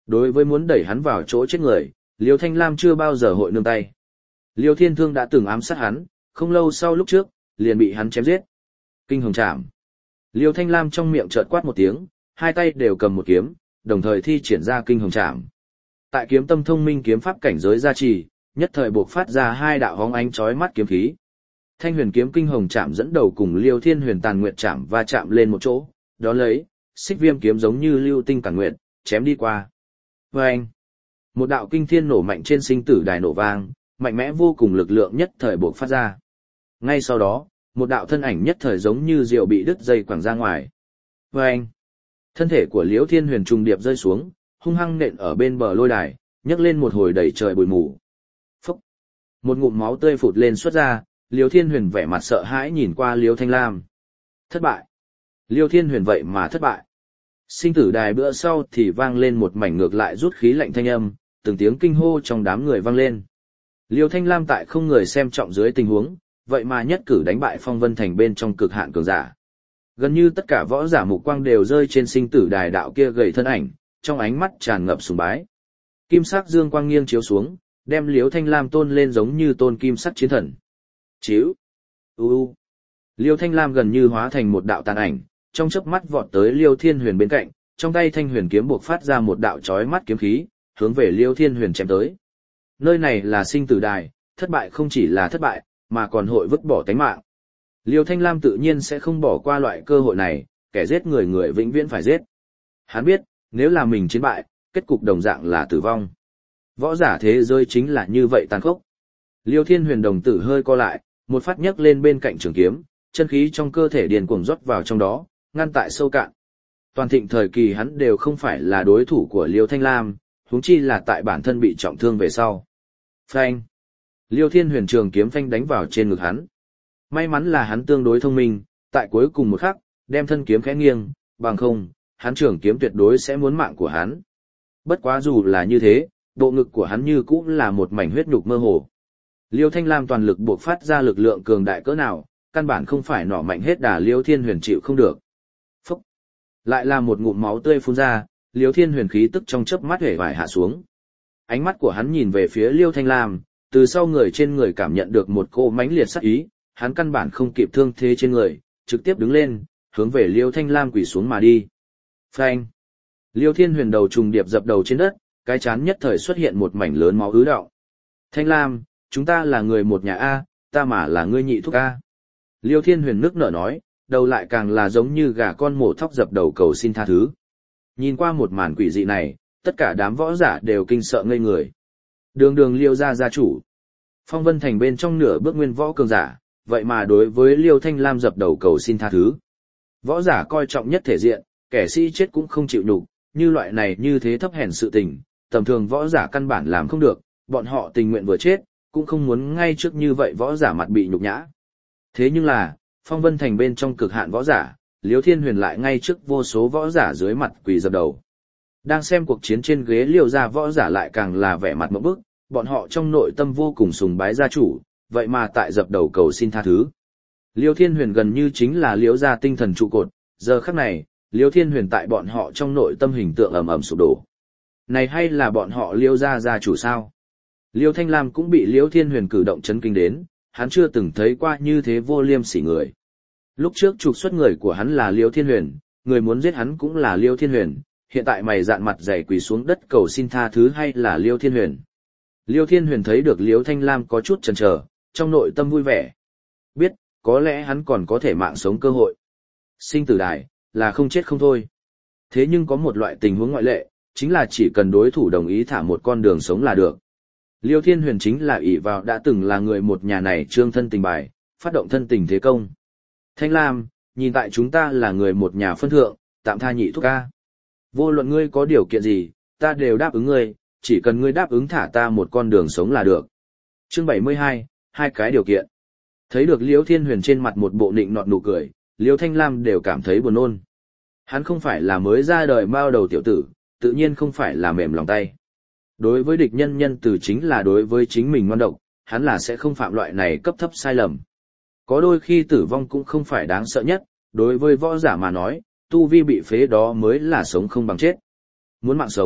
Đối với muốn đẩy hắn vào chỗ chết người, Liêu Thanh Lam chưa bao giờ hội nương tay. Liêu Thiên Thương đã từng ám sát hắn, không lâu sau lúc trước, liền bị hắn chém giết. Kinh hồng trảm. Liêu Thanh Lam trong miệng chợt quát một tiếng, hai tay đều cầm một kiếm, đồng thời thi triển ra kinh hồng trảm. Tại kiếm tâm thông minh kiếm pháp cảnh giới gia trì, nhất thời buộc phát ra hai đạo hóng ánh chói mắt kiếm khí. Thanh huyền kiếm kinh hồng trảm dẫn đầu cùng Liêu Thiên Huyền tàn nguyệt trảm va chạm lên một chỗ, đó lấy, xích viêm kiếm giống như lưu tinh cản nguyệt, chém đi qua. Vâng! Một đạo kinh thiên nổ mạnh trên sinh tử đài nổ vang, mạnh mẽ vô cùng lực lượng nhất thời buộc phát ra. Ngay sau đó, một đạo thân ảnh nhất thời giống như diều bị đứt dây quẳng ra ngoài. Vâng! Thân thể của Liêu Thiên Huyền trùng điệp rơi xuống, hung hăng nện ở bên bờ lôi đài, nhấc lên một hồi đầy trời bụi mù. Phúc! Một ngụm máu tươi phụt lên xuất ra, Liêu Thiên Huyền vẻ mặt sợ hãi nhìn qua Liêu Thanh Lam. Thất bại! Liêu Thiên Huyền vậy mà thất bại. Sinh tử đài bữa sau thì vang lên một mảnh ngược lại rút khí lạnh thanh âm, từng tiếng kinh hô trong đám người vang lên. Liêu Thanh Lam tại không người xem trọng dưới tình huống, vậy mà nhất cử đánh bại Phong Vân Thành bên trong cực hạn cường giả. Gần như tất cả võ giả mục quang đều rơi trên sinh tử đài đạo kia gầy thân ảnh, trong ánh mắt tràn ngập sùng bái. Kim sắc dương quang nghiêng chiếu xuống, đem Liêu Thanh Lam tôn lên giống như tôn kim sắc chiến thần. Chíu. Liêu Thanh Lam gần như hóa thành một đạo tàn ảnh, trong chớp mắt vọt tới Liêu Thiên Huyền bên cạnh, trong tay thanh huyền kiếm buộc phát ra một đạo chói mắt kiếm khí, hướng về Liêu Thiên Huyền chém tới. Nơi này là sinh tử đài, thất bại không chỉ là thất bại, mà còn hội vứt bỏ tánh mạng. Liêu Thanh Lam tự nhiên sẽ không bỏ qua loại cơ hội này, kẻ giết người người vĩnh viễn phải giết. Hắn biết, nếu là mình chiến bại, kết cục đồng dạng là tử vong. Võ giả thế giới chính là như vậy tàn khốc. Liêu Thiên Huyền đồng tử hơi co lại, một phát nhấc lên bên cạnh trường kiếm, chân khí trong cơ thể điền cuồng rót vào trong đó, ngăn tại sâu cạn. Toàn thịnh thời kỳ hắn đều không phải là đối thủ của Liêu Thanh Lam, huống chi là tại bản thân bị trọng thương về sau. Phanh! Liêu Thiên Huyền trường kiếm phanh đánh vào trên ngực hắn. May mắn là hắn tương đối thông minh, tại cuối cùng một khắc, đem thân kiếm khẽ nghiêng, bằng không, hắn trường kiếm tuyệt đối sẽ muốn mạng của hắn. Bất quá dù là như thế, bộ ngực của hắn như cũng là một mảnh huyết nhục mơ hồ. Liêu Thanh Lam toàn lực buộc phát ra lực lượng cường đại cỡ nào, căn bản không phải nỏ mạnh hết đà Liêu Thiên Huyền chịu không được. Phúc! Lại là một ngụm máu tươi phun ra, Liêu Thiên Huyền khí tức trong chớp mắt hể vải hạ xuống. Ánh mắt của hắn nhìn về phía Liêu Thanh Lam, từ sau người trên người cảm nhận được một cỗ mãnh liệt sát ý, hắn căn bản không kịp thương thế trên người, trực tiếp đứng lên, hướng về Liêu Thanh Lam quỳ xuống mà đi. Phanh! Liêu Thiên Huyền đầu trùng điệp dập đầu trên đất, cái chán nhất thời xuất hiện một mảnh lớn máu ứ đọng. Thanh Lam, chúng ta là người một nhà A, ta mà là ngươi nhị thúc A. Liêu Thiên Huyền nức nở nói, đầu lại càng là giống như gà con mổ thóc dập đầu cầu xin tha thứ. Nhìn qua một màn quỷ dị này, tất cả đám võ giả đều kinh sợ ngây người. Đường đường Liêu gia chủ. Phong Vân Thành bên trong nửa bước nguyên võ cường giả, vậy mà đối với Liêu Thanh Lam dập đầu cầu xin tha thứ. Võ giả coi trọng nhất thể diện, kẻ sĩ chết cũng không chịu nhục, như loại này như thế thấp hèn sự tình, tầm thường võ giả căn bản làm không được, bọn họ tình nguyện vừa chết, cũng không muốn ngay trước như vậy võ giả mặt bị nhục nhã. Thế nhưng là, Phong Vân Thành bên trong cực hạn võ giả, Liêu Thiên Huyền lại ngay trước vô số võ giả dưới mặt quỳ dập đầu. Đang xem cuộc chiến trên ghế Liêu gia võ giả lại càng là vẻ mặt ngộp bức, bọn họ trong nội tâm vô cùng sùng bái gia chủ, vậy mà tại dập đầu cầu xin tha thứ. Liêu Thiên Huyền gần như chính là Liêu gia tinh thần trụ cột, giờ khắc này, Liêu Thiên Huyền tại bọn họ trong nội tâm hình tượng ầm ầm sụp đổ. Này hay là bọn họ Liêu gia gia chủ sao? Liêu Thanh Lam cũng bị Liêu Thiên Huyền cử động chấn kinh đến, hắn chưa từng thấy qua như thế vô liêm sỉ người. Lúc trước trục xuất người của hắn là Liêu Thiên Huyền, người muốn giết hắn cũng là Liêu Thiên Huyền, hiện tại mày dạn mặt dày quỳ xuống đất cầu xin tha thứ hay là Liêu Thiên Huyền. Liêu Thiên Huyền thấy được Liêu Thanh Lam có chút chần chờ, trong nội tâm vui vẻ. Biết, có lẽ hắn còn có thể mạng sống cơ hội. Sinh tử đài, là không chết không thôi. Thế nhưng có một loại tình huống ngoại lệ, chính là chỉ cần đối thủ đồng ý thả một con đường sống là được. Liêu Thiên Huyền chính là ỷ vào đã từng là người một nhà này trương thân tình bài, phát động thân tình thế công. Thanh Lam, nhìn tại chúng ta là người một nhà phân thượng, tạm tha nhị thúc ca. Vô luận ngươi có điều kiện gì, ta đều đáp ứng ngươi, chỉ cần ngươi đáp ứng thả ta một con đường sống là được. Chương 72, hai cái điều kiện. Thấy được Liêu Thiên Huyền trên mặt một bộ nịnh nọt nụ cười, Liêu Thanh Lam đều cảm thấy buồn nôn. Hắn không phải là mới ra đời mao đầu tiểu tử, tự nhiên không phải là mềm lòng tay. Đối với địch nhân nhân từ chính là đối với chính mình ngoan độc, hắn là sẽ không phạm loại này cấp thấp sai lầm. Có đôi khi tử vong cũng không phải đáng sợ nhất, đối với võ giả mà nói, tu vi bị phế đó mới là sống không bằng chết. Muốn mạng sống,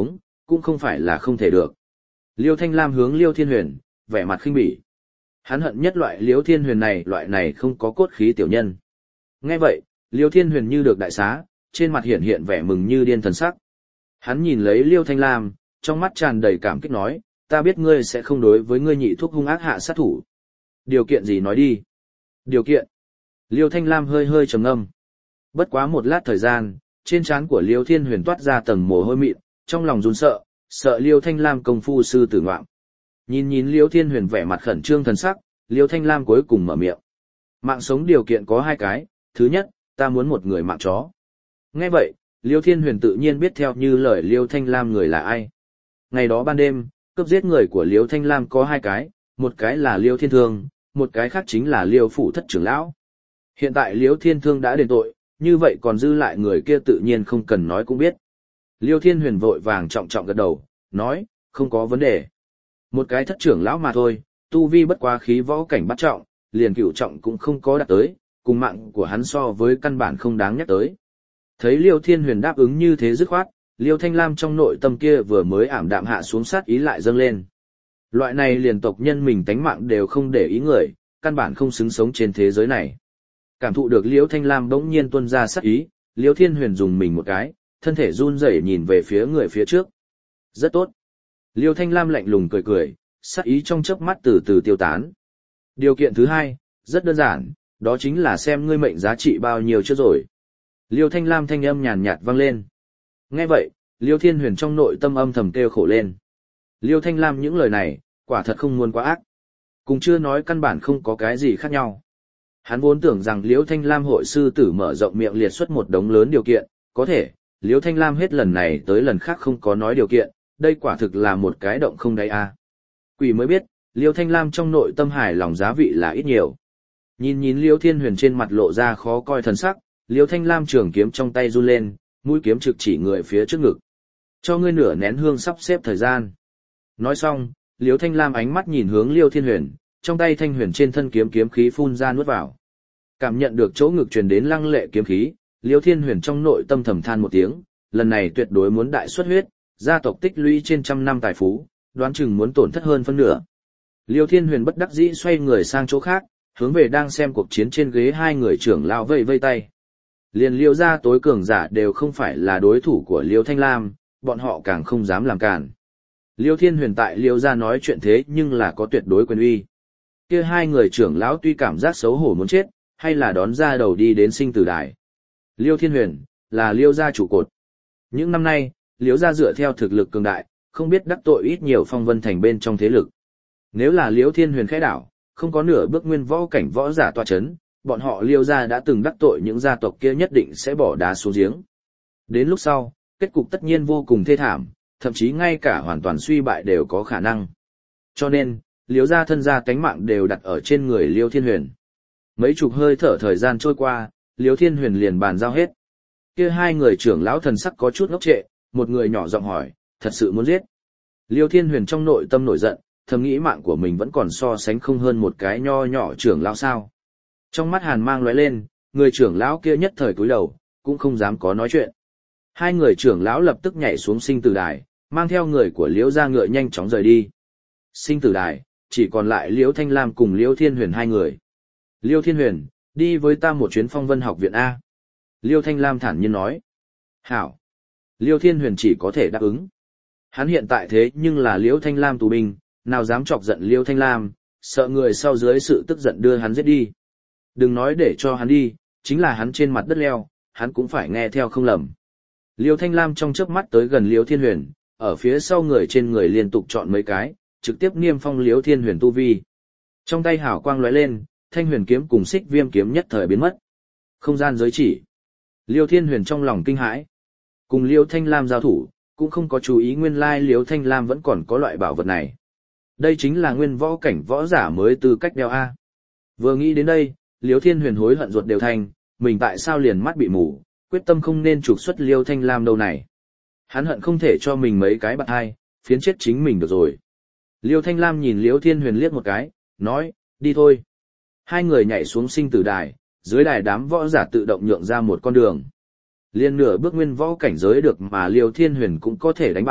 cũng không phải là không thể được. Liêu Thanh Lam hướng Liêu Thiên Huyền, vẻ mặt khinh bỉ. Hắn hận nhất loại Liêu Thiên Huyền này, loại này không có cốt khí tiểu nhân. Nghe vậy, Liêu Thiên Huyền như được đại xá, trên mặt hiện hiện vẻ mừng như điên thần sắc. Hắn nhìn lấy Liêu Thanh Lam, trong mắt tràn đầy cảm kích nói, ta biết ngươi sẽ không đối với ngươi nhị thuốc hung ác hạ sát thủ. Điều kiện gì nói đi? Điều kiện. Liêu Thanh Lam hơi hơi trầm ngâm. Bất quá một lát thời gian, trên trán của Liêu Thiên Huyền toát ra tầng mồ hôi mịn, trong lòng run sợ, sợ Liêu Thanh Lam công phu sư tử ngoạm. Nhìn Liêu Thiên Huyền vẻ mặt khẩn trương thần sắc, Liêu Thanh Lam cuối cùng mở miệng. Mạng sống điều kiện có hai cái, thứ nhất, ta muốn một người mạng chó. Nghe vậy, Liêu Thiên Huyền tự nhiên biết theo như lời Liêu Thanh Lam người là ai. Ngày đó ban đêm, cướp giết người của Liêu Thanh Lam có hai cái, một cái là Liêu Thiên Thương, một cái khác chính là Liêu Phủ Thất trưởng lão. Hiện tại Liêu Thiên Thương đã đền tội, như vậy còn dư lại người kia tự nhiên không cần nói cũng biết. Liêu Thiên Huyền vội vàng trọng trọng gật đầu, nói, không có vấn đề. Một cái thất trưởng lão mà thôi, tu vi bất quá khí võ cảnh bắt trọng, liền cửu trọng cũng không có đạt tới, cùng mạng của hắn so với căn bản không đáng nhắc tới. Thấy Liêu Thiên Huyền đáp ứng như thế dứt khoát, Liêu Thanh Lam trong nội tâm kia vừa mới ảm đạm hạ xuống sát ý lại dâng lên. Loại này liền tộc nhân mình tánh mạng đều không để ý người, căn bản không xứng sống trên thế giới này. Cảm thụ được Liêu Thanh Lam bỗng nhiên tuôn ra sát ý, Liêu Thiên Huyền dùng mình một cái, thân thể run rẩy nhìn về phía người phía trước. Rất tốt. Liêu Thanh Lam lạnh lùng cười cười, sát ý trong chớp mắt từ từ tiêu tán. Điều kiện thứ hai, rất đơn giản, đó chính là xem ngươi mệnh giá trị bao nhiêu chưa rồi. Liêu Thanh Lam thanh âm nhàn nhạt vang lên. Nghe vậy, Liêu Thiên Huyền trong nội tâm âm thầm kêu khổ lên. Liêu Thanh Lam những lời này, quả thật không muốn quá ác. Cùng chưa nói căn bản không có cái gì khác nhau. Hắn vốn tưởng rằng Liêu Thanh Lam hội sư tử mở rộng miệng liệt xuất một đống lớn điều kiện, có thể, Liêu Thanh Lam hết lần này tới lần khác không có nói điều kiện, đây quả thực là một cái động không đáy a. Quỷ mới biết, Liêu Thanh Lam trong nội tâm hài lòng giá vị là ít nhiều. Nhìn Liêu Thiên Huyền trên mặt lộ ra khó coi thần sắc, Liêu Thanh Lam trường kiếm trong tay run lên, mũi kiếm trực chỉ người phía trước ngực. Cho ngươi nửa nén hương sắp xếp thời gian. Nói xong, Liêu Thanh Lam ánh mắt nhìn hướng Liêu Thiên Huyền, trong tay thanh huyền trên thân kiếm kiếm khí phun ra nuốt vào. Cảm nhận được chỗ ngực truyền đến lăng lệ kiếm khí, Liêu Thiên Huyền trong nội tâm thầm than một tiếng, lần này tuyệt đối muốn đại xuất huyết, gia tộc tích lũy trên trăm năm tài phú, đoán chừng muốn tổn thất hơn phân nửa. Liêu Thiên Huyền bất đắc dĩ xoay người sang chỗ khác, hướng về đang xem cuộc chiến trên ghế hai người trưởng lão vây vây tay. Liền Liêu gia tối cường giả đều không phải là đối thủ của Liêu Thanh Lam, bọn họ càng không dám làm cản. Liêu Thiên Huyền tại Liêu gia nói chuyện thế nhưng là có tuyệt đối quyền uy. Kia hai người trưởng lão tuy cảm giác xấu hổ muốn chết, hay là đón ra đầu đi đến sinh tử đài. Liêu Thiên Huyền là Liêu gia trụ cột. Những năm nay, Liêu gia dựa theo thực lực cường đại, không biết đắc tội ít nhiều phong vân thành bên trong thế lực. Nếu là Liêu Thiên Huyền khẽ đảo, không có nửa bước nguyên võ cảnh võ giả tọa chấn, bọn họ Liêu gia đã từng đắc tội những gia tộc kia nhất định sẽ bỏ đá xuống giếng. Đến lúc sau, kết cục tất nhiên vô cùng thê thảm, thậm chí ngay cả hoàn toàn suy bại đều có khả năng. Cho nên, Liêu gia thân gia cánh mạng đều đặt ở trên người Liêu Thiên Huyền. Mấy chục hơi thở thời gian trôi qua, Liêu Thiên Huyền liền bàn giao hết. Kia hai người trưởng lão thần sắc có chút ngốc trệ, một người nhỏ giọng hỏi, thật sự muốn giết. Liêu Thiên Huyền trong nội tâm nổi giận, thầm nghĩ mạng của mình vẫn còn so sánh không hơn một cái nho nhỏ trưởng lão sao. Trong mắt hàn mang lóe lên, người trưởng lão kia nhất thời cúi đầu, cũng không dám có nói chuyện. Hai người trưởng lão lập tức nhảy xuống sinh tử đài, mang theo người của Liễu gia ngựa nhanh chóng rời đi. Sinh tử đài, chỉ còn lại Liễu Thanh Lam cùng Liễu Thiên Huyền hai người. Liêu Thiên Huyền, đi với ta một chuyến phong vân học viện A. Liêu Thanh Lam thản nhiên nói. Hảo. Liêu Thiên Huyền chỉ có thể đáp ứng. Hắn hiện tại thế nhưng là Liêu Thanh Lam tù binh, nào dám chọc giận Liêu Thanh Lam, sợ người sau dưới sự tức giận đưa hắn giết đi. Đừng nói để cho hắn đi, chính là hắn trên mặt đất leo, hắn cũng phải nghe theo không lầm. Liêu Thanh Lam trong chớp mắt tới gần Liêu Thiên Huyền, ở phía sau người trên người liên tục chọn mấy cái, trực tiếp niêm phong Liêu Thiên Huyền tu vi. Trong tay hào quang lóe lên, thanh huyền kiếm cùng xích viêm kiếm nhất thời biến mất. Không gian giới chỉ. Liêu Thiên Huyền trong lòng kinh hãi. Cùng Liêu Thanh Lam giao thủ, cũng không có chú ý nguyên lai Liêu Thanh Lam vẫn còn có loại bảo vật này. Đây chính là nguyên võ cảnh võ giả mới tư cách đeo A. Vừa nghĩ đến đây, Liêu Thiên Huyền hối hận ruột đều thành, mình tại sao liền mắt bị mù, quyết tâm không nên trục xuất Liêu Thanh Lam đâu này. Hắn hận không thể cho mình mấy cái bạt hai, phiến chết chính mình được rồi. Liêu Thanh Lam nhìn Liêu Thiên Huyền liếc một cái, nói, đi thôi. Hai người nhảy xuống sinh tử đài, dưới đài đám võ giả tự động nhượng ra một con đường. Liên nửa bước nguyên võ cảnh giới được mà Liêu Thiên Huyền cũng có thể đánh bại,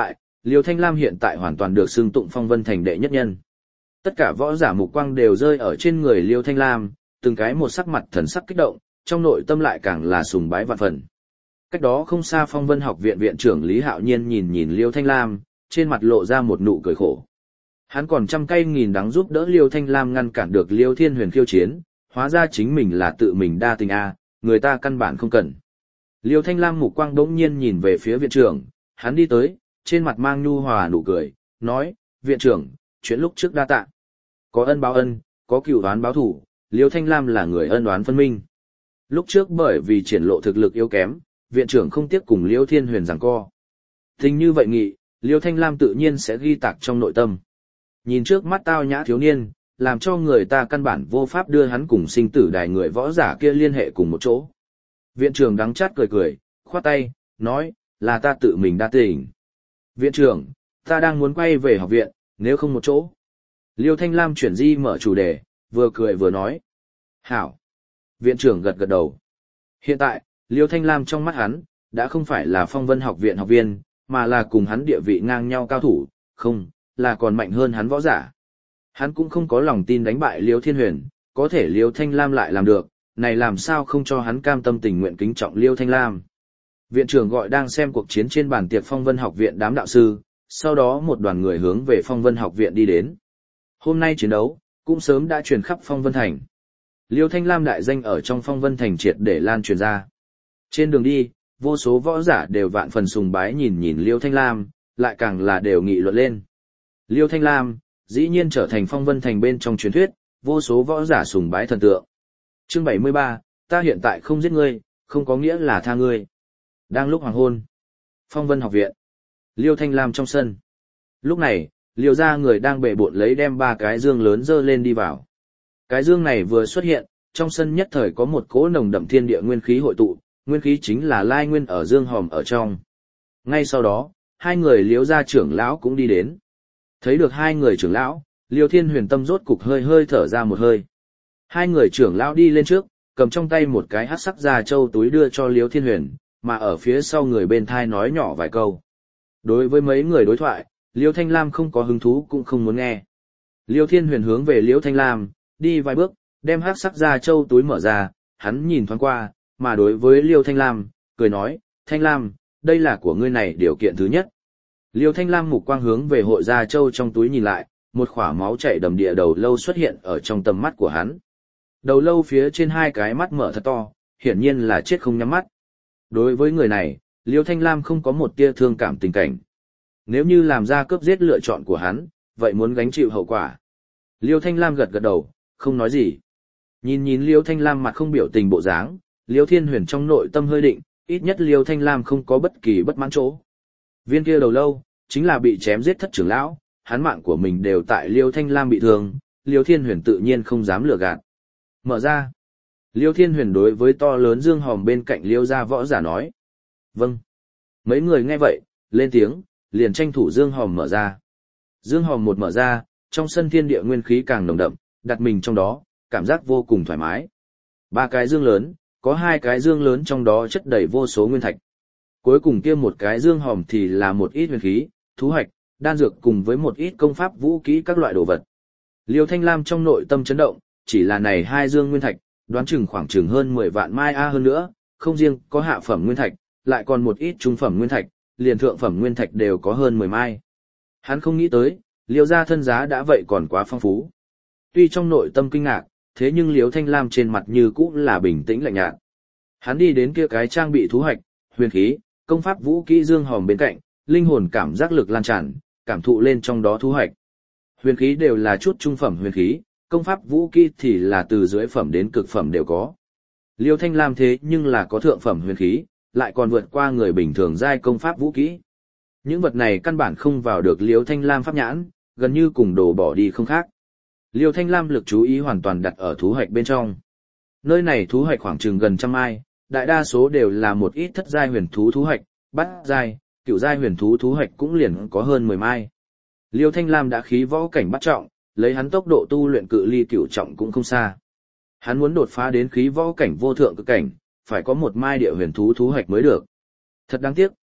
Liêu Thanh Lam hiện tại hoàn toàn được xưng tụng Phong Vân Thành đệ nhất nhân. Tất cả võ giả mục quang đều rơi ở trên người Liêu Thanh Lam, từng cái một sắc mặt thần sắc kích động, trong nội tâm lại càng là sùng bái vạn phần. Cách đó không xa Phong Vân học viện viện trưởng Lý Hạo Nhiên nhìn nhìn Liêu Thanh Lam, trên mặt lộ ra một nụ cười khổ. Hắn còn trăm cây nghìn đắng giúp đỡ Liêu Thanh Lam ngăn cản được Liêu Thiên Huyền khiêu chiến, hóa ra chính mình là tự mình đa tình a, người ta căn bản không cần. Liêu Thanh Lam mục quang đống nhiên nhìn về phía viện trưởng, hắn đi tới, trên mặt mang nhu hòa nụ cười, nói, viện trưởng, chuyện lúc trước đa tạ. Có ân báo ân, có cừu oán báo thù, Liêu Thanh Lam là người ân oán phân minh. Lúc trước bởi vì triển lộ thực lực yếu kém, viện trưởng không tiếc cùng Liêu Thiên Huyền giằng co. Tình như vậy nghị, Liêu Thanh Lam tự nhiên sẽ ghi tạc trong nội tâm. Nhìn trước mắt tao nhã thiếu niên, làm cho người ta căn bản vô pháp đưa hắn cùng sinh tử đài người võ giả kia liên hệ cùng một chỗ. Viện trưởng đắng chát cười cười, khoát tay, nói, là ta tự mình đa tình. Viện trưởng, ta đang muốn quay về học viện, nếu không một chỗ. Liêu Thanh Lam chuyển di mở chủ đề, vừa cười vừa nói. Hảo. Viện trưởng gật gật đầu. Hiện tại, Liêu Thanh Lam trong mắt hắn, đã không phải là Phong Vân học viện học viên, mà là cùng hắn địa vị ngang nhau cao thủ, không, là còn mạnh hơn hắn võ giả. Hắn cũng không có lòng tin đánh bại Liêu Thiên Huyền, có thể Liêu Thanh Lam lại làm được, này làm sao không cho hắn cam tâm tình nguyện kính trọng Liêu Thanh Lam. Viện trưởng gọi đang xem cuộc chiến trên bàn tiệc Phong Vân học viện đám đạo sư, sau đó một đoàn người hướng về Phong Vân học viện đi đến. Hôm nay chiến đấu, cũng sớm đã truyền khắp Phong Vân Thành. Liêu Thanh Lam đại danh ở trong Phong Vân Thành triệt để lan truyền ra. Trên đường đi, vô số võ giả đều vạn phần sùng bái nhìn nhìn Liêu Thanh Lam, lại càng là đều nghị luận lên. Liêu Thanh Lam, dĩ nhiên trở thành Phong Vân Thành bên trong truyền thuyết, vô số võ giả sùng bái thần tượng. Chương 73, ta hiện tại không giết ngươi, không có nghĩa là tha ngươi. Đang lúc hoàng hôn, Phong Vân học viện, Liêu Thanh Lam trong sân. Lúc này, Liêu gia người đang bệ bộn lấy đem 3 cái dương lớn dơ lên đi vào. Cái dương này vừa xuất hiện, trong sân nhất thời có một cỗ nồng đậm thiên địa nguyên khí hội tụ, nguyên khí chính là lai nguyên ở dương hòm ở trong. Ngay sau đó, hai người Liêu gia trưởng lão cũng đi đến. Thấy được hai người trưởng lão, Liêu Thiên Huyền tâm rốt cục hơi hơi thở ra một hơi. Hai người trưởng lão đi lên trước, cầm trong tay một cái hắc sắc da trâu túi đưa cho Liêu Thiên Huyền, mà ở phía sau người bên thai nói nhỏ vài câu. Đối với mấy người đối thoại, Liêu Thanh Lam không có hứng thú cũng không muốn nghe. Liêu Thiên Huyền hướng về Liêu Thanh Lam, đi vài bước, đem hắc sắc da trâu túi mở ra, hắn nhìn thoáng qua, mà đối với Liêu Thanh Lam, cười nói, Thanh Lam, đây là của ngươi này điều kiện thứ nhất. Liêu Thanh Lam mục quang hướng về hội da trâu trong túi nhìn lại, một khỏa máu chảy đầm địa đầu lâu xuất hiện ở trong tầm mắt của hắn. Đầu lâu phía trên 2 cái mắt mở thật to, hiển nhiên là chết không nhắm mắt. Đối với người này, Liêu Thanh Lam không có một tia thương cảm tình cảnh. Nếu như làm ra cướp giết lựa chọn của hắn, vậy muốn gánh chịu hậu quả. Liêu Thanh Lam gật gật đầu, không nói gì. Nhìn nhìn Liêu Thanh Lam mặt không biểu tình bộ dáng, Liêu Thiên Huyền trong nội tâm hơi định, ít nhất Liêu Thanh Lam không có bất kỳ bất mãn chỗ. Viên kia đầu lâu, chính là bị chém giết thất trưởng lão, hắn mạng của mình đều tại Liêu Thanh Lam bị thương, Liêu Thiên Huyền tự nhiên không dám lừa gạt. Mở ra. Liêu Thiên Huyền đối với to lớn dương hòm bên cạnh Liêu gia võ giả nói. Vâng. Mấy người nghe vậy, lên tiếng, liền tranh thủ dương hòm mở ra. Dương hòm một mở ra, trong sân thiên địa nguyên khí càng nồng đậm, đặt mình trong đó, cảm giác vô cùng thoải mái. 3 cái dương lớn, có 2 cái dương lớn trong đó chất đầy vô số nguyên thạch. Cuối cùng kia một cái dương hòm thì là một ít nguyên khí, thú hoạch, đan dược cùng với một ít công pháp vũ kỹ các loại đồ vật. Liêu Thanh Lam trong nội tâm chấn động, chỉ là này 2 dương nguyên thạch, đoán chừng khoảng chừng hơn 10 vạn mai hơn nữa, không riêng có hạ phẩm nguyên thạch, lại còn một ít trung phẩm nguyên thạch, liền thượng phẩm nguyên thạch đều có hơn 10 mai. Hắn không nghĩ tới, Liêu gia thân giá đã vậy còn quá phong phú. Tuy trong nội tâm kinh ngạc, thế nhưng Liêu Thanh Lam trên mặt như cũ là bình tĩnh lạnh nhạt. Hắn đi đến kia cái trang bị thú hoạch, huyền khí, công pháp vũ kỹ dương hòm bên cạnh, linh hồn cảm giác lực lan tràn, cảm thụ lên trong đó thú hoạch. Huyền khí đều là chút trung phẩm huyền khí, công pháp vũ kỹ thì là từ dưới phẩm đến cực phẩm đều có. Liêu Thanh Lam thế nhưng là có thượng phẩm huyền khí, lại còn vượt qua người bình thường giai công pháp vũ kỹ. Những vật này căn bản không vào được Liêu Thanh Lam pháp nhãn, gần như cùng đồ bỏ đi không khác. Liêu Thanh Lam lực chú ý hoàn toàn đặt ở thú hoạch bên trong. Nơi này thú hoạch khoảng chừng gần 100 mai, đại đa số đều là một ít thất giai huyền thú thú hoạch, bát giai, cửu giai huyền thú thú hoạch cũng liền có hơn 10 mai. Liêu Thanh Lam đã khí võ cảnh bắt trọng, lấy hắn tốc độ tu luyện cự ly cửu trọng cũng không xa. Hắn muốn đột phá đến khí võ cảnh vô thượng cực cảnh, phải có 1 mai địa huyền thú thú hoạch mới được. Thật đáng tiếc,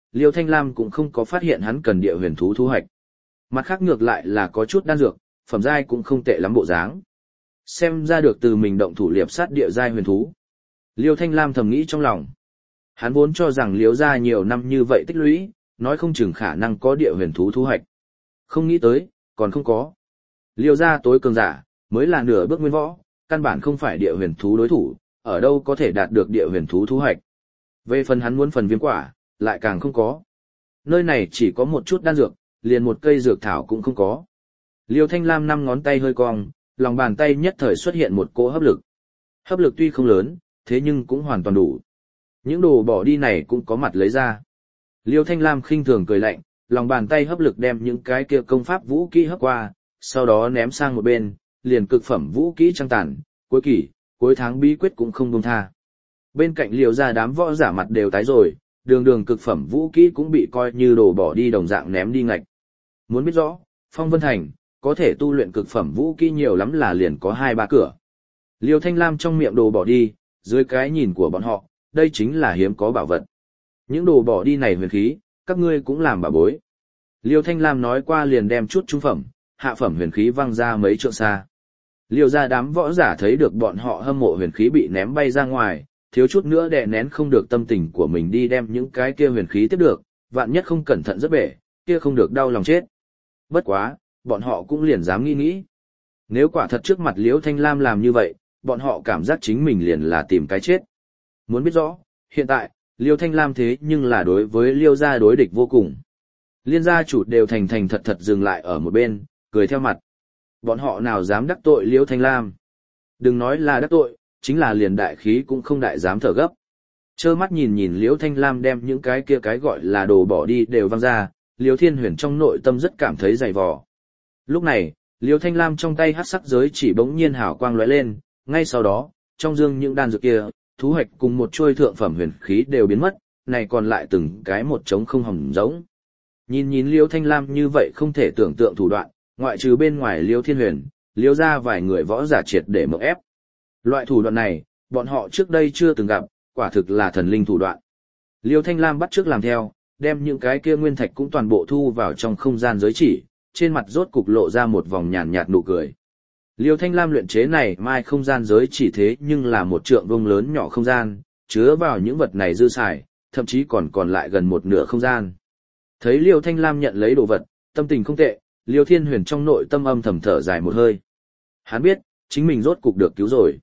Liêu Thanh Lam cũng không có phát hiện hắn cần địa huyền thú thu hoạch. Mặt khác ngược lại là có chút đan dược, phẩm giai cũng không tệ lắm bộ dáng. Xem ra được từ mình động thủ liệp sát địa giai huyền thú. Liêu Thanh Lam thầm nghĩ trong lòng. Hắn vốn cho rằng Liêu gia nhiều năm như vậy tích lũy, nói không chừng khả năng có địa huyền thú thu hoạch. Không nghĩ tới, còn không có. Liêu gia tối cường giả, mới là nửa bước nguyên võ, căn bản không phải địa huyền thú đối thủ, ở đâu có thể đạt được địa huyền thú thu hoạch. Về phần hắn muốn phần viêm quả, lại càng không có. Nơi này chỉ có một chút đan dược, liền một cây dược thảo cũng không có. Liêu Thanh Lam 5 ngón tay hơi cong, lòng bàn tay nhất thời xuất hiện một cỗ hấp lực. Hấp lực tuy không lớn, thế nhưng cũng hoàn toàn đủ. Những đồ bỏ đi này cũng có mặt lấy ra. Liêu Thanh Lam khinh thường cười lạnh, lòng bàn tay hấp lực đem những cái kia công pháp vũ kỹ hấp qua, sau đó ném sang một bên, liền cực phẩm vũ kỹ trăng tàn, cuối kỳ, cuối tháng bí quyết cũng không buông tha. Bên cạnh Liêu gia đám võ giả mặt đều tái rồi, đường cực phẩm vũ kỹ cũng bị coi như đồ bỏ đi đồng dạng ném đi ngạch. Muốn biết rõ, Phong Vân Thành, có thể tu luyện cực phẩm vũ kỹ nhiều lắm là liền có 2-3 cửa. Liêu Thanh Lam trong miệng đồ bỏ đi, dưới cái nhìn của bọn họ, đây chính là hiếm có bảo vật. Những đồ bỏ đi này huyền khí, các ngươi cũng làm bảo bối. Liêu Thanh Lam nói qua liền đem chút trung phẩm, hạ phẩm huyền khí văng ra mấy trượng xa. Liêu gia đám võ giả thấy được bọn họ hâm mộ huyền khí bị ném bay ra ngoài, thiếu chút nữa đè nén không được tâm tình của mình đi đem những cái kia huyền khí tiếp được, vạn nhất không cẩn thận rất bể, kia không được đau lòng chết. Bất quá, bọn họ cũng liền dám nghĩ. Nếu quả thật trước mặt Liêu Thanh Lam làm như vậy, bọn họ cảm giác chính mình liền là tìm cái chết. Muốn biết rõ, hiện tại, Liêu Thanh Lam thế nhưng là đối với Liêu gia đối địch vô cùng. Liên gia chủ đều thành thật dừng lại ở một bên, cười theo mặt. Bọn họ nào dám đắc tội Liêu Thanh Lam. Đừng nói là đắc tội, chính là liền đại khí cũng không đại dám thở gấp. Trơ mắt nhìn Liêu Thanh Lam đem những cái kia cái gọi là đồ bỏ đi đều văng ra, Liêu Thiên Huyền trong nội tâm rất cảm thấy dày vò. Lúc này, Liêu Thanh Lam trong tay hắc sắc giới chỉ bỗng nhiên hào quang lóe lên, ngay sau đó, trong dương những đan dược kia, thú hoạch cùng một chuôi thượng phẩm huyền khí đều biến mất, này còn lại từng cái một trống không hồng giống. Nhìn Liêu Thanh Lam như vậy không thể tưởng tượng thủ đoạn, ngoại trừ bên ngoài Liêu Thiên Huyền, Liêu ra vài người võ giả triệt để mộng ép. Loại thủ đoạn này, bọn họ trước đây chưa từng gặp, quả thực là thần linh thủ đoạn. Liêu Thanh Lam bắt chước làm theo, đem những cái kia nguyên thạch cũng toàn bộ thu vào trong không gian giới chỉ, trên mặt rốt cục lộ ra một vòng nhàn nhạt nụ cười. Liêu Thanh Lam luyện chế này mai không gian giới chỉ thế nhưng là một trượng vuông lớn nhỏ không gian, chứa vào những vật này dư xài, thậm chí còn lại gần một nửa không gian. Thấy Liêu Thanh Lam nhận lấy đồ vật, tâm tình không tệ, Liêu Thiên Huyền trong nội tâm âm thầm thở dài một hơi. Hắn biết, chính mình rốt cục được cứu rồi.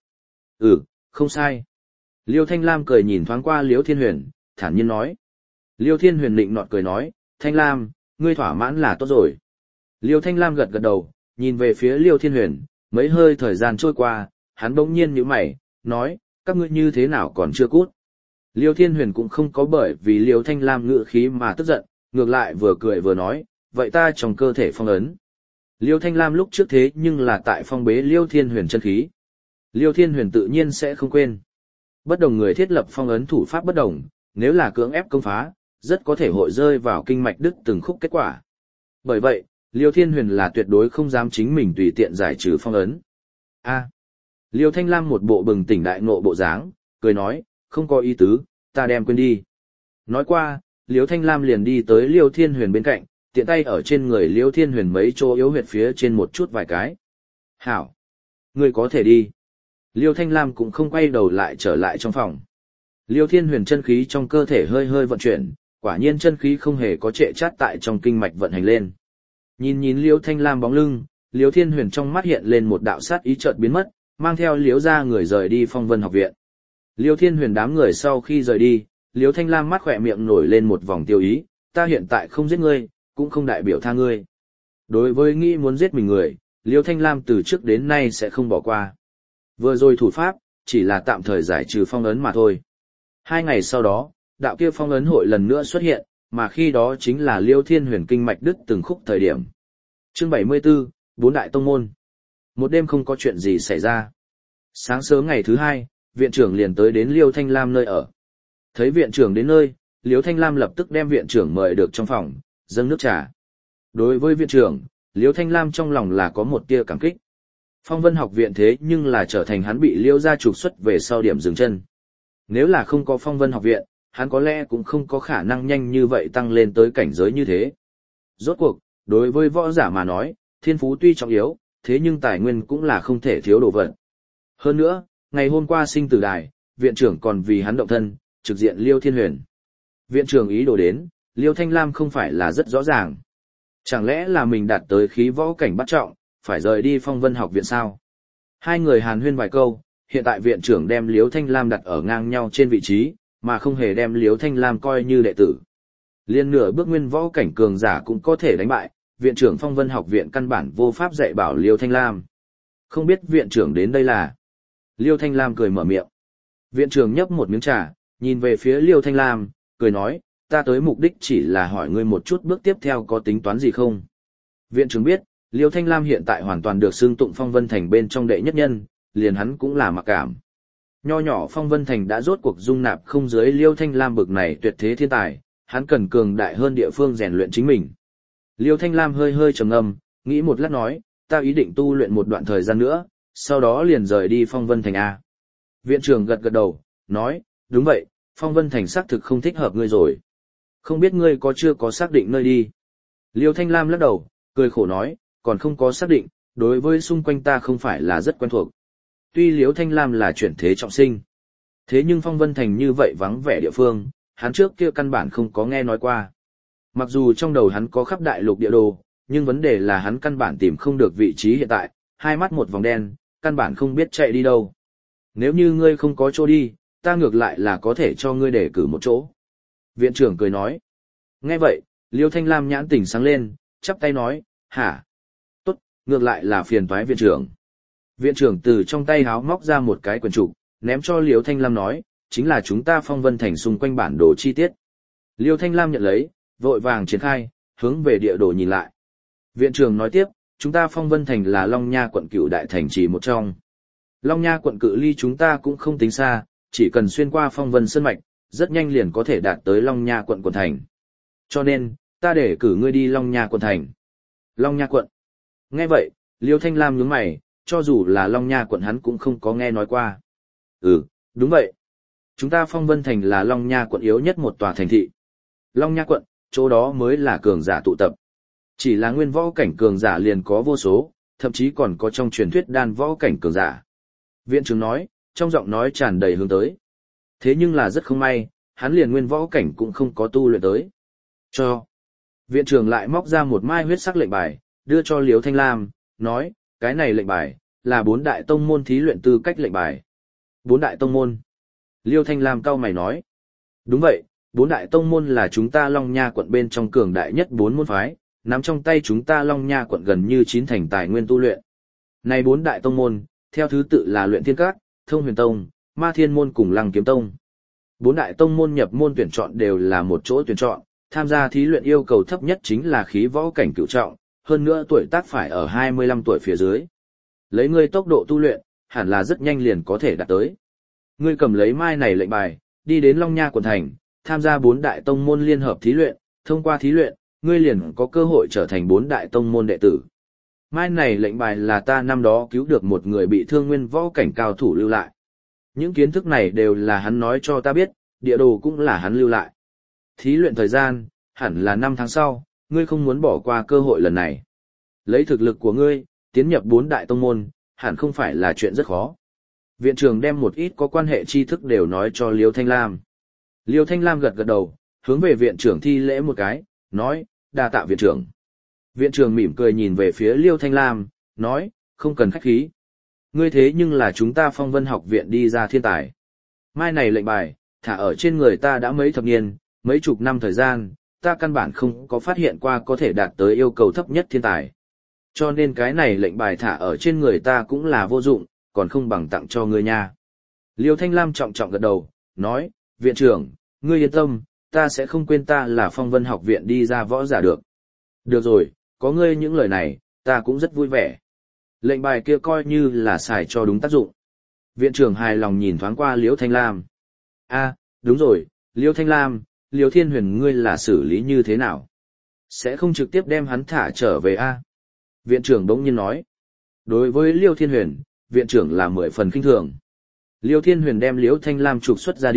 Không sai. Liêu Thanh Lam cười nhìn thoáng qua Liêu Thiên Huyền, thản nhiên nói. Liêu Thiên Huyền định nọt cười nói, Thanh Lam, ngươi thỏa mãn là tốt rồi. Liêu Thanh Lam gật đầu, nhìn về phía Liêu Thiên Huyền, mấy hơi thời gian trôi qua, hắn bỗng nhiên nhíu mày, nói, các ngươi như thế nào còn chưa cút. Liêu Thiên Huyền cũng không có bởi vì Liêu Thanh Lam ngữ khí mà tức giận, ngược lại vừa cười vừa nói, vậy ta trong cơ thể phong ấn. Liêu Thanh Lam lúc trước thế nhưng là tại phong bế Liêu Thiên Huyền chân khí. Liêu Thiên Huyền tự nhiên sẽ không quên. Bất đồng người thiết lập phong ấn thủ pháp bất đồng, nếu là cưỡng ép công phá, rất có thể hội rơi vào kinh mạch đứt từng khúc kết quả. Bởi vậy, Liêu Thiên Huyền là tuyệt đối không dám chính mình tùy tiện giải trừ phong ấn. Liêu Thanh Lam một bộ bừng tỉnh đại ngộ bộ dáng, cười nói, không có ý tứ, ta đem quên đi. Nói qua, Liêu Thanh Lam liền đi tới Liêu Thiên Huyền bên cạnh, tiện tay ở trên người Liêu Thiên Huyền mấy chỗ yếu huyệt phía trên một chút vài cái. Hảo! Ngươi có thể đi. Liêu Thanh Lam cũng không quay đầu lại trở lại trong phòng. Liêu Thiên Huyền chân khí trong cơ thể hơi hơi vận chuyển, quả nhiên chân khí không hề có trệ chát tại trong kinh mạch vận hành lên. Nhìn Liêu Thanh Lam bóng lưng, Liêu Thiên Huyền trong mắt hiện lên một đạo sát ý chợt biến mất, mang theo Liêu ra người rời đi Phong Vân học viện. Liêu Thiên Huyền đám người sau khi rời đi, Liêu Thanh Lam mắt khỏe miệng nổi lên một vòng tiêu ý, ta hiện tại không giết ngươi, cũng không đại biểu tha ngươi. Đối với nghĩ muốn giết mình người, Liêu Thanh Lam từ trước đến nay sẽ không bỏ qua. Vừa rồi thủ pháp, chỉ là tạm thời giải trừ phong ấn mà thôi. 2 ngày sau đó, đạo kia phong ấn hội lần nữa xuất hiện, mà khi đó chính là Liêu Thiên Huyền kinh mạch đứt từng khúc thời điểm. Chương 74, 4 đại tông môn. Một đêm không có chuyện gì xảy ra. Sáng sớm ngày thứ 2, viện trưởng liền tới đến Liêu Thanh Lam nơi ở. Thấy viện trưởng đến nơi, Liêu Thanh Lam lập tức đem viện trưởng mời được trong phòng, dâng nước trà. Đối với viện trưởng, Liêu Thanh Lam trong lòng là có một tia cảm kích. Phong Vân học viện thế nhưng là trở thành hắn bị Liêu gia trục xuất về sau điểm dừng chân. Nếu là không có Phong Vân học viện, hắn có lẽ cũng không có khả năng nhanh như vậy tăng lên tới cảnh giới như thế. Rốt cuộc, đối với võ giả mà nói, thiên phú tuy trọng yếu, thế nhưng tài nguyên cũng là không thể thiếu đồ vật. Hơn nữa, ngày hôm qua sinh tử đài, viện trưởng còn vì hắn động thân, trực diện Liêu Thiên Huyền. Viện trưởng ý đồ đến, Liêu Thanh Lam không phải là rất rõ ràng. Chẳng lẽ là mình đạt tới khí võ cảnh bắt trọng, phải rời đi Phong Vân học viện sao? Hai người hàn huyên vài câu, hiện tại viện trưởng đem Liêu Thanh Lam đặt ở ngang nhau trên vị trí, mà không hề đem Liêu Thanh Lam coi như đệ tử. Liên nửa bước nguyên võ cảnh cường giả cũng có thể đánh bại, viện trưởng Phong Vân học viện căn bản vô pháp dạy bảo Liêu Thanh Lam. Không biết viện trưởng đến đây là? Liêu Thanh Lam cười mở miệng. Viện trưởng nhấp một miếng trà, nhìn về phía Liêu Thanh Lam, cười nói, ta tới mục đích chỉ là hỏi ngươi một chút bước tiếp theo có tính toán gì không. Viện trưởng biết, Liêu Thanh Lam hiện tại hoàn toàn được xưng tụng Phong Vân Thành bên trong đệ nhất nhân, liền hắn cũng là mặc cảm. Nho nhỏ Phong Vân Thành đã rốt cuộc dung nạp không dưới Liêu Thanh Lam bực này tuyệt thế thiên tài, hắn cần cường đại hơn địa phương rèn luyện chính mình. Liêu Thanh Lam hơi hơi trầm ngâm, nghĩ một lát nói, ta ý định tu luyện một đoạn thời gian nữa, sau đó liền rời đi Phong Vân Thành A. Viện trưởng gật gật đầu, nói, đúng vậy, Phong Vân Thành xác thực không thích hợp ngươi rồi. Không biết ngươi có chưa có xác định nơi đi. Liêu Thanh Lam lắc đầu, cười khổ nói, còn không có xác định, đối với xung quanh ta không phải là rất quen thuộc. Tuy Liêu Thanh Lam là chuyển thế trọng sinh, thế nhưng Phong Vân Thành như vậy vắng vẻ địa phương, hắn trước kia căn bản không có nghe nói qua. Mặc dù trong đầu hắn có khắp đại lục địa đồ, nhưng vấn đề là hắn căn bản tìm không được vị trí hiện tại, hai mắt một vòng đen, căn bản không biết chạy đi đâu. Nếu như ngươi không có chỗ đi, ta ngược lại là có thể cho ngươi để cử một chỗ. Viện trưởng cười nói. Nghe vậy, Liêu Thanh Lam nhãn tỉnh sáng lên, chắp tay nói, hả? Tốt, ngược lại là phiền toái viện trưởng. Viện trưởng từ trong tay háo móc ra một cái quyển trục, ném cho Liêu Thanh Lam nói, chính là chúng ta Phong Vân Thành xung quanh bản đồ chi tiết. Liêu Thanh Lam nhận lấy, vội vàng triển khai, hướng về địa đồ nhìn lại. Viện trưởng nói tiếp, chúng ta Phong Vân Thành là Long Nha quận cửu đại thành trì một trong. Long Nha quận cự ly chúng ta cũng không tính xa, chỉ cần xuyên qua Phong Vân Sơn Mạch, rất nhanh liền có thể đạt tới Long Nha quận thành. Cho nên, ta để cử ngươi đi Long Nha quận thành. Long Nha quận. Nghe vậy, Liêu Thanh Lam nhướng mày, cho dù là Long Nha quận hắn cũng không có nghe nói qua. Ừ, đúng vậy. Chúng ta Phong Vân Thành là Long Nha quận yếu nhất một tòa thành thị. Long Nha quận, chỗ đó mới là cường giả tụ tập. Chỉ là nguyên võ cảnh cường giả liền có vô số, thậm chí còn có trong truyền thuyết đan võ cảnh cường giả. Viện trưởng nói, trong giọng nói tràn đầy hướng tới. Thế nhưng là rất không may, hắn liền nguyên võ cảnh cũng không có tu luyện tới. Cho. Viện trưởng lại móc ra một mai huyết sắc lệnh bài, đưa cho Liêu Thanh Lam, nói, cái này lệnh bài, là 4 đại tông môn thí luyện tư cách lệnh bài. 4 đại tông môn. Liêu Thanh Lam cau mày nói. Đúng vậy, 4 đại tông môn là chúng ta Long Nha quận bên trong cường đại nhất 4 môn phái, nắm trong tay chúng ta Long Nha quận gần như 9 thành tài nguyên tu luyện. Này 4 đại tông môn, theo thứ tự là Luyện Thiên Các, Thông Huyền Tông, Ma Thiên Môn cùng Lăng Kiếm Tông. 4 đại tông môn nhập môn tuyển chọn đều là một chỗ tuyển chọn, tham gia thí luyện yêu cầu thấp nhất chính là khí võ cảnh cửu trọng, hơn nữa tuổi tác phải ở 25 tuổi phía dưới. Lấy ngươi tốc độ tu luyện, hẳn là rất nhanh liền có thể đạt tới. Ngươi cầm lấy mai này lệnh bài, đi đến Long Nha quận thành, tham gia 4 đại tông môn liên hợp thí luyện, thông qua thí luyện, ngươi liền có cơ hội trở thành 4 đại tông môn đệ tử. Mai này lệnh bài là ta năm đó cứu được một người bị thương nguyên võ cảnh cao thủ lưu lại. Những kiến thức này đều là hắn nói cho ta biết, địa đồ cũng là hắn lưu lại. Thí luyện thời gian, hẳn là 5 tháng sau, ngươi không muốn bỏ qua cơ hội lần này. Lấy thực lực của ngươi, tiến nhập 4 đại tông môn, hẳn không phải là chuyện rất khó. Viện trưởng đem một ít có quan hệ tri thức đều nói cho Liêu Thanh Lam. Liêu Thanh Lam gật gật đầu, hướng về viện trưởng thi lễ một cái, nói, đa tạ viện trưởng. Viện trưởng mỉm cười nhìn về phía Liêu Thanh Lam, nói, không cần khách khí. Ngươi thế nhưng là chúng ta Phong Vân học viện đi ra thiên tài. Mai này lệnh bài, thả ở trên người ta đã mấy thập niên, mấy chục năm thời gian, ta căn bản không có phát hiện qua có thể đạt tới yêu cầu thấp nhất thiên tài. Cho nên cái này lệnh bài thả ở trên người ta cũng là vô dụng, còn không bằng tặng cho ngươi nha. Liêu Thanh Lam trọng trọng gật đầu, nói, viện trưởng, ngươi yên tâm, ta sẽ không quên ta là Phong Vân học viện đi ra võ giả được. Được rồi, có ngươi những lời này, ta cũng rất vui vẻ. Lệnh bài kia coi như là xài cho đúng tác dụng. Viện trưởng hài lòng nhìn thoáng qua Liêu Thanh Lam. Đúng rồi, Liêu Thanh Lam, Liêu Thiên Huyền ngươi là xử lý như thế nào? Sẽ không trực tiếp đem hắn thả trở về Viện trưởng bỗng nhiên nói. Đối với Liêu Thiên Huyền, viện trưởng là 10 phần khinh thường. Liêu Thiên Huyền đem Liêu Thanh Lam trục xuất ra đi,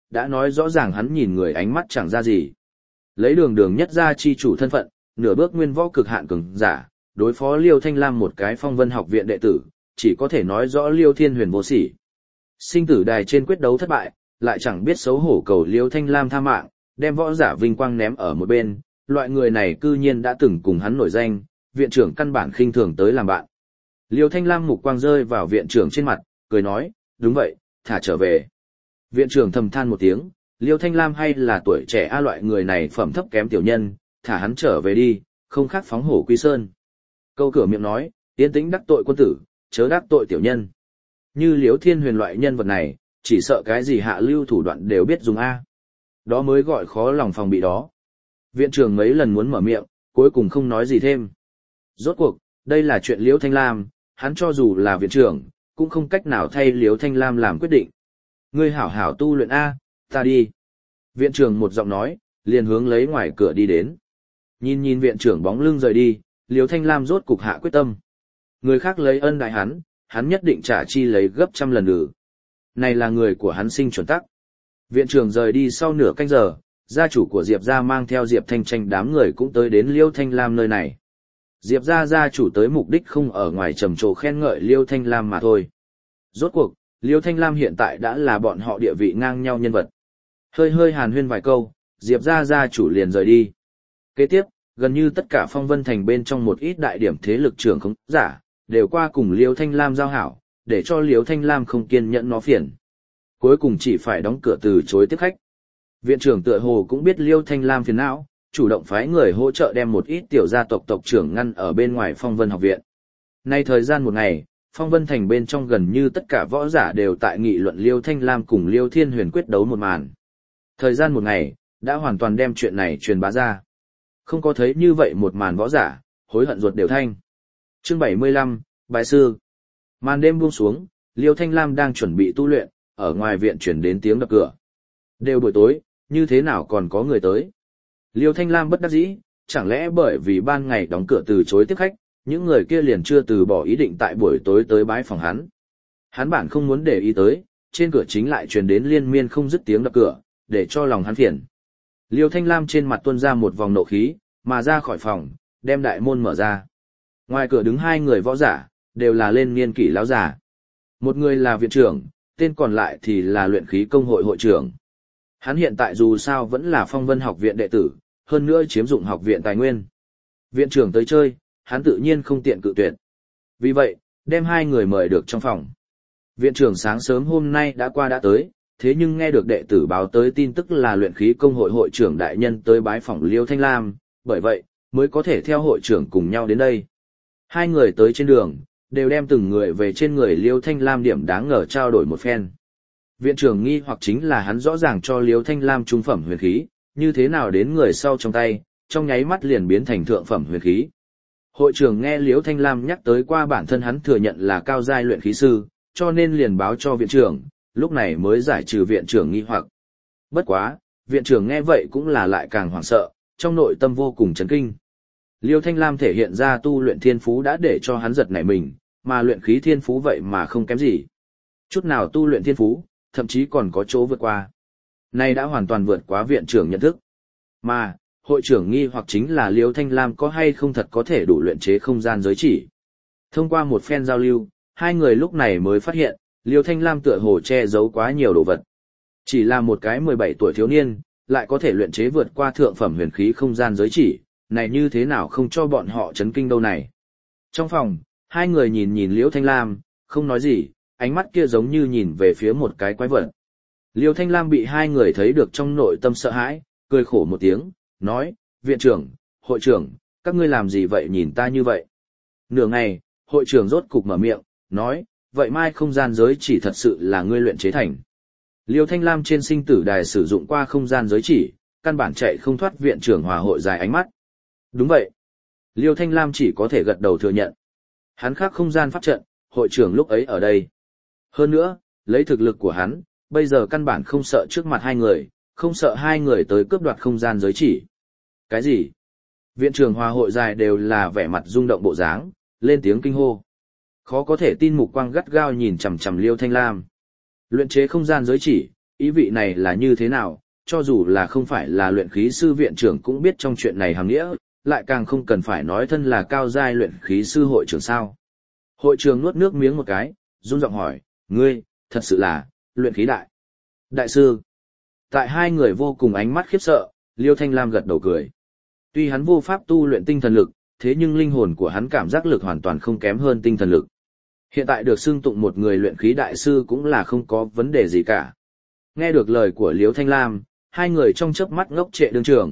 đã nói rõ ràng hắn nhìn người ánh mắt chẳng ra gì. Lấy đường nhất gia chi chủ thân phận, nửa bước nguyên võ cực hạn cường giả, đối phó Liêu Thanh Lam một cái phong vân học viện đệ tử, chỉ có thể nói rõ Liêu Thiên Huyền vô sỉ. Sinh tử đài trên quyết đấu thất bại, lại chẳng biết xấu hổ cầu Liêu Thanh Lam tha mạng, đem võ giả vinh quang ném ở một bên, loại người này cư nhiên đã từng cùng hắn nổi danh, viện trưởng căn bản khinh thường tới làm bạn. Liêu Thanh Lam mục quang rơi vào viện trưởng trên mặt, cười nói, đúng vậy, thả trở về. Viện trưởng thầm than một tiếng, Liêu Thanh Lam hay là tuổi trẻ loại người này phẩm thấp kém tiểu nhân, thả hắn trở về đi, không khác phóng hổ quy sơn. Câu cửa miệng nói, yên tĩnh đắc tội quân tử, chớ đắc tội tiểu nhân. Như Liêu Thiên Huyền loại nhân vật này, chỉ sợ cái gì hạ lưu thủ đoạn đều biết dùng A. Đó mới gọi khó lòng phòng bị đó. Viện trưởng mấy lần muốn mở miệng, cuối cùng không nói gì thêm. Rốt cuộc, đây là chuyện Liêu Thanh Lam, hắn cho dù là viện trưởng, cũng không cách nào thay Liêu Thanh Lam làm quyết định. Ngươi hảo hảo tu luyện A, ta đi. Viện trưởng một giọng nói, liền hướng lấy ngoài cửa đi đến. Nhìn viện trưởng bóng lưng rời đi, Liêu Thanh Lam rốt cục hạ quyết tâm. Người khác lấy ân đại hắn nhất định trả chi lấy gấp trăm lần nữa. Này là người của hắn sinh chuẩn tắc. Viện trưởng rời đi sau nửa canh giờ, gia chủ của Diệp gia mang theo Diệp Thanh Tranh đám người cũng tới đến Liêu Thanh Lam nơi này. Diệp gia chủ tới mục đích không ở ngoài trầm trồ khen ngợi Liêu Thanh Lam mà thôi. Rốt cuộc, Liêu Thanh Lam hiện tại đã là bọn họ địa vị ngang nhau nhân vật. Hơi hàn huyên vài câu, Diệp gia chủ liền rời đi. Kế tiếp, gần như tất cả Phong Vân Thành bên trong một ít đại điểm thế lực trưởng khống giả, đều qua cùng Liêu Thanh Lam giao hảo, để cho Liêu Thanh Lam không kiên nhẫn nó phiền. Cuối cùng chỉ phải đóng cửa từ chối tiếp khách. Viện trưởng tựa hồ cũng biết Liêu Thanh Lam phiền não, chủ động phái người hỗ trợ đem một ít tiểu gia tộc tộc trưởng ngăn ở bên ngoài Phong Vân học viện. Nay thời gian một ngày, Phong Vân Thành bên trong gần như tất cả võ giả đều tại nghị luận Liêu Thanh Lam cùng Liêu Thiên Huyền quyết đấu một màn. Thời gian một ngày, đã hoàn toàn đem chuyện này truyền bá ra. Không có thấy như vậy một màn võ giả, hối hận ruột đều thanh. Chương 75, Bài sư. Màn đêm buông xuống, Liêu Thanh Lam đang chuẩn bị tu luyện, ở ngoài viện chuyển đến tiếng đập cửa. Đều buổi tối, như thế nào còn có người tới? Liêu Thanh Lam bất đắc dĩ, chẳng lẽ bởi vì ban ngày đóng cửa từ chối tiếp khách, những người kia liền chưa từ bỏ ý định tại buổi tối tới bái phòng hắn. Hắn bản không muốn để ý tới, trên cửa chính lại truyền đến liên miên không dứt tiếng đập cửa, để cho lòng hắn phiền. Liêu Thanh Lam trên mặt tuôn ra một vòng nộ khí, mà ra khỏi phòng, đem đại môn mở ra. Ngoài cửa đứng hai người võ giả, đều là lên niên kỷ lão giả. Một người là viện trưởng, tên còn lại thì là luyện khí công hội hội trưởng. Hắn hiện tại dù sao vẫn là Phong Vân học viện đệ tử, hơn nữa chiếm dụng học viện tài nguyên. Viện trưởng tới chơi, hắn tự nhiên không tiện cự tuyệt. Vì vậy, đem hai người mời được trong phòng. Viện trưởng sáng sớm hôm nay đã qua đã tới, thế nhưng nghe được đệ tử báo tới tin tức là luyện khí công hội hội trưởng đại nhân tới bái phỏng Liêu Thanh Lam, bởi vậy, mới có thể theo hội trưởng cùng nhau đến đây. Hai người tới trên đường, đều đem từng người về trên người Liêu Thanh Lam điểm đáng ngờ trao đổi một phen. Viện trưởng nghi hoặc chính là hắn rõ ràng cho Liêu Thanh Lam trung phẩm huyền khí, như thế nào đến người sau trong tay, trong nháy mắt liền biến thành thượng phẩm huyền khí. Hội trưởng nghe Liêu Thanh Lam nhắc tới qua bản thân hắn thừa nhận là cao giai luyện khí sư, cho nên liền báo cho viện trưởng, lúc này mới giải trừ viện trưởng nghi hoặc. Bất quá, viện trưởng nghe vậy cũng là lại càng hoảng sợ, trong nội tâm vô cùng chấn kinh. Liêu Thanh Lam thể hiện ra tu luyện thiên phú đã để cho hắn giật nảy mình, mà luyện khí thiên phú vậy mà không kém gì. Chút nào tu luyện thiên phú, thậm chí còn có chỗ vượt qua. Nay đã hoàn toàn vượt quá viện trưởng nhận thức. Mà, hội trưởng nghi hoặc chính là Liêu Thanh Lam có hay không thật có thể đủ luyện chế không gian giới chỉ. Thông qua một phen giao lưu, hai người lúc này mới phát hiện, Liêu Thanh Lam tựa hồ che giấu quá nhiều đồ vật. Chỉ là một cái 17 tuổi thiếu niên, lại có thể luyện chế vượt qua thượng phẩm huyền khí không gian giới chỉ, này như thế nào không cho bọn họ chấn kinh đâu này. Trong phòng, hai người nhìn Liêu Thanh Lam, không nói gì, ánh mắt kia giống như nhìn về phía một cái quái vật. Liêu Thanh Lam bị hai người thấy được trong nội tâm sợ hãi, cười khổ một tiếng, nói, viện trưởng, hội trưởng, các ngươi làm gì vậy nhìn ta như vậy. Nửa ngày, hội trưởng rốt cục mở miệng, nói, vậy mai không gian giới chỉ thật sự là ngươi luyện chế thành. Liêu Thanh Lam trên sinh tử đài sử dụng qua không gian giới chỉ, căn bản chạy không thoát viện trưởng hòa hội dài ánh mắt. Đúng vậy. Liêu Thanh Lam chỉ có thể gật đầu thừa nhận. Hắn khác không gian pháp trận, hội trưởng lúc ấy ở đây. Hơn nữa, lấy thực lực của hắn, bây giờ căn bản không sợ trước mặt hai người, không sợ hai người tới cướp đoạt không gian giới chỉ. Cái gì? Viện trưởng hòa hội dài đều là vẻ mặt rung động bộ dáng, lên tiếng kinh hô. Khó có thể tin mục quang gắt gao nhìn chằm chằm Liêu Thanh Lam. Luyện chế không gian giới chỉ, ý vị này là như thế nào, cho dù là không phải là luyện khí sư viện trưởng cũng biết trong chuyện này hàm nghĩa, lại càng không cần phải nói thân là cao giai luyện khí sư hội trưởng sao. Hội trưởng nuốt nước miếng một cái, run giọng hỏi, ngươi, thật sự là, luyện khí đại sư. Tại hai người vô cùng ánh mắt khiếp sợ, Liêu Thanh Lam gật đầu cười. Tuy hắn vô pháp tu luyện tinh thần lực, thế nhưng linh hồn của hắn cảm giác lực hoàn toàn không kém hơn tinh thần lực. Hiện tại được xưng tụng một người luyện khí đại sư cũng là không có vấn đề gì cả. Nghe được lời của Liêu Thanh Lam, hai người trong chớp mắt ngốc trệ đương trường.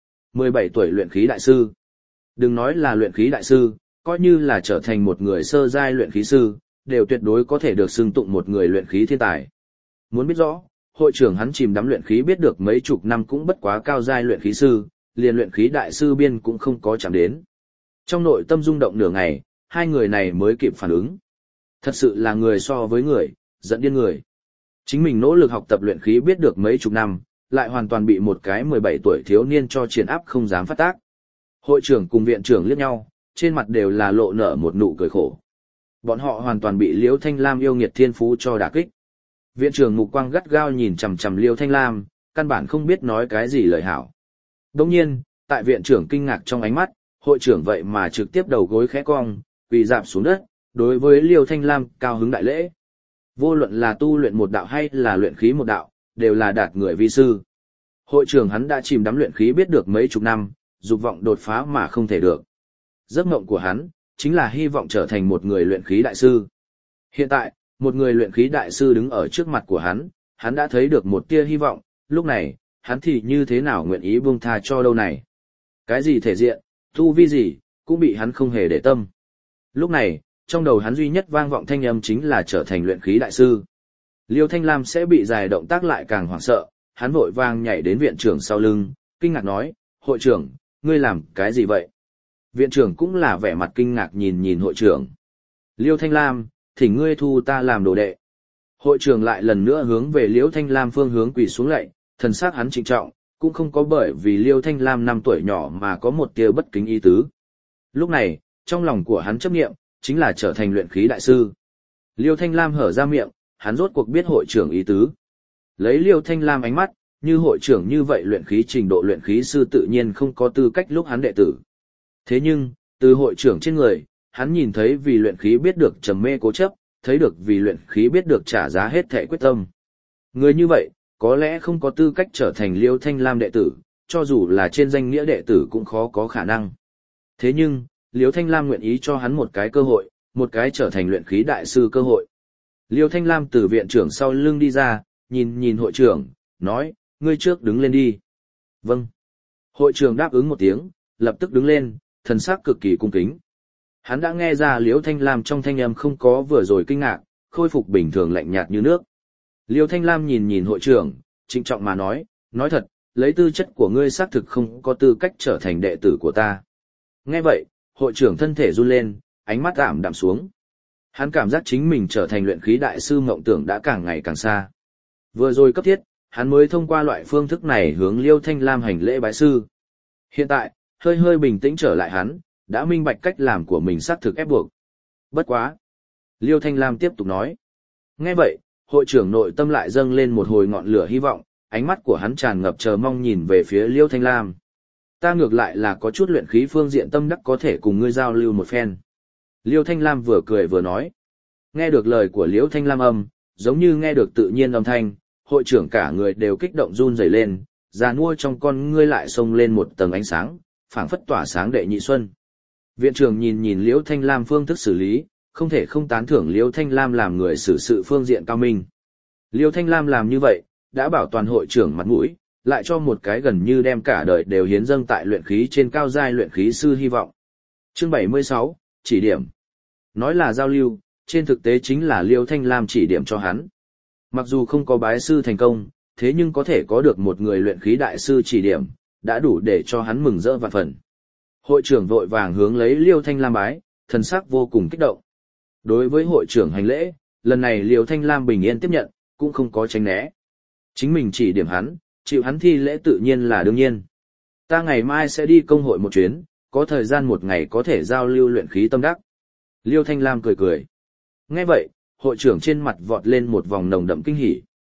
17 tuổi luyện khí đại sư. Đừng nói là luyện khí đại sư, coi như là trở thành một người sơ giai luyện khí sư, đều tuyệt đối có thể được xưng tụng một người luyện khí thiên tài. Muốn biết rõ, hội trưởng hắn chìm đắm luyện khí biết được mấy chục năm cũng bất quá cao giai luyện khí sư, liền luyện khí đại sư biên cũng không có chạm đến. Trong nội tâm rung động nửa ngày, hai người này mới kịp phản ứng. Thật sự là người so với người, giận điên người. Chính mình nỗ lực học tập luyện khí biết được mấy chục năm, lại hoàn toàn bị một cái 17 tuổi thiếu niên cho triển áp không dám phát tác. Hội trưởng cùng viện trưởng liếc nhau, trên mặt đều là lộ nở một nụ cười khổ. Bọn họ hoàn toàn bị Liễu Thanh Lam yêu nghiệt thiên phú cho đả kích. Viện trưởng mục quang gắt gao nhìn chằm chằm Liễu Thanh Lam, căn bản không biết nói cái gì lời hảo. Đồng nhiên, tại viện trưởng kinh ngạc trong ánh mắt, hội trưởng vậy mà trực tiếp đầu gối khẽ cong, quỳ rạp xuống đất, đối với Liễu Thanh Lam cao hứng đại lễ. Vô luận là tu luyện một đạo hay là luyện khí một đạo, đều là đạt người vi sư. Hội trưởng hắn đã chìm đắm luyện khí biết được mấy chục năm, dục vọng đột phá mà không thể được. Giấc mộng của hắn, chính là hy vọng trở thành một người luyện khí đại sư. Hiện tại, một người luyện khí đại sư đứng ở trước mặt của hắn đã thấy được một tia hy vọng, lúc này, hắn thì như thế nào nguyện ý buông tha cho đâu này. Cái gì thể diện, tu vi gì, cũng bị hắn không hề để tâm. Lúc này, trong đầu hắn duy nhất vang vọng thanh âm chính là trở thành luyện khí đại sư. Liêu Thanh Lam sẽ bị dài động tác lại càng hoảng sợ, hắn vội vàng nhảy đến viện trưởng sau lưng, kinh ngạc nói, hội trưởng, ngươi làm cái gì vậy? Viện trưởng cũng là vẻ mặt kinh ngạc nhìn hội trưởng. Liêu Thanh Lam, thỉnh ngươi thu ta làm đồ đệ. Hội trưởng lại lần nữa hướng về Liêu Thanh Lam phương hướng quỳ xuống lạy, thần sắc hắn trịnh trọng, cũng không có bởi vì Liêu Thanh Lam 5 tuổi nhỏ mà có một tia bất kính ý tứ. Lúc này, trong lòng của hắn chấp niệm, chính là trở thành luyện khí đại sư. Liêu Thanh Lam hở ra miệng, hắn rốt cuộc biết hội trưởng ý tứ. Lấy Liêu Thanh Lam ánh mắt, như hội trưởng như vậy luyện khí trình độ luyện khí sư tự nhiên không có tư cách lúc hắn đệ tử. Thế nhưng, từ hội trưởng trên người, hắn nhìn thấy vì luyện khí biết được trầm mê cố chấp, thấy được vì luyện khí biết được trả giá hết thảy quyết tâm. Người như vậy, có lẽ không có tư cách trở thành Liêu Thanh Lam đệ tử, cho dù là trên danh nghĩa đệ tử cũng khó có khả năng. Thế nhưng, Liêu Thanh Lam nguyện ý cho hắn một cái cơ hội, một cái trở thành luyện khí đại sư cơ hội. Liêu Thanh Lam từ viện trưởng sau lưng đi ra, nhìn hội trưởng, nói, ngươi trước đứng lên đi. Vâng. Hội trưởng đáp ứng một tiếng, lập tức đứng lên, thần sắc cực kỳ cung kính. Hắn đã nghe ra Liêu Thanh Lam trong thanh âm không có vừa rồi kinh ngạc, khôi phục bình thường lạnh nhạt như nước. Liêu Thanh Lam nhìn hội trưởng, trịnh trọng mà nói thật, lấy tư chất của ngươi xác thực không có tư cách trở thành đệ tử của ta. Nghe vậy, hội trưởng thân thể run lên, ánh mắt ảm đạm xuống. Hắn cảm giác chính mình trở thành luyện khí đại sư mộng tưởng đã càng ngày càng xa. Vừa rồi cấp thiết, hắn mới thông qua loại phương thức này hướng Liêu Thanh Lam hành lễ bái sư. Hiện tại, hơi bình tĩnh trở lại hắn, đã minh bạch cách làm của mình xác thực ép buộc. Bất quá. Liêu Thanh Lam tiếp tục nói. Nghe vậy, hội trưởng nội tâm lại dâng lên một hồi ngọn lửa hy vọng, ánh mắt của hắn tràn ngập chờ mong nhìn về phía Liêu Thanh Lam. Ta ngược lại là có chút luyện khí phương diện tâm đắc có thể cùng ngươi giao lưu một phen. Liêu Thanh Lam vừa cười vừa nói. Nghe được lời của Liêu Thanh Lam âm, giống như nghe được tự nhiên âm thanh, hội trưởng cả người đều kích động run rẩy lên, già nua trong con ngươi lại xông lên một tầng ánh sáng, phảng phất tỏa sáng đệ nhị xuân. Viện trưởng nhìn Liêu Thanh Lam phương thức xử lý, không thể không tán thưởng Liêu Thanh Lam làm người xử sự phương diện cao minh. Liêu Thanh Lam làm như vậy, đã bảo toàn hội trưởng mặt mũi, lại cho một cái gần như đem cả đời đều hiến dâng tại luyện khí trên cao giai luyện khí sư hy vọng. Chương 76, chỉ điểm. Nói là giao lưu, trên thực tế chính là Liêu Thanh Lam chỉ điểm cho hắn. Mặc dù không có bái sư thành công, thế nhưng có thể có được một người luyện khí đại sư chỉ điểm, đã đủ để cho hắn mừng rỡ vạn phần. Hội trưởng vội vàng hướng lấy Liêu Thanh Lam bái, thần sắc vô cùng kích động. Đối với hội trưởng hành lễ, lần này Liêu Thanh Lam bình yên tiếp nhận, cũng không có tránh né. Chính mình chỉ điểm hắn, chịu hắn thi lễ tự nhiên là đương nhiên. Ta ngày mai sẽ đi công hội một chuyến, có thời gian một ngày có thể giao lưu luyện khí tâm đắc. Liêu Thanh Lam cười cười. Nghe vậy, hội trưởng trên mặt vọt lên một vòng nồng đậm kinh hỉ.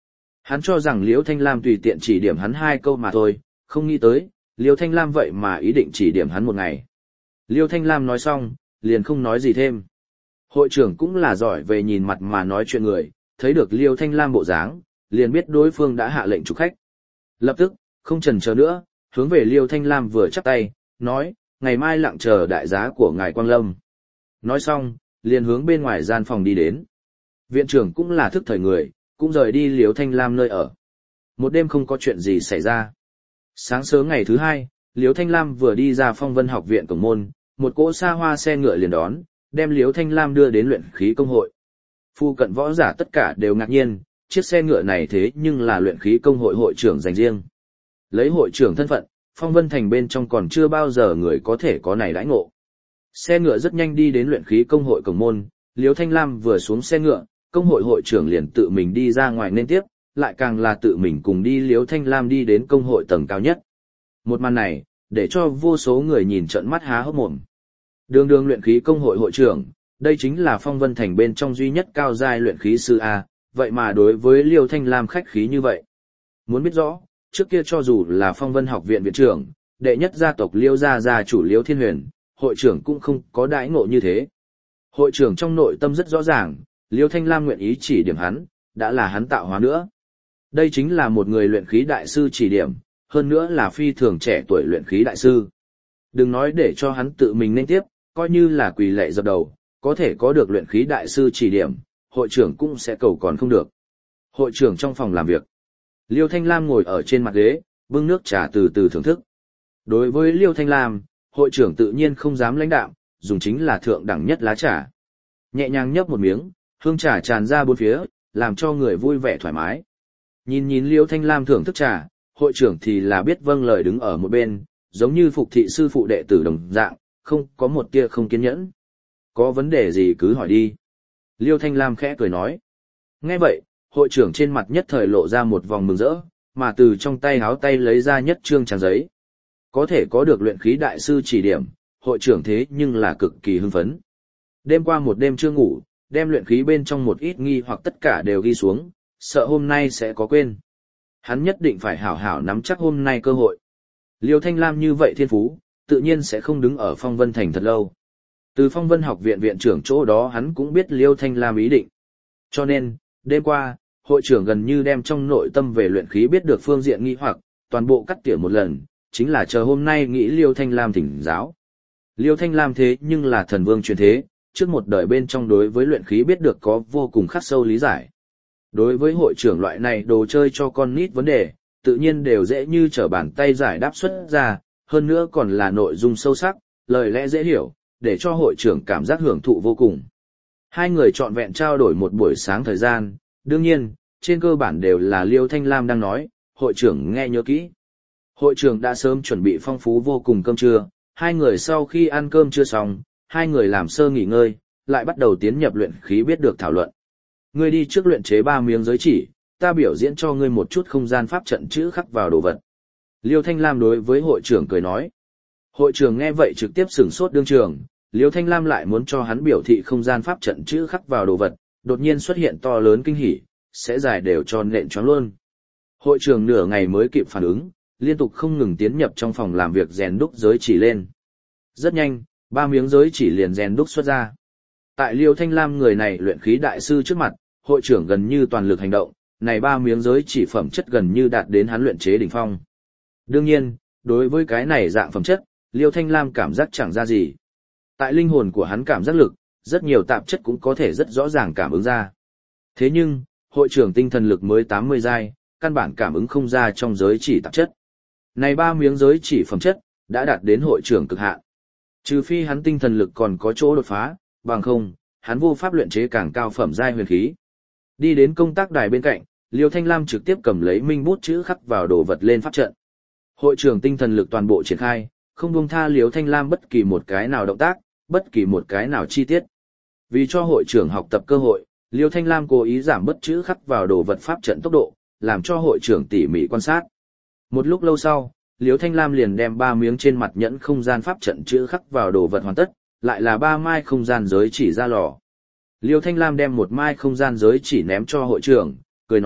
Hắn cho rằng Liễu Thanh Lam tùy tiện chỉ điểm hắn 2 câu mà thôi, không nghĩ tới, Liễu Thanh Lam vậy mà ý định chỉ điểm hắn 1 ngày. Liễu Thanh Lam nói xong, liền không nói gì thêm. Hội trưởng cũng là giỏi về nhìn mặt mà nói chuyện người, thấy được Liễu Thanh Lam bộ dáng, liền biết đối phương đã hạ lệnh chụp khách. Lập tức, không chần chờ nữa, hướng về Liễu Thanh Lam vừa chắp tay, nói, ngày mai lặng chờ đại giá của ngài Quang Lâm. Nói xong, liền hướng bên ngoài gian phòng đi đến. Viện trưởng cũng là thức thời người, cũng rời đi Liễu Thanh Lam nơi ở. Một đêm không có chuyện gì xảy ra. Sáng sớm ngày thứ 2, Liễu Thanh Lam vừa đi ra Phong Vân học viện cổng môn, một cỗ xa hoa xe ngựa liền đón, đem Liễu Thanh Lam đưa đến luyện khí công hội. Phu cận võ giả tất cả đều ngạc nhiên, chiếc xe ngựa này thế nhưng là luyện khí công hội hội trưởng dành riêng. Lấy hội trưởng thân phận, Phong Vân thành bên trong còn chưa bao giờ người có thể có này đãi ngộ. Xe ngựa rất nhanh đi đến luyện khí công hội cổng môn, Liễu Thanh Lam vừa xuống xe ngựa, công hội hội trưởng liền tự mình đi ra ngoài nên tiếp, lại càng là tự mình cùng đi Liễu Thanh Lam đi đến công hội tầng cao nhất. Một màn này, để cho vô số người nhìn trợn mắt há hốc mồm. Đường đường luyện khí công hội hội trưởng, đây chính là Phong Vân thành bên trong duy nhất cao giai luyện khí sư A, vậy mà đối với Liễu Thanh Lam khách khí như vậy. Muốn biết rõ, trước kia cho dù là Phong Vân học viện viện trưởng, đệ nhất gia tộc Liễu gia chủ Liễu Thiên Huyền, hội trưởng cũng không có đãi ngộ như thế. Hội trưởng trong nội tâm rất rõ ràng, Liễu Thanh Lam nguyện ý chỉ điểm hắn, đã là hắn tạo hóa nữa. Đây chính là một người luyện khí đại sư chỉ điểm, hơn nữa là phi thường trẻ tuổi luyện khí đại sư. Đừng nói để cho hắn tự mình nên tiếp, coi như là quỳ lạy dập đầu, có thể có được luyện khí đại sư chỉ điểm, hội trưởng cũng sẽ cầu còn không được. Hội trưởng trong phòng làm việc. Liễu Thanh Lam ngồi ở trên mặt ghế, bưng nước trà từ từ thưởng thức. Đối với Liễu Thanh Lam, hội trưởng tự nhiên không dám lãnh đạm, dùng chính là thượng đẳng nhất lá trà. Nhẹ nhàng nhấp một miếng, hương trà tràn ra bốn phía, làm cho người vui vẻ thoải mái. Nhìn nhìn Liễu Thanh Lam thưởng thức trà, hội trưởng thì là biết vâng lời đứng ở một bên, giống như phục thị sư phụ đệ tử đồng dạng, không có một tia không kiên nhẫn. Có vấn đề gì cứ hỏi đi. Liễu Thanh Lam khẽ cười nói. Nghe vậy, hội trưởng trên mặt nhất thời lộ ra một vòng mừng rỡ, mà từ trong tay háo tay lấy ra nhất trương trang giấy. Có thể có được luyện khí đại sư chỉ điểm, hội trưởng thế nhưng là cực kỳ hưng phấn. Đêm qua một đêm chưa ngủ, đem luyện khí bên trong một ít nghi hoặc tất cả đều ghi xuống, sợ hôm nay sẽ có quên. Hắn nhất định phải hảo hảo nắm chắc hôm nay cơ hội. Liễu Thanh Lam như vậy thiên phú, tự nhiên sẽ không đứng ở Phong Vân thành thật lâu. Từ Phong Vân học viện viện trưởng chỗ đó hắn cũng biết Liễu Thanh Lam ý định. Cho nên, đêm qua, hội trưởng gần như đem trong nội tâm về luyện khí biết được phương diện nghi hoặc, toàn bộ cắt tỉa một lần, chính là chờ hôm nay nghĩ Liễu Thanh Lam thỉnh giáo. Liễu Thanh Lam thế nhưng là thần vương truyền thế, trước một đời bên trong đối với luyện khí biết được có vô cùng khắc sâu lý giải. Đối với hội trưởng loại này đồ chơi cho con nít vấn đề, tự nhiên đều dễ như trở bàn tay giải đáp xuất ra, hơn nữa còn là nội dung sâu sắc, lời lẽ dễ hiểu, để cho hội trưởng cảm giác hưởng thụ vô cùng. Hai người trọn vẹn trao đổi một buổi sáng thời gian, đương nhiên, trên cơ bản đều là Liễu Thanh Lam đang nói, hội trưởng nghe nhớ kỹ. Hội trưởng đã sớm chuẩn bị phong phú vô cùng cơm trưa, hai người sau khi ăn cơm trưa xong, hai người làm sơ nghỉ ngơi, lại bắt đầu tiến nhập luyện khí biết được thảo luận. Ngươi đi trước luyện chế 3 miếng giới chỉ, ta biểu diễn cho ngươi một chút không gian pháp trận chữ khắc vào đồ vật. Liễu Thanh Lam đối với hội trưởng cười nói. Hội trưởng nghe vậy trực tiếp sửng sốt đương trường, Liễu Thanh Lam lại muốn cho hắn biểu thị không gian pháp trận chữ khắc vào đồ vật, đột nhiên xuất hiện to lớn kinh hỉ, sẽ giải đều cho nện choáng luôn. Hội trưởng nửa ngày mới kịp phản ứng, liên tục không ngừng tiến nhập trong phòng làm việc rèn đúc giới chỉ lên. Rất nhanh, 3 miếng giới chỉ liền rèn đúc xuất ra. Tại Liễu Thanh Lam người này luyện khí đại sư trước mặt, hội trưởng gần như toàn lực hành động, này 3 miếng giới chỉ phẩm chất gần như đạt đến hắn luyện chế đỉnh phong. Đương nhiên, đối với cái này dạng phẩm chất, Liễu Thanh Lam cảm giác chẳng ra gì. Tại linh hồn của hắn cảm giác lực, rất nhiều tạp chất cũng có thể rất rõ ràng cảm ứng ra. Thế nhưng, hội trưởng tinh thần lực mới 80 giai, căn bản cảm ứng không ra trong giới chỉ tạp chất. Này 3 miếng giới chỉ phẩm chất, đã đạt đến hội trưởng cực hạn. Trừ phi hắn tinh thần lực còn có chỗ đột phá, bằng không, hắn vô pháp luyện chế càng cao phẩm giai huyền khí. Đi đến công tác đài bên cạnh, Liễu Thanh Lam trực tiếp cầm lấy minh bút chữ khắc vào đồ vật lên pháp trận. Hội trưởng tinh thần lực toàn bộ triển khai, không buông tha Liễu Thanh Lam bất kỳ một cái nào động tác, bất kỳ một cái nào chi tiết. Vì cho hội trưởng học tập cơ hội, Liễu Thanh Lam cố ý giảm bớt chữ khắc vào đồ vật pháp trận tốc độ, làm cho hội trưởng tỉ mỉ quan sát. Một lúc lâu sau, Liễu Thanh Lam liền đem 3 miếng trên mặt nhẫn không gian pháp trận chữ khắc vào đồ vật hoàn tất, lại là 3 mai không gian giới chỉ ra lò. Liễu Thanh Lam đem 1 mai không gian giới chỉ ném cho hội trưởng, cười nói,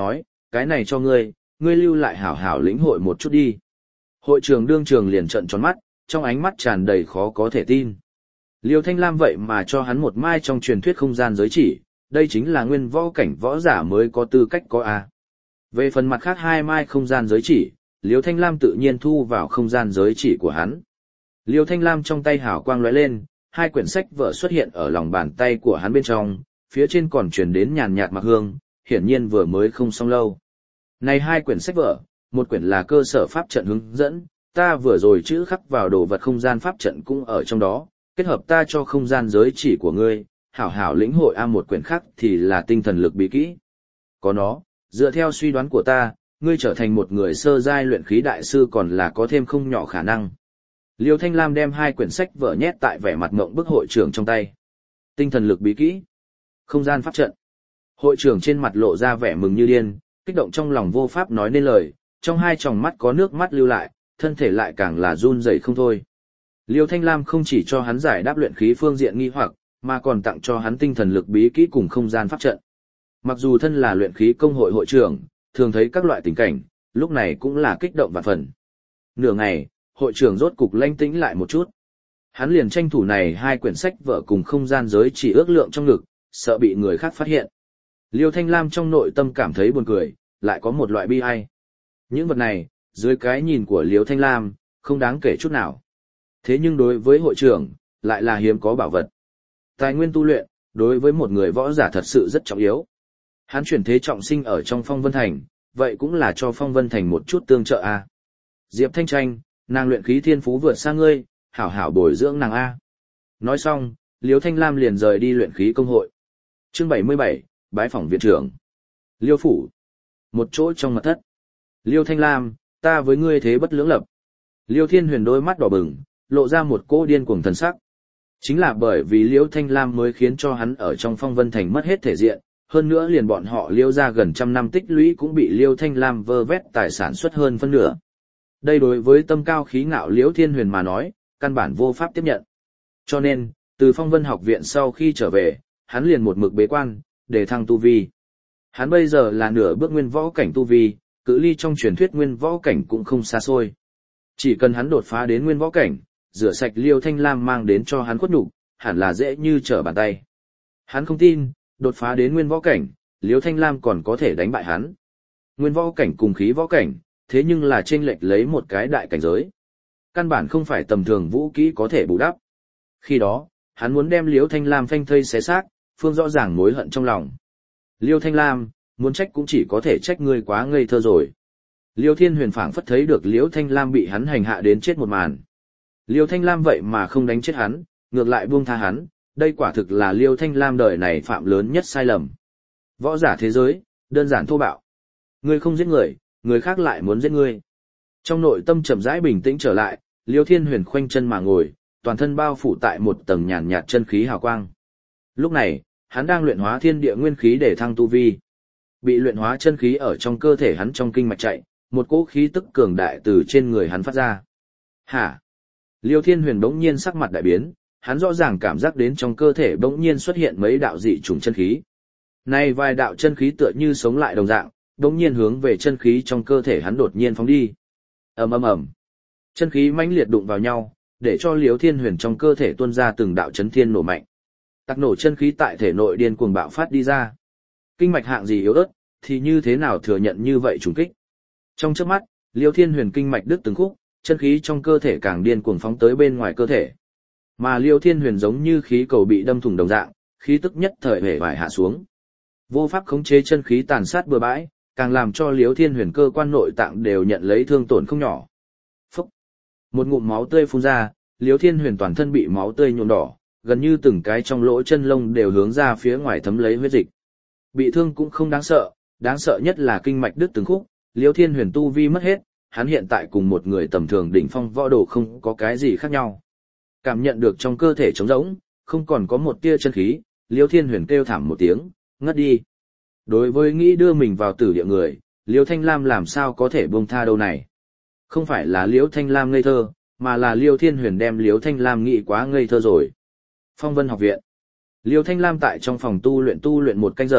cái này cho ngươi, ngươi lưu lại hảo hảo lĩnh hội một chút đi. Hội trưởng đương trường liền trợn tròn mắt, trong ánh mắt tràn đầy khó có thể tin. Liêu Thanh Lam vậy mà cho hắn một mai trong truyền thuyết không gian giới chỉ, đây chính là nguyên võ cảnh võ giả mới có tư cách có a. Về phần mặt khác 2 mai không gian giới chỉ, Liêu Thanh Lam tự nhiên thu vào không gian giới chỉ của hắn. Liêu Thanh Lam trong tay hào quang lóe lên, 2 quyển sách vở xuất hiện ở lòng bàn tay của hắn bên trong, phía trên còn truyền đến nhàn nhạt mặc hương, hiển nhiên vừa mới không xong lâu. Này 2 quyển sách vở, một quyển là cơ sở pháp trận hướng dẫn, ta vừa rồi chữ khắc vào đồ vật không gian pháp trận cũng ở trong đó, kết hợp ta cho không gian giới chỉ của ngươi, hảo hảo lĩnh hội một quyển khác thì là tinh thần lực bí kỹ. Có nó, dựa theo suy đoán của ta, ngươi trở thành một người sơ giai luyện khí đại sư còn là có thêm không nhỏ khả năng. Liêu Thanh Lam đem 2 quyển sách vở nhét tại vẻ mặt ngộng bức hội trưởng trong tay. Tinh thần lực bí kỹ, không gian pháp trận. Hội trưởng trên mặt lộ ra vẻ mừng như điên, kích động trong lòng vô pháp nói nên lời, trong 2 tròng mắt có nước mắt lưu lại, thân thể lại càng là run rẩy không thôi. Liêu Thanh Lam không chỉ cho hắn giải đáp luyện khí phương diện nghi hoặc, mà còn tặng cho hắn tinh thần lực bí kỹ cùng không gian pháp trận. Mặc dù thân là luyện khí công hội hội trưởng, thường thấy các loại tình cảnh, lúc này cũng là kích động vạn phần. Nửa ngày, hội trưởng rốt cục lanh tĩnh lại một chút. Hắn liền tranh thủ này 2 quyển sách vở cùng không gian giới chỉ ước lượng trong ngực, sợ bị người khác phát hiện. Liêu Thanh Lam trong nội tâm cảm thấy buồn cười, lại có một loại bi ai. Những vật này, dưới cái nhìn của Liêu Thanh Lam, không đáng kể chút nào. Thế nhưng đối với hội trưởng, lại là hiếm có bảo vật. Tài nguyên tu luyện, đối với một người võ giả thật sự rất trọng yếu. Hắn chuyển thế trọng sinh ở trong Phong Vân Thành, vậy cũng là cho Phong Vân Thành một chút tương trợ a. Diệp Thanh Tranh, nàng luyện khí thiên phú vượt xa ngươi, hảo hảo bồi dưỡng nàng a. Nói xong, Liêu Thanh Lam liền rời đi luyện khí công hội. Chương 77, bái phỏng viện trưởng. Liêu phủ. Một chỗ trong mật thất. Liêu Thanh Lam, ta với ngươi thế bất lưỡng lập. Liêu Thiên Huyền đôi mắt đỏ bừng, lộ ra một cỗ điên cuồng thần sắc. Chính là bởi vì Liêu Thanh Lam mới khiến cho hắn ở trong Phong Vân Thành mất hết thể diện, hơn nữa liền bọn họ Liêu ra gần trăm năm tích lũy cũng bị Liêu Thanh Lam vơ vét tài sản suất hơn phân nửa. Đây đối với tâm cao khí ngạo Liêu Thiên Huyền mà nói, căn bản vô pháp tiếp nhận. Cho nên, từ Phong Vân học viện sau khi trở về, hắn liền một mực bế quan, để thăng tu vi. Hắn bây giờ là nửa bước nguyên võ cảnh tu vi, cự ly trong truyền thuyết nguyên võ cảnh cũng không xa xôi. Chỉ cần hắn đột phá đến nguyên võ cảnh, rửa sạch Liêu Thanh Lam mang đến cho hắn khuất nhục, hẳn là dễ như trở bàn tay. Hắn không tin, đột phá đến nguyên võ cảnh, Liêu Thanh Lam còn có thể đánh bại hắn. Nguyên võ cảnh cùng khí võ cảnh, thế nhưng là chênh lệch lấy một cái đại cảnh giới. Căn bản không phải tầm thường vũ kỹ có thể bù đắp. Khi đó, hắn muốn đem Liêu Thanh Lam phanh thây xé xác, phương rõ ràng mối hận trong lòng. Liêu Thanh Lam, muốn trách cũng chỉ có thể trách ngươi quá ngây thơ rồi. Liêu Thiên Huyền phảng phất thấy được Liêu Thanh Lam bị hắn hành hạ đến chết một màn. Liêu Thanh Lam vậy mà không đánh chết hắn, ngược lại buông tha hắn, đây quả thực là Liêu Thanh Lam đời này phạm lớn nhất sai lầm. Võ giả thế giới, đơn giản thô bạo. Ngươi không giết người, người khác lại muốn giết ngươi. Trong nội tâm chậm rãi bình tĩnh trở lại, Liêu Thiên Huyền khoanh chân mà ngồi, toàn thân bao phủ tại một tầng nhàn nhạt chân khí hào quang. Lúc này, hắn đang luyện hóa thiên địa nguyên khí để thăng tu vi. Bị luyện hóa chân khí ở trong cơ thể hắn trong kinh mạch chạy, một cỗ khí tức cường đại từ trên người hắn phát ra. Hả? Liêu Thiên Huyền bỗng nhiên sắc mặt đại biến, hắn rõ ràng cảm giác đến trong cơ thể bỗng nhiên xuất hiện mấy đạo dị chủng chân khí. Này vài đạo chân khí tựa như sống lại đồng dạng, bỗng nhiên hướng về chân khí trong cơ thể hắn đột nhiên phóng đi. Ầm ầm ầm. Chân khí mãnh liệt đụng vào nhau, để cho Liêu Thiên Huyền trong cơ thể tuôn ra từng đạo chấn thiên nổ mạnh. Tạc nổ chân khí tại thể nội điên cuồng bạo phát đi ra. Kinh mạch hạng gì yếu ớt, thì như thế nào thừa nhận như vậy trùng kích. Trong chớp mắt, Liêu Thiên Huyền kinh mạch đứt từng khúc, chân khí trong cơ thể càng điên cuồng phóng tới bên ngoài cơ thể. Mà Liêu Thiên Huyền giống như khí cầu bị đâm thủng đồng dạng, khí tức nhất thời hề vải hạ xuống. Vô pháp khống chế chân khí tàn sát bừa bãi, càng làm cho Liêu Thiên Huyền cơ quan nội tạng đều nhận lấy thương tổn không nhỏ. Phúc! Một ngụm máu tươi phun ra, Liêu Thiên Huyền toàn thân bị máu tươi nhuộm đỏ, gần như từng cái trong lỗ chân lông đều hướng ra phía ngoài thấm lấy huyết dịch. Bị thương cũng không đáng sợ nhất là kinh mạch đứt từng khúc, Liêu Thiên Huyền tu vi mất hết, hắn hiện tại cùng một người tầm thường đỉnh phong võ đồ không có cái gì khác nhau. Cảm nhận được trong cơ thể trống rỗng, không còn có một tia chân khí, Liêu Thiên Huyền kêu thảm một tiếng, ngất đi. Đối với nghĩ đưa mình vào tử địa người, Liêu Thanh Lam làm sao có thể buông tha đâu này. Không phải là Liêu Thanh Lam ngây thơ, mà là Liêu Thiên Huyền đem Liêu Thanh Lam nghĩ quá ngây thơ rồi. Phong Vân học viện. Liêu Thanh Lam tại trong phòng tu luyện 1 canh giờ,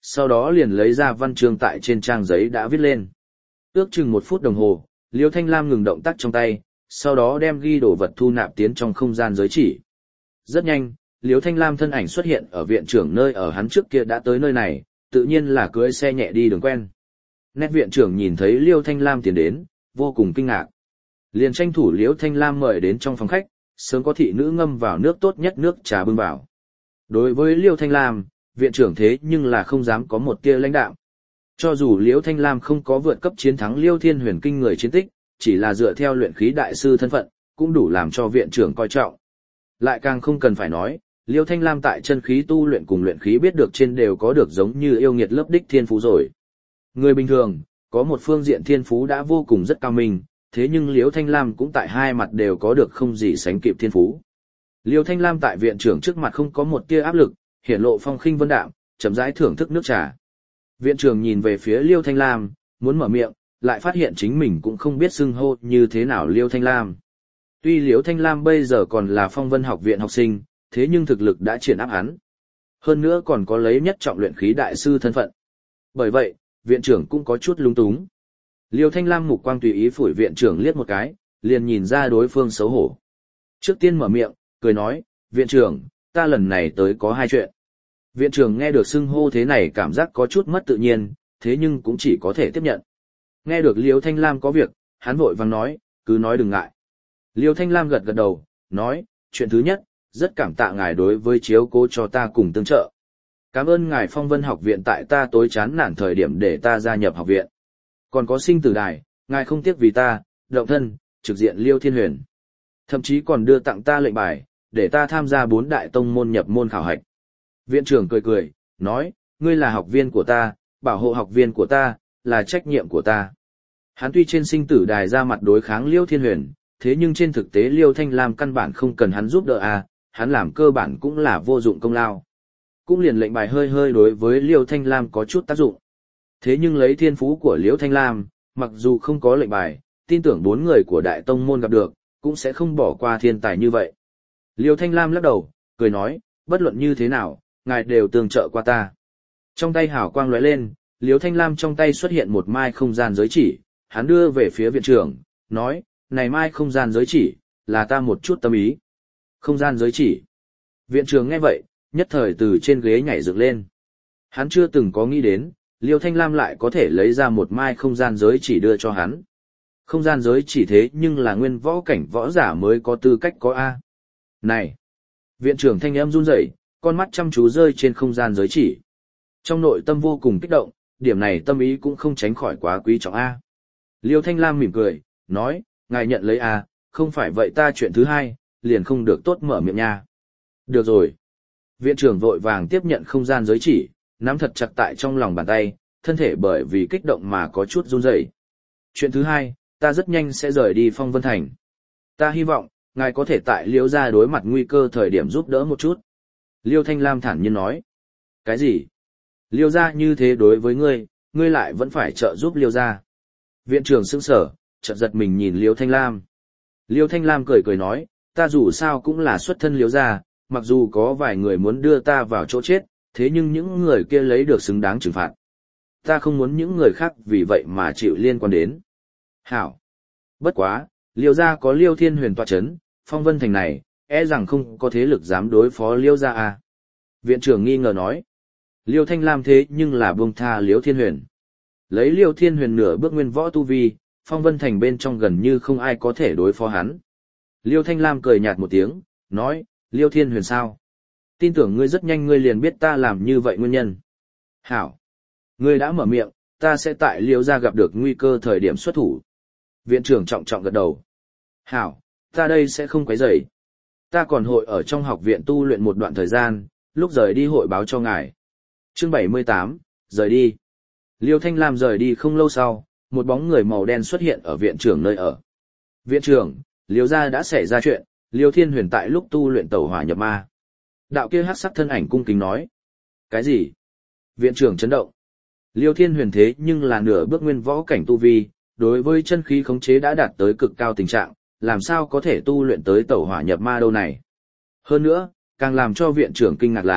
sau đó liền lấy ra văn chương tại trên trang giấy đã viết lên. Ước chừng 1 phút đồng hồ, Liêu Thanh Lam ngừng động tác trong tay, sau đó đem ghi đồ vật thu nạp tiến trong không gian giới chỉ. Rất nhanh, Liêu Thanh Lam thân ảnh xuất hiện ở viện trưởng nơi ở hắn trước kia đã tới nơi này, tự nhiên là cưỡi xe nhẹ đi đường quen. Nét viện trưởng nhìn thấy Liêu Thanh Lam tiến đến, vô cùng kinh ngạc. Liền tranh thủ Liêu Thanh Lam mời đến trong phòng khách, sớm có thị nữ ngâm vào nước tốt nhất nước trà bưng vào. Đối với Liêu Thanh Lam, viện trưởng thế nhưng là không dám có một tia lãnh đạm. Cho dù Liêu Thanh Lam không có vượt cấp chiến thắng Liêu Thiên Huyền kinh người chiến tích, chỉ là dựa theo luyện khí đại sư thân phận, cũng đủ làm cho viện trưởng coi trọng. Lại càng không cần phải nói, Liêu Thanh Lam tại chân khí tu luyện cùng luyện khí biết được trên đều có được giống như yêu nghiệt lớp đích thiên phú rồi. Người bình thường, có một phương diện thiên phú đã vô cùng rất cao minh, thế nhưng Liêu Thanh Lam cũng tại hai mặt đều có được không gì sánh kịp thiên phú. Liêu Thanh Lam tại viện trưởng trước mặt không có một tia áp lực, hiển lộ phong khinh vân đạm, chậm rãi thưởng thức nước trà. Viện trưởng nhìn về phía Liêu Thanh Lam, muốn mở miệng, lại phát hiện chính mình cũng không biết xưng hô như thế nào Liêu Thanh Lam. Tuy Liêu Thanh Lam bây giờ còn là Phong Vân học viện học sinh, thế nhưng thực lực đã triển áp hắn. Hơn nữa còn có lấy nhất trọng luyện khí đại sư thân phận. Bởi vậy, viện trưởng cũng có chút lung túng. Liêu Thanh Lam mục quang tùy ý phủi viện trưởng liếc một cái, liền nhìn ra đối phương xấu hổ. Trước tiên mở miệng, cười nói, viện trưởng, ta lần này tới có 2 chuyện. Viện trưởng nghe được xưng hô thế này cảm giác có chút mất tự nhiên, thế nhưng cũng chỉ có thể tiếp nhận. Nghe được Liêu Thanh Lam có việc, hắn vội vàng nói, cứ nói đừng ngại. Liêu Thanh Lam gật gật đầu, nói, chuyện thứ nhất, rất cảm tạ ngài đối với chiếu cố cho ta cùng tương trợ. Cảm ơn ngài Phong Vân học viện tại ta tối chán nản thời điểm để ta gia nhập học viện. Còn có sinh tử đài, ngài không tiếc vì ta, động thân, trực diện Liêu Thiên Huyền. Thậm chí còn đưa tặng ta lệnh bài, để ta tham gia 4 đại tông môn nhập môn khảo hạch. Viện trưởng cười cười, nói, ngươi là học viên của ta, bảo hộ học viên của ta, là trách nhiệm của ta. Hắn tuy trên sinh tử đài ra mặt đối kháng Liêu Thiên Huyền, thế nhưng trên thực tế Liêu Thanh Lam căn bản không cần hắn giúp đỡ hắn làm cơ bản cũng là vô dụng công lao. Cũng liền lệnh bài hơi hơi đối với Liêu Thanh Lam có chút tác dụng. Thế nhưng lấy thiên phú của Liêu Thanh Lam, mặc dù không có lệnh bài, tin tưởng 4 người của đại tông môn gặp được, cũng sẽ không bỏ qua thiên tài như vậy. Liêu Thanh Lam lắc đầu, cười nói, bất luận như thế nào, ngài đều tương trợ qua ta. Trong tay hào quang lóe lên, Liêu Thanh Lam trong tay xuất hiện một mai không gian giới chỉ, hắn đưa về phía viện trưởng, nói, này mai không gian giới chỉ, là ta một chút tâm ý. Không gian giới chỉ. Viện trưởng nghe vậy, nhất thời từ trên ghế nhảy dựng lên. Hắn chưa từng có nghĩ đến, Liêu Thanh Lam lại có thể lấy ra một mai không gian giới chỉ đưa cho hắn. Không gian giới chỉ thế nhưng là nguyên võ cảnh võ giả mới có tư cách có A. Này! Viện trưởng thanh âm run rẩy, con mắt chăm chú rơi trên không gian giới chỉ. Trong nội tâm vô cùng kích động, điểm này tâm ý cũng không tránh khỏi quá quý trọng A. Liêu Thanh Lam mỉm cười, nói, ngài nhận lấy A, không phải vậy ta chuyện thứ 2, liền không được tốt mở miệng nha. Được rồi. Viện trưởng vội vàng tiếp nhận không gian giới chỉ, nắm thật chặt tại trong lòng bàn tay, thân thể bởi vì kích động mà có chút run rẩy. Chuyện thứ 2, ta rất nhanh sẽ rời đi Phong Vân Thành. Ta hy vọng, ngài có thể tại Liêu gia đối mặt nguy cơ thời điểm giúp đỡ một chút. Liêu Thanh Lam thản nhiên nói. Cái gì? Liêu gia như thế đối với ngươi lại vẫn phải trợ giúp Liêu gia. Viện trưởng sững sờ, chợt giật mình nhìn Liêu Thanh Lam. Liêu Thanh Lam cười cười nói, ta dù sao cũng là xuất thân Liêu gia, mặc dù có vài người muốn đưa ta vào chỗ chết, thế nhưng những người kia lấy được xứng đáng trừng phạt. Ta không muốn những người khác vì vậy mà chịu liên quan đến. Hảo. Bất quá, Liêu gia có Liêu Thiên Huyền tọa chấn, Phong Vân Thành này, e rằng không có thế lực dám đối phó Liêu gia à. Viện trưởng nghi ngờ nói. Liêu Thanh Lam thế nhưng là buông tha Liêu Thiên Huyền. Lấy Liêu Thiên Huyền nửa bước nguyên võ tu vi, Phong Vân Thành bên trong gần như không ai có thể đối phó hắn. Liêu Thanh Lam cười nhạt một tiếng, nói, Liêu Thiên Huyền sao? Tin tưởng ngươi rất nhanh ngươi liền biết ta làm như vậy nguyên nhân. Hảo. Ngươi đã mở miệng, ta sẽ tại Liêu gia gặp được nguy cơ thời điểm xuất thủ. Viện trưởng trọng trọng gật đầu. Hảo, ta đây sẽ không quấy rầy. Ta còn hội ở trong học viện tu luyện một đoạn thời gian, lúc rời đi hội báo cho ngài. Chương 78, rời đi. Liêu Thanh Lam rời đi không lâu sau, một bóng người màu đen xuất hiện ở viện trưởng nơi ở. Viện trưởng, Liêu gia đã xảy ra chuyện, Liêu Thiên Huyền tại lúc tu luyện tẩu hỏa nhập ma. Đạo kia hắc sắc thân ảnh cung kính nói. Cái gì? Viện trưởng chấn động. Liêu Thiên Huyền thế nhưng là nửa bước nguyên võ cảnh tu vi, đối với chân khí khống chế đã đạt tới cực cao tình trạng, làm sao có thể tu luyện tới tẩu hỏa nhập ma đâu này. Hơn nữa, càng làm cho viện trưởng kinh ngạc là,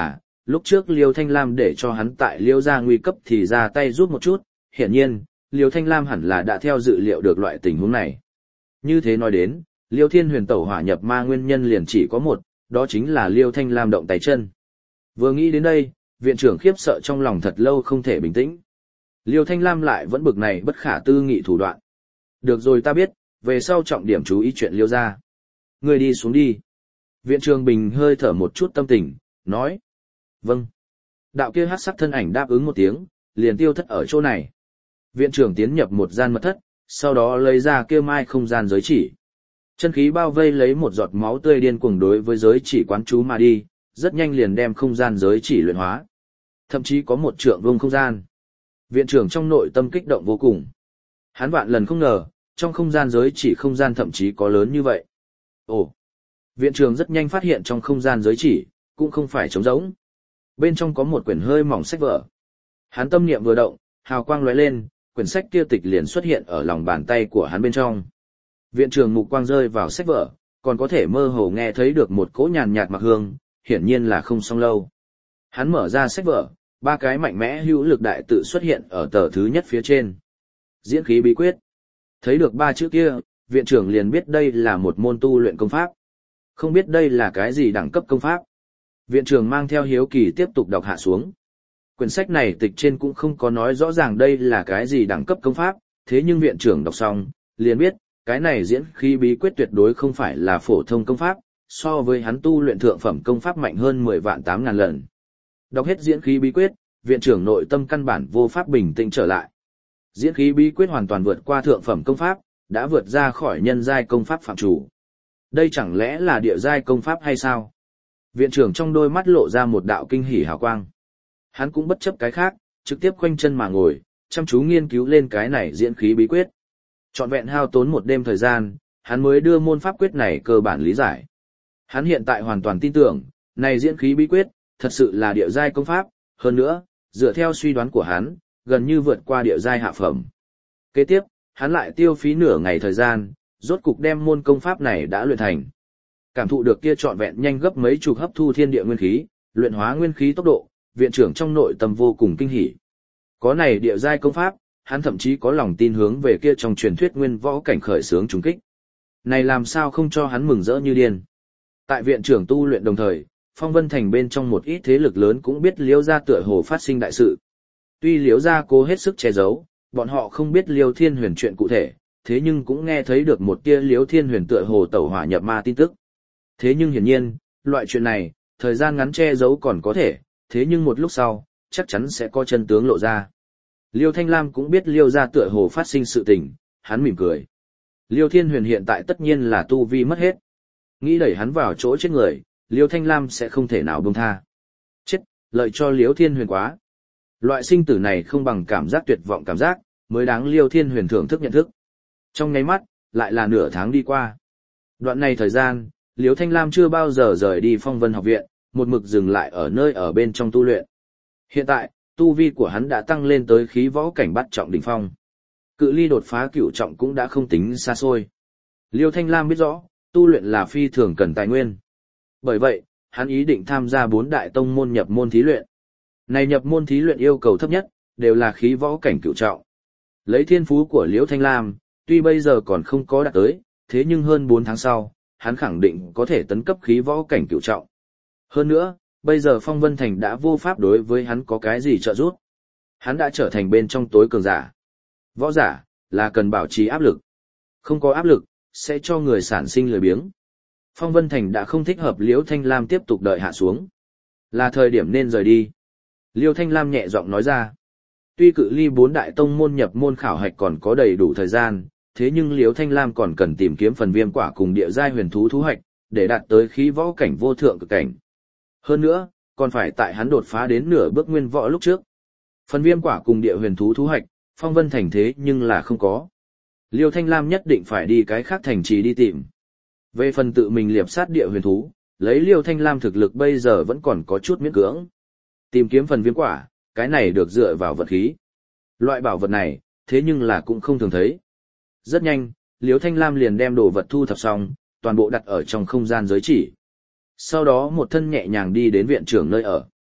lúc trước Liêu Thanh Lam để cho hắn tại Liêu gia nguy cấp thì ra tay giúp một chút, hiển nhiên, Liêu Thanh Lam hẳn là đã theo dự liệu được loại tình huống này. Như thế nói đến, Liêu Thiên Huyền tẩu hỏa nhập ma nguyên nhân liền chỉ có một, đó chính là Liêu Thanh Lam động tay chân. Vừa nghĩ đến đây, viện trưởng khiếp sợ trong lòng thật lâu không thể bình tĩnh. Liêu Thanh Lam lại vẫn bực này bất khả tư nghị thủ đoạn. Được rồi ta biết, về sau trọng điểm chú ý chuyện Liêu gia. Ngươi đi xuống đi. Viện trưởng Bình hơi thở một chút tâm tình, nói. Vâng. Đạo kia hắc sắc thân ảnh đáp ứng một tiếng, liền tiêu thất ở chỗ này. Viện trưởng tiến nhập một gian mật thất, sau đó lấy ra kia mai không gian giới chỉ. Chân khí bao vây lấy một giọt máu tươi điên cuồng đối với giới chỉ quán chú mà đi, rất nhanh liền đem không gian giới chỉ luyện hóa. Thậm chí có một trượng vuông không gian. Viện trưởng trong nội tâm kích động vô cùng. Hắn vạn lần không ngờ, trong không gian giới chỉ không gian thậm chí có lớn như vậy. Ồ! Viện trưởng rất nhanh phát hiện trong không gian giới chỉ, cũng không phải trống rỗng. Bên trong có một quyển hơi mỏng sách vở. Hắn tâm niệm vừa động, hào quang lóe lên, quyển sách kia tịch liền xuất hiện ở lòng bàn tay của hắn bên trong. Viện trưởng mục quang rơi vào sách vở, còn có thể mơ hồ nghe thấy được một cỗ nhàn nhạt mặc hương, hiển nhiên là không xong lâu. Hắn mở ra sách vở, ba cái mạnh mẽ hữu lực đại tự xuất hiện ở tờ thứ nhất phía trên. Diễn khí bí quyết. Thấy được ba chữ kia, viện trưởng liền biết đây là một môn tu luyện công pháp. Không biết đây là cái gì đẳng cấp công pháp. Viện trưởng mang theo hiếu kỳ tiếp tục đọc hạ xuống. Quyển sách này tịch trên cũng không có nói rõ ràng đây là cái gì đẳng cấp công pháp, thế nhưng viện trưởng đọc xong, liền biết, cái này diễn khí bí quyết tuyệt đối không phải là phổ thông công pháp, so với hắn tu luyện thượng phẩm công pháp mạnh hơn 10 vạn 8 ngàn lần. Đọc hết diễn khí bí quyết, viện trưởng nội tâm căn bản vô pháp bình tĩnh trở lại. Diễn khí bí quyết hoàn toàn vượt qua thượng phẩm công pháp, đã vượt ra khỏi nhân giai công pháp phạm chủ. Đây chẳng lẽ là địa giai công pháp hay sao? Viện trưởng trong đôi mắt lộ ra một đạo kinh hỉ hào quang. Hắn cũng bất chấp cái khác, trực tiếp khoanh chân mà ngồi, chăm chú nghiên cứu lên cái này diễn khí bí quyết. Trọn vẹn hao tốn một đêm thời gian, hắn mới đưa môn pháp quyết này cơ bản lý giải. Hắn hiện tại hoàn toàn tin tưởng, này diễn khí bí quyết, thật sự là địa giai công pháp, hơn nữa, dựa theo suy đoán của hắn, gần như vượt qua địa giai hạ phẩm. Kế tiếp, hắn lại tiêu phí nửa ngày thời gian, rốt cục đem môn công pháp này đã luyện thành. Cảm thụ được kia trọn vẹn nhanh gấp mấy chục hấp thu thiên địa nguyên khí, luyện hóa nguyên khí tốc độ, viện trưởng trong nội tâm vô cùng kinh hỉ. Có này địa giai công pháp, hắn thậm chí có lòng tin hướng về kia trong truyền thuyết nguyên võ cảnh khởi xướng trùng kích. Này làm sao không cho hắn mừng rỡ như điên. Tại viện trưởng tu luyện đồng thời, Phong Vân Thành bên trong một ít thế lực lớn cũng biết Liễu gia tựa hồ phát sinh đại sự. Tuy Liễu gia cố hết sức che giấu, bọn họ không biết Liễu Thiên Huyền chuyện cụ thể, thế nhưng cũng nghe thấy được một tia Liễu Thiên Huyền tựa hồ tẩu hỏa nhập ma tin tức. Thế nhưng hiển nhiên, loại chuyện này, thời gian ngắn che giấu còn có thể, thế nhưng một lúc sau, chắc chắn sẽ có chân tướng lộ ra. Liêu Thanh Lam cũng biết Liêu gia tựa hồ phát sinh sự tình, hắn mỉm cười. Liêu Thiên Huyền hiện tại tất nhiên là tu vi mất hết. Nghĩ đẩy hắn vào chỗ chết người, Liêu Thanh Lam sẽ không thể nào buông tha. Chết, lợi cho Liêu Thiên Huyền quá. Loại sinh tử này không bằng cảm giác tuyệt vọng cảm giác, mới đáng Liêu Thiên Huyền thưởng thức nhận thức. Trong nháy mắt, lại là nửa tháng đi qua. Đoạn này thời gian, Liêu Thanh Lam chưa bao giờ rời đi Phong Vân học viện, một mực dừng lại ở nơi ở bên trong tu luyện. Hiện tại, tu vi của hắn đã tăng lên tới khí võ cảnh bát trọng đỉnh phong. Cự ly đột phá cửu trọng cũng đã không tính xa xôi. Liêu Thanh Lam biết rõ, tu luyện là phi thường cần tài nguyên. Bởi vậy, hắn ý định tham gia 4 đại tông môn nhập môn thí luyện. Này nhập môn thí luyện yêu cầu thấp nhất, đều là khí võ cảnh cửu trọng. Lấy thiên phú của Liêu Thanh Lam, tuy bây giờ còn không có đạt tới, thế nhưng hơn 4 tháng sau, hắn khẳng định có thể tấn cấp khí võ cảnh cửu trọng. Hơn nữa, bây giờ Phong Vân Thành đã vô pháp đối với hắn có cái gì trợ giúp. Hắn đã trở thành bên trong tối cường giả. Võ giả, là cần bảo trì áp lực. Không có áp lực, sẽ cho người sản sinh lười biếng. Phong Vân Thành đã không thích hợp Liễu Thanh Lam tiếp tục đợi hạ xuống. Là thời điểm nên rời đi. Liễu Thanh Lam nhẹ giọng nói ra. Tuy cự ly 4 đại tông môn nhập môn khảo hạch còn có đầy đủ thời gian, thế nhưng Liễu Thanh Lam còn cần tìm kiếm phần viêm quả cùng địa giai huyền thú thú hạch, để đạt tới khí võ cảnh vô thượng cực cảnh. Hơn nữa, còn phải tại hắn đột phá đến nửa bước nguyên võ lúc trước. Phần viêm quả cùng địa huyền thú thú hạch, Phong Vân Thành thế nhưng là không có. Liêu Thanh Lam nhất định phải đi cái khác thành trì đi tìm. Về phần tự mình liệp sát địa huyền thú, lấy Liêu Thanh Lam thực lực bây giờ vẫn còn có chút miễn cưỡng. Tìm kiếm phần viêm quả, cái này được dựa vào vật khí. Loại bảo vật này, thế nhưng là cũng không thường thấy. Rất nhanh, Liêu Thanh Lam liền đem đồ vật thu thập xong, toàn bộ đặt ở trong không gian giới chỉ. Sau đó một thân nhẹ nhàng đi đến viện trưởng nơi ở.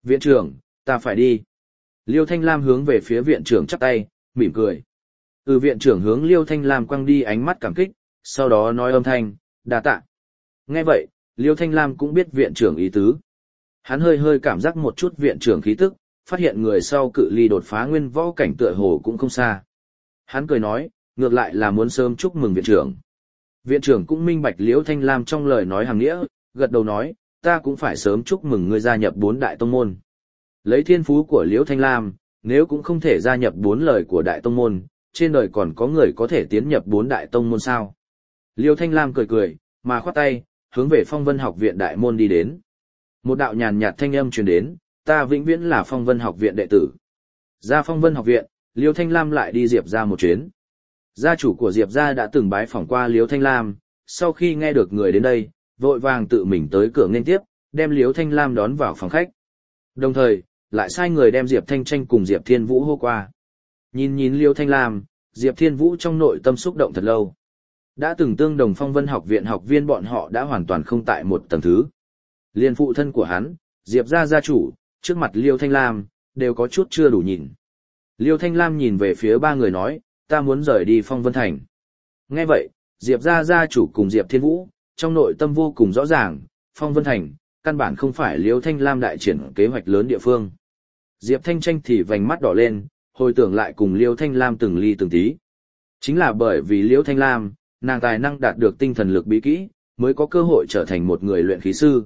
Viện trưởng, ta phải đi. Liêu Thanh Lam hướng về phía viện trưởng chắp tay, mỉm cười. Viện trưởng hướng Liêu Thanh Lam quăng đi ánh mắt cảm kích, sau đó nói âm thanh, đa tạ. Nghe vậy, Liêu Thanh Lam cũng biết viện trưởng ý tứ. Hắn hơi hơi cảm giác một chút viện trưởng khí tức, phát hiện người sau cự ly đột phá nguyên võ cảnh tựa hồ cũng không xa. Hắn cười nói, ngược lại là muốn sớm chúc mừng viện trưởng. Viện trưởng cũng minh bạch Liêu Thanh Lam trong lời nói hàng nghĩa, gật đầu nói, ta cũng phải sớm chúc mừng ngươi gia nhập 4 đại tông môn. Lấy thiên phú của Liêu Thanh Lam, nếu cũng không thể gia nhập 4 lời của đại tông môn, trên đời còn có người có thể tiến nhập 4 đại tông môn sao. Liêu Thanh Lam cười cười, mà khoát tay, hướng về Phong Vân học viện đại môn đi đến. Một đạo nhàn nhạt thanh âm truyền đến, ta vĩnh viễn là Phong Vân học viện đệ tử. Ra Phong Vân học viện, Liêu Thanh Lam lại đi Diệp ra một chuyến. Gia chủ của Diệp ra đã từng bái phỏng qua Liêu Thanh Lam, sau khi nghe được người đến đây, vội vàng tự mình tới cửa nghênh tiếp, đem Liêu Thanh Lam đón vào phòng khách. Đồng thời, lại sai người đem Diệp Thanh Tranh cùng Diệp Thiên Vũ hô qua. Nhìn Liêu Thanh Lam, Diệp Thiên Vũ trong nội tâm xúc động thật lâu. Đã từng tương đồng Phong Vân học viện học viên bọn họ đã hoàn toàn không tại một tầng thứ. Liên phụ thân của hắn, Diệp gia gia chủ, trước mặt Liêu Thanh Lam, đều có chút chưa đủ nhìn. Liêu Thanh Lam nhìn về phía 3 người nói, ta muốn rời đi Phong Vân Thành. Nghe vậy, Diệp gia gia chủ cùng Diệp Thiên Vũ, trong nội tâm vô cùng rõ ràng, Phong Vân Thành, căn bản không phải Liêu Thanh Lam đại triển kế hoạch lớn địa phương. Diệp Thanh Tranh thì vành mắt đỏ lên, hồi tưởng lại cùng Liêu Thanh Lam từng ly từng tí. Chính là bởi vì Liêu Thanh Lam, nàng tài năng đạt được tinh thần lực bí kỹ, mới có cơ hội trở thành một người luyện khí sư.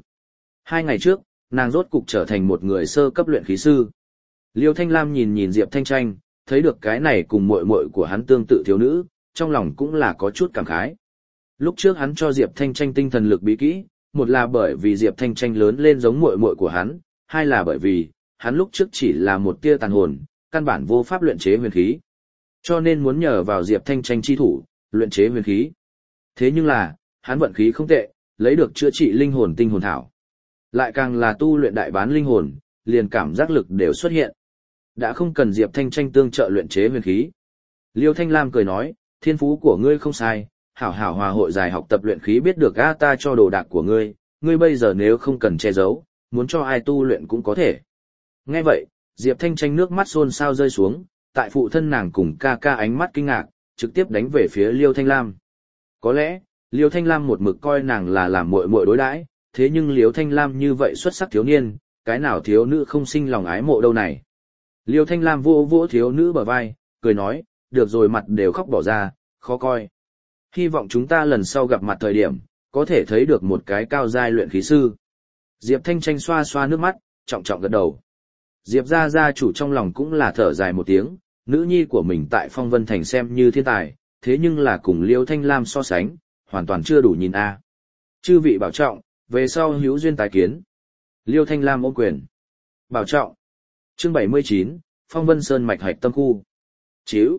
2 ngày trước, nàng rốt cục trở thành một người sơ cấp luyện khí sư. Liêu Thanh Lam nhìn Diệp Thanh Tranh, thấy được cái này cùng muội muội của hắn tương tự thiếu nữ, trong lòng cũng là có chút cảm khái. Lúc trước hắn cho Diệp Thanh Tranh tinh thần lực bí kỹ, một là bởi vì Diệp Thanh Tranh lớn lên giống muội muội của hắn, hai là bởi vì hắn lúc trước chỉ là một tia tàn hồn, căn bản vô pháp luyện chế huyền khí. Cho nên muốn nhờ vào Diệp Thanh Tranh chi thủ, luyện chế huyền khí. Thế nhưng là, hắn vận khí không tệ, lấy được chữa trị linh hồn tinh hồn thảo. Lại càng là tu luyện đại bán linh hồn, liền cảm giác lực đều xuất hiện. Đã không cần Diệp Thanh Tranh tương trợ luyện chế huyền khí. Liêu Thanh Lam cười nói, thiên phú của ngươi không sai, hảo hảo hòa hội dài học tập luyện khí biết được ta cho đồ đạc của ngươi, ngươi bây giờ nếu không cần che giấu, muốn cho ai tu luyện cũng có thể. Nghe vậy, Diệp Thanh Tranh nước mắt xôn xao rơi xuống, tại phụ thân nàng cùng ca ca ánh mắt kinh ngạc, trực tiếp đánh về phía Liêu Thanh Lam. Có lẽ, Liêu Thanh Lam một mực coi nàng là làm muội muội đối đãi, thế nhưng Liêu Thanh Lam như vậy xuất sắc thiếu niên, cái nào thiếu nữ không sinh lòng ái mộ đâu này. Liêu Thanh Lam vỗ vỗ thiếu nữ bờ vai, cười nói, được rồi, mặt đều khóc bỏ ra, khó coi. Hy vọng chúng ta lần sau gặp mặt thời điểm, có thể thấy được một cái cao giai luyện khí sư. Diệp Thanh Tranh xoa xoa nước mắt, trọng trọng gật đầu. Diệp gia gia chủ trong lòng cũng là thở dài một tiếng, nữ nhi của mình tại Phong Vân Thành xem như thiên tài, thế nhưng là cùng Liêu Thanh Lam so sánh, hoàn toàn chưa đủ nhìn a. Chư vị bảo trọng, về sau hữu duyên tái kiến. Liêu Thanh Lam ôm quyền. Bảo trọng. Chương 79, Phong Vân Sơn mạch hạch tâm khu. Chíu.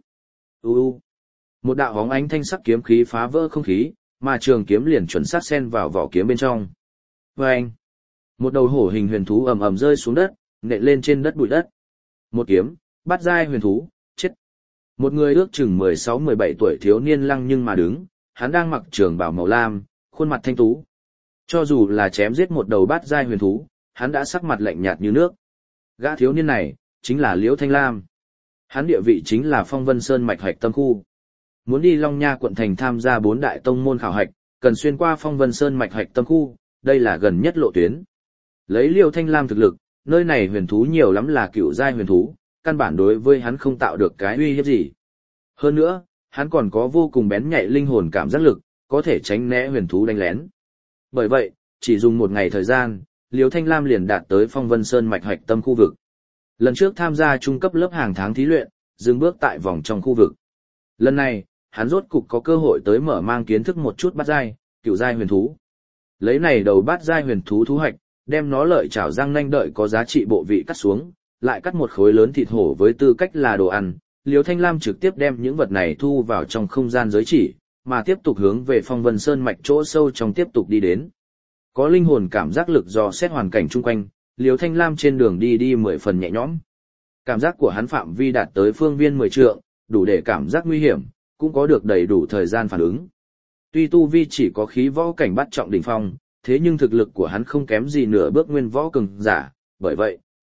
Một đạo hóng ánh thanh sắc kiếm khí phá vỡ không khí, mà trường kiếm liền chuẩn xác xen vào vỏ kiếm bên trong. Vâng! Một đầu hổ hình huyền thú ầm ầm rơi xuống đất, nện lên trên đất bụi đất. Một kiếm, bắt giai huyền thú, chết. Một người ước chừng 16-17 tuổi thiếu niên lăng nhưng mà đứng, hắn đang mặc trường bào màu lam, khuôn mặt thanh tú. Cho dù là chém giết một đầu bát giai huyền thú, hắn đã sắc mặt lạnh nhạt như nước. Gã thiếu niên này, chính là Liễu Thanh Lam. Hắn địa vị chính là Phong Vân Sơn mạch hạch tâm khu. Muốn đi Long Nha quận thành tham gia 4 đại tông môn khảo hạch, cần xuyên qua Phong Vân Sơn mạch hạch tâm khu, đây là gần nhất lộ tuyến. Lấy Liêu Thanh Lam thực lực, nơi này huyền thú nhiều lắm là cựu giai huyền thú, căn bản đối với hắn không tạo được cái uy hiếp gì. Hơn nữa, hắn còn có vô cùng bén nhạy linh hồn cảm giác lực, có thể tránh né huyền thú đánh lén. Bởi vậy, chỉ dùng một ngày thời gian, Liêu Thanh Lam liền đạt tới Phong Vân Sơn mạch hạch tâm khu vực. Lần trước tham gia trung cấp lớp hàng tháng thí luyện, dừng bước tại vòng trong khu vực. Lần này, hắn rốt cục có cơ hội tới mở mang kiến thức một chút bát giai, cựu giai huyền thú. Lấy này đầu bát giai huyền thú thu hoạch, đem nó lợi chảo răng nanh đợi có giá trị bộ vị cắt xuống, lại cắt một khối lớn thịt hổ với tư cách là đồ ăn. Liêu Thanh Lam trực tiếp đem những vật này thu vào trong không gian giới chỉ, mà tiếp tục hướng về Phong Vân Sơn mạch chỗ sâu trong tiếp tục đi đến. Có linh hồn cảm giác lực dò xét hoàn cảnh chung quanh, Liêu Thanh Lam trên đường đi 10 phần nhẹ nhõm. Cảm giác của hắn phạm vi đạt tới phương viên 10 trượng, đủ để cảm giác nguy hiểm, cũng có được đầy đủ thời gian phản ứng. Tuy tu vi chỉ có khí võ cảnh bắt trọng đỉnh phong, thế nhưng thực lực của hắn không kém gì nửa bước nguyên võ cường giả, bởi vậy,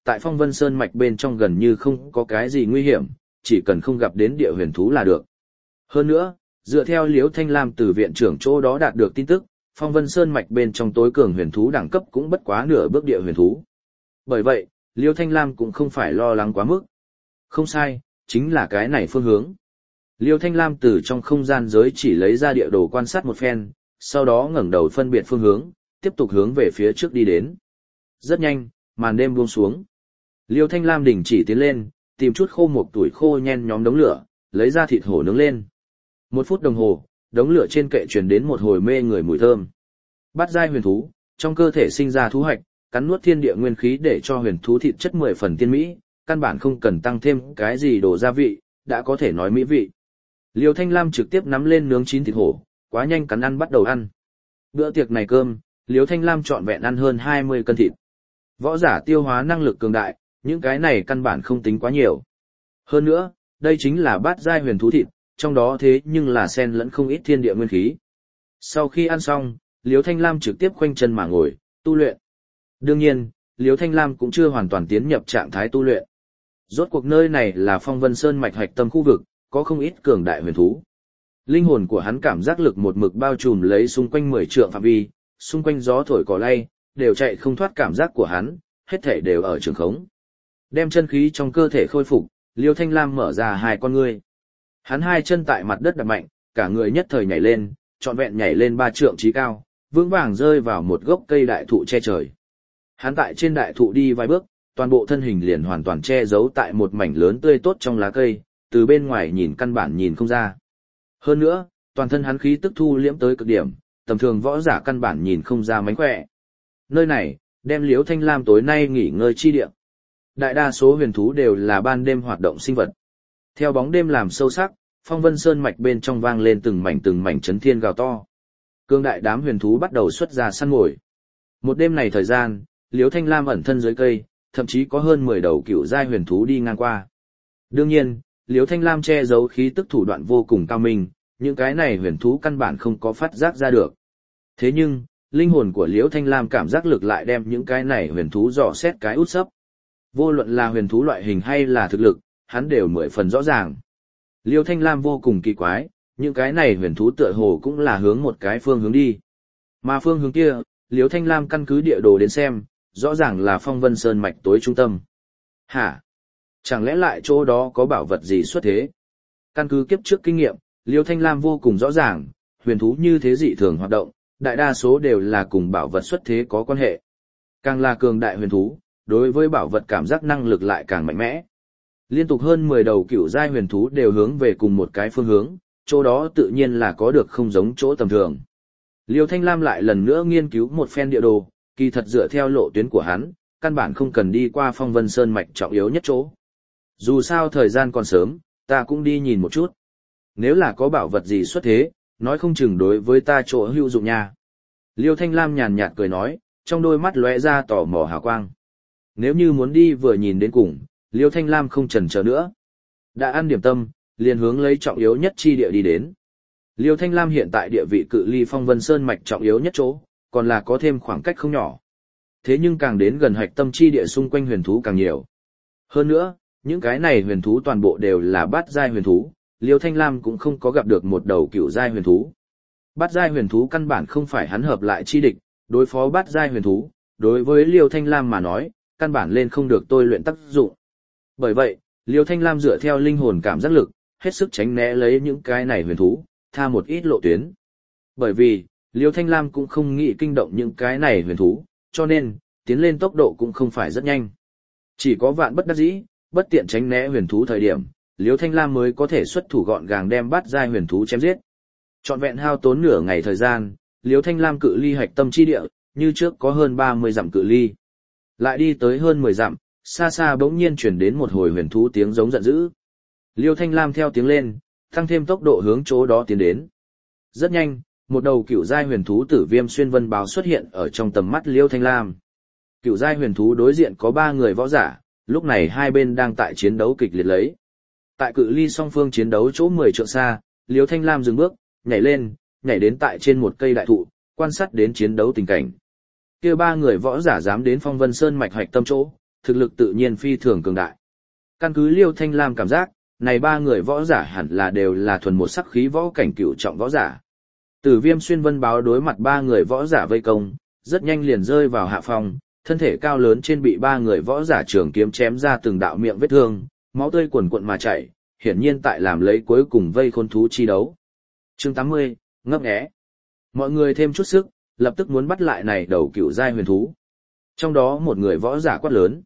tại Phong Vân Sơn mạch bên trong gần như không có cái gì nguy hiểm, chỉ cần không gặp đến địa huyền thú là được. Hơn nữa, dựa theo Liễu Thanh Lam từ viện trưởng chỗ đó đạt được tin tức, Phong Vân Sơn mạch bên trong tối cường huyền thú đẳng cấp cũng bất quá nửa bước địa huyền thú. Bởi vậy, Liễu Thanh Lam cũng không phải lo lắng quá mức. Không sai, chính là cái này phương hướng. Liễu Thanh Lam từ trong không gian giới chỉ lấy ra địa đồ quan sát một phen, sau đó ngẩng đầu phân biệt phương hướng, tiếp tục hướng về phía trước đi đến. Rất nhanh, màn đêm buông xuống. Liễu Thanh Lam đình chỉ tiến lên, tìm chút khô một tuổi khô nhen nhóm đống lửa, lấy ra thịt hổ nướng lên. 1 phút đồng hồ, đống lửa trên kệ truyền đến một hồi mê người mùi thơm. Bát giai huyền thú, trong cơ thể sinh ra thú hoạch, cắn nuốt thiên địa nguyên khí để cho huyền thú thịt chất 10 phần tiên mỹ, căn bản không cần tăng thêm cái gì đồ gia vị, đã có thể nói mỹ vị. Liêu Thanh Lam trực tiếp nắm lên nướng chín thịt hổ, quá nhanh cắn ăn bắt đầu ăn. Bữa tiệc này cơm, Liêu Thanh Lam trọn vẹn ăn hơn 20 cân thịt. Võ giả tiêu hóa năng lực cường đại, những cái này căn bản không tính quá nhiều. Hơn nữa, đây chính là bát giai huyền thú thịt, trong đó thế nhưng là xen lẫn không ít thiên địa nguyên khí. Sau khi ăn xong, Liêu Thanh Lam trực tiếp khoanh chân mà ngồi, tu luyện. Đương nhiên, Liêu Thanh Lam cũng chưa hoàn toàn tiến nhập trạng thái tu luyện. Rốt cuộc nơi này là Phong Vân Sơn mạch hạch tâm khu vực, có không ít cường đại huyền thú. Linh hồn của hắn cảm giác lực một mực bao trùm lấy xung quanh 10 trượng phạm vi, xung quanh gió thổi cỏ lay, đều chạy không thoát cảm giác của hắn, hết thể đều ở trường khống. Đem chân khí trong cơ thể khôi phục, Liêu Thanh Lam mở ra hai con ngươi. Hắn hai chân tại mặt đất đạp mạnh, cả người nhất thời nhảy lên, trọn vẹn nhảy lên 3 trượng chí cao, vững vàng rơi vào một gốc cây đại thụ che trời. Hắn tại trên đại thụ đi vài bước, toàn bộ thân hình liền hoàn toàn che giấu tại một mảnh lớn tươi tốt trong lá cây, từ bên ngoài nhìn căn bản nhìn không ra. Hơn nữa, toàn thân hắn khí tức thu liễm tới cực điểm, tầm thường võ giả căn bản nhìn không ra mánh khỏe. Nơi này, đem Liễu Thanh Lam tối nay nghỉ ngơi chi địa. Đại đa số huyền thú đều là ban đêm hoạt động sinh vật. Theo bóng đêm làm sâu sắc, Phong Vân Sơn mạch bên trong vang lên từng mảnh chấn thiên gào to. Cương đại đám huyền thú bắt đầu xuất ra săn mồi. Một đêm này thời gian, Liễu Thanh Lam ẩn thân dưới cây, thậm chí có hơn 10 đầu cựu giai huyền thú đi ngang qua. Đương nhiên, Liễu Thanh Lam che giấu khí tức thủ đoạn vô cùng cao minh, những cái này huyền thú căn bản không có phát giác ra được. Thế nhưng, linh hồn của Liễu Thanh Lam cảm giác lực lại đem những cái này huyền thú dò xét cái út sấp. Vô luận là huyền thú loại hình hay là thực lực, hắn đều 10 phần rõ ràng. Liễu Thanh Lam vô cùng kỳ quái, những cái này huyền thú tựa hồ cũng là hướng một cái phương hướng đi. Mà phương hướng kia, Liễu Thanh Lam căn cứ địa đồ đến xem, rõ ràng là Phong Vân Sơn mạch tối trung tâm. Hả? Chẳng lẽ lại chỗ đó có bảo vật gì xuất thế? Căn cứ kiếp trước kinh nghiệm, Liễu Thanh Lam vô cùng rõ ràng, huyền thú như thế dị thường hoạt động, đại đa số đều là cùng bảo vật xuất thế có quan hệ. Càng là cường đại huyền thú, đối với bảo vật cảm giác năng lực lại càng mạnh mẽ. Liên tục hơn 10 đầu cựu giai huyền thú đều hướng về cùng một cái phương hướng, chỗ đó tự nhiên là có được không giống chỗ tầm thường. Liêu Thanh Lam lại lần nữa nghiên cứu một phen địa đồ, kỳ thật dựa theo lộ tuyến của hắn, căn bản không cần đi qua Phong Vân Sơn mạch trọng yếu nhất chỗ. Dù sao thời gian còn sớm, ta cũng đi nhìn một chút. Nếu là có bảo vật gì xuất thế, nói không chừng đối với ta chỗ hữu dụng nha. Liêu Thanh Lam nhàn nhạt cười nói, trong đôi mắt lóe ra tò mò hào quang. Nếu như muốn đi vừa nhìn đến cùng, Liêu Thanh Lam không chần chờ nữa. Đã ăn điểm tâm, liền hướng lấy trọng yếu nhất chi địa đi đến. Liêu Thanh Lam hiện tại địa vị cự ly Phong Vân Sơn mạch trọng yếu nhất chỗ, còn là có thêm khoảng cách không nhỏ. Thế nhưng càng đến gần hạch tâm chi địa xung quanh huyền thú càng nhiều. Hơn nữa, những cái này huyền thú toàn bộ đều là bát giai huyền thú, Liêu Thanh Lam cũng không có gặp được một đầu cựu giai huyền thú. Bát giai huyền thú căn bản không phải hắn hợp lại chi địch, đối phó bát giai huyền thú, đối với Liêu Thanh Lam mà nói, căn bản lên không được tôi luyện tác dụng. Bởi vậy, Liêu Thanh Lam dựa theo linh hồn cảm giác lực, hết sức tránh né lấy những cái này huyền thú, tha một ít lộ tuyến. Bởi vì, Liêu Thanh Lam cũng không nghĩ kinh động những cái này huyền thú, cho nên, tiến lên tốc độ cũng không phải rất nhanh. Chỉ có vạn bất đắc dĩ, bất tiện tránh né huyền thú thời điểm, Liêu Thanh Lam mới có thể xuất thủ gọn gàng đem bát giai huyền thú chém giết. Trọn vẹn hao tốn nửa ngày thời gian, Liêu Thanh Lam cự ly hạch tâm chi địa, như trước có hơn 30 dặm cự ly. Lại đi tới hơn 10 dặm, xa xa bỗng nhiên chuyển đến một hồi huyền thú tiếng giống giận dữ. Liêu Thanh Lam theo tiếng lên, tăng thêm tốc độ hướng chỗ đó tiến đến. Rất nhanh, một đầu cựu giai huyền thú Tử Viêm Xuyên Vân Báo xuất hiện ở trong tầm mắt Liêu Thanh Lam. Cựu giai huyền thú đối diện có 3 người võ giả, lúc này hai bên đang tại chiến đấu kịch liệt lấy. Tại cự ly song phương chiến đấu chỗ 10 trượng xa, Liêu Thanh Lam dừng bước, nhảy lên, nhảy đến tại trên một cây đại thụ, quan sát đến chiến đấu tình cảnh. Kia 3 người võ giả dám đến Phong Vân Sơn mạch hạch tâm chỗ, thực lực tự nhiên phi thường cường đại. Căn cứ Liêu Thanh Lam cảm giác, này ba người võ giả hẳn là đều là thuần một sắc khí võ cảnh cửu trọng võ giả. Tử Viêm Xuyên Vân Báo đối mặt ba người võ giả vây công, rất nhanh liền rơi vào hạ phong, thân thể cao lớn trên bị ba người võ giả trường kiếm chém ra từng đạo miệng vết thương, máu tươi quần quận mà chảy, hiển nhiên tại làm lấy cuối cùng vây khôn thú chi đấu. Chương 80, ngấp nghé. Mọi người thêm chút sức, lập tức muốn bắt lại này đầu cựu giai huyền thú. Trong đó một người võ giả quát lớn.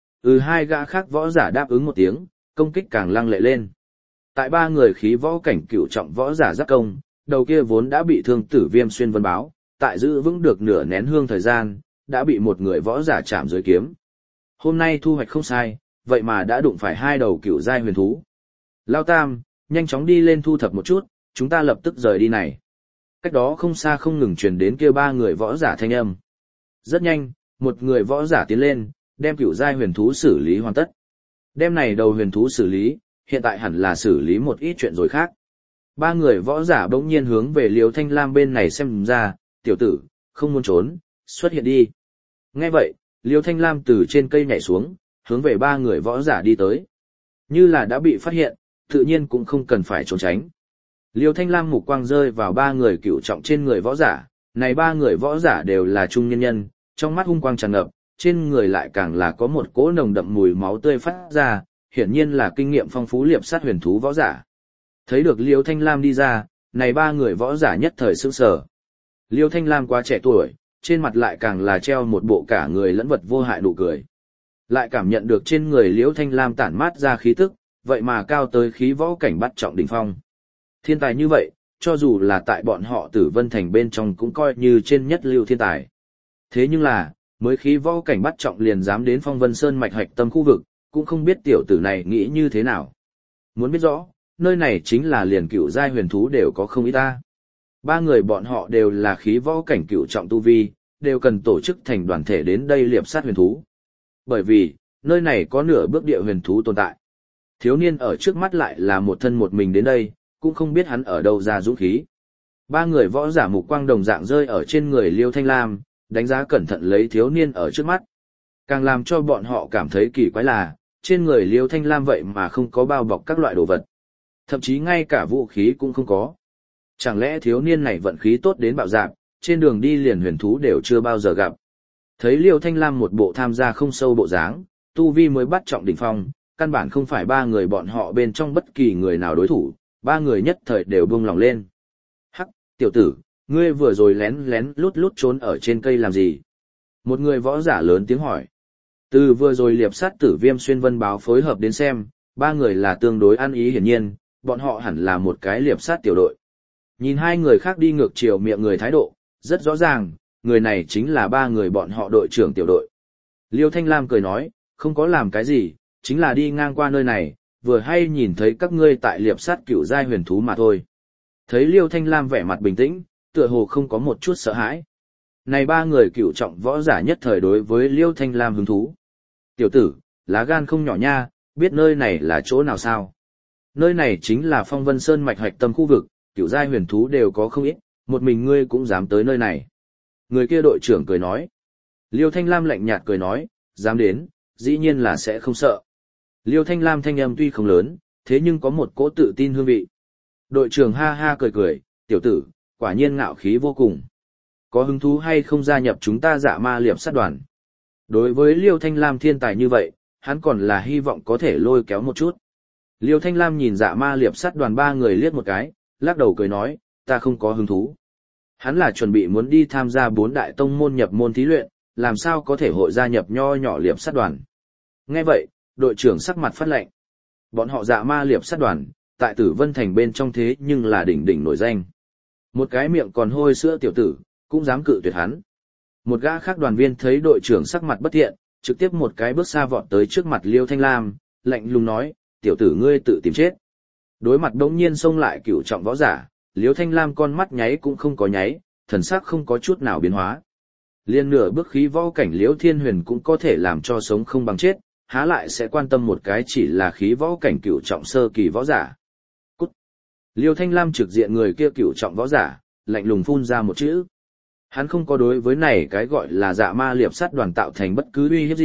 Hai gã khác võ giả đáp ứng một tiếng, công kích càng lăng lệ lên. Tại ba người khí võ cảnh cựu trọng võ giả giáp công, đầu kia vốn đã bị thương Tử Viêm Xuyên Vân Báo, tại giữ vững được nửa nén hương thời gian, đã bị một người võ giả chạm dưới kiếm. Hôm nay thu hoạch không sai, vậy mà đã đụng phải hai đầu cựu giai huyền thú. Lao Tam, nhanh chóng đi lên thu thập một chút, chúng ta lập tức rời đi này. Cách đó không xa không ngừng truyền đến kia ba người võ giả thanh âm. Rất nhanh, một người võ giả tiến lên, đem cựu giai huyền thú xử lý hoàn tất. Đem này đầu huyền thú xử lý, hiện tại hẳn là xử lý một ít chuyện rồi khác. Ba người võ giả bỗng nhiên hướng về Liêu Thanh Lam bên này xem ra, tiểu tử, không muốn trốn, xuất hiện đi. Nghe vậy, Liêu Thanh Lam từ trên cây nhảy xuống, hướng về ba người võ giả đi tới. Như là đã bị phát hiện, tự nhiên cũng không cần phải trốn tránh. Liêu Thanh Lam mục quang rơi vào ba người cựu trọng trên người võ giả, này ba người võ giả đều là trung nhân nhân, trong mắt hung quang tràn ngập, trên người lại càng là có một cỗ nồng đậm mùi máu tươi phát ra, hiển nhiên là kinh nghiệm phong phú liệp sát huyền thú võ giả. Thấy được Liêu Thanh Lam đi ra, này ba người võ giả nhất thời sửng sở. Liêu Thanh Lam quá trẻ tuổi, trên mặt lại càng là treo một bộ cả người lẫn vật vô hại nụ cười. Lại cảm nhận được trên người Liêu Thanh Lam tản mát ra khí tức, vậy mà cao tới khí võ cảnh bắt trọng đỉnh phong. Thiên tài như vậy, cho dù là tại bọn họ Tử Vân Thành bên trong cũng coi như trên nhất lưu thiên tài. Thế nhưng là, mới khí võ cảnh bắt trọng liền dám đến Phong Vân Sơn mạch hạch tâm khu vực, cũng không biết tiểu tử này nghĩ như thế nào. Muốn biết rõ, nơi này chính là liền cựu giai huyền thú đều có không ít ta. Ba người bọn họ đều là khí võ cảnh cựu trọng tu vi, đều cần tổ chức thành đoàn thể đến đây liệp sát huyền thú. Bởi vì, nơi này có nửa bước địa huyền thú tồn tại. Thiếu niên ở trước mắt lại là một thân một mình đến đây, cũng không biết hắn ở đâu ra dũng khí. Ba người võ giả mục quang đồng dạng rơi ở trên người Liêu Thanh Lam, đánh giá cẩn thận lấy thiếu niên ở trước mắt. Càng làm cho bọn họ cảm thấy kỳ quái là, trên người Liêu Thanh Lam vậy mà không có bao bọc các loại đồ vật. Thậm chí ngay cả vũ khí cũng không có. Chẳng lẽ thiếu niên này vận khí tốt đến bạo dạn, trên đường đi liền huyền thú đều chưa bao giờ gặp. Thấy Liêu Thanh Lam một bộ tham gia không sâu bộ dáng, tu vi mới bắt trọng đỉnh phong, căn bản không phải ba người bọn họ bên trong bất kỳ người nào đối thủ, ba người nhất thời đều buông lòng lên. Hắc, tiểu tử, ngươi vừa rồi lén lén lút lút trốn ở trên cây làm gì? Một người võ giả lớn tiếng hỏi. Từ vừa rồi liệp sát Tử Viêm Xuyên Vân Báo phối hợp đến xem, ba người là tương đối ăn ý hiển nhiên, bọn họ hẳn là một cái liệp sát tiểu đội. Nhìn hai người khác đi ngược chiều miệng người thái độ, rất rõ ràng, người này chính là ba người bọn họ đội trưởng tiểu đội. Liêu Thanh Lam cười nói, không có làm cái gì, chính là đi ngang qua nơi này, vừa hay nhìn thấy các ngươi tại liệp sát cựu giai huyền thú mà thôi. Thấy Liêu Thanh Lam vẻ mặt bình tĩnh, tựa hồ không có một chút sợ hãi. Này ba người cựu trọng võ giả nhất thời đối với Liêu Thanh Lam hứng thú. Tiểu tử, lá gan không nhỏ nha, biết nơi này là chỗ nào sao? Nơi này chính là Phong Vân Sơn mạch hạch tâm khu vực, cựu giai huyền thú đều có không ít, một mình ngươi cũng dám tới nơi này. Người kia đội trưởng cười nói. Liêu Thanh Lam lạnh nhạt cười nói, dám đến, dĩ nhiên là sẽ không sợ. Liêu Thanh Lam thanh âm tuy không lớn, thế nhưng có một cỗ tự tin hương vị. Đội trưởng ha ha cười cười, tiểu tử, quả nhiên ngạo khí vô cùng. Có hứng thú hay không gia nhập chúng ta Dạ Ma liệp sát đoàn? Đối với Liêu Thanh Lam thiên tài như vậy, hắn còn là hy vọng có thể lôi kéo một chút. Liêu Thanh Lam nhìn Dạ Ma liệp sát đoàn ba người liếc một cái, lắc đầu cười nói, ta không có hứng thú. Hắn là chuẩn bị muốn đi tham gia 4 đại tông môn nhập môn thí luyện, làm sao có thể hội gia nhập nho nhỏ liệp sát đoàn. Nghe vậy, đội trưởng sắc mặt phát lệnh. Bọn họ Dạ Ma liệp sát đoàn, tại Tử Vân Thành bên trong thế nhưng là đỉnh đỉnh nổi danh. Một cái miệng còn hôi sữa tiểu tử, cũng dám cự tuyệt hắn. Một gã khác đoàn viên thấy đội trưởng sắc mặt bất thiện, trực tiếp một cái bước xa vọt tới trước mặt Liêu Thanh Lam, lạnh lùng nói, tiểu tử ngươi tự tìm chết. Đối mặt đống nhiên xông lại cửu trọng võ giả, Liêu Thanh Lam con mắt nháy cũng không có nháy, thần sắc không có chút nào biến hóa. Liên nửa bước khí võ cảnh Liễu Thiên Huyền cũng có thể làm cho sống không bằng chết, há lại sẽ quan tâm một cái chỉ là khí võ cảnh cửu trọng sơ kỳ võ giả. Cút! Liêu Thanh Lam trực diện người kia cửu trọng võ giả, lạnh lùng phun ra một chữ. Hắn không có đối với này cái gọi là Dạ Ma liệp sát đoàn tạo thành bất cứ uy hiếp gì,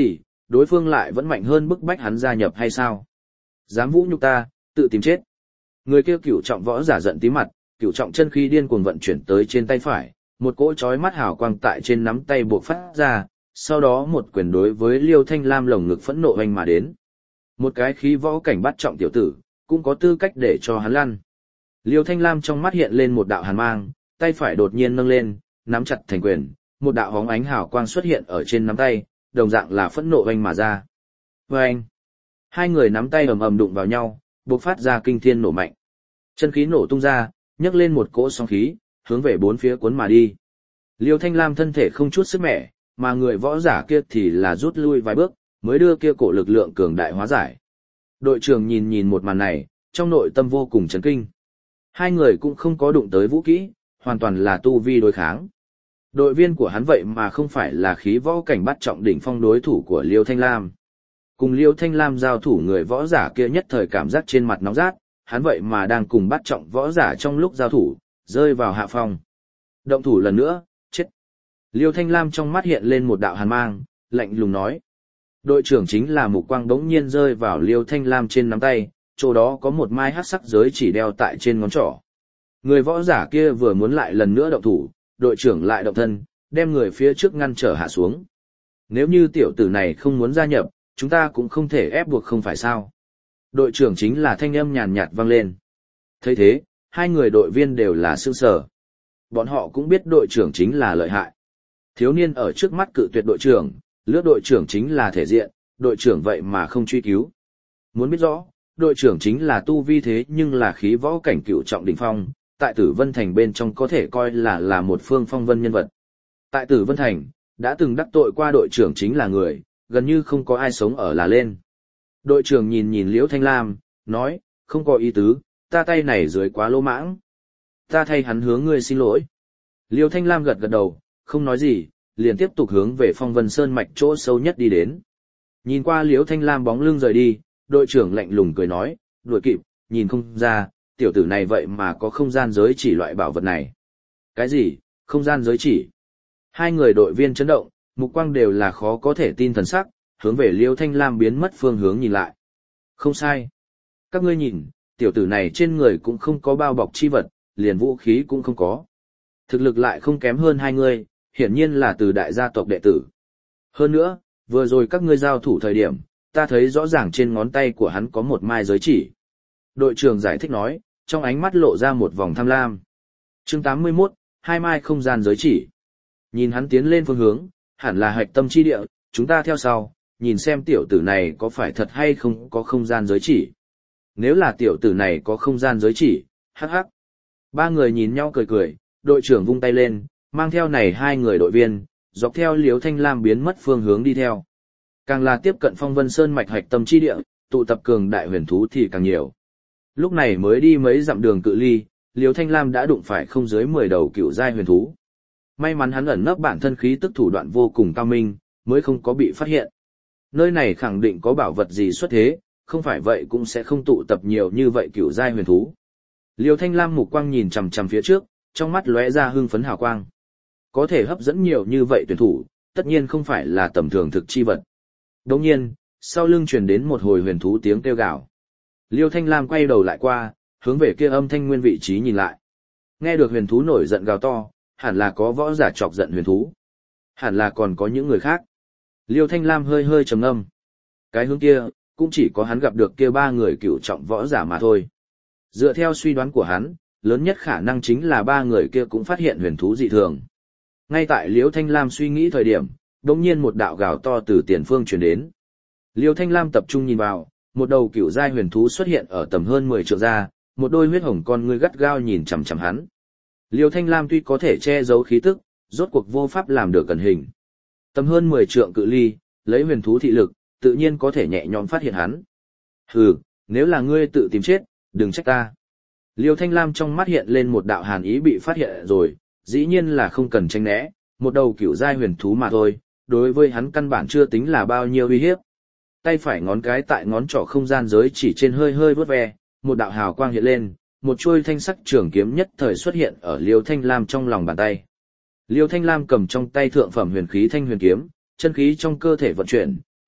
đối phương lại vẫn mạnh hơn bức bách hắn gia nhập hay sao? Dám vũ nhục ta, tự tìm chết. Người kia cửu trọng võ giả giận tí mặt, cửu trọng chân khí điên cuồng vận chuyển tới trên tay phải, một cỗ chói mắt hào quang tại trên nắm tay buộc phát ra, sau đó một quyền đối với Liêu Thanh Lam lồng ngực phẫn nộ hoành mà đến. Một cái khí võ cảnh bắt trọng tiểu tử, cũng có tư cách để cho hắn lăn. Liêu Thanh Lam trong mắt hiện lên một đạo hàn mang, tay phải đột nhiên nâng lên, nắm chặt thành quyền, một đạo hóng ánh hào quang xuất hiện ở trên nắm tay, đồng dạng là phẫn nộ hoành mà ra. Vâng! Hai người nắm tay ầm ầm đụng vào nhau, bộc phát ra kinh thiên nổ mạnh. Chân khí nổ tung ra, nhấc lên một cỗ sóng khí, hướng về bốn phía cuốn mà đi. Liêu Thanh Lam thân thể không chút sức mẻ, mà người võ giả kia thì là rút lui vài bước, mới đưa kia cổ lực lượng cường đại hóa giải. Đội trưởng nhìn nhìn một màn này, trong nội tâm vô cùng chấn kinh. Hai người cũng không có đụng tới vũ kỹ, hoàn toàn là tu vi đối kháng. Đội viên của hắn vậy mà không phải là khí võ cảnh bắt trọng đỉnh phong đối thủ của Liêu Thanh Lam. Cùng Liêu Thanh Lam giao thủ người võ giả kia nhất thời cảm giác trên mặt nóng rát, hắn vậy mà đang cùng bắt trọng võ giả trong lúc giao thủ, rơi vào hạ phong. Động thủ lần nữa, chết. Liêu Thanh Lam trong mắt hiện lên một đạo hàn mang, lạnh lùng nói. Đội trưởng chính là mục quang đống nhiên rơi vào Liêu Thanh Lam trên nắm tay, chỗ đó có một mai hắc sắc giới chỉ đeo tại trên ngón trỏ. Người võ giả kia vừa muốn lại lần nữa động thủ, đội trưởng lại động thân, đem người phía trước ngăn trở hạ xuống. Nếu như tiểu tử này không muốn gia nhập, chúng ta cũng không thể ép buộc không phải sao. Đội trưởng chính là thanh âm nhàn nhạt vang lên. Thấy thế, hai người đội viên đều là sững sờ. Bọn họ cũng biết đội trưởng chính là lợi hại. Thiếu niên ở trước mắt cự tuyệt đội trưởng, lướt đội trưởng chính là thể diện, đội trưởng vậy mà không truy cứu. Muốn biết rõ, đội trưởng chính là tu vi thế nhưng là khí võ cảnh cựu trọng đỉnh phong, tại Tử Vân Thành bên trong có thể coi là một phương phong vân nhân vật. Tại Tử Vân Thành, đã từng đắc tội qua đội trưởng chính là người, gần như không có ai sống ở là lên. Đội trưởng nhìn nhìn Liễu Thanh Lam, nói, không có ý tứ, ta tay này dưới quá lỗ mãng. Ta thay hắn hướng ngươi xin lỗi. Liễu Thanh Lam gật gật đầu, không nói gì, liền tiếp tục hướng về Phong Vân Sơn mạch chỗ sâu nhất đi đến. Nhìn qua Liễu Thanh Lam bóng lưng rời đi, đội trưởng lạnh lùng cười nói, đuổi kịp, nhìn không ra, tiểu tử này vậy mà có không gian giới chỉ loại bảo vật này. Cái gì, không gian giới chỉ? Hai người đội viên chấn động, mục quang đều là khó có thể tin thần sắc, hướng về Liêu Thanh Lam biến mất phương hướng nhìn lại. Không sai. Các ngươi nhìn, tiểu tử này trên người cũng không có bao bọc chi vật, liền vũ khí cũng không có. Thực lực lại không kém hơn hai người, hiển nhiên là từ đại gia tộc đệ tử. Hơn nữa, vừa rồi các ngươi giao thủ thời điểm, ta thấy rõ ràng trên ngón tay của hắn có một mai giới chỉ. Đội trưởng giải thích nói, trong ánh mắt lộ ra một vòng tham lam. Chương 81, hai mai không gian giới chỉ. Nhìn hắn tiến lên phương hướng, hẳn là hạch tâm chi địa, chúng ta theo sau, nhìn xem tiểu tử này có phải thật hay không có không gian giới chỉ. Nếu là tiểu tử này có không gian giới chỉ, hắc hắc. Ba người nhìn nhau cười cười, đội trưởng vung tay lên, mang theo này hai người đội viên, dọc theo Liễu Thanh Lam biến mất phương hướng đi theo. Càng là tiếp cận Phong Vân Sơn mạch hạch tâm chi địa, tụ tập cường đại huyền thú thì càng nhiều. Lúc này mới đi mấy dặm đường cự ly, Liễu Thanh Lam đã đụng phải không dưới 10 đầu cựu giai huyền thú. May mắn hắn ẩn nấp bản thân khí tức thủ đoạn vô cùng cao minh, mới không có bị phát hiện. Nơi này khẳng định có bảo vật gì xuất thế, không phải vậy cũng sẽ không tụ tập nhiều như vậy cựu giai huyền thú. Liêu Thanh Lam mục quang nhìn chằm chằm phía trước, trong mắt lóe ra hưng phấn hào quang. Có thể hấp dẫn nhiều như vậy tuyển thủ, tất nhiên không phải là tầm thường thực chi vật. Đồng nhiên, sau lưng truyền đến một hồi huyền thú tiếng kêu gào. Liêu Thanh Lam quay đầu lại qua, hướng về kia âm thanh nguyên vị trí nhìn lại. Nghe được huyền thú nổi giận gào to, hẳn là có võ giả chọc giận huyền thú. Hẳn là còn có những người khác. Liêu Thanh Lam hơi hơi trầm ngâm. Cái hướng kia, cũng chỉ có hắn gặp được kia ba người cựu trọng võ giả mà thôi. Dựa theo suy đoán của hắn, lớn nhất khả năng chính là ba người kia cũng phát hiện huyền thú dị thường. Ngay tại Liêu Thanh Lam suy nghĩ thời điểm, đột nhiên một đạo gào to từ tiền phương truyền đến. Liêu Thanh Lam tập trung nhìn vào, một đầu cựu giai huyền thú xuất hiện ở tầm hơn 10 trượng ra, một đôi huyết hồng con ngươi gắt gao nhìn chằm chằm hắn. Liêu Thanh Lam tuy có thể che giấu khí tức, rốt cuộc vô pháp làm được cẩn hình. Tầm hơn 10 trượng cự ly, lấy huyền thú thị lực, tự nhiên có thể nhẹ nhõm phát hiện hắn. Hừ, nếu là ngươi tự tìm chết, đừng trách ta. Liêu Thanh Lam trong mắt hiện lên một đạo hàn ý bị phát hiện rồi, dĩ nhiên là không cần tranh né, một đầu cựu giai huyền thú mà thôi, đối với hắn căn bản chưa tính là bao nhiêu uy hiếp. Tay phải ngón cái tại ngón trỏ không gian giới chỉ trên hơi hơi vuốt ve, một đạo hào quang hiện lên, một chuôi thanh sắc trường kiếm nhất thời xuất hiện ở Liêu Thanh Lam trong lòng bàn tay. Liêu Thanh Lam cầm trong tay thượng phẩm huyền khí thanh huyền kiếm, chân khí trong cơ thể vận chuyển,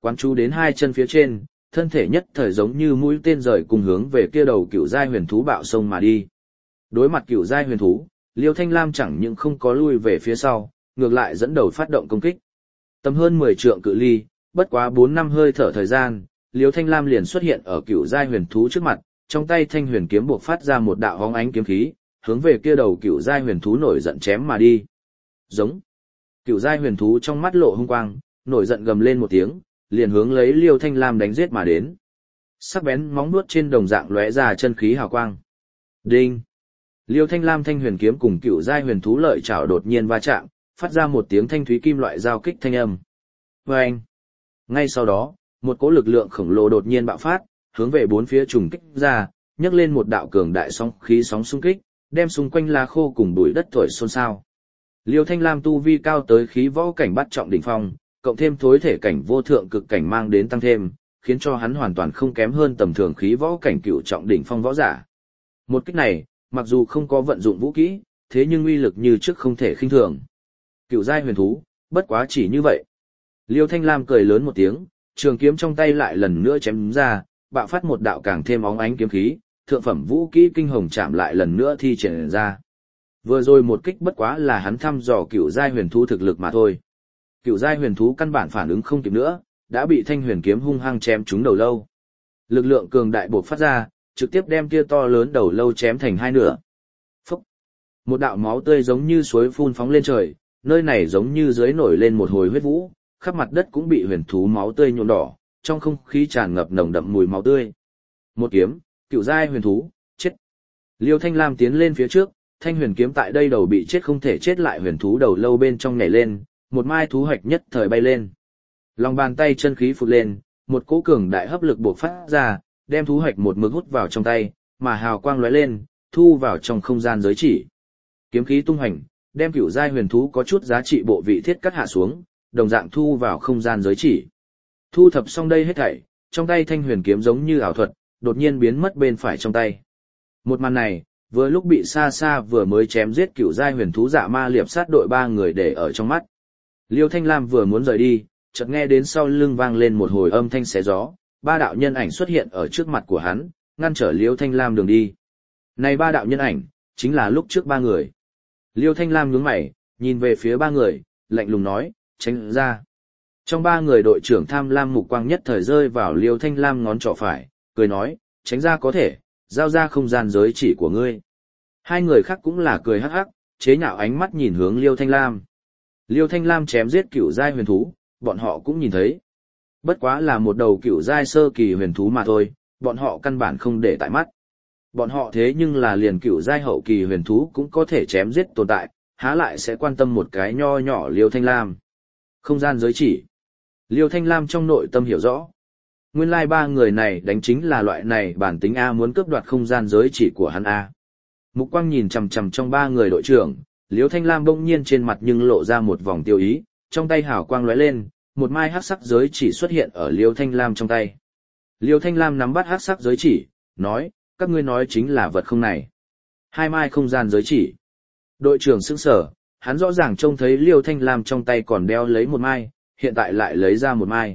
Quán chú đến hai chân phía trên, thân thể nhất thời giống như mũi tên rời cùng hướng về kia đầu cựu giai huyền thú bạo sông mà đi. Đối mặt cựu giai huyền thú, Liêu Thanh Lam chẳng những không có lui về phía sau, ngược lại dẫn đầu phát động công kích. Tầm hơn 10 trượng cự ly, bất quá 4 năm hơi thở thời gian, Liêu Thanh Lam liền xuất hiện ở cựu giai huyền thú trước mặt, trong tay thanh huyền kiếm buộc phát ra một đạo hóng ánh kiếm khí, hướng về kia đầu cựu giai huyền thú nổi giận chém mà đi. Giống. Cựu giai huyền thú trong mắt lộ hung quang, nổi giận gầm lên một tiếng, liền hướng lấy Liêu Thanh Lam đánh giết mà đến. Sắc bén móng vuốt trên đồng dạng lóe ra chân khí hào quang. Đinh. Liêu Thanh Lam thanh huyền kiếm cùng cựu giai huyền thú lợi chảo đột nhiên va chạm, phát ra một tiếng thanh thúy kim loại giao kích thanh âm. Oeng. Ngay sau đó, một cỗ lực lượng khổng lồ đột nhiên bạo phát, hướng về bốn phía trùng kích ra, nhấc lên một đạo cường đại sóng khí sóng xung kích, đem xung quanh lá khô cùng bụi đất thổi xôn xao. Liêu Thanh Lam tu vi cao tới khí võ cảnh bắt trọng đỉnh phong, cộng thêm thối thể cảnh vô thượng cực cảnh mang đến tăng thêm, khiến cho hắn hoàn toàn không kém hơn tầm thường khí võ cảnh cựu trọng đỉnh phong võ giả. Một kích này, mặc dù không có vận dụng vũ kỹ, thế nhưng uy lực như trước không thể khinh thường. Cựu giai huyền thú, bất quá chỉ như vậy. Liêu Thanh Lam cười lớn một tiếng, trường kiếm trong tay lại lần nữa chém ra, bạo phát một đạo càng thêm óng ánh kiếm khí, thượng phẩm vũ kỹ kinh hồng chạm lại lần nữa thi triển ra. Vừa rồi một kích bất quá là hắn thăm dò cựu giai huyền thú thực lực mà thôi. Cựu giai huyền thú căn bản phản ứng không kịp nữa, đã bị thanh huyền kiếm hung hăng chém trúng đầu lâu. Lực lượng cường đại bộc phát ra, trực tiếp đem kia to lớn đầu lâu chém thành hai nửa. Phúc! Một đạo máu tươi giống như suối phun phóng lên trời, nơi này giống như dưới nổi lên một hồi huyết vũ, khắp mặt đất cũng bị huyền thú máu tươi nhuộm đỏ, trong không khí tràn ngập nồng đậm mùi máu tươi. Một kiếm, cựu giai huyền thú, chết. Liêu Thanh Lam tiến lên phía trước, thanh huyền kiếm tại đây đầu bị chết không thể chết lại huyền thú đầu lâu bên trong nhảy lên, một mai thú hoạch nhất thời bay lên. Lòng bàn tay chân khí phụt lên, một cỗ cường đại hấp lực bộc phát ra, đem thú hoạch một mực hút vào trong tay, mà hào quang lóe lên, thu vào trong không gian giới chỉ. Kiếm khí tung hành, đem cửu giai huyền thú có chút giá trị bộ vị thiết cắt hạ xuống, đồng dạng thu vào không gian giới chỉ. Thu thập xong đây hết thảy, trong tay thanh huyền kiếm giống như ảo thuật, đột nhiên biến mất bên phải trong tay. Một màn này, vừa lúc bị xa xa vừa mới chém giết cửu giai huyền thú dạ ma liệp sát đội 3 người để ở trong mắt. Liêu Thanh Lam vừa muốn rời đi, chợt nghe đến sau lưng vang lên một hồi âm thanh xé gió, 3 đạo nhân ảnh xuất hiện ở trước mặt của hắn, ngăn trở Liêu Thanh Lam đường đi. Này 3 đạo nhân ảnh, chính là lúc trước 3 người. Liêu Thanh Lam nhướng mày, nhìn về phía 3 người, lạnh lùng nói, tránh ra. Trong 3 người đội trưởng Tham Lam mục quang nhất thời rơi vào Liêu Thanh Lam ngón trỏ phải, cười nói, tránh ra có thể, giao ra không gian giới chỉ của ngươi. 2 người khác cũng là cười hắc hắc, chế nhạo ánh mắt nhìn hướng Liêu Thanh Lam. Liêu Thanh Lam chém giết cửu giai huyền thú, bọn họ cũng nhìn thấy. Bất quá là một đầu cửu giai sơ kỳ huyền thú mà thôi, bọn họ căn bản không để tại mắt. Bọn họ thế nhưng là liền cửu giai hậu kỳ huyền thú cũng có thể chém giết tồn tại, há lại sẽ quan tâm một cái nho nhỏ Liêu Thanh Lam. Không gian giới chỉ. Liêu Thanh Lam trong nội tâm hiểu rõ. Nguyên lai 3 người này đánh chính là loại này bản tính A muốn cướp đoạt không gian giới chỉ của hắn A. Mục quang nhìn chằm chằm trong 3 người đội trưởng, Liêu Thanh Lam bỗng nhiên trên mặt nhưng lộ ra một vòng tiêu ý, trong tay hào quang lóe lên, một mai hắc sắc giới chỉ xuất hiện ở Liêu Thanh Lam trong tay. Liêu Thanh Lam nắm bắt hắc sắc giới chỉ, nói, các ngươi nói chính là vật không này. 2 mai không gian giới chỉ. Đội trưởng sững sờ, hắn rõ ràng trông thấy Liêu Thanh Lam trong tay còn đeo lấy một mai, hiện tại lại lấy ra một mai.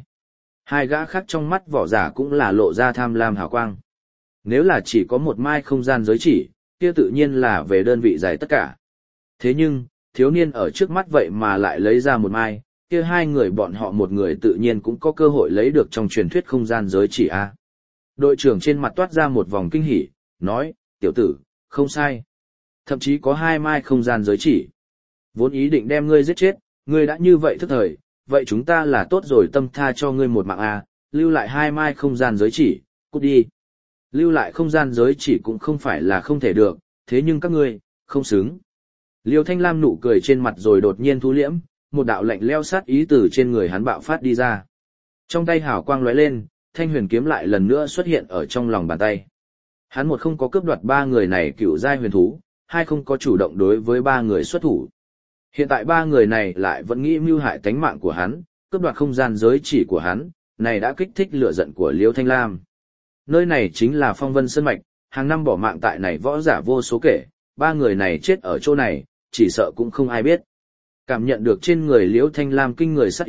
2 gã khác trong mắt võ giả cũng là lộ ra tham lam hào quang. Nếu là chỉ có một mai không gian giới chỉ, kia tự nhiên là về đơn vị giải tất cả. Thế nhưng, thiếu niên ở trước mắt vậy mà lại lấy ra một mai, kia 2 người bọn họ một người tự nhiên cũng có cơ hội lấy được trong truyền thuyết không gian giới chỉ A. Đội trưởng trên mặt toát ra một vòng kinh hỉ, nói, tiểu tử, không sai. Thậm chí có 2 mai không gian giới chỉ. Vốn ý định đem ngươi giết chết, ngươi đã như vậy thức thời, vậy chúng ta là tốt rồi tâm tha cho ngươi một mạng A, lưu lại 2 mai không gian giới chỉ, cút đi. Lưu lại không gian giới chỉ cũng không phải là không thể được, thế nhưng các ngươi, không xứng. Liêu Thanh Lam nụ cười trên mặt rồi đột nhiên thu liễm, một đạo lạnh lẽo sát ý từ trên người hắn bạo phát đi ra. Trong tay hào quang lóe lên, thanh huyền kiếm lại lần nữa xuất hiện ở trong lòng bàn tay. Hắn một không có cướp đoạt 3 người này cựu giai huyền thú, 2 không có chủ động đối với 3 người xuất thủ. Hiện tại 3 người này lại vẫn nghĩ mưu hại tánh mạng của hắn, cướp đoạt không gian giới chỉ của hắn, này đã kích thích lửa giận của Liêu Thanh Lam. Nơi này chính là Phong Vân Sơn Mạch, hàng năm bỏ mạng tại này võ giả vô số kể, 3 người này chết ở chỗ này, chỉ sợ cũng không ai biết. Cảm nhận được trên người Liêu Thanh Lam kinh người sát ý,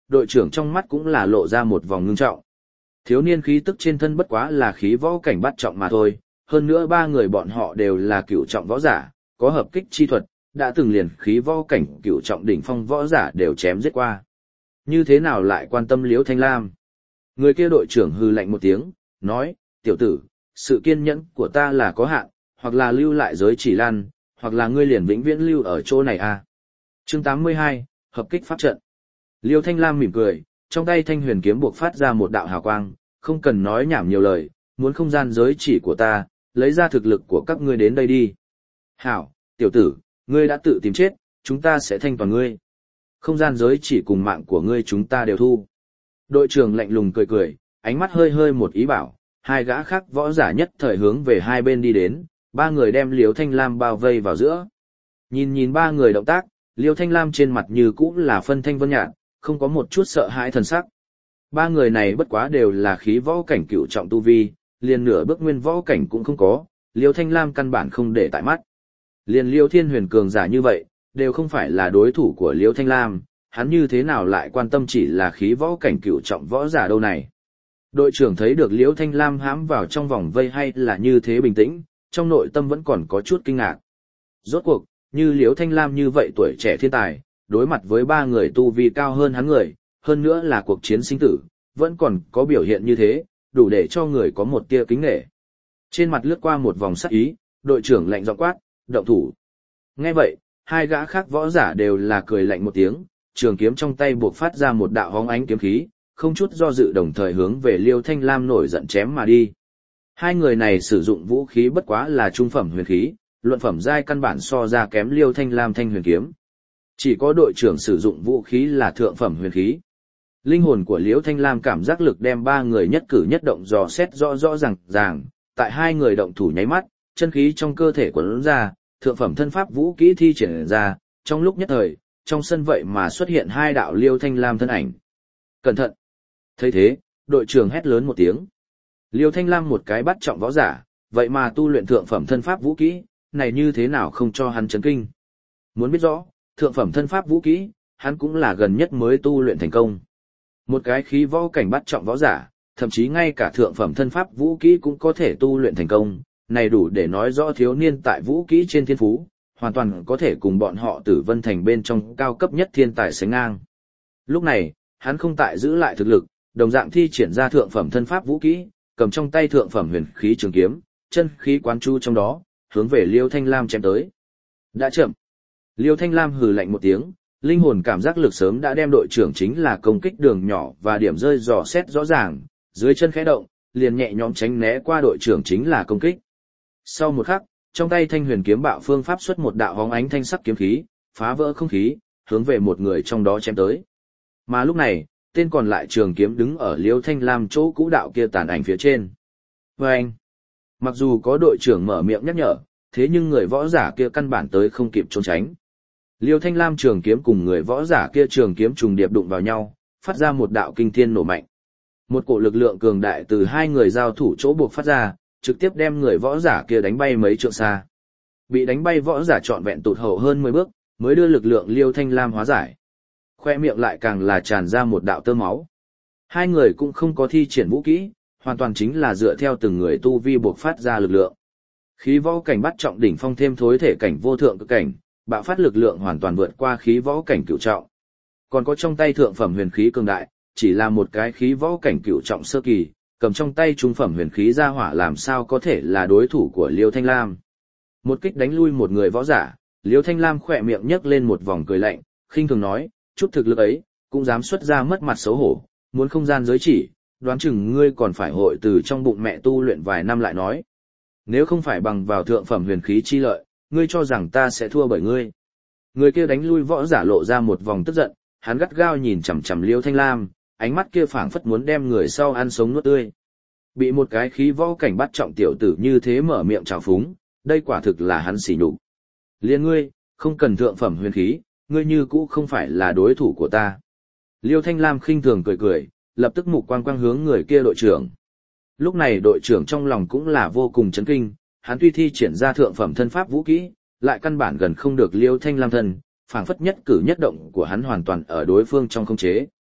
đội trưởng trong mắt cũng là lộ ra một vòng ngưng trọng. Thiếu niên khí tức trên thân bất quá là khí võ cảnh bắt trọng mà thôi, hơn nữa ba người bọn họ đều là cửu trọng võ giả, có hợp kích chi thuật, đã từng liền khí võ cảnh cửu trọng đỉnh phong võ giả đều chém giết qua. Như thế nào lại quan tâm Liễu Thanh Lam? Người kia đội trưởng hừ lạnh một tiếng, nói, tiểu tử, sự kiên nhẫn của ta là có hạn, hoặc là lưu lại giới chỉ lan, hoặc là ngươi liền vĩnh viễn lưu ở chỗ này à. Chương 82, hợp kích pháp trận. Liêu Thanh Lam mỉm cười, trong tay thanh huyền kiếm buộc phát ra một đạo hào quang, không cần nói nhảm nhiều lời, muốn không gian giới chỉ của ta, lấy ra thực lực của các ngươi đến đây đi. Hảo, tiểu tử, ngươi đã tự tìm chết, chúng ta sẽ thanh toàn ngươi. Không gian giới chỉ cùng mạng của ngươi chúng ta đều thu. Đội trưởng lạnh lùng cười cười, ánh mắt hơi hơi một ý bảo, hai gã khác võ giả nhất thời hướng về hai bên đi đến, ba người đem Liêu Thanh Lam bao vây vào giữa. Nhìn ba người động tác, Liêu Thanh Lam trên mặt như cũ là phân thanh vân nhạt, không có một chút sợ hãi thần sắc. Ba người này bất quá đều là khí võ cảnh cựu trọng tu vi, liền nửa bước nguyên võ cảnh cũng không có, Liêu Thanh Lam căn bản không để tại mắt. Liền Liêu Thiên Huyền cường giả như vậy, đều không phải là đối thủ của Liêu Thanh Lam, hắn như thế nào lại quan tâm chỉ là khí võ cảnh cựu trọng võ giả đâu này. Đội trưởng thấy được Liêu Thanh Lam hãm vào trong vòng vây hay là như thế bình tĩnh, trong nội tâm vẫn còn có chút kinh ngạc. Rốt cuộc, như Liêu Thanh Lam như vậy tuổi trẻ thiên tài, đối mặt với ba người tu vi cao hơn hắn người, hơn nữa là cuộc chiến sinh tử, vẫn còn có biểu hiện như thế, đủ để cho người có một tia kính nể. Trên mặt lướt qua một vòng sắc ý, đội trưởng lạnh giọng quát, động thủ. Nghe vậy, hai gã khác võ giả đều là cười lạnh một tiếng, trường kiếm trong tay buộc phát ra một đạo hóng ánh kiếm khí, không chút do dự đồng thời hướng về Liêu Thanh Lam nổi giận chém mà đi. Hai người này sử dụng vũ khí bất quá là trung phẩm huyền khí, luận phẩm giai căn bản so ra kém Liêu Thanh Lam thanh huyền kiếm. Chỉ có đội trưởng sử dụng vũ khí là thượng phẩm huyền khí. Linh hồn của Liễu Thanh Lam cảm giác lực đem ba người nhất cử nhất động dò xét rõ rõ ràng, tại hai người động thủ nháy mắt, chân khí trong cơ thể quấn ra, thượng phẩm thân pháp vũ kỹ thi triển ra, trong lúc nhất thời, trong sân vậy mà xuất hiện hai đạo Liêu Thanh Lam thân ảnh. Cẩn thận! Thấy thế, đội trưởng hét lớn một tiếng. Liêu Thanh Lam một cái bắt trọng võ giả, vậy mà tu luyện thượng phẩm thân pháp vũ kỹ, này như thế nào không cho hắn chấn kinh. Muốn biết rõ, thượng phẩm thân pháp vũ kỹ, hắn cũng là gần nhất mới tu luyện thành công. Một cái khí võ cảnh bắt trọng võ giả, thậm chí ngay cả thượng phẩm thân pháp vũ kỹ cũng có thể tu luyện thành công, này đủ để nói rõ thiếu niên tại vũ kỹ trên thiên phú, hoàn toàn có thể cùng bọn họ Tử Vân Thành bên trong cao cấp nhất thiên tài sánh ngang. Lúc này, hắn không tại giữ lại thực lực, đồng dạng thi triển ra thượng phẩm thân pháp vũ kỹ, cầm trong tay thượng phẩm huyền khí trường kiếm, chân khí quán chu trong đó, hướng về Liêu Thanh Lam chém tới. Đã chậm. Liêu Thanh Lam hừ lạnh một tiếng, linh hồn cảm giác lực sớm đã đem đội trưởng chính là công kích đường nhỏ và điểm rơi dò xét rõ ràng, dưới chân khẽ động, liền nhẹ nhõm tránh né qua đội trưởng chính là công kích. Sau một khắc, trong tay thanh huyền kiếm bạo phương pháp xuất một đạo hóng ánh thanh sắc kiếm khí, phá vỡ không khí, hướng về một người trong đó chém tới. Mà lúc này, tên còn lại trường kiếm đứng ở Liêu Thanh Lam chỗ cũ đạo kia tàn ảnh phía trên. Vâng! Mặc dù có đội trưởng mở miệng nhắc nhở, thế nhưng người võ giả kia căn bản tới không kịp trốn tránh. Liêu Thanh Lam trường kiếm cùng người võ giả kia trường kiếm trùng điệp đụng vào nhau, phát ra một đạo kinh thiên nổ mạnh. Một cổ lực lượng cường đại từ hai người giao thủ chỗ buộc phát ra, trực tiếp đem người võ giả kia đánh bay mấy trượng xa. Bị đánh bay võ giả trọn vẹn tụt hậu hơn 10 bước, mới đưa lực lượng Liêu Thanh Lam hóa giải. Khoe miệng lại càng là tràn ra một đạo tơ máu. Hai người cũng không có thi triển vũ kỹ, hoàn toàn chính là dựa theo từng người tu vi buộc phát ra lực lượng. Khí võ cảnh bắt trọng đỉnh phong thêm thối thể cảnh vô thượng cực cảnh, bạo phát lực lượng hoàn toàn vượt qua khí võ cảnh cửu trọng. Còn có trong tay thượng phẩm huyền khí cường đại, chỉ là một cái khí võ cảnh cửu trọng sơ kỳ, cầm trong tay trung phẩm huyền khí ra hỏa làm sao có thể là đối thủ của Liêu Thanh Lam. Một kích đánh lui một người võ giả, Liêu Thanh Lam khỏe miệng nhấc lên một vòng cười lạnh, khinh thường nói, chút thực lực ấy, cũng dám xuất ra mất mặt xấu hổ, muốn không gian giới chỉ, đoán chừng ngươi còn phải hội từ trong bụng mẹ tu luyện vài năm lại nói. Nếu không phải bằng vào thượng phẩm huyền khí chi lợi, ngươi cho rằng ta sẽ thua bởi ngươi. Người kia đánh lui võ giả lộ ra một vòng tức giận, hắn gắt gao nhìn chằm chằm Liêu Thanh Lam, ánh mắt kia phảng phất muốn đem người sau ăn sống nuốt tươi. Bị một cái khí võ cảnh bắt trọng tiểu tử như thế mở miệng trào phúng, đây quả thực là hắn xỉ nhục. Liên ngươi, không cần thượng phẩm huyền khí, ngươi như cũ không phải là đối thủ của ta. Liêu Thanh Lam khinh thường cười cười, lập tức mục quang quang hướng người kia đội trưởng. Lúc này đội trưởng trong lòng cũng là vô cùng chấn kinh, hắn tuy thi triển ra thượng phẩm thân pháp vũ kỹ, lại căn bản gần không được Liêu Thanh Lam thân, phảng phất nhất cử nhất động của hắn hoàn toàn ở đối phương trong khống chế.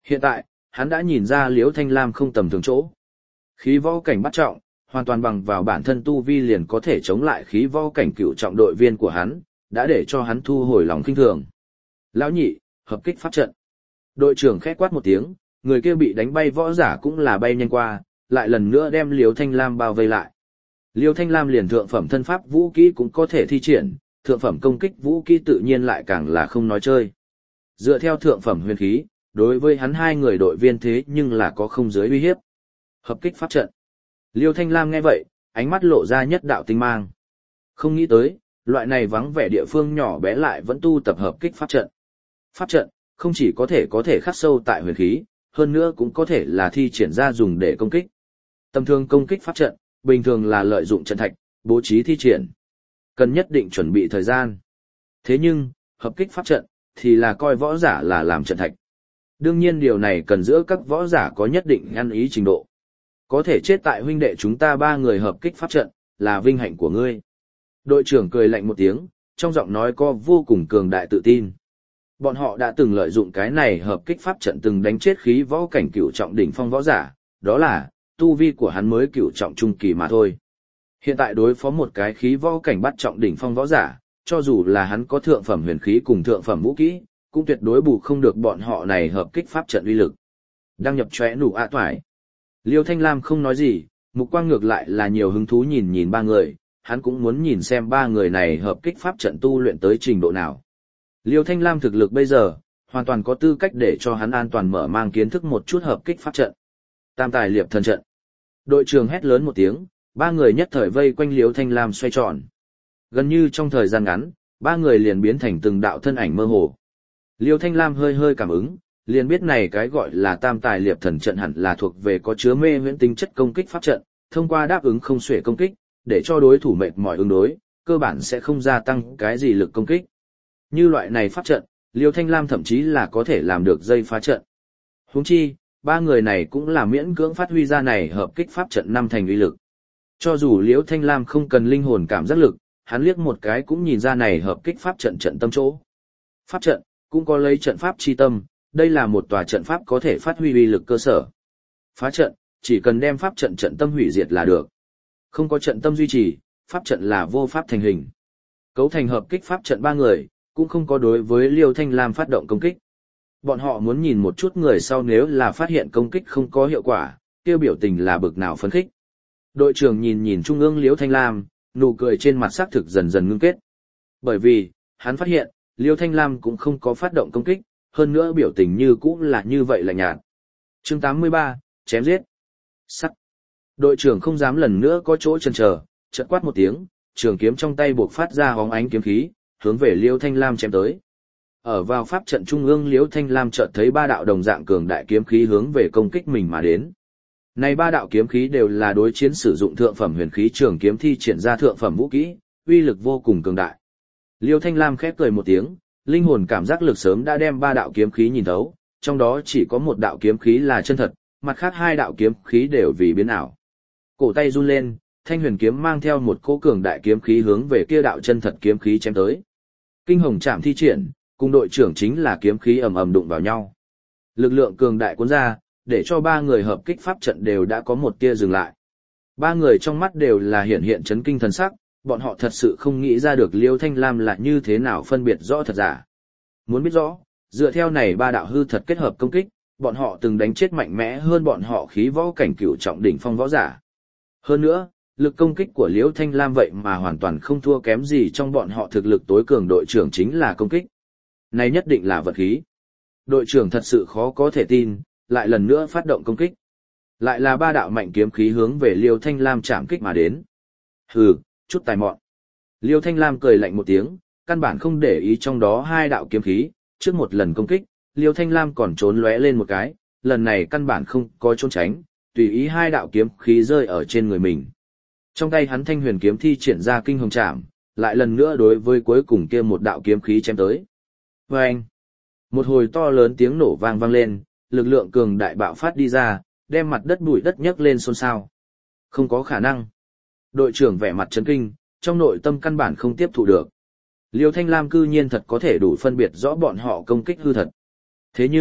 Hiện tại, hắn đã nhìn ra Liễu Thanh Lam không tầm thường chỗ. Khí võ cảnh bắt trọng, hoàn toàn bằng vào bản thân tu vi liền có thể chống lại khí võ cảnh cựu trọng đội viên của hắn, đã để cho hắn thu hồi lòng kinh thường. Lão nhị, hợp kích pháp trận. Đội trưởng khẽ quát một tiếng, người kia bị đánh bay võ giả cũng là bay nhanh qua, lại lần nữa đem Liễu Thanh Lam bao vây lại. Liễu Thanh Lam liền thượng phẩm thân pháp vũ kỹ cũng có thể thi triển, thượng phẩm công kích vũ kỹ tự nhiên lại càng là không nói chơi. Dựa theo thượng phẩm huyền khí, đối với hắn hai người đội viên thế nhưng là có không giới uy hiếp. Hợp kích pháp trận. Liêu Thanh Lam nghe vậy, ánh mắt lộ ra nhất đạo tinh mang. Không nghĩ tới, loại này vắng vẻ địa phương nhỏ bé lại vẫn tu tập hợp kích pháp trận. Pháp trận, không chỉ có thể khắc sâu tại huyền khí, hơn nữa cũng có thể là thi triển ra dùng để công kích. Tầm thường công kích pháp trận, bình thường là lợi dụng trận thạch, bố trí thi triển. Cần nhất định chuẩn bị thời gian. Thế nhưng, hợp kích pháp trận, thì là coi võ giả là làm trận thạch. Đương nhiên điều này cần giữa các võ giả có nhất định ăn ý trình độ. Có thể chết tại huynh đệ chúng ta ba người hợp kích pháp trận, là vinh hạnh của ngươi. Đội trưởng cười lạnh một tiếng, trong giọng nói có vô cùng cường đại tự tin. Bọn họ đã từng lợi dụng cái này hợp kích pháp trận từng đánh chết khí võ cảnh cửu trọng đỉnh phong võ giả, đó là, tu vi của hắn mới cửu trọng trung kỳ mà thôi. Hiện tại đối phó một cái khí võ cảnh bắt trọng đỉnh phong võ giả, cho dù là hắn có thượng phẩm huyền khí cùng thượng phẩm vũ kỹ, cũng tuyệt đối bù không được bọn họ này hợp kích pháp trận uy lực. Đăng nhập chóe nụ ạ toải. Liêu Thanh Lam không nói gì, mục quang ngược lại là nhiều hứng thú nhìn ba người, hắn cũng muốn nhìn xem ba người này hợp kích pháp trận tu luyện tới trình độ nào. Liêu Thanh Lam thực lực bây giờ, hoàn toàn có tư cách để cho hắn an toàn mở mang kiến thức một chút hợp kích pháp trận. Tam tài liệp thần trận. Đội trưởng hét lớn một tiếng, ba người nhất thời vây quanh Liêu Thanh Lam xoay tròn. Gần như trong thời gian ngắn, ba người liền biến thành từng đạo thân ảnh mơ hồ. Liêu Thanh Lam hơi cảm ứng, liền biết này cái gọi là tam tài liệp thần trận hẳn là thuộc về có chứa mê huyễn tính chất công kích pháp trận, thông qua đáp ứng không xuể công kích, để cho đối thủ mệt mỏi ứng đối, cơ bản sẽ không gia tăng cái gì lực công kích. Như loại này pháp trận, Liêu Thanh Lam thậm chí là có thể làm được dây phá trận. Huống chi, ba người này cũng là miễn cưỡng phát huy ra này hợp kích pháp trận năm thành uy lực. Cho dù Liêu Thanh Lam không cần linh hồn cảm giác lực, hắn liếc một cái cũng nhìn ra này hợp kích pháp trận trận tâm chỗ. Pháp trận, cũng có lấy trận pháp chi tâm, đây là một tòa trận pháp có thể phát huy uy lực cơ sở. Phá trận, chỉ cần đem pháp trận trận tâm hủy diệt là được. Không có trận tâm duy trì, pháp trận là vô pháp thành hình. Cấu thành hợp kích pháp trận ba người, cũng không có đối với Liêu Thanh Lam phát động công kích. Bọn họ muốn nhìn một chút người sau nếu là phát hiện công kích không có hiệu quả, kêu biểu tình là bực nào phấn khích. Đội trưởng nhìn trung ương Liêu Thanh Lam, nụ cười trên mặt xác thực dần dần ngưng kết. Bởi vì, hắn phát hiện, Liêu Thanh Lam cũng không có phát động công kích, hơn nữa biểu tình như cũ là như vậy lạnh nhạt. Chương 83, chém giết. Sắt. Đội trưởng không dám lần nữa có chỗ chần chờ, chợt quát một tiếng, trường kiếm trong tay buộc phát ra hóng ánh kiếm khí, hướng về Liêu Thanh Lam chém tới. Ở vào pháp trận trung ương Liêu Thanh Lam chợt thấy ba đạo đồng dạng cường đại kiếm khí hướng về công kích mình mà đến. Này ba đạo kiếm khí đều là đối chiến sử dụng thượng phẩm huyền khí trường kiếm thi triển ra thượng phẩm vũ kỹ, uy lực vô cùng cường đại. Liêu Thanh Lam khép cười một tiếng, linh hồn cảm giác lực sớm đã đem ba đạo kiếm khí nhìn thấu, trong đó chỉ có một đạo kiếm khí là chân thật, mặt khác hai đạo kiếm khí đều vì biến ảo. Cổ tay run lên, thanh huyền kiếm mang theo một cỗ cường đại kiếm khí hướng về kia đạo chân thật kiếm khí chém tới. Kinh hồng chạm thi triển, cùng đội trưởng chính là kiếm khí ầm ầm đụng vào nhau. Lực lượng cường đại cuốn ra, để cho ba người hợp kích pháp trận đều đã có một tia dừng lại. Ba người trong mắt đều là hiện chấn kinh thần sắc, bọn họ thật sự không nghĩ ra được Liêu Thanh Lam là như thế nào phân biệt rõ thật giả. Muốn biết rõ, dựa theo này ba đạo hư thật kết hợp công kích, bọn họ từng đánh chết mạnh mẽ hơn bọn họ khí võ cảnh cửu trọng đỉnh phong võ giả. Hơn nữa, lực công kích của Liêu Thanh Lam vậy mà hoàn toàn không thua kém gì trong bọn họ thực lực tối cường đội trưởng chính là công kích. Này nhất định là vật khí. Đội trưởng thật sự khó có thể tin, lại lần nữa phát động công kích. Lại là ba đạo mạnh kiếm khí hướng về Liêu Thanh Lam chạm kích mà đến. Hừ, chút tài mọn. Liêu Thanh Lam cười lạnh một tiếng, căn bản không để ý trong đó hai đạo kiếm khí, trước một lần công kích, Liêu Thanh Lam còn trốn lóe lên một cái, lần này căn bản không có trốn tránh, tùy ý hai đạo kiếm khí rơi ở trên người mình. Trong tay hắn thanh huyền kiếm thi triển ra kinh hồng trảm, lại lần nữa đối với cuối cùng kia một đạo kiếm khí chém tới. Vâng! Một hồi to lớn tiếng nổ vang vang lên, lực lượng cường đại bạo phát đi ra, đem mặt đất bụi đất nhấc lên xôn xao. Không có khả năng. Đội trưởng vẻ mặt chấn kinh, trong nội tâm căn bản không tiếp thụ được. Liêu Thanh Lam cư nhiên thật có thể đủ phân biệt rõ bọn họ công kích hư thật. Thế nhưng,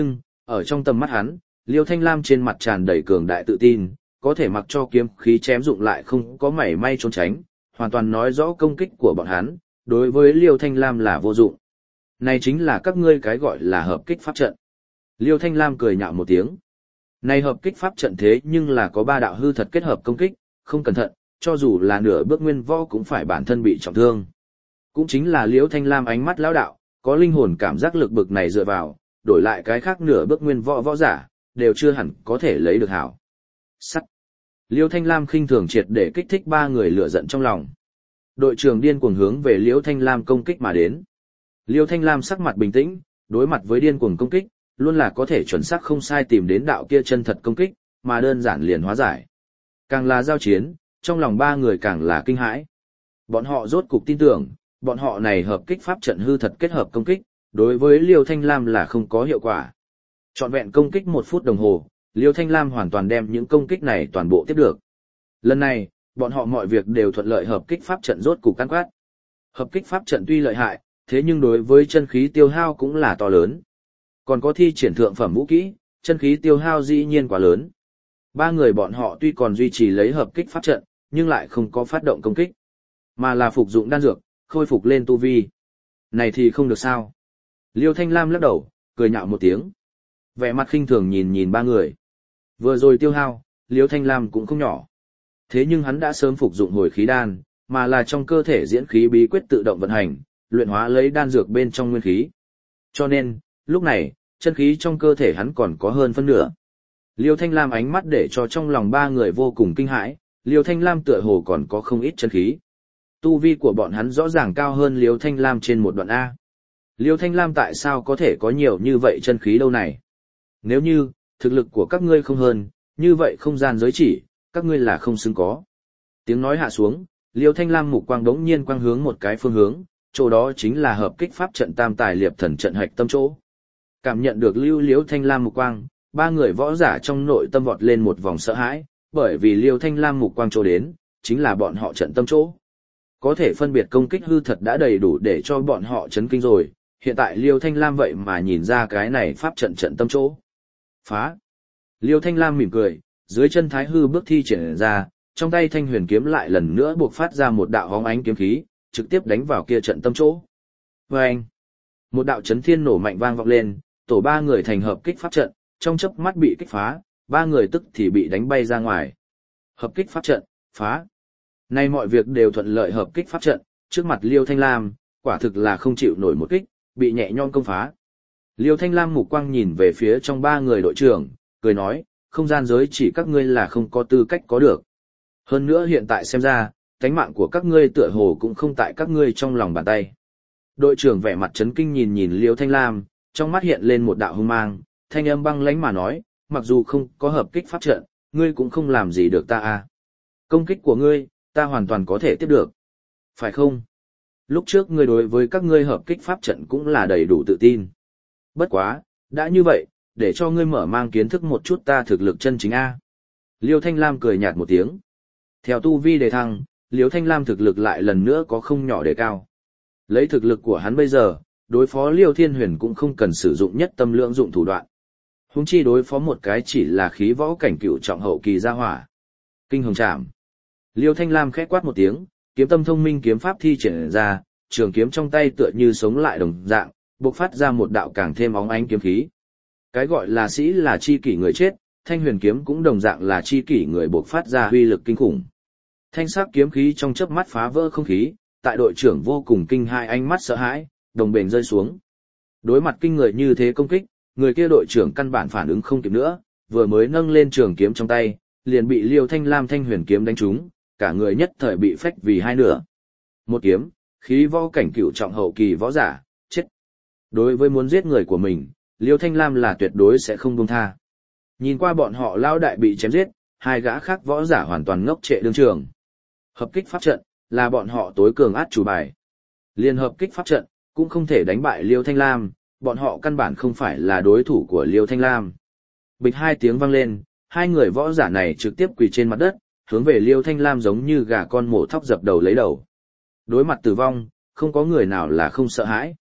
Ở trong tầm mắt hắn, Liêu Thanh Lam trên mặt tràn đầy cường đại tự tin, có thể mặc cho kiếm khí chém dụng lại không có mảy may trốn tránh, hoàn toàn nói rõ công kích của bọn hắn, đối với Liêu Thanh Lam là vô dụng. Này chính là các ngươi cái gọi là hợp kích pháp trận. Liêu Thanh Lam cười nhạo một tiếng. Này hợp kích pháp trận thế nhưng là có 3 đạo hư thật kết hợp công kích, không cẩn thận, cho dù là nửa bước nguyên võ cũng phải bản thân bị trọng thương. Cũng chính là Liêu Thanh Lam ánh mắt lão đạo, có linh hồn cảm giác lực bực này dựa vào, đổi lại cái khác nửa bước nguyên võ võ giả, đều chưa hẳn có thể lấy được hảo. Sắt. Liêu Thanh Lam khinh thường triệt để kích thích 3 người lửa giận trong lòng. Đội trưởng điên cuồng hướng về Liêu Thanh Lam công kích mà đến. Liêu Thanh Lam sắc mặt bình tĩnh, đối mặt với điên cuồng công kích, luôn là có thể chuẩn xác không sai tìm đến đạo kia chân thật công kích, mà đơn giản liền hóa giải. Càng là giao chiến, trong lòng 3 người càng là kinh hãi. Bọn họ rốt cục tin tưởng, bọn họ này hợp kích pháp trận hư thật kết hợp công kích, đối với Liêu Thanh Lam là không có hiệu quả. Trọn vẹn công kích 1 phút đồng hồ, Liêu Thanh Lam hoàn toàn đem những công kích này toàn bộ tiếp được. Lần này, bọn họ mọi việc đều thuận lợi hợp kích pháp trận rốt cục căn quát. Hợp kích pháp trận tuy lợi hại, thế nhưng đối với chân khí tiêu hao cũng là to lớn. Còn có thi triển thượng phẩm vũ kỹ, chân khí tiêu hao dĩ nhiên quá lớn. 3 người bọn họ tuy còn duy trì lấy hợp kích pháp trận, nhưng lại không có phát động công kích, mà là phục dụng đan dược, khôi phục lên tu vi. Này thì không được sao. Liêu Thanh Lam lắc đầu, cười nhạo một tiếng. Vẻ mặt khinh thường nhìn 3 người. Vừa rồi tiêu hao, Liêu Thanh Lam cũng không nhỏ. Thế nhưng hắn đã sớm phục dụng hồi khí đan, mà là trong cơ thể diễn khí bí quyết tự động vận hành, luyện hóa lấy đan dược bên trong nguyên khí. Cho nên, lúc này, chân khí trong cơ thể hắn còn có hơn phân nửa. Liêu Thanh Lam ánh mắt để cho trong lòng 3 người vô cùng kinh hãi, Liêu Thanh Lam tựa hồ còn có không ít chân khí. Tu vi của bọn hắn rõ ràng cao hơn Liêu Thanh Lam trên một đoạn A. Liêu Thanh Lam tại sao có thể có nhiều như vậy chân khí đâu này? Nếu như, thực lực của các ngươi không hơn, như vậy không gian giới chỉ, các ngươi là không xứng có. Tiếng nói hạ xuống, Liêu Thanh Lam mục quang đống nhiên quang hướng một cái phương hướng, chỗ đó chính là hợp kích pháp trận tam tài liệp thần trận hạch tâm chỗ. Cảm nhận được Liêu Thanh Lam mục quang, 3 người võ giả trong nội tâm vọt lên một vòng sợ hãi, bởi vì Liêu Thanh Lam mục quang chỗ đến, chính là bọn họ trận tâm chỗ. Có thể phân biệt công kích hư thật đã đầy đủ để cho bọn họ chấn kinh rồi, hiện tại Liêu Thanh Lam vậy mà nhìn ra cái này pháp trận trận tâm chỗ. Phá! Liêu Thanh Lam mỉm cười, dưới chân thái hư bước thi triển ra, trong tay thanh huyền kiếm lại lần nữa buộc phát ra một đạo hóng ánh kiếm khí, trực tiếp đánh vào kia trận tâm chỗ. Vâng! Một đạo chấn thiên nổ mạnh vang vọng lên, tổ 3 người thành hợp kích pháp trận, trong chớp mắt bị kích phá, 3 người tức thì bị đánh bay ra ngoài. Hợp kích pháp trận, phá! Nay mọi việc đều thuận lợi hợp kích pháp trận, trước mặt Liêu Thanh Lam, quả thực là không chịu nổi một kích, bị nhẹ nhõm công phá. Liêu Thanh Lam mục quang nhìn về phía trong 3 người đội trưởng, cười nói, không gian giới chỉ các ngươi là không có tư cách có được. Hơn nữa hiện tại xem ra, tánh mạng của các ngươi tựa hồ cũng không tại các ngươi trong lòng bàn tay. Đội trưởng vẻ mặt chấn kinh nhìn Liêu Thanh Lam, trong mắt hiện lên một đạo hung mang, thanh âm băng lãnh mà nói, mặc dù không có hợp kích pháp trận, ngươi cũng không làm gì được ta à. Công kích của ngươi, ta hoàn toàn có thể tiếp được. Phải không? Lúc trước ngươi đối với các ngươi hợp kích pháp trận cũng là đầy đủ tự tin. Bất quá, đã như vậy, để cho ngươi mở mang kiến thức một chút ta thực lực chân chính A. Liêu Thanh Lam cười nhạt một tiếng. Theo tu vi đề thăng, Liêu Thanh Lam thực lực lại lần nữa có không nhỏ đề cao. Lấy thực lực của hắn bây giờ, đối phó Liêu Thiên Huyền cũng không cần sử dụng nhất tâm lượng dụng thủ đoạn. Huống chi đối phó một cái chỉ là khí võ cảnh cựu trọng hậu kỳ gia hỏa. Kinh hồng trảm. Liêu Thanh Lam khẽ quát một tiếng, kiếm tâm thông minh kiếm pháp thi triển ra, trường kiếm trong tay tựa như sống lại đồng dạng, bộc phát ra một đạo càng thêm óng ánh kiếm khí. Cái gọi là sĩ là chi kỷ người chết, thanh huyền kiếm cũng đồng dạng là chi kỷ người bộc phát ra uy lực kinh khủng. Thanh sắc kiếm khí trong chớp mắt phá vỡ không khí, tại đội trưởng vô cùng kinh hai ánh mắt sợ hãi, đồng bền rơi xuống. Đối mặt kinh người như thế công kích, người kia đội trưởng căn bản phản ứng không kịp nữa, vừa mới nâng lên trường kiếm trong tay, liền bị Liêu Thanh Lam thanh huyền kiếm đánh trúng, cả người nhất thời bị phách vì hai nửa. Một kiếm, khí võ cảnh cửu trọng hậu kỳ võ giả, chết. Đối với muốn giết người của mình, Liêu Thanh Lam là tuyệt đối sẽ không buông tha. Nhìn qua bọn họ lao đại bị chém giết, 2 gã khác võ giả hoàn toàn ngốc trệ đương trường. Hợp kích pháp trận, là bọn họ tối cường át chủ bài. Liên hợp kích pháp trận, cũng không thể đánh bại Liêu Thanh Lam, bọn họ căn bản không phải là đối thủ của Liêu Thanh Lam. Bịch 2 tiếng vang lên, 2 người võ giả này trực tiếp quỳ trên mặt đất, hướng về Liêu Thanh Lam giống như gà con mổ thóc dập đầu lấy đầu. Đối mặt tử vong, không có người nào là không sợ hãi.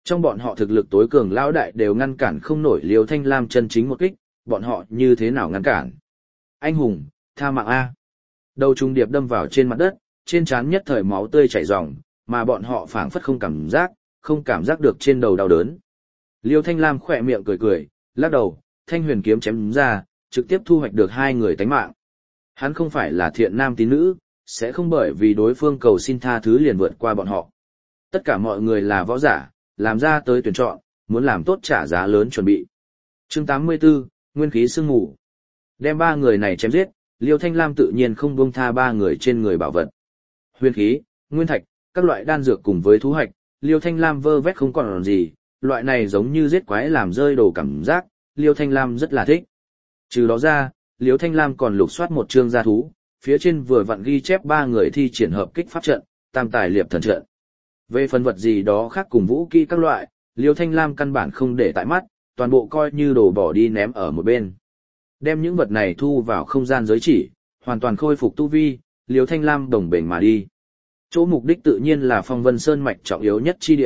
Trong bọn họ thực lực tối cường lão đại đều ngăn cản không nổi Liêu Thanh Lam chân chính một kích, bọn họ như thế nào ngăn cản? Anh hùng, tha mạng A. Đầu trùng điệp đâm vào trên mặt đất, trên trán nhất thời máu tươi chảy ròng, mà bọn họ phảng phất không cảm giác được trên đầu đau đớn. Liêu Thanh Lam khỏe miệng cười cười, lắc đầu, thanh huyền kiếm chém ra, trực tiếp thu hoạch được hai người tánh mạng. Hắn không phải là thiện nam tín nữ, sẽ không bởi vì đối phương cầu xin tha thứ liền vượt qua bọn họ. Tất cả mọi người là võ giả, làm ra tới tuyển chọn, muốn làm tốt trả giá lớn chuẩn bị. Chương 84, Nguyên khí sương mù. Đem ba người này chém giết, Liêu Thanh Lam tự nhiên không buông tha ba người trên người bảo vật. Huyền khí, nguyên thạch, các loại đan dược cùng với thú hạch, Liêu Thanh Lam vơ vét không còn gì, loại này giống như giết quái làm rơi đồ cảm giác, Liêu Thanh Lam rất là thích. Trừ đó ra, Liêu Thanh Lam còn lục soát một chương gia thú, phía trên vừa vặn ghi chép ba người thi triển hợp kích pháp trận, tam tài liệp thần trận. Về phần vật gì đó khác cùng vũ kỹ các loại, Liêu Thanh Lam căn bản không để tại mắt, toàn bộ coi như đồ bỏ đi ném ở một bên. Đem những vật này thu vào không gian giới chỉ, hoàn toàn khôi phục tu vi, Liêu Thanh Lam đồng bền mà đi. Chỗ mục đích tự nhiên là Phong Vân Sơn mạch trọng yếu nhất chi địa.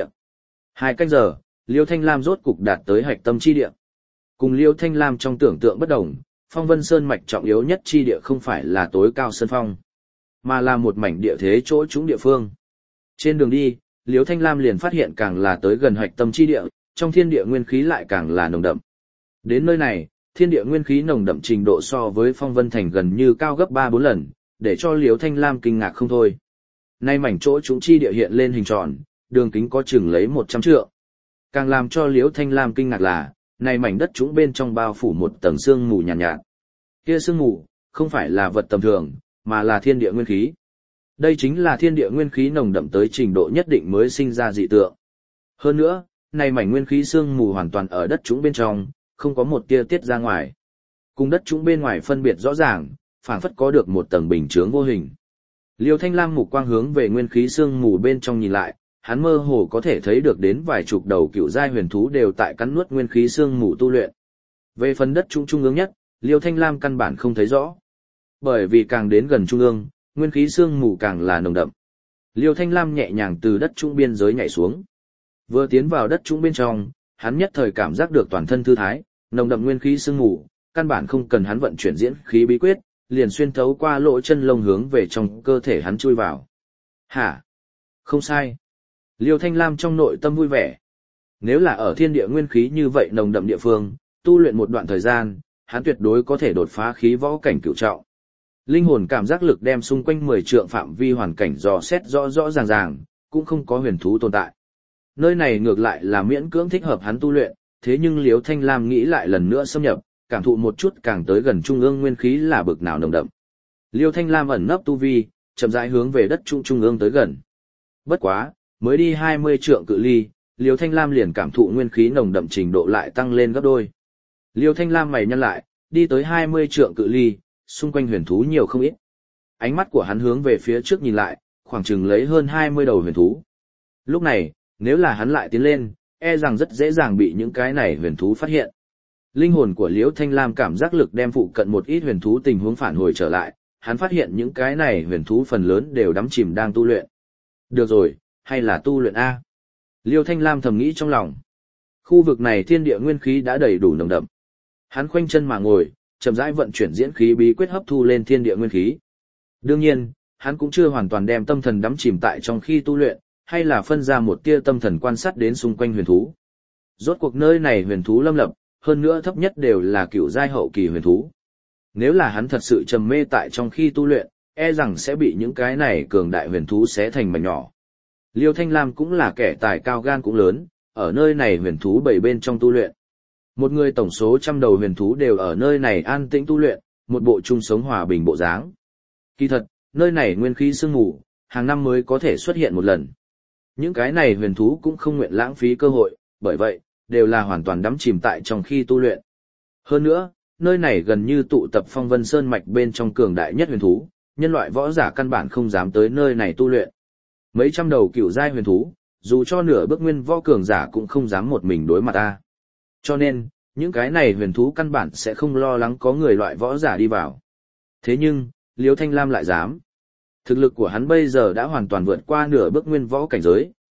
2 canh giờ, Liêu Thanh Lam rốt cục đạt tới hạch tâm chi địa. Cùng Liêu Thanh Lam trong tưởng tượng bất đồng, Phong Vân Sơn mạch trọng yếu nhất chi địa không phải là tối cao sơn phong, mà là một mảnh địa thế chỗ trũng địa phương. Trên đường đi, Liêu Thanh Lam liền phát hiện càng là tới gần hạch tâm chi địa, trong thiên địa nguyên khí lại càng là nồng đậm. Đến nơi này, thiên địa nguyên khí nồng đậm trình độ so với Phong Vân Thành gần như cao gấp 3-4 lần, để cho Liêu Thanh Lam kinh ngạc không thôi. Nay mảnh chỗ trũng chi địa hiện lên hình tròn, đường kính có chừng lấy 100 trượng. Càng làm cho Liêu Thanh Lam kinh ngạc là, này mảnh đất trũng bên trong bao phủ một tầng sương mù nhàn nhạt. Kia sương mù không phải là vật tầm thường, mà là thiên địa nguyên khí. Đây chính là thiên địa nguyên khí nồng đậm tới trình độ nhất định mới sinh ra dị tượng. Hơn nữa, này mảnh nguyên khí sương mù hoàn toàn ở đất trũng bên trong, không có một tia tiết ra ngoài. Cùng đất trũng bên ngoài phân biệt rõ ràng, phảng phất có được một tầng bình chướng vô hình. Liêu Thanh Lam mục quang hướng về nguyên khí sương mù bên trong nhìn lại, hắn mơ hồ có thể thấy được đến vài chục đầu cựu giai huyền thú đều tại cắn nuốt nguyên khí sương mù tu luyện. Về phần đất trung trung ương nhất, Liêu Thanh Lam căn bản không thấy rõ. Bởi vì càng đến gần trung ương, nguyên khí sương mù càng là nồng đậm. Liêu Thanh Lam nhẹ nhàng từ đất trung biên giới nhảy xuống. Vừa tiến vào đất trung bên trong, hắn nhất thời cảm giác được toàn thân thư thái, nồng đậm nguyên khí sương mù, căn bản không cần hắn vận chuyển diễn khí bí quyết, liền xuyên thấu qua lỗ chân lông hướng về trong cơ thể hắn chui vào. Hả? Không sai. Liêu Thanh Lam trong nội tâm vui vẻ. Nếu là ở thiên địa nguyên khí như vậy nồng đậm địa phương, tu luyện một đoạn thời gian, hắn tuyệt đối có thể đột phá khí võ cảnh cửu trọng. Linh hồn cảm giác lực đem xung quanh 10 trượng phạm vi hoàn cảnh dò xét rõ rõ ràng ràng, cũng không có huyền thú tồn tại. Nơi này ngược lại là miễn cưỡng thích hợp hắn tu luyện, thế nhưng Liêu Thanh Lam nghĩ lại lần nữa xâm nhập, cảm thụ một chút càng tới gần trung ương nguyên khí là bực nào nồng đậm. Liêu Thanh Lam ẩn nấp tu vi, chậm rãi hướng về đất trung ương tới gần. Bất quá, mới đi 20 trượng cự ly, Liêu Thanh Lam liền cảm thụ nguyên khí nồng đậm trình độ lại tăng lên gấp đôi. Liêu Thanh Lam mày nhăn lại, đi tới 20 trượng cự ly, xung quanh huyền thú nhiều không ít. Ánh mắt của hắn hướng về phía trước nhìn lại, khoảng chừng lấy hơn 20 đầu huyền thú. Lúc này, nếu là hắn lại tiến lên, e rằng rất dễ dàng bị những cái này huyền thú phát hiện. Linh hồn của Liễu Thanh Lam cảm giác lực đem phụ cận một ít huyền thú tình huống phản hồi trở lại, hắn phát hiện những cái này huyền thú phần lớn đều đắm chìm đang tu luyện. Được rồi, hay là tu luyện A. Liêu Thanh Lam thầm nghĩ trong lòng. Khu vực này thiên địa nguyên khí đã đầy đủ nồng đậm. Hắn khoanh chân mà ngồi, chậm rãi vận chuyển diễn khí bí quyết hấp thu lên thiên địa nguyên khí. Đương nhiên, hắn cũng chưa hoàn toàn đem tâm thần đắm chìm tại trong khi tu luyện, hay là phân ra một tia tâm thần quan sát đến xung quanh huyền thú. Rốt cuộc nơi này huyền thú lâm lập, hơn nữa thấp nhất đều là cựu giai hậu kỳ huyền thú. Nếu là hắn thật sự trầm mê tại trong khi tu luyện, e rằng sẽ bị những cái này cường đại huyền thú xé thành mảnh nhỏ. Liêu Thanh Lam cũng là kẻ tài cao gan cũng lớn, ở nơi này huyền thú bảy bên trong tu luyện. Một người tổng số trăm đầu huyền thú đều ở nơi này an tĩnh tu luyện, một bộ chung sống hòa bình bộ dáng. Kỳ thật, nơi này nguyên khí sương mù, hàng năm mới có thể xuất hiện một lần. Những cái này huyền thú cũng không nguyện lãng phí cơ hội, bởi vậy, đều là hoàn toàn đắm chìm tại trong khi tu luyện. Hơn nữa, nơi này gần như tụ tập Phong Vân Sơn mạch bên trong cường đại nhất huyền thú, nhân loại võ giả căn bản không dám tới nơi này tu luyện. Mấy trăm đầu cựu giai huyền thú, dù cho nửa bước nguyên võ cường giả cũng không dám một mình đối mặt ta. Cho nên, những cái này huyền thú căn bản sẽ không lo lắng có người loại võ giả đi vào. Thế nhưng, Liêu Thanh Lam lại dám. Thực lực của hắn bây giờ đã hoàn toàn vượt qua nửa bước nguyên võ cảnh giới,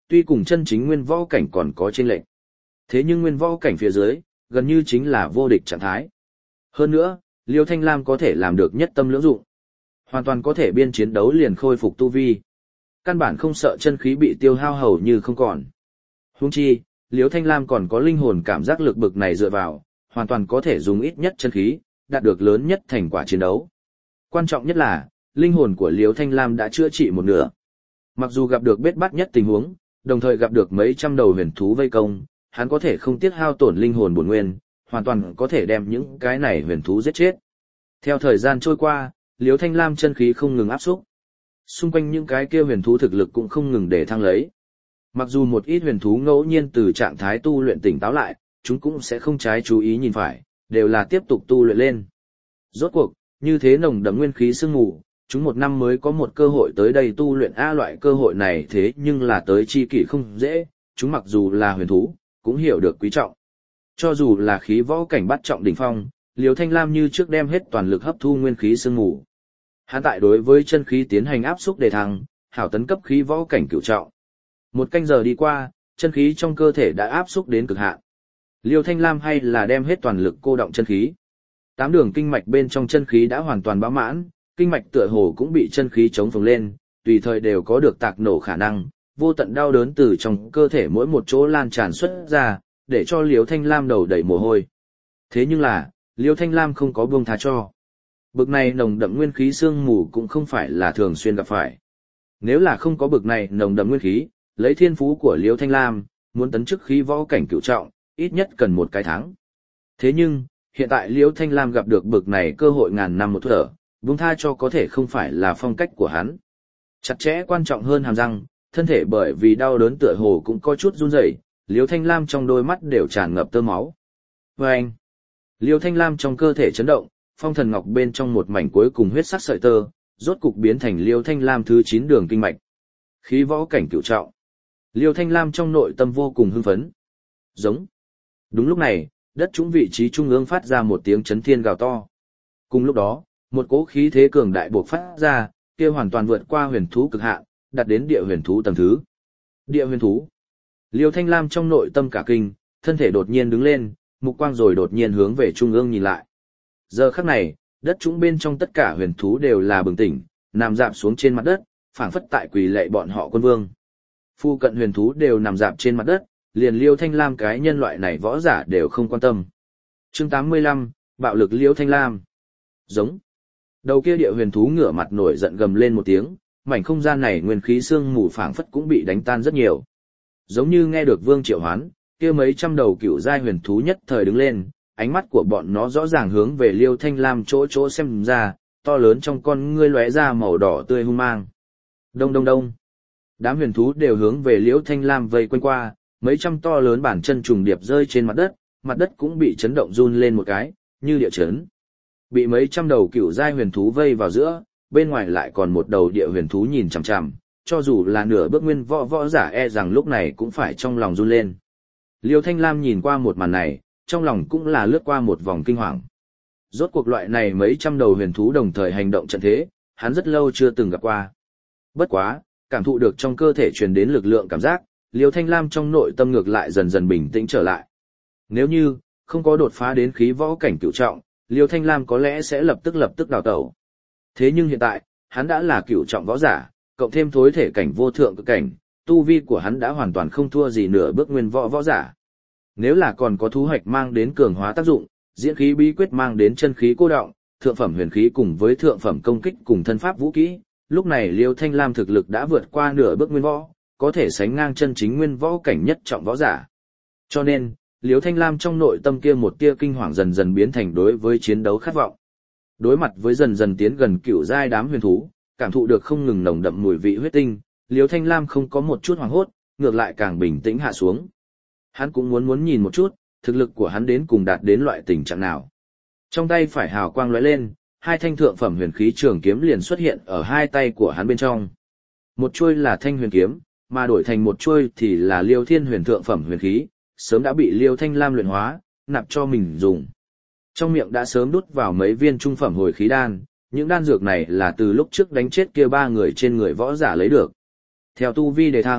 tuy cùng chân chính nguyên võ cảnh còn có chênh lệch. Thế nhưng nguyên võ cảnh phía dưới, gần như chính là vô địch trạng thái. Hơn nữa, Liêu Thanh Lam có thể làm được nhất tâm lưỡng dụng. Hoàn toàn có thể biên chiến đấu liền khôi phục tu vi. Căn bản không sợ chân khí bị tiêu hao hầu như không còn. Huống chi, Liêu Thanh Lam còn có linh hồn cảm giác lực bực này dựa vào, hoàn toàn có thể dùng ít nhất chân khí, đạt được lớn nhất thành quả chiến đấu. Quan trọng nhất là, linh hồn của Liêu Thanh Lam đã chữa trị một nửa. Mặc dù gặp được bết bát nhất tình huống, đồng thời gặp được mấy trăm đầu huyền thú vây công, hắn có thể không tiếc hao tổn linh hồn bổn nguyên, hoàn toàn có thể đem những cái này huyền thú giết chết. Theo thời gian trôi qua, Liêu Thanh Lam chân khí không ngừng áp xúc. Xung quanh những cái kia huyền thú thực lực cũng không ngừng để thăng lấy. Mặc dù một ít huyền thú ngẫu nhiên từ trạng thái tu luyện tỉnh táo lại, chúng cũng sẽ không trái chú ý nhìn phải, đều là tiếp tục tu luyện lên. Rốt cuộc, như thế nồng đậm nguyên khí sương mù, chúng một năm mới có một cơ hội tới đây tu luyện loại cơ hội này thế nhưng là tới chi kỷ không dễ, chúng mặc dù là huyền thú, cũng hiểu được quý trọng. Cho dù là khí võ cảnh bắt trọng đỉnh phong, Liêu Thanh Lam như trước đem hết toàn lực hấp thu nguyên khí sương mù. Hắn tại đối với chân khí tiến hành áp xúc đề thăng, hảo tấn cấp khí võ cảnh cửu trọng. Một canh giờ đi qua, chân khí trong cơ thể đã áp xúc đến cực hạn. Liêu Thanh Lam hay là đem hết toàn lực cô động chân khí. 8 đường kinh mạch bên trong chân khí đã hoàn toàn bão mãn, kinh mạch tựa hồ cũng bị chân khí chống phồng lên, tùy thời đều có được tạc nổ khả năng, vô tận đau đớn từ trong cơ thể mỗi một chỗ lan tràn xuất ra, để cho Liêu Thanh Lam đầu đầy mồ hôi. Thế nhưng là, Liêu Thanh Lam không có buông tha cho. Bực này nồng đậm nguyên khí sương mù cũng không phải là thường xuyên gặp phải. Nếu là không có bực này nồng đậm nguyên khí, lấy thiên phú của Liêu Thanh Lam, muốn tấn chức khí võ cảnh cửu trọng, ít nhất cần một cái tháng. Thế nhưng, hiện tại Liêu Thanh Lam gặp được bực này cơ hội ngàn năm một thở, buông tha cho có thể không phải là phong cách của hắn. Chặt chẽ quan trọng hơn hàm răng, thân thể bởi vì đau đớn tựa hồ cũng có chút run rẩy, Liêu Thanh Lam trong đôi mắt đều tràn ngập tơ máu. Và anh, Liêu Thanh Lam trong cơ thể chấn động, phong thần ngọc bên trong một mảnh cuối cùng huyết sắc sợi tơ, rốt cục biến thành Liêu Thanh Lam thứ 9 đường kinh mạch. Khí võ cảnh cửu trọng. Liêu Thanh Lam trong nội tâm vô cùng hưng phấn. Giống. Đúng lúc này, đất trũng vị trí trung ương phát ra một tiếng chấn thiên gào to. Cùng lúc đó, một cỗ khí thế cường đại bộc phát ra, kia hoàn toàn vượt qua huyền thú cực hạn, đạt đến địa huyền thú tầng thứ. Địa huyền thú. Liêu Thanh Lam trong nội tâm cả kinh, thân thể đột nhiên đứng lên, mục quang rồi đột nhiên hướng về trung ương nhìn lại. Giờ khắc này, đất trũng bên trong tất cả huyền thú đều là bừng tỉnh, nằm rạp xuống trên mặt đất, phảng phất tại quỳ lạy bọn họ quân vương. Phu cận huyền thú đều nằm rạp trên mặt đất, liền Liêu Thanh Lam cái nhân loại này võ giả đều không quan tâm. Chương 85, bạo lực Liêu Thanh Lam. Giống. Đầu kia địa huyền thú ngửa mặt nổi giận gầm lên một tiếng, mảnh không gian này nguyên khí xương mù phảng phất cũng bị đánh tan rất nhiều. Giống như nghe được Vương Triệu Hoán, kia mấy trăm đầu cựu giai huyền thú nhất thời đứng lên, ánh mắt của bọn nó rõ ràng hướng về Liêu Thanh Lam chỗ xem ra, to lớn trong con ngươi lóe ra màu đỏ tươi hung mang. Đông đông đông. Đám huyền thú đều hướng về Liêu Thanh Lam vây quanh qua, mấy trăm to lớn bản chân trùng điệp rơi trên mặt đất cũng bị chấn động run lên một cái, như địa chấn. Bị mấy trăm đầu cựu giai huyền thú vây vào giữa, bên ngoài lại còn một đầu địa huyền thú nhìn chằm chằm, cho dù là nửa bước nguyên võ giả e rằng lúc này cũng phải trong lòng run lên. Liêu Thanh Lam nhìn qua một màn này, trong lòng cũng là lướt qua một vòng kinh hoàng. Rốt cuộc loại này mấy trăm đầu huyền thú đồng thời hành động trận thế, hắn rất lâu chưa từng gặp qua. Bất quá, cảm thụ được trong cơ thể truyền đến lực lượng cảm giác, Liêu Thanh Lam trong nội tâm ngược lại dần dần bình tĩnh trở lại. Nếu như không có đột phá đến khí võ cảnh cửu trọng, Liêu Thanh Lam có lẽ sẽ lập tức đào tẩu. Thế nhưng hiện tại, hắn đã là cửu trọng võ giả, cộng thêm thối thể cảnh vô thượng cực cảnh, tu vi của hắn đã hoàn toàn không thua gì nửa bước nguyên võ giả. Nếu là còn có thú hoạch mang đến cường hóa tác dụng, diễn khí bí quyết mang đến chân khí cô động, thượng phẩm huyền khí cùng với thượng phẩm công kích cùng thân pháp vũ kỹ, lúc này Liêu Thanh Lam thực lực đã vượt qua nửa bước nguyên võ, có thể sánh ngang chân chính nguyên võ cảnh nhất trọng võ giả. Cho nên, Liêu Thanh Lam trong nội tâm kia một tia kinh hoàng dần dần biến thành đối với chiến đấu khát vọng. Đối mặt với dần dần tiến gần cựu giai đám huyền thú, cảm thụ được không ngừng nồng đậm mùi vị huyết tinh, Liêu Thanh Lam không có một chút hoảng hốt, ngược lại càng bình tĩnh hạ xuống. Hắn cũng muốn nhìn một chút, thực lực của hắn đến cùng đạt đến loại tình trạng nào. Trong tay phải hào quang lóe lên, hai thanh thượng phẩm huyền khí trường kiếm liền xuất hiện ở hai tay của hắn bên trong. Một chuôi là thanh huyền kiếm, mà đổi thành một chuôi thì là Liêu Thiên Huyền thượng phẩm huyền khí, sớm đã bị Liêu Thanh Lam luyện hóa, nạp cho mình dùng. Trong miệng đã sớm đút vào mấy viên trung phẩm hồi khí đan, những đan dược này là từ lúc trước đánh chết kia 3 người trên người võ giả lấy được. Theo tu vi đề thăng,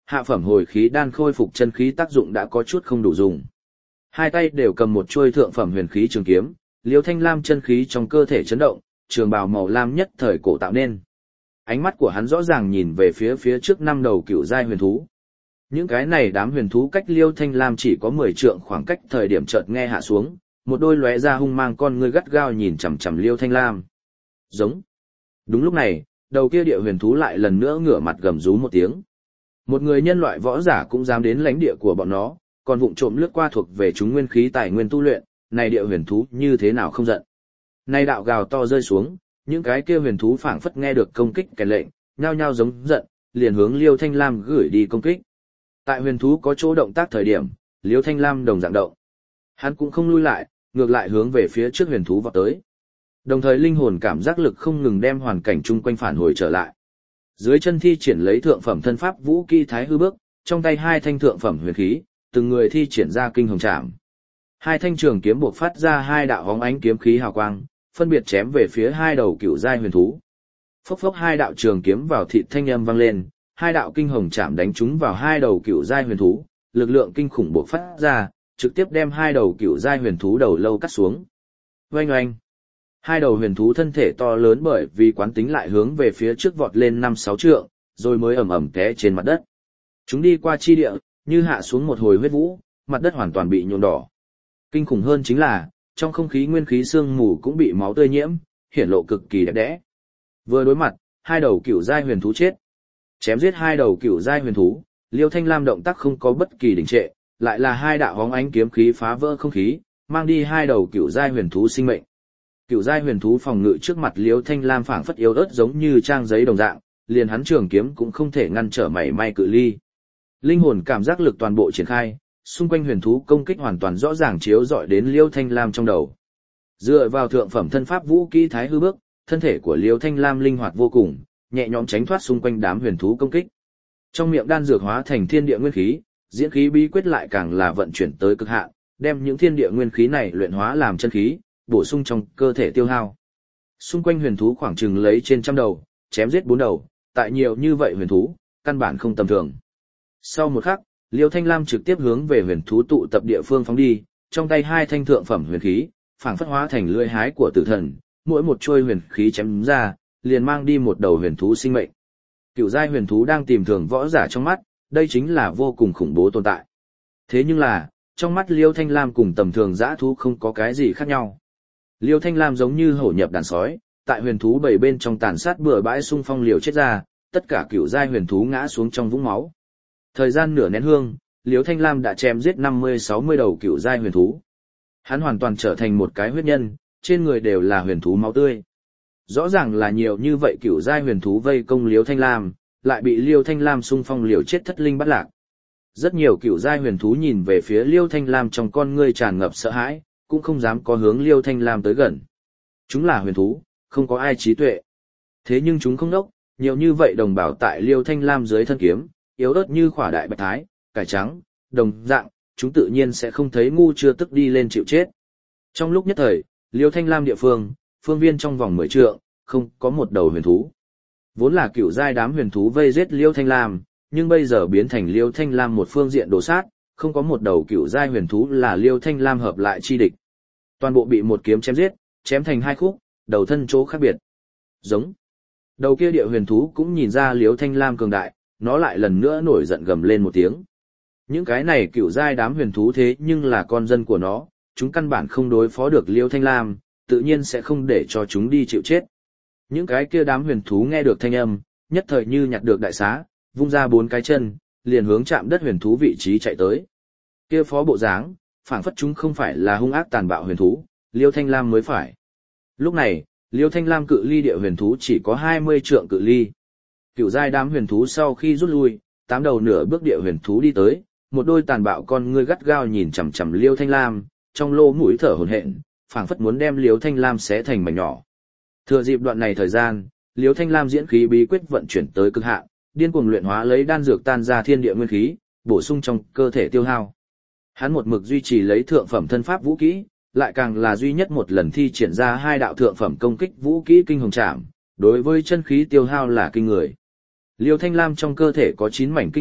hạ phẩm hồi khí đan khôi phục chân khí tác dụng đã có chút không đủ dùng. Hai tay đều cầm một chuôi thượng phẩm huyền khí trường kiếm, Liêu Thanh Lam chân khí trong cơ thể chấn động, trường bào màu lam nhất thời cổ tạo nên. Ánh mắt của hắn rõ ràng nhìn về phía trước năm đầu cựu giai huyền thú. Những cái này đám huyền thú cách Liêu Thanh Lam chỉ có 10 trượng khoảng cách, thời điểm chợt nghe hạ xuống, một đôi lóe ra hung mang con ngươi gắt gao nhìn chằm chằm Liêu Thanh Lam. Giống. Đúng lúc này, đầu kia địa huyền thú lại lần nữa ngửa mặt gầm rú một tiếng. Một người nhân loại võ giả cũng dám đến lãnh địa của bọn nó, còn vụng trộm lướt qua thuộc về chúng nguyên khí tài nguyên tu luyện, này địa huyền thú như thế nào không giận. Này đạo gào to rơi xuống, những cái kia huyền thú phảng phất nghe được công kích kèn lệnh, nhao nhao giống giận, liền hướng Liêu Thanh Lam gửi đi công kích. Tại huyền thú có chỗ động tác thời điểm, Liêu Thanh Lam đồng dạng động. Hắn cũng không lui lại, ngược lại hướng về phía trước huyền thú vọt tới. Đồng thời linh hồn cảm giác lực không ngừng đem hoàn cảnh chung quanh phản hồi trở lại. Dưới chân thi triển lấy thượng phẩm thân pháp vũ kỹ thái hư bước, trong tay hai thanh thượng phẩm huyền khí, từng người thi triển ra kinh hồng trảm. Hai thanh trường kiếm buộc phát ra hai đạo hóng ánh kiếm khí hào quang, phân biệt chém về phía hai đầu cựu giai huyền thú. Phốc phốc hai đạo trường kiếm vào thịt thanh âm vang lên, hai đạo kinh hồng trảm đánh trúng vào hai đầu cựu giai huyền thú, lực lượng kinh khủng buộc phát ra, trực tiếp đem hai đầu cựu giai huyền thú đầu lâu cắt xuống. Oanh oanh. Hai đầu huyền thú thân thể to lớn bởi vì quán tính lại hướng về phía trước vọt lên 5-6 trượng, rồi mới ầm ầm té trên mặt đất. Chúng đi qua chi địa, như hạ xuống một hồi huyết vũ, mặt đất hoàn toàn bị nhuộm đỏ. Kinh khủng hơn chính là, trong không khí nguyên khí sương mù cũng bị máu tươi nhiễm, hiển lộ cực kỳ đẹp đẽ. Vừa đối mặt, hai đầu cựu giai huyền thú chết. Chém giết hai đầu cựu giai huyền thú, Liêu Thanh Lam động tác không có bất kỳ đình trệ, lại là hai đạo hóng ánh kiếm khí phá vỡ không khí, mang đi hai đầu cựu giai huyền thú sinh mệnh. Cựu giai huyền thú phòng ngự trước mặt Liêu Thanh Lam phảng phất yếu ớt giống như trang giấy đồng dạng, liền hắn trường kiếm cũng không thể ngăn trở mảy may cự ly. Linh hồn cảm giác lực toàn bộ triển khai, xung quanh huyền thú công kích hoàn toàn rõ ràng chiếu rọi đến Liêu Thanh Lam trong đầu. Dựa vào thượng phẩm thân pháp vũ kỹ thái hư bước, thân thể của Liêu Thanh Lam linh hoạt vô cùng, nhẹ nhõm tránh thoát xung quanh đám huyền thú công kích. Trong miệng đan dược hóa thành thiên địa nguyên khí, diễn khí bí quyết lại càng là vận chuyển tới cực hạn, đem những thiên địa nguyên khí này luyện hóa làm chân khí, bổ sung trong cơ thể tiêu hao. Xung quanh huyền thú khoảng chừng lấy trên trăm đầu, chém giết 4 đầu, tại nhiều như vậy huyền thú, căn bản không tầm thường. Sau một khắc, Liêu Thanh Lam trực tiếp hướng về huyền thú tụ tập địa phương phóng đi, trong tay hai thanh thượng phẩm huyền khí, phảng phất hóa thành lưỡi hái của tử thần, mỗi một chuôi huyền khí chém ra, liền mang đi một đầu huyền thú sinh mệnh. Cựu giai huyền thú đang tìm thường võ giả trong mắt, đây chính là vô cùng khủng bố tồn tại. Thế nhưng là, trong mắt Liêu Thanh Lam cùng tầm thường dã thú không có cái gì khác nhau. Liêu Thanh Lam giống như hổ nhập đàn sói, tại huyền thú bầy bên trong tàn sát bừa bãi xung phong liều chết ra, tất cả cựu giai huyền thú ngã xuống trong vũng máu. Thời gian nửa nén hương, Liêu Thanh Lam đã chém giết 50-60 đầu cựu giai huyền thú. Hắn hoàn toàn trở thành một cái huyết nhân, trên người đều là huyền thú máu tươi. Rõ ràng là nhiều như vậy cựu giai huyền thú vây công Liêu Thanh Lam, lại bị Liêu Thanh Lam xung phong liều chết thất linh bắt lạc. Rất nhiều cựu giai huyền thú nhìn về phía Liêu Thanh Lam trong con ngươi tràn ngập sợ hãi, cũng không dám có hướng Liêu Thanh Lam tới gần. Chúng là huyền thú, không có ai trí tuệ. Thế nhưng chúng không đốc, nhiều như vậy đồng bào tại Liêu Thanh Lam dưới thân kiếm, yếu ớt như khỏa đại bạch thái, cải trắng, đồng dạng, chúng tự nhiên sẽ không thấy ngu chưa tức đi lên chịu chết. Trong lúc nhất thời, Liêu Thanh Lam địa phương, phương viên trong vòng 10 trượng, không có một đầu huyền thú. Vốn là cựu giai đám huyền thú vây giết Liêu Thanh Lam, nhưng bây giờ biến thành Liêu Thanh Lam một phương diện đồ sát, không có một đầu cựu giai huyền thú là Liêu Thanh Lam hợp lại chi địch. Toàn bộ bị một kiếm chém giết, chém thành hai khúc, đầu thân chỗ khác biệt. Giống. Đầu kia địa huyền thú cũng nhìn ra Liêu Thanh Lam cường đại, nó lại lần nữa nổi giận gầm lên một tiếng. Những cái này cựu giai đám huyền thú thế nhưng là con dân của nó, chúng căn bản không đối phó được Liêu Thanh Lam, tự nhiên sẽ không để cho chúng đi chịu chết. Những cái kia đám huyền thú nghe được thanh âm, nhất thời như nhặt được đại xá, vung ra 4 cái chân, liền hướng chạm đất huyền thú vị trí chạy tới. Kia phó bộ dáng, phảng phất chúng không phải là hung ác tàn bạo huyền thú, Liêu Thanh Lam mới phải. Lúc này, Liêu Thanh Lam cự ly địa huyền thú chỉ có 20 trượng cự ly. Cựu giai đám huyền thú sau khi rút lui, 8 đầu nửa bước địa huyền thú đi tới, một đôi tàn bạo con ngươi gắt gao nhìn chằm chằm Liêu Thanh Lam, trong lỗ mũi thở hổn hển, phảng phất muốn đem Liêu Thanh Lam xé thành mảnh nhỏ. Thừa dịp đoạn này thời gian, Liêu Thanh Lam diễn khí bí quyết vận chuyển tới cực hạn, điên cuồng luyện hóa lấy đan dược tan ra thiên địa nguyên khí, bổ sung trong cơ thể tiêu hao. Hắn một mực duy trì lấy thượng phẩm thân pháp vũ kỹ, lại càng là duy nhất một lần thi triển ra 2 đạo thượng phẩm công kích vũ kỹ kinh hồng trảm, đối với chân khí tiêu hao là kinh người. Liêu Thanh Lam trong cơ thể có 9 mảnh kinh mạch,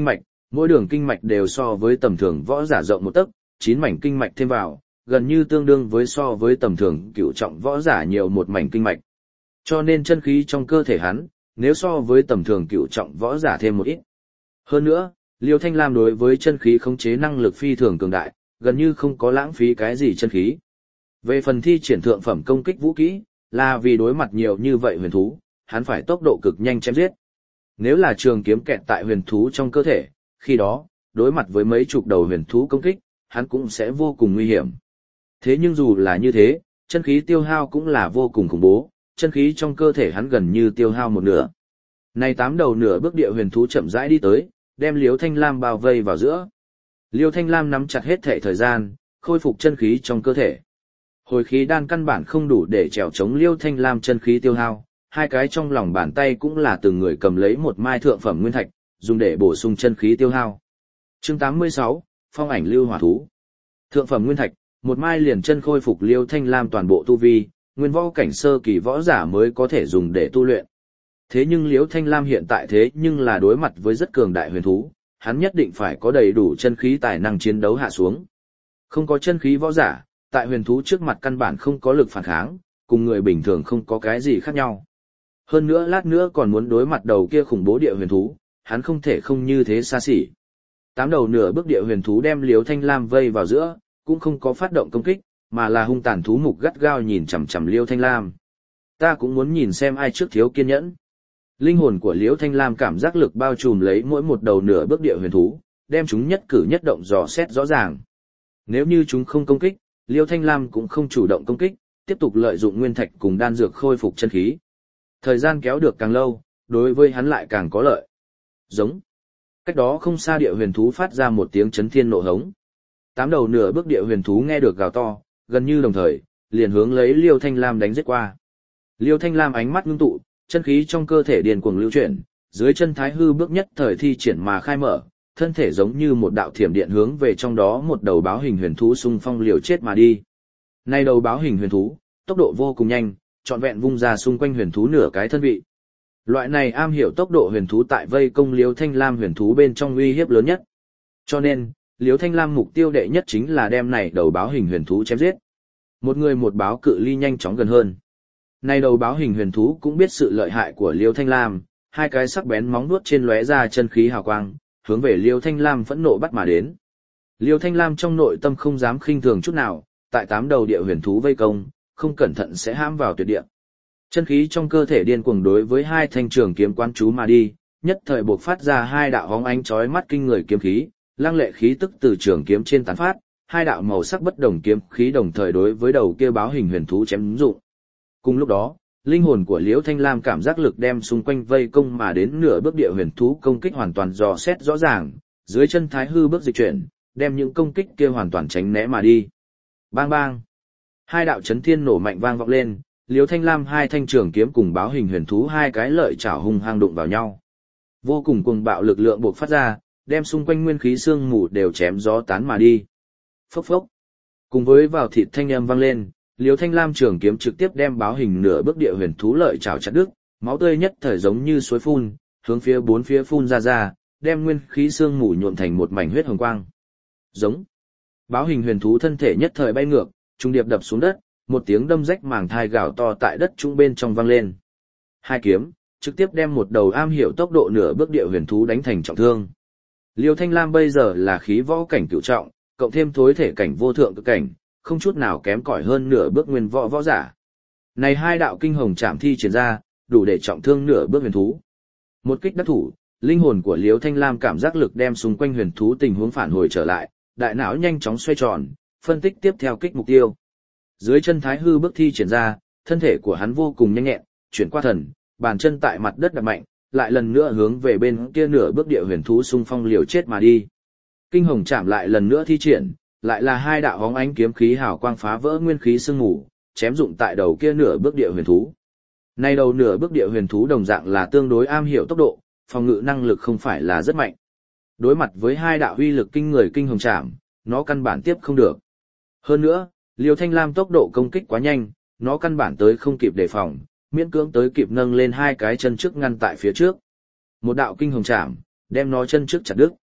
mỗi đường kinh mạch đều so với tầm thường võ giả rộng một tấc, 9 mảnh kinh mạch thêm vào, gần như tương đương với so với tầm thường cửu trọng võ giả nhiều một mảnh kinh mạch. Cho nên chân khí trong cơ thể hắn, nếu so với tầm thường cửu trọng võ giả thêm một ít. Hơn nữa, Liêu Thanh Lam đối với chân khí khống chế năng lực phi thường cường đại, gần như không có lãng phí cái gì chân khí. Về phần thi triển thượng phẩm công kích vũ kỹ, là vì đối mặt nhiều như vậy huyền thú, hắn phải tốc độ cực nhanh chém giết. Nếu là trường kiếm kẹt tại huyền thú trong cơ thể, khi đó, đối mặt với mấy chục đầu huyền thú công kích, hắn cũng sẽ vô cùng nguy hiểm. Thế nhưng dù là như thế, chân khí tiêu hao cũng là vô cùng khủng bố, chân khí trong cơ thể hắn gần như tiêu hao một nửa. Này 8 đầu nửa bước địa huyền thú chậm rãi đi tới, đem Liêu Thanh Lam bao vây vào giữa. Liêu Thanh Lam nắm chặt hết thể thời gian, khôi phục chân khí trong cơ thể. Hồi khí đan căn bản không đủ để trèo chống Liêu Thanh Lam chân khí tiêu hao, hai cái trong lòng bàn tay cũng là từng người cầm lấy một mai thượng phẩm nguyên thạch, dùng để bổ sung chân khí tiêu hao. Chương 86, Phong ảnh lưu hỏa thú. Thượng phẩm nguyên thạch, một mai liền chân khôi phục Liêu Thanh Lam toàn bộ tu vi, nguyên võ cảnh sơ kỳ võ giả mới có thể dùng để tu luyện. Thế nhưng Liêu Thanh Lam hiện tại thế nhưng là đối mặt với rất cường đại huyền thú, hắn nhất định phải có đầy đủ chân khí tài năng chiến đấu hạ xuống. Không có chân khí võ giả, tại huyền thú trước mặt căn bản không có lực phản kháng, cùng người bình thường không có cái gì khác nhau. Hơn nữa lát nữa còn muốn đối mặt đầu kia khủng bố địa huyền thú, hắn không thể không như thế xa xỉ. 8 đầu nửa bước địa huyền thú đem Liêu Thanh Lam vây vào giữa, cũng không có phát động công kích, mà là hung tàn thú mục gắt gao nhìn chằm chằm Liêu Thanh Lam. Ta cũng muốn nhìn xem ai trước thiếu kiên nhẫn. Linh hồn của Liêu Thanh Lam cảm giác lực bao trùm lấy mỗi một đầu nửa bước địa huyền thú, đem chúng nhất cử nhất động dò xét rõ ràng. Nếu như chúng không công kích, Liêu Thanh Lam cũng không chủ động công kích, tiếp tục lợi dụng nguyên thạch cùng đan dược khôi phục chân khí. Thời gian kéo được càng lâu, đối với hắn lại càng có lợi. Giống. Cách đó không xa địa huyền thú phát ra một tiếng chấn thiên nộ hống. 8 đầu nửa bước địa huyền thú nghe được gào to, gần như đồng thời, liền hướng lấy Liêu Thanh Lam đánh giết qua. Liêu Thanh Lam ánh mắt ngưng tụ, chân khí trong cơ thể điên cuồng lưu chuyển, dưới chân thái hư bước nhất thời thi triển mà khai mở, thân thể giống như một đạo thiểm điện hướng về trong đó một đầu báo hình huyền thú xung phong liều chết mà đi. Nay đầu báo hình huyền thú, tốc độ vô cùng nhanh, trọn vẹn vung ra xung quanh huyền thú nửa cái thân vị. Loại này am hiểu tốc độ huyền thú tại vây công Liêu Thanh Lam huyền thú bên trong uy hiếp lớn nhất. Cho nên, Liêu Thanh Lam mục tiêu đệ nhất chính là đem này đầu báo hình huyền thú chém giết. Một người một báo cự ly nhanh chóng gần hơn. Này đầu báo hình huyền thú cũng biết sự lợi hại của Liêu Thanh Lam, hai cái sắc bén móng vuốt trên lóe ra chân khí hào quang, hướng về Liêu Thanh Lam phẫn nộ bắt mà đến. Liêu Thanh Lam trong nội tâm không dám khinh thường chút nào, tại 8 đầu địa huyền thú vây công, không cẩn thận sẽ hãm vào tuyệt địa. Chân khí trong cơ thể điên cuồng đối với hai thanh trường kiếm quán chú mà đi, nhất thời bộc phát ra hai đạo hóng ánh chói mắt kinh người kiếm khí, lăng lệ khí tức từ trường kiếm trên tán phát, hai đạo màu sắc bất đồng kiếm khí đồng thời đối với đầu kia báo hình huyền thú chém dụng. Cùng lúc đó, linh hồn của Liễu Thanh Lam cảm giác lực đem xung quanh vây công mà đến nửa bước địa huyền thú công kích hoàn toàn dò xét rõ ràng, dưới chân thái hư bước dịch chuyển, đem những công kích kia hoàn toàn tránh né mà đi. Bang bang. Hai đạo chấn thiên nổ mạnh vang vọng lên, Liễu Thanh Lam hai thanh trường kiếm cùng báo hình huyền thú hai cái lợi chảo hung hăng đụng vào nhau. Vô cùng cuồng bạo lực lượng bộc phát ra, đem xung quanh nguyên khí xương mù đều chém gió tán mà đi. Phốc phốc. Cùng với vào thịt thanh âm vang lên, Liễu Thanh Lam trường kiếm trực tiếp đem báo hình nửa bước địa huyền thú lợi chảo chặt đứt, máu tươi nhất thời giống như suối phun, hướng phía bốn phía phun ra, đem nguyên khí xương mù nhuộm thành một mảnh huyết hồng quang. Giống. Báo hình huyền thú thân thể nhất thời bay ngược, trung điệp đập xuống đất, một tiếng đâm rách màng thai gào to tại đất trung bên trong vang lên. Hai kiếm trực tiếp đem một đầu am hiểu tốc độ nửa bước địa huyền thú đánh thành trọng thương. Liêu Thanh Lam bây giờ là khí võ cảnh cửu trọng, cộng thêm thối thể cảnh vô thượng cực cảnh, không chút nào kém cỏi hơn nửa bước nguyên võ võ giả. Này hai đạo kinh hồng chạm thi triển ra, đủ để trọng thương nửa bước huyền thú. Một kích đắc thủ, linh hồn của Liêu Thanh Lam cảm giác lực đem xung quanh huyền thú tình huống phản hồi trở lại, đại não nhanh chóng xoay tròn, phân tích tiếp theo kích mục tiêu. Dưới chân thái hư bước thi triển ra, thân thể của hắn vô cùng nhanh nhẹn, chuyển qua thần, bàn chân tại mặt đất đạp mạnh, lại lần nữa hướng về bên kia nửa bước địa huyền thú xung phong liều chết mà đi. Kinh hồng chạm lại lần nữa thi triển, lại là hai đạo hóng ánh kiếm khí hào quang phá vỡ nguyên khí sương mù, chém dụng tại đầu kia nửa bước địa huyền thú. Nay đầu nửa bước địa huyền thú đồng dạng là tương đối am hiểu tốc độ, phòng ngự năng lực không phải là rất mạnh. Đối mặt với hai đạo uy lực kinh người kinh hồng chạm, nó căn bản tiếp không được. Hơn nữa, Liêu Thanh Lam tốc độ công kích quá nhanh, nó căn bản tới không kịp đề phòng, miễn cưỡng tới kịp nâng lên hai cái chân trước ngăn tại phía trước. Một đạo kinh hồng chạm, đem nó chân trước chặt đứt.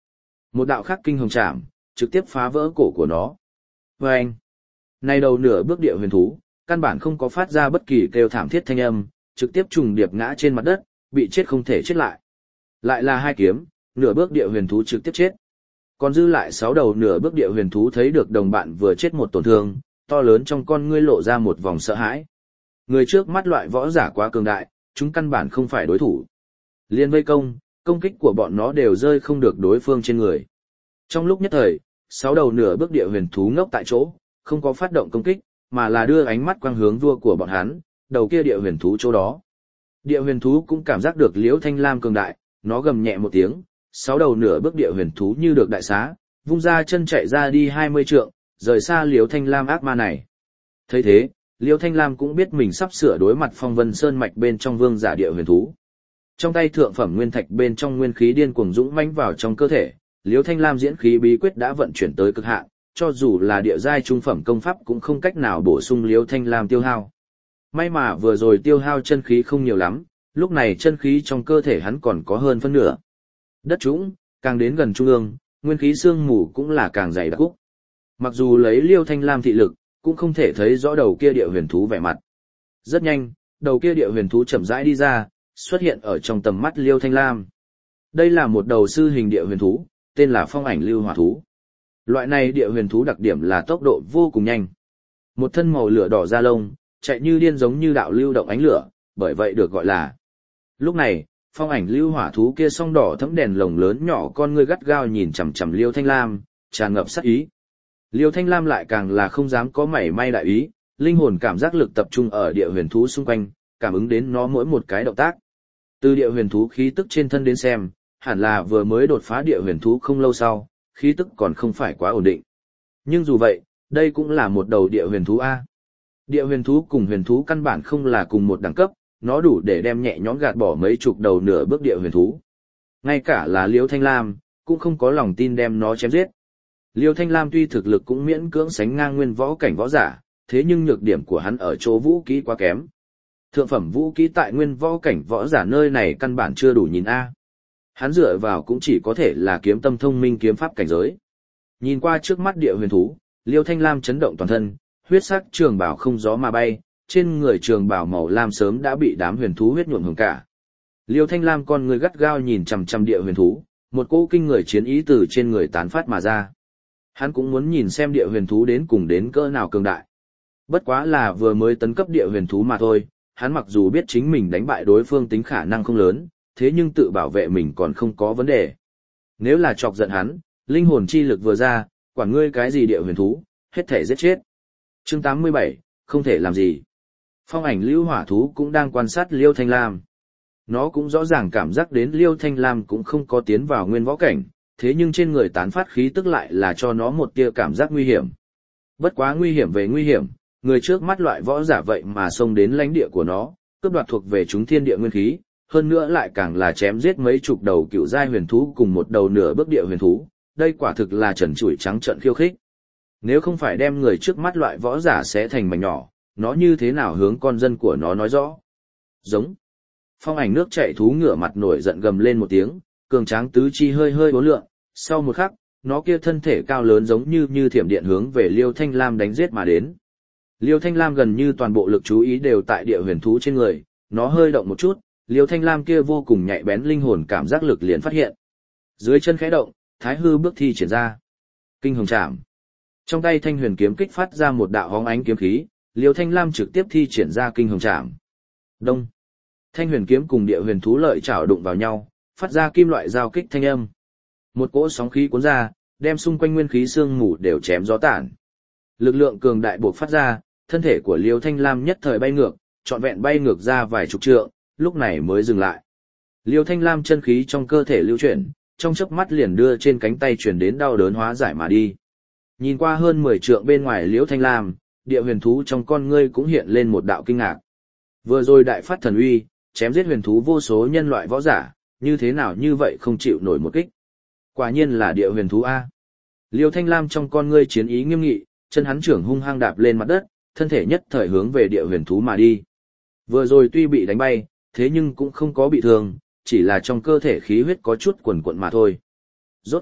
Một đạo khắc kinh hồng chạm, trực tiếp phá vỡ cổ của nó. Và anh, này đầu nửa bước địa huyền thú, căn bản không có phát ra bất kỳ kêu thảm thiết thanh âm, trực tiếp trùng điệp ngã trên mặt đất, bị chết không thể chết lại. Lại là 2 kiếm, nửa bước địa huyền thú trực tiếp chết. Còn dư lại 6 đầu nửa bước địa huyền thú thấy được đồng bạn vừa chết một tổn thương, to lớn trong con ngươi lộ ra một vòng sợ hãi. Người trước mắt loại võ giả quá cường đại, chúng căn bản không phải đối thủ. Liên vây công kích của bọn nó đều rơi không được đối phương trên người. Trong lúc nhất thời, 6 đầu nửa bước địa huyền thú ngốc tại chỗ, không có phát động công kích, mà là đưa ánh mắt quang hướng vua của bọn hắn, đầu kia địa huyền thú chỗ đó. Địa huyền thú cũng cảm giác được Liễu Thanh Lam cường đại, nó gầm nhẹ một tiếng, 6 đầu nửa bước địa huyền thú như được đại xá, vung ra chân chạy ra đi 20 trượng, rời xa Liễu Thanh Lam ác ma này. Thấy thế, Liễu Thanh Lam cũng biết mình sắp sửa đối mặt Phong Vân Sơn mạch bên trong vương giả địa huyền thú. Trong tay thượng phẩm nguyên thạch bên trong nguyên khí điên cuồng dũng mãnh vào trong cơ thể, Liễu Thanh Lam diễn khí bí quyết đã vận chuyển tới cực hạn, cho dù là địa giai trung phẩm công pháp cũng không cách nào bổ sung Liễu Thanh Lam tiêu hao. May mà vừa rồi tiêu hao chân khí không nhiều lắm, lúc này chân khí trong cơ thể hắn còn có hơn phân nửa. Đất trũng, càng đến gần trung ương, nguyên khí sương mù cũng là càng dày đặc cúc. Mặc dù lấy Liễu Thanh Lam thị lực, cũng không thể thấy rõ đầu kia địa huyền thú vẻ mặt. Rất nhanh, đầu kia địa huyền thú chậm rãi đi ra, xuất hiện ở trong tầm mắt Liễu Thanh Lam. Đây là một đầu sư hình địa huyền thú, tên là Phong Ảnh Lưu Hỏa thú. Loại này địa huyền thú đặc điểm là tốc độ vô cùng nhanh. Một thân màu lửa đỏ da lông, chạy như điên giống như đạo lưu động ánh lửa, bởi vậy được gọi là. Lúc này, Phong Ảnh Lưu Hỏa thú kia song đỏ thẫm đèn lồng lớn nhỏ con ngươi gắt gao nhìn chằm chằm Liễu Thanh Lam, tràn ngập sát ý. Liễu Thanh Lam lại càng là không dám có mảy may đại ý, linh hồn cảm giác lực tập trung ở địa huyền thú xung quanh, cảm ứng đến nó mỗi một cái động tác. Từ địa huyền thú khí tức trên thân đến xem, hẳn là vừa mới đột phá địa huyền thú không lâu sau, khí tức còn không phải quá ổn định. Nhưng dù vậy, đây cũng là một đầu địa huyền thú A. Địa huyền thú cùng huyền thú căn bản không là cùng một đẳng cấp, nó đủ để đem nhẹ nhõm gạt bỏ mấy chục đầu nửa bước địa huyền thú. Ngay cả là Liễu Thanh Lam, cũng không có lòng tin đem nó chém giết. Liễu Thanh Lam tuy thực lực cũng miễn cưỡng sánh ngang nguyên võ cảnh võ giả, thế nhưng nhược điểm của hắn ở chỗ vũ kỹ quá kém. Thượng phẩm vũ kỹ tại nguyên võ cảnh võ giả nơi này căn bản chưa đủ nhìn A. Hắn dựa vào cũng chỉ có thể là kiếm tâm thông minh kiếm pháp cảnh giới. Nhìn qua trước mắt địa huyền thú, Liễu Thanh Lam chấn động toàn thân, huyết sắc trường bào không gió mà bay, trên người trường bào màu lam sớm đã bị đám huyền thú huyết nhuộm hồng cả. Liễu Thanh Lam con người gắt gao nhìn chằm chằm địa huyền thú, một cỗ kinh người chiến ý từ trên người tán phát mà ra. Hắn cũng muốn nhìn xem địa huyền thú đến cùng đến cỡ nào cường đại. Bất quá là vừa mới tấn cấp địa huyền thú mà thôi, hắn mặc dù biết chính mình đánh bại đối phương tính khả năng không lớn, thế nhưng tự bảo vệ mình còn không có vấn đề. Nếu là chọc giận hắn, linh hồn chi lực vừa ra, quản ngươi cái gì địa huyền thú, hết thể giết chết. Chương 87, không thể làm gì. Phong Ảnh Lưu Hỏa thú cũng đang quan sát Liễu Thanh Lam. Nó cũng rõ ràng cảm giác đến Liễu Thanh Lam cũng không có tiến vào nguyên võ cảnh, thế nhưng trên người tán phát khí tức lại là cho nó một tia cảm giác nguy hiểm. Bất quá nguy hiểm về nguy hiểm, người trước mắt loại võ giả vậy mà xông đến lãnh địa của nó, cướp đoạt thuộc về chúng thiên địa nguyên khí, hơn nữa lại càng là chém giết mấy chục đầu cựu giai huyền thú cùng một đầu nửa bước địa huyền thú, đây quả thực là trần trụi trắng trợn khiêu khích. Nếu không phải đem người trước mắt loại võ giả sẽ thành mảnh nhỏ, nó như thế nào hướng con dân của nó nói rõ. Giống. Phong Ảnh nước chảy thú ngửa mặt nổi giận gầm lên một tiếng, cường tráng tứ chi hơi hơi uốn lượn, sau một khắc, nó kia thân thể cao lớn giống như thiểm điện hướng về Liễu Thanh Lam đánh giết mà đến. Liễu Thanh Lam gần như toàn bộ lực chú ý đều tại địa huyền thú trên người, nó hơi động một chút, Liễu Thanh Lam kia vô cùng nhạy bén linh hồn cảm giác lực liền phát hiện. Dưới chân khẽ động, Thái Hư bước thi triển ra. Kinh hồng trảm. Trong tay Thanh Huyền kiếm kích phát ra một đạo hóng ánh kiếm khí, Liễu Thanh Lam trực tiếp thi triển ra kinh hồng trảm. Đông. Thanh Huyền kiếm cùng địa huyền thú lợi chảo đụng vào nhau, phát ra kim loại giao kích thanh âm. Một cỗ sóng khí cuốn ra, đem xung quanh nguyên khí sương mù đều chém gió tản. Lực lượng cường đại buộc phát ra, thân thể của Liễu Thanh Lam nhất thời bay ngược, trọn vẹn bay ngược ra vài chục trượng, lúc này mới dừng lại. Liễu Thanh Lam chân khí trong cơ thể lưu chuyển, trong chớp mắt liền đưa trên cánh tay truyền đến đau đớn hóa giải mà đi. Nhìn qua hơn 10 trượng bên ngoài Liễu Thanh Lam, địa huyền thú trong con ngươi cũng hiện lên một đạo kinh ngạc. Vừa rồi đại phát thần uy, chém giết huyền thú vô số nhân loại võ giả, như thế nào như vậy không chịu nổi một kích. Quả nhiên là địa huyền thú A. Liễu Thanh Lam trong con ngươi chiến ý nghiêm nghị, chân hắn trưởng hung hăng đạp lên mặt đất, thân thể nhất thời hướng về địa huyền thú mà đi. Vừa rồi tuy bị đánh bay, thế nhưng cũng không có bị thương, chỉ là trong cơ thể khí huyết có chút quần quận mà thôi. Rốt cuộc,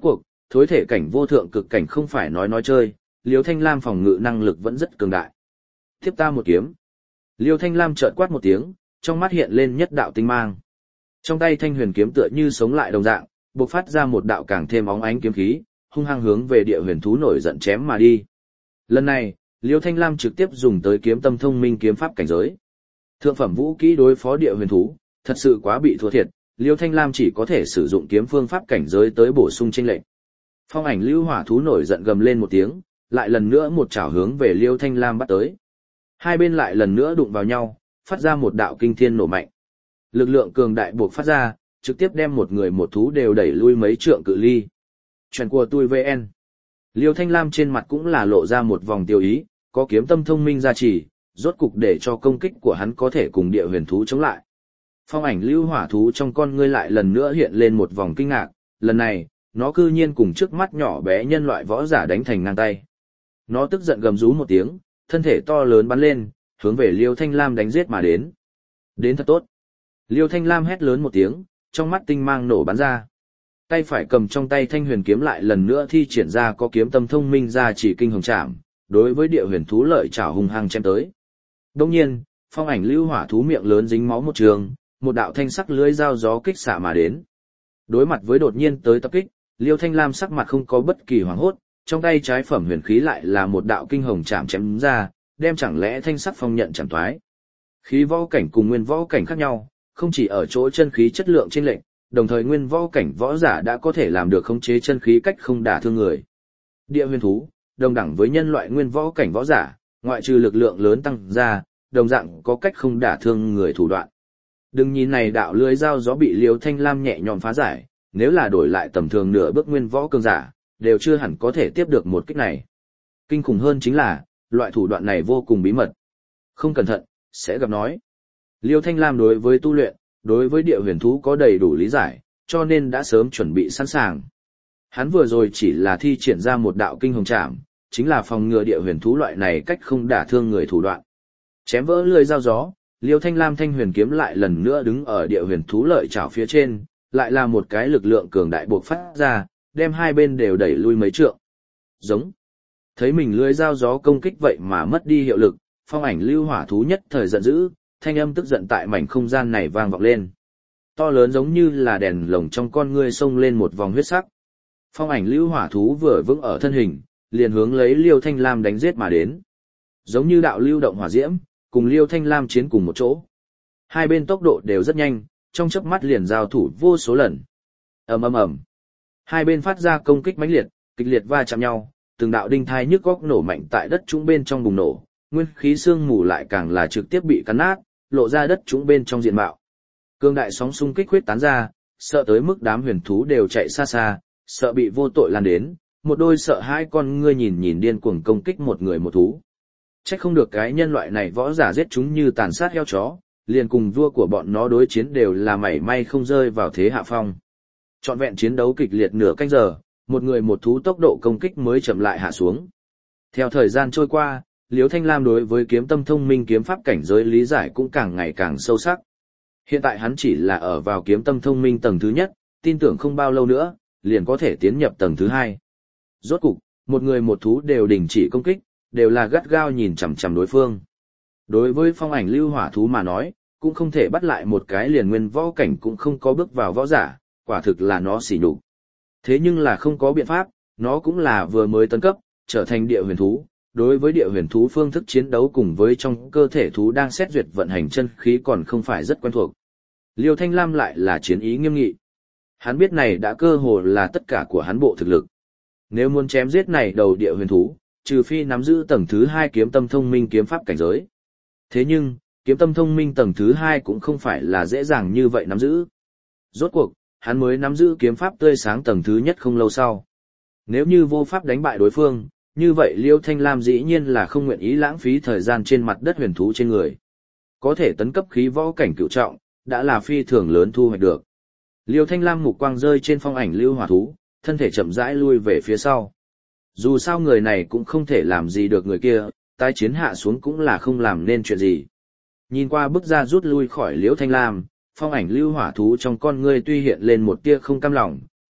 thối thể cảnh vô thượng cực cảnh không phải nói chơi, Liêu Thanh Lam phòng ngự năng lực vẫn rất cường đại. Tiếp ta một kiếm. Liêu Thanh Lam chợt quát một tiếng, trong mắt hiện lên nhất đạo tinh mang. Trong tay thanh huyền kiếm tựa như sống lại đồng dạng, bộc phát ra một đạo càng thêm óng ánh kiếm khí, hung hăng hướng về địa huyền thú nổi giận chém mà đi. Lần này, Liêu Thanh Lam trực tiếp dùng tới kiếm tâm thông minh kiếm pháp cảnh giới. Thượng phẩm vũ kỹ đối phó địa huyền thú, thật sự quá bị thua thiệt, Liêu Thanh Lam chỉ có thể sử dụng kiếm phương pháp cảnh giới tới bổ sung chênh lệch. Phong ảnh lưu hỏa thú nổi giận gầm lên một tiếng, lại lần nữa một chảo hướng về Liêu Thanh Lam bắt tới. Hai bên lại lần nữa đụng vào nhau, phát ra một đạo kinh thiên nổ mạnh. Lực lượng cường đại buộc phát ra, trực tiếp đem một người một thú đều đẩy lui mấy trượng cự ly. Chuyện của tôi VN. Liêu Thanh Lam trên mặt cũng là lộ ra một vòng tiêu ý, có kiếm tâm thông minh gia trì, rốt cục để cho công kích của hắn có thể cùng địa huyền thú chống lại. Phong ảnh lưu hỏa thú trong con ngươi lại lần nữa hiện lên một vòng kinh ngạc, lần này, nó cư nhiên cùng trước mắt nhỏ bé nhân loại võ giả đánh thành ngang tay. Nó tức giận gầm rú một tiếng, thân thể to lớn bắn lên, hướng về Liêu Thanh Lam đánh giết mà đến. Đến thật tốt. Liêu Thanh Lam hét lớn một tiếng, trong mắt tinh mang nổ bắn ra. Tay phải cầm trong tay thanh huyền kiếm lại lần nữa thi triển ra có kiếm tâm thông minh ra chỉ kinh hồng trảm, đối với địa huyền thú lợi chảo hung hăng chém tới. Đồng nhiên, phong ảnh lưu hỏa thú miệng lớn dính máu một trường, một đạo thanh sắc lưới dao gió kích xạ mà đến. Đối mặt với đột nhiên tới tập kích, Liêu Thanh Lam sắc mặt không có bất kỳ hoảng hốt, trong tay trái phẩm huyền khí lại là một đạo kinh hồng chạm chém ra, đem chẳng lẽ thanh sắc phong nhận chạm toái. Khí võ cảnh cùng nguyên võ cảnh khác nhau, không chỉ ở chỗ chân khí chất lượng chênh lệch, đồng thời nguyên võ cảnh võ giả đã có thể làm được khống chế chân khí cách không đả thương người. Địa huyền thú, đồng đẳng với nhân loại nguyên võ cảnh võ giả, ngoại trừ lực lượng lớn tăng ra, đồng dạng có cách không đả thương người thủ đoạn. Đừng nhìn này đạo lưới dao gió bị Liêu Thanh Lam nhẹ nhõm phá giải, nếu là đổi lại tầm thường nửa bước nguyên võ cường giả, đều chưa hẳn có thể tiếp được một kích này. Kinh khủng hơn chính là, loại thủ đoạn này vô cùng bí mật. Không cẩn thận, sẽ gặp nói. Liêu Thanh Lam đối với tu luyện, đối với địa huyền thú có đầy đủ lý giải, cho nên đã sớm chuẩn bị sẵn sàng. Hắn vừa rồi chỉ là thi triển ra một đạo kinh hồng trảm, chính là phòng ngừa địa huyền thú loại này cách không đả thương người thủ đoạn. Chém vỡ lưỡi dao gió, Liêu Thanh Lam thanh huyền kiếm lại lần nữa đứng ở địa huyền thú lợi chảo phía trên, lại là một cái lực lượng cường đại buộc phát ra, đem hai bên đều đẩy lui mấy trượng. Giống. Thấy mình lưỡi dao gió công kích vậy mà mất đi hiệu lực, phong ảnh lưu hỏa thú nhất thời giận dữ, thanh âm tức giận tại mảnh không gian này vang vọng lên. To lớn giống như là đèn lồng trong con ngươi xông lên một vòng huyết sắc. Phong ảnh lưu hỏa thú vừa vững ở thân hình, liền hướng lấy Liêu Thanh Lam đánh giết mà đến. Giống như đạo lưu động hỏa diễm, cùng Liêu Thanh Lam chiến cùng một chỗ. Hai bên tốc độ đều rất nhanh, trong chớp mắt liền giao thủ vô số lần. Ầm ầm ầm. Hai bên phát ra công kích mãnh liệt, kịch liệt va chạm nhau, từng đạo đinh thai nhức góc nổ mạnh tại đất trũng bên trong bùng nổ, nguyên khí xương mù lại càng là trực tiếp bị cắn nát, lộ ra đất trũng bên trong diện mạo. Cương đại sóng xung kích huyết tán ra, sợ tới mức đám huyền thú đều chạy xa xa, sợ bị vô tội lan đến, một đôi sợ hai con ngươi nhìn nhìn điên cuồng công kích một người một thú. Trách không được cái nhân loại này võ giả giết chúng như tàn sát heo chó, liền cùng vua của bọn nó đối chiến đều là mảy may không rơi vào thế hạ phong. Trọn vẹn chiến đấu kịch liệt nửa canh giờ, một người một thú tốc độ công kích mới chậm lại hạ xuống. Theo thời gian trôi qua, Liêu Thanh Lam đối với kiếm tâm thông minh kiếm pháp cảnh giới lý giải cũng càng ngày càng sâu sắc. Hiện tại hắn chỉ là ở vào kiếm tâm thông minh tầng thứ nhất, tin tưởng không bao lâu nữa, liền có thể tiến nhập tầng thứ hai. Rốt cục, một người một thú đều đình chỉ công kích, đều là gắt gao nhìn chằm chằm đối phương. Đối với phong ảnh lưu hỏa thú mà nói, cũng không thể bắt lại một cái liền nguyên võ cảnh cũng không có bước vào võ giả, quả thực là nó xỉ nhục. Thế nhưng là không có biện pháp, nó cũng là vừa mới tấn cấp, trở thành địa huyền thú. Đối với địa huyền thú phương thức chiến đấu cùng với trong cơ thể thú đang xét duyệt vận hành chân khí còn không phải rất quen thuộc. Liêu Thanh Lam lại là chiến ý nghiêm nghị. Hắn biết này đã cơ hồ là tất cả của hắn bộ thực lực. Nếu muốn chém giết này đầu địa huyền thú, trừ phi nắm giữ tầng thứ 2 kiếm tâm thông minh kiếm pháp cảnh giới. Thế nhưng, kiếm tâm thông minh tầng thứ 2 cũng không phải là dễ dàng như vậy nắm giữ. Rốt cuộc, hắn mới nắm giữ kiếm pháp tươi sáng tầng thứ nhất không lâu sau. Nếu như vô pháp đánh bại đối phương, như vậy Liêu Thanh Lam dĩ nhiên là không nguyện ý lãng phí thời gian trên mặt đất huyền thú trên người. Có thể tấn cấp khí võ cảnh cửu trọng, đã là phi thường lớn thu hoạch được. Liêu Thanh Lam mục quang rơi trên phong ảnh lưu hỏa thú, thân thể chậm rãi lui về phía sau. Dù sao người này cũng không thể làm gì được người kia, tái chiến hạ xuống cũng là không làm nên chuyện gì. Nhìn qua bước ra rút lui khỏi Liêu Thanh Lam, phong ảnh lưu hỏa thú trong con ngươi tuy hiện lên một tia không cam lòng,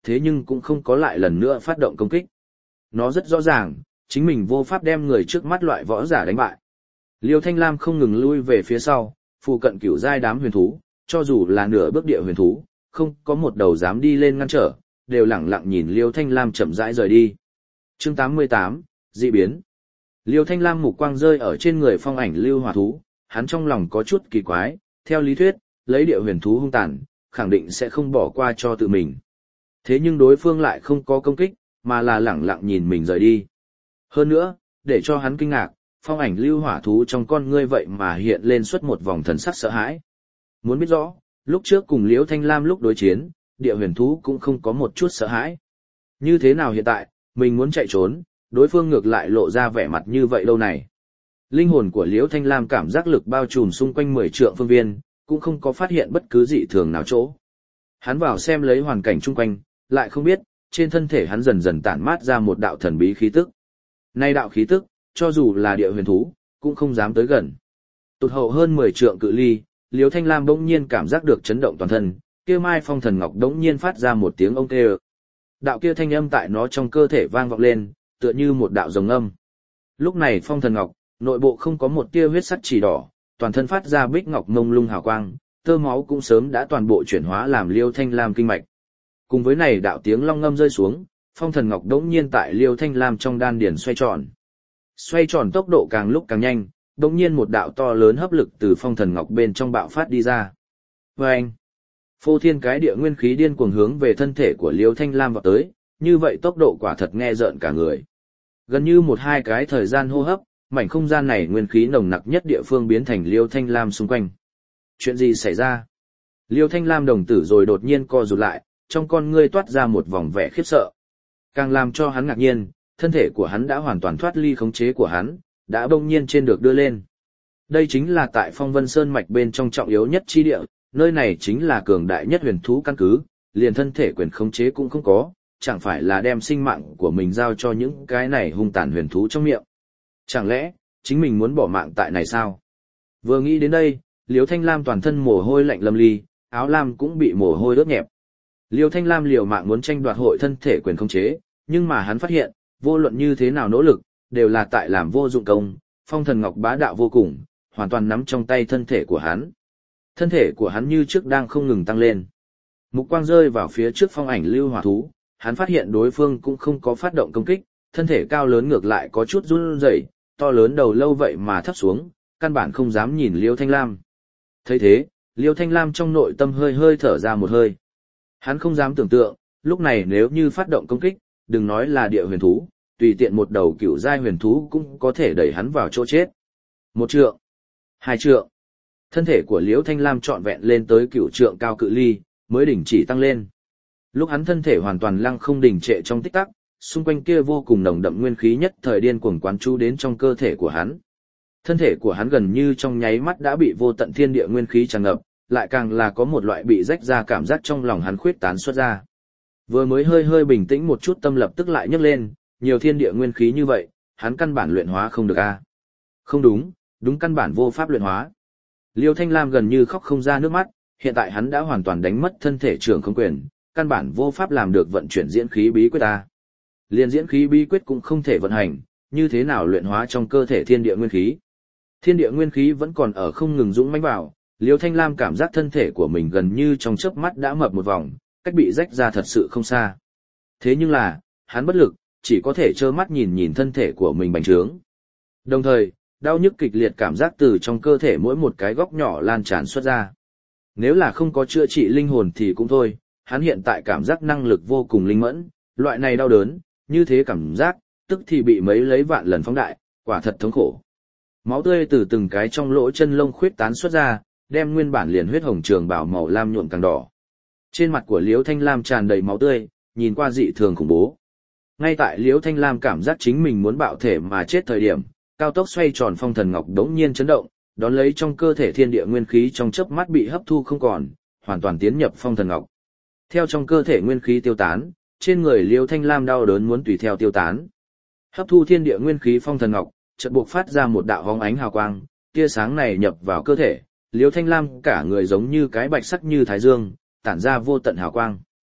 thế nhưng cũng không có lại lần nữa phát động công kích. Nó rất rõ ràng, chính mình vô pháp đem người trước mắt loại võ giả đánh bại. Liêu Thanh Lam không ngừng lui về phía sau, phụ cận cửu giai đám huyền thú, cho dù là nửa bước địa huyền thú, không có một đầu dám đi lên ngăn trở, đều lẳng lặng nhìn Liêu Thanh Lam chậm rãi rời đi. Chương 88, dị biến. Liêu Thanh Lam mục quang rơi ở trên người phong ảnh lưu hỏa thú, hắn trong lòng có chút kỳ quái, theo lý thuyết, lấy địa huyền thú hung tàn, khẳng định sẽ không bỏ qua cho tự mình. Thế nhưng đối phương lại không có công kích, mà là lẳng lặng nhìn mình rời đi. Hơn nữa, để cho hắn kinh ngạc, phong ảnh lưu hỏa thú trong con ngươi vậy mà hiện lên suốt một vòng thần sắc sợ hãi. Muốn biết rõ, lúc trước cùng Liễu Thanh Lam lúc đối chiến, địa huyền thú cũng không có một chút sợ hãi. Như thế nào hiện tại, mình muốn chạy trốn, đối phương ngược lại lộ ra vẻ mặt như vậy lâu này. Linh hồn của Liễu Thanh Lam cảm giác lực bao trùm xung quanh 10 trượng phương viên, cũng không có phát hiện bất cứ dị thường nào chỗ. Hắn vào xem lấy hoàn cảnh chung quanh, lại không biết, trên thân thể hắn dần dần tản mát ra một đạo thần bí khí tức. Nay đạo khí tức, cho dù là địa huyền thú, cũng không dám tới gần. Tụt hậu hơn 10 trượng cự ly, Liễu Thanh Lam bỗng nhiên cảm giác được chấn động toàn thân, kia Mai Phong Thần Ngọc bỗng nhiên phát ra một tiếng ông kêu. Đạo kia thanh âm tại nó trong cơ thể vang vọng lên, tựa như một đạo rồng âm. Lúc này Phong Thần Ngọc, nội bộ không có một tia huyết sắc chỉ đỏ, toàn thân phát ra bích ngọc mông lung hào quang, tơ máu cũng sớm đã toàn bộ chuyển hóa làm Liêu Thanh Lam kinh mạch. Cùng với này đạo tiếng long ngâm rơi xuống, Phong Thần Ngọc đống nhiên tại Liêu Thanh Lam trong đan điển xoay tròn. Xoay tròn tốc độ càng lúc càng nhanh, đống nhiên một đạo to lớn hấp lực từ Phong Thần Ngọc bên trong bạo phát đi ra. Vâng! Phô thiên cái địa nguyên khí điên cuồng hướng về thân thể của Liêu Thanh Lam vào tới, như vậy tốc độ quả thật nghe rợn cả người. Gần như 1-2 cái thời gian hô hấp, mảnh không gian này nguyên khí nồng nặc nhất địa phương biến thành Liêu Thanh Lam xung quanh. Chuyện gì xảy ra? Liêu Thanh Lam đồng tử rồi đột nhiên co rụt lại, trong con ngươi toát ra một vòng vẻ khiếp sợ. Càng làm cho hắn ngạc nhiên, thân thể của hắn đã hoàn toàn thoát ly khống chế của hắn, đã bỗng nhiên trên được đưa lên. Đây chính là tại Phong Vân Sơn mạch bên trong trọng yếu nhất chi địa, nơi này chính là cường đại nhất huyền thú căn cứ, liền thân thể quyền khống chế cũng không có, chẳng phải là đem sinh mạng của mình giao cho những cái này hung tàn huyền thú trong miệng. Chẳng lẽ, chính mình muốn bỏ mạng tại này sao? Vừa nghĩ đến đây, Liêu Thanh Lam toàn thân mồ hôi lạnh lâm ly, áo lam cũng bị mồ hôi ướt nhẹp. Liêu Thanh Lam liều mạng muốn tranh đoạt hội thân thể quyền khống chế, nhưng mà hắn phát hiện, vô luận như thế nào nỗ lực, đều là tại làm vô dụng công, Phong Thần Ngọc bá đạo vô cùng, hoàn toàn nắm trong tay thân thể của hắn. Thân thể của hắn như trước đang không ngừng tăng lên. Mục quang rơi vào phía trước phong ảnh lưu hỏa thú, hắn phát hiện đối phương cũng không có phát động công kích, thân thể cao lớn ngược lại có chút run rẩy, to lớn đầu lâu vậy mà thấp xuống, căn bản không dám nhìn Liêu Thanh Lam. Thấy thế, Liêu Thanh Lam trong nội tâm hơi hơi thở ra một hơi. Hắn không dám tưởng tượng, lúc này nếu như phát động công kích, đừng nói là địa huyền thú, tùy tiện một đầu cựu giai huyền thú cũng có thể đẩy hắn vào chỗ chết. 1 trượng, 2 trượng. Thân thể của Liêu Thanh Lam trọn vẹn lên tới cựu trượng cao cự ly, mới đình chỉ tăng lên. Lúc hắn thân thể hoàn toàn lăng không đình trệ trong tích tắc, xung quanh kia vô cùng nồng đậm nguyên khí nhất thời điên cuồng quán chú đến trong cơ thể của hắn. Thân thể của hắn gần như trong nháy mắt đã bị vô tận thiên địa nguyên khí tràn ngập, lại càng là có một loại bị rách ra cảm giác trong lòng hắn khuyết tán xuất ra. Vừa mới hơi hơi bình tĩnh một chút tâm lập tức lại nhấc lên, nhiều thiên địa nguyên khí như vậy, hắn căn bản luyện hóa không được a. Không đúng, đúng căn bản vô pháp luyện hóa. Liêu Thanh Lam gần như khóc không ra nước mắt, hiện tại hắn đã hoàn toàn đánh mất thân thể trưởng không quyền, căn bản vô pháp làm được vận chuyển diễn khí bí quyết ta. Liên diễn khí bí quyết cũng không thể vận hành, như thế nào luyện hóa trong cơ thể thiên địa nguyên khí. Thiên địa nguyên khí vẫn còn ở không ngừng dũng mãnh vào, Liêu Thanh Lam cảm giác thân thể của mình gần như trong chớp mắt đã mập một vòng, cách bị rách ra thật sự không xa. Thế nhưng là, hắn bất lực, chỉ có thể trơ mắt nhìn nhìn thân thể của mình bành trướng. Đồng thời, đau nhức kịch liệt cảm giác từ trong cơ thể mỗi một cái góc nhỏ lan tràn xuất ra. Nếu là không có chữa trị linh hồn thì cũng thôi, hắn hiện tại cảm giác năng lực vô cùng linh mẫn, loại này đau đớn, như thế cảm giác, tức thì bị mấy lấy vạn lần phóng đại, quả thật thống khổ. Máu tươi từ từng cái trong lỗ chân lông khuyết tán xuất ra, đem nguyên bản liền huyết hồng trường bào màu lam nhuộm càng đỏ. Trên mặt của Liễu Thanh Lam tràn đầy máu tươi, nhìn qua dị thường khủng bố. Ngay tại Liễu Thanh Lam cảm giác chính mình muốn bạo thể mà chết thời điểm, cao tốc xoay tròn Phong Thần Ngọc đống nhiên chấn động, đón lấy trong cơ thể thiên địa nguyên khí trong chớp mắt bị hấp thu không còn, hoàn toàn tiến nhập Phong Thần Ngọc. Theo trong cơ thể nguyên khí tiêu tán, trên người Liễu Thanh Lam đau đớn muốn tùy theo tiêu tán. Hấp thu thiên địa nguyên khí Phong Thần Ngọc, chợt buộc phát ra một đạo hóng ánh hào quang, tia sáng này nhập vào cơ thể, Liễu Thanh Lam cả người giống như cái bạch sắc như thái dương, tản ra vô tận hào quang.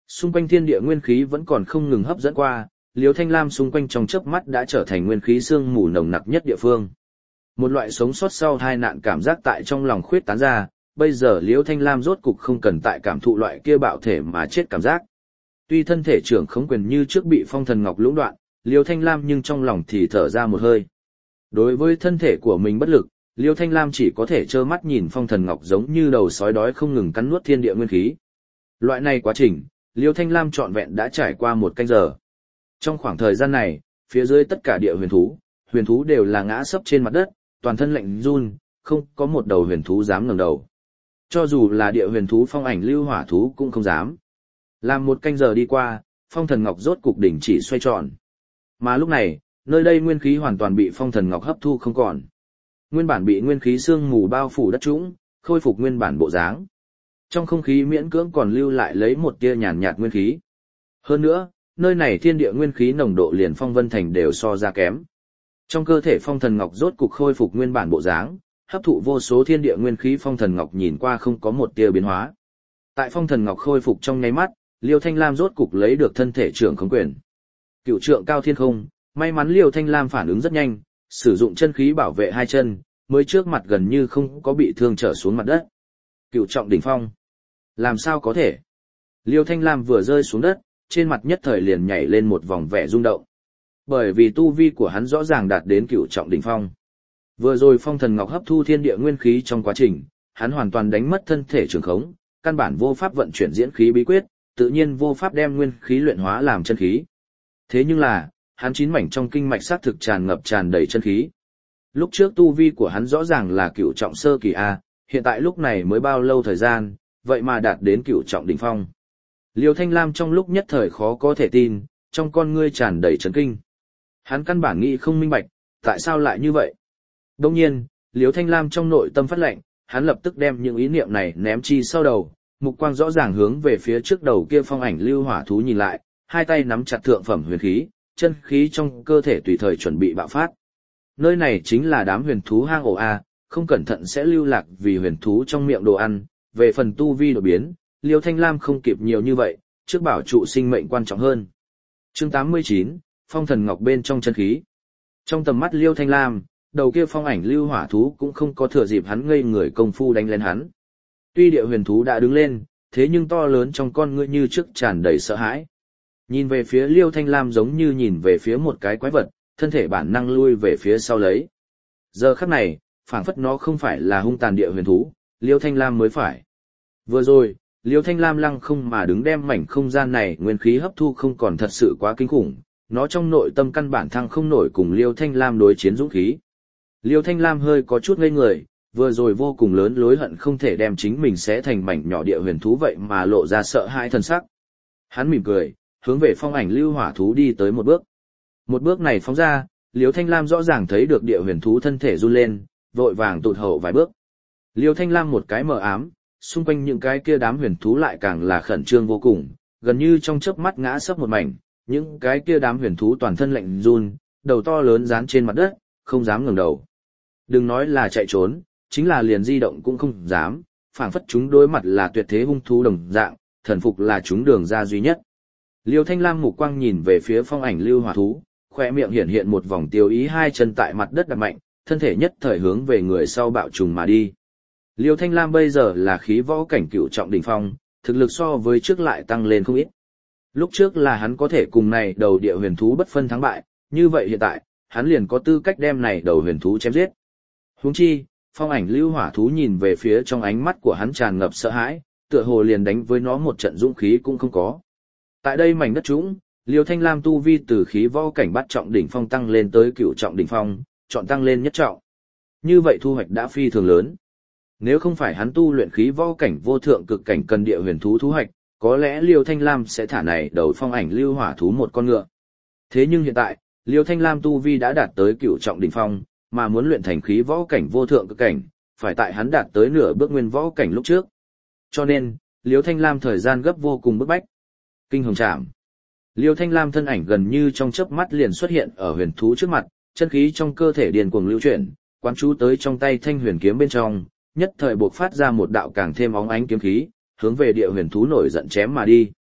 Xung quanh thiên địa nguyên khí vẫn còn không ngừng hấp dẫn qua, Liêu Thanh Lam xung quanh trong chớp mắt đã trở thành nguyên khí sương mù nồng nặc nhất địa phương. Một loại sống sót sau tai nạn cảm giác tại trong lòng khuyết tán ra, bây giờ Liêu Thanh Lam rốt cục không cần tại cảm thụ loại kia bạo thể mà chết cảm giác. Tuy thân thể trưởng khống quyền như trước bị Phong Thần Ngọc lũng đoạn, Liêu Thanh Lam nhưng trong lòng thì thở ra một hơi. Đối với thân thể của mình bất lực, Liêu Thanh Lam chỉ có thể trơ mắt nhìn Phong Thần Ngọc giống như đầu sói đói không ngừng cắn nuốt thiên địa nguyên khí. Loại này quá trình, Liêu Thanh Lam trọn vẹn đã trải qua 1 canh giờ. Trong khoảng thời gian này, phía dưới tất cả địa huyền thú đều là ngã sấp trên mặt đất, toàn thân lạnh run, không có một đầu huyền thú dám ngẩng đầu. Cho dù là địa huyền thú phong ảnh lưu hỏa thú cũng không dám. Làm 1 canh giờ đi qua, Phong Thần Ngọc rốt cục đỉnh chỉ xoay tròn. Mà lúc này, nơi đây nguyên khí hoàn toàn bị Phong Thần Ngọc hấp thu không còn. Nguyên bản bị nguyên khí sương mù bao phủ đất trũng, khôi phục nguyên bản bộ dáng. Trong không khí miễn cưỡng còn lưu lại lấy một tia nhàn nhạt nguyên khí. Hơn nữa, nơi này thiên địa nguyên khí nồng độ liền Phong Vân Thành đều so ra kém. Trong cơ thể Phong Thần Ngọc rốt cục khôi phục nguyên bản bộ dáng, hấp thụ vô số thiên địa nguyên khí Phong Thần Ngọc nhìn qua không có một tia biến hóa. Tại Phong Thần Ngọc khôi phục trong nháy mắt, Liêu Thanh Lam rốt cục lấy được thân thể trưởng khống quyền. Cựu trượng cao thiên không, may mắn Liêu Thanh Lam phản ứng rất nhanh, sử dụng chân khí bảo vệ 2 chân, mới trước mặt gần như không có bị thương trở xuống mặt đất. Cựu trọng đỉnh phong. Làm sao có thể? Liêu Thanh Lam vừa rơi xuống đất, trên mặt nhất thời liền nhảy lên một vòng vẻ rung động. Bởi vì tu vi của hắn rõ ràng đạt đến cựu trọng đỉnh phong. Vừa rồi Phong Thần Ngọc hấp thu thiên địa nguyên khí trong quá trình, hắn hoàn toàn đánh mất thân thể trường khống, căn bản vô pháp vận chuyển diễn khí bí quyết, tự nhiên vô pháp đem nguyên khí luyện hóa làm chân khí. Thế nhưng là, hắn 9 mảnh trong kinh mạch xác thực tràn ngập tràn đầy chân khí. Lúc trước tu vi của hắn rõ ràng là cựu trọng sơ kỳ A, hiện tại lúc này mới bao lâu thời gian, vậy mà đạt đến cựu trọng đỉnh phong. Liêu Thanh Lam trong lúc nhất thời khó có thể tin, trong con ngươi tràn đầy chấn kinh. Hắn căn bản nghĩ không minh bạch, tại sao lại như vậy? Đồng nhiên, Liêu Thanh Lam trong nội tâm phát lệnh, hắn lập tức đem những ý niệm này ném chi sau đầu, mục quang rõ ràng hướng về phía trước đầu kia phong ảnh lưu hỏa thú nhìn lại, 2 tay nắm chặt thượng phẩm huyền khí, chân khí trong cơ thể tùy thời chuẩn bị bạo phát. Nơi này chính là đám huyền thú hang ổ A, không cẩn thận sẽ lưu lạc vì huyền thú trong miệng đồ ăn, về phần tu vi đột biến, Liêu Thanh Lam không kịp nhiều như vậy, trước bảo trụ sinh mệnh quan trọng hơn. Chương 89, Phong Thần Ngọc bên trong chân khí. Trong tầm mắt Liêu Thanh Lam, đầu kia phong ảnh lưu hỏa thú cũng không có thừa dịp hắn ngây người công phu đánh lên hắn. Tuy địa huyền thú đã đứng lên, thế nhưng to lớn trong con ngươi như trước tràn đầy sợ hãi. Nhìn về phía Liêu Thanh Lam giống như nhìn về phía một cái quái vật, thân thể bản năng lui về phía sau lấy. Giờ khắc này, phảng phất nó không phải là hung tàn địa huyền thú, Liêu Thanh Lam mới phải. Vừa rồi, Liêu Thanh Lam lăng không mà đứng đem mảnh không gian này nguyên khí hấp thu không còn thật sự quá kinh khủng, nó trong nội tâm căn bản thăng không nổi cùng Liêu Thanh Lam đối chiến dũng khí. Liêu Thanh Lam hơi có chút ngây người, vừa rồi vô cùng lớn lối hận không thể đem chính mình xé thành mảnh nhỏ địa huyền thú vậy mà lộ ra sợ hãi thần sắc. Hắn mỉm cười, hướng về phong ảnh lưu hỏa thú đi tới một bước. Một bước này phóng ra, Liêu Thanh Lam rõ ràng thấy được địa huyền thú thân thể run lên, vội vàng tụt hậu vài bước. Liêu Thanh Lam một cái mờ ám, xung quanh những cái kia đám huyền thú lại càng là khẩn trương vô cùng, gần như trong chớp mắt ngã sấp một mảnh, những cái kia đám huyền thú toàn thân lạnh run, đầu to lớn dán trên mặt đất, không dám ngẩng đầu. Đừng nói là chạy trốn, chính là liền di động cũng không dám, phảng phất chúng đối mặt là tuyệt thế hung thú đồng dạng, thần phục là chúng đường ra duy nhất. Liêu Thanh Lam mục quang nhìn về phía phong ảnh lưu hỏa thú, khóe miệng hiện hiện một vòng tiêu ý, 2 chân tại mặt đất đặt mạnh, thân thể nhất thời hướng về người sau bạo trùng mà đi. Liêu Thanh Lam bây giờ là khí võ cảnh cựu trọng đỉnh phong, thực lực so với trước lại tăng lên không ít. Lúc trước là hắn có thể cùng này đầu địa huyền thú bất phân thắng bại, như vậy hiện tại, hắn liền có tư cách đem này đầu huyền thú chém giết. Huống chi, phong ảnh lưu hỏa thú nhìn về phía trong ánh mắt của hắn tràn ngập sợ hãi, tựa hồ liền đánh với nó một trận dũng khí cũng không có. Tại đây mảnh đất trũng, Liêu Thanh Lam tu vi từ khí võ cảnh bắt trọng đỉnh phong tăng lên tới cựu trọng đỉnh phong, chọn tăng lên nhất trọng. Như vậy thu hoạch đã phi thường lớn. Nếu không phải hắn tu luyện khí võ cảnh vô thượng cực cảnh cần địa huyền thú thu hoạch, có lẽ Liêu Thanh Lam sẽ thả này đầu phong ảnh lưu hỏa thú một con ngựa. Thế nhưng hiện tại, Liêu Thanh Lam tu vi đã đạt tới cựu trọng đỉnh phong, mà muốn luyện thành khí võ cảnh vô thượng cực cảnh, phải tại hắn đạt tới nửa bước nguyên võ cảnh lúc trước. Cho nên, Liêu Thanh Lam thời gian gấp vô cùng bức bách. Kinh hồng trảm. Liêu Thanh Lam thân ảnh gần như trong chớp mắt liền xuất hiện ở huyền thú trước mặt, chân khí trong cơ thể điền cuồng lưu chuyển, quán chú tới trong tay thanh huyền kiếm bên trong, nhất thời bộc phát ra một đạo càng thêm óng ánh kiếm khí, hướng về địa huyền thú nổi giận chém mà đi.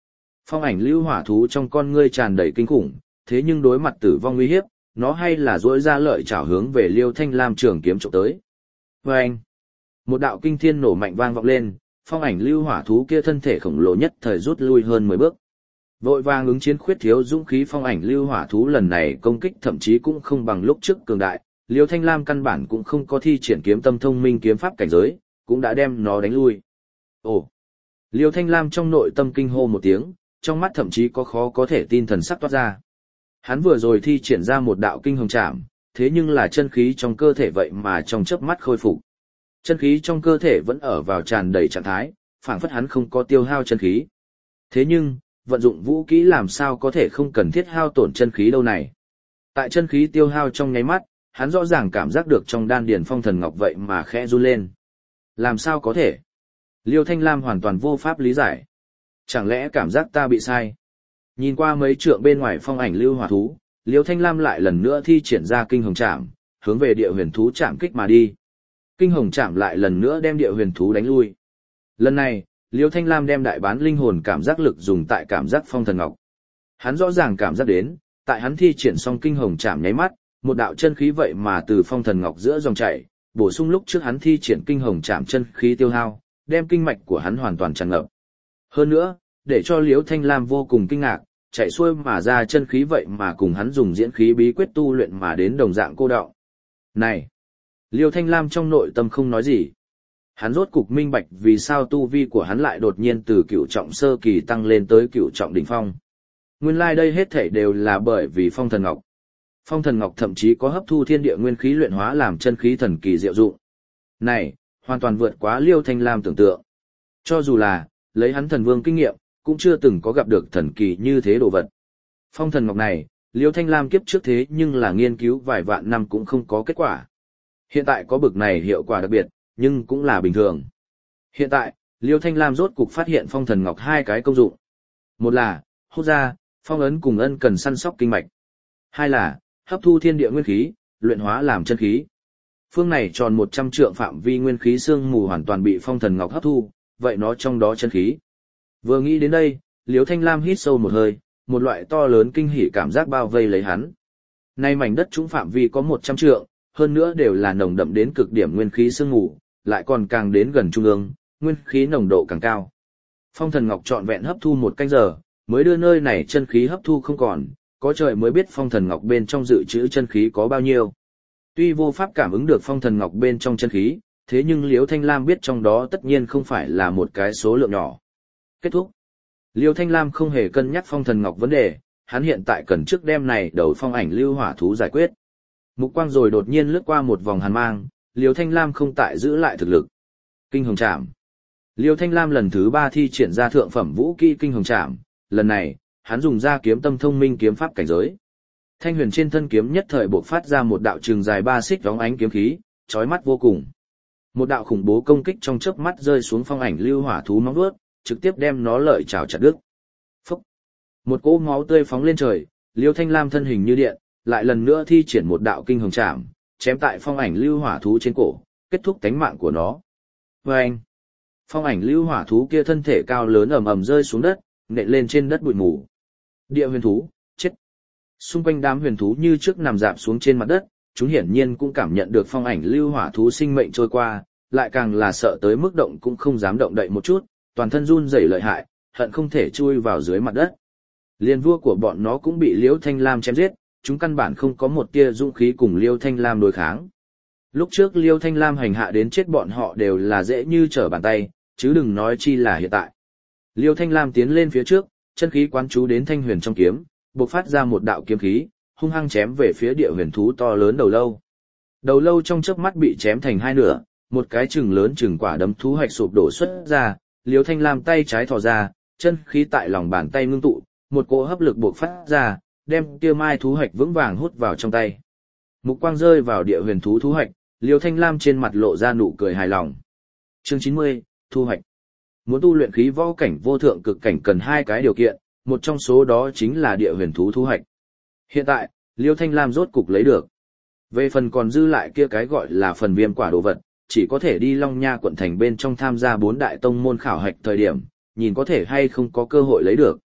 Phong ảnh lưu hỏa thú trong con ngươi tràn đầy kinh khủng, thế nhưng đối mặt tử vong nguy hiếp, nó hay là duỗi ra lợi chảo hướng về Liêu Thanh Lam trường kiếm chụp tới. Vâng! Một đạo kinh thiên nổ mạnh vang vọng lên, phong ảnh lưu hỏa thú kia thân thể khổng lồ nhất thời rút lui hơn 10 bước. Vội vàng ứng chiến khuyết thiếu dũng khí phong ảnh lưu hỏa thú lần này công kích thậm chí cũng không bằng lúc trước cường đại, Liêu Thanh Lam căn bản cũng không có thi triển kiếm tâm thông minh kiếm pháp cảnh giới, cũng đã đem nó đánh lui. Ồ! Liêu Thanh Lam trong nội tâm kinh hô một tiếng, trong mắt thậm chí có khó có thể tin thần sắc toát ra. Hắn vừa rồi thi triển ra một đạo kinh hồng trảm, thế nhưng là chân khí trong cơ thể vậy mà trong chớp mắt khôi phục. Chân khí trong cơ thể vẫn ở vào tràn đầy trạng thái, phảng phất hắn không có tiêu hao chân khí. Thế nhưng, vận dụng vũ kỹ làm sao có thể không cần thiết hao tổn chân khí đâu này. Tại chân khí tiêu hao trong nháy mắt, hắn rõ ràng cảm giác được trong đan điền phong thần ngọc vậy mà khẽ run lên. Làm sao có thể? Liêu Thanh Lam hoàn toàn vô pháp lý giải. Chẳng lẽ cảm giác ta bị sai? Nhìn qua mấy trượng bên ngoài phong ảnh lưu hỏa thú, Liêu Thanh Lam lại lần nữa thi triển ra kinh hồng trảm, hướng về địa huyền thú chạm kích mà đi. Kinh hồng trảm lại lần nữa đem địa huyền thú đánh lui. Lần này, Liêu Thanh Lam đem đại bán linh hồn cảm giác lực dùng tại cảm giác phong thần ngọc. Hắn rõ ràng cảm giác đến, tại hắn thi triển xong kinh hồng trảm nháy mắt, một đạo chân khí vậy mà từ phong thần ngọc giữa dòng chảy, bổ sung lúc trước hắn thi triển kinh hồng trảm chân khí tiêu hao, đem kinh mạch của hắn hoàn toàn tràn ngập. Hơn nữa, để cho Liêu Thanh Lam vô cùng kinh ngạc, chạy xuôi mà ra chân khí vậy mà cùng hắn dùng diễn khí bí quyết tu luyện mà đến đồng dạng cô đọng. Này! Liêu Thanh Lam trong nội tâm không nói gì. Hắn rốt cục minh bạch vì sao tu vi của hắn lại đột nhiên từ cửu trọng sơ kỳ tăng lên tới cửu trọng đỉnh phong. Nguyên lai đây hết thảy đều là bởi vì phong thần ngọc. Phong thần ngọc thậm chí có hấp thu thiên địa nguyên khí luyện hóa làm chân khí thần kỳ diệu dụng. Này, hoàn toàn vượt quá Liêu Thanh Lam tưởng tượng. Cho dù là, lấy hắn thần vương kinh nghiệm, cũng chưa từng có gặp được thần kỳ như thế đồ vật. Phong thần ngọc này, Liêu Thanh Lam kiếp trước thế nhưng là nghiên cứu vài vạn năm cũng không có kết quả. Hiện tại có bực này hiệu quả đặc biệt, nhưng cũng là bình thường. Hiện tại, Liêu Thanh Lam rốt cục phát hiện phong thần ngọc hai cái công dụng. Một là, hút ra, phong ấn cùng ân cần săn sóc kinh mạch. Hai là, hấp thu thiên địa nguyên khí, luyện hóa làm chân khí. Phương này tròn 100 trượng phạm vi nguyên khí sương mù hoàn toàn bị phong thần ngọc hấp thu, vậy nó trong đó chân khí. Vừa nghĩ đến đây, Liêu Thanh Lam hít sâu một hơi, một loại to lớn kinh hỉ cảm giác bao vây lấy hắn. Nay mảnh đất trũng phạm vi có 100 trượng, hơn nữa đều là nồng đậm đến cực điểm nguyên khí sương mù, lại còn càng đến gần trung ương, nguyên khí nồng độ càng cao. Phong thần ngọc trọn vẹn hấp thu 1 canh giờ, mới đưa nơi này chân khí hấp thu không còn, có trời mới biết phong thần ngọc bên trong dự trữ chân khí có bao nhiêu. Tuy vô pháp cảm ứng được phong thần ngọc bên trong chân khí, thế nhưng Liêu Thanh Lam biết trong đó tất nhiên không phải là một cái số lượng nhỏ. Kết thúc. Liêu Thanh Lam không hề cân nhắc phong thần ngọc vấn đề, hắn hiện tại cần trước đêm này đầu phong ảnh lưu hỏa thú giải quyết. Mục quang rồi đột nhiên lướt qua một vòng hàn mang, Liêu Thanh Lam không tại giữ lại thực lực. Kinh hồng trảm. Liêu Thanh Lam lần thứ 3 thi triển ra thượng phẩm vũ kỹ kinh hồng trảm, lần này, hắn dùng ra kiếm tâm thông minh kiếm pháp cảnh giới. Thanh huyền trên thân kiếm nhất thời bộc phát ra một đạo trường dài 3 xích vóng ánh kiếm khí, chói mắt vô cùng. Một đạo khủng bố công kích trong chớp mắt rơi xuống phong ảnh lưu hỏa thú móng vuốt, trực tiếp đem nó lợi chảo chặt đứt. Phúc! Một cỗ máu tươi phóng lên trời, Liêu Thanh Lam thân hình như điện, lại lần nữa thi triển một đạo kinh hồng trảm, chém tại phong ảnh lưu hỏa thú trên cổ, kết thúc tánh mạng của nó. Vâng! Phong ảnh lưu hỏa thú kia thân thể cao lớn ầm ầm rơi xuống đất, nện lên trên đất bụi mù. Địa huyền thú, chết! Xung quanh đám huyền thú như trước nằm rạp xuống trên mặt đất, chúng hiển nhiên cũng cảm nhận được phong ảnh lưu hỏa thú sinh mệnh trôi qua, lại càng là sợ tới mức động cũng không dám động đậy một chút, toàn thân run rẩy lợi hại, hận không thể chui vào dưới mặt đất. Liên vua của bọn nó cũng bị Liêu Thanh Lam chém giết, chúng căn bản không có một tia dũng khí cùng Liêu Thanh Lam đối kháng. Lúc trước Liêu Thanh Lam hành hạ đến chết bọn họ đều là dễ như trở bàn tay, chứ đừng nói chi là hiện tại. Liêu Thanh Lam tiến lên phía trước, chân khí quán chú đến thanh huyền trong kiếm, bộc phát ra một đạo kiếm khí, hung hăng chém về phía địa huyền thú to lớn đầu lâu. Đầu lâu trong chớp mắt bị chém thành hai nửa, một cái chừng lớn chừng quả đấm thú hạch sụp đổ xuất ra, Liêu Thanh Lam tay trái thò ra, chân khí tại lòng bàn tay ngưng tụ, một cỗ hấp lực bộc phát ra, đem kia mai thú hạch vững vàng hút vào trong tay. Mục quang rơi vào địa huyền thú thú hạch, Liêu Thanh Lam trên mặt lộ ra nụ cười hài lòng. Chương 90, thu hoạch. Muốn tu luyện khí võ cảnh vô thượng cực cảnh cần 2 cái điều kiện, một trong số đó chính là địa huyền thú thu hoạch. Hiện tại, Liêu Thanh Lam rốt cục lấy được. Về phần còn dư lại kia cái gọi là phần viêm quả đồ vật, chỉ có thể đi Long Nha quận thành bên trong tham gia 4 đại tông môn khảo hạch thời điểm, nhìn có thể hay không có cơ hội lấy được.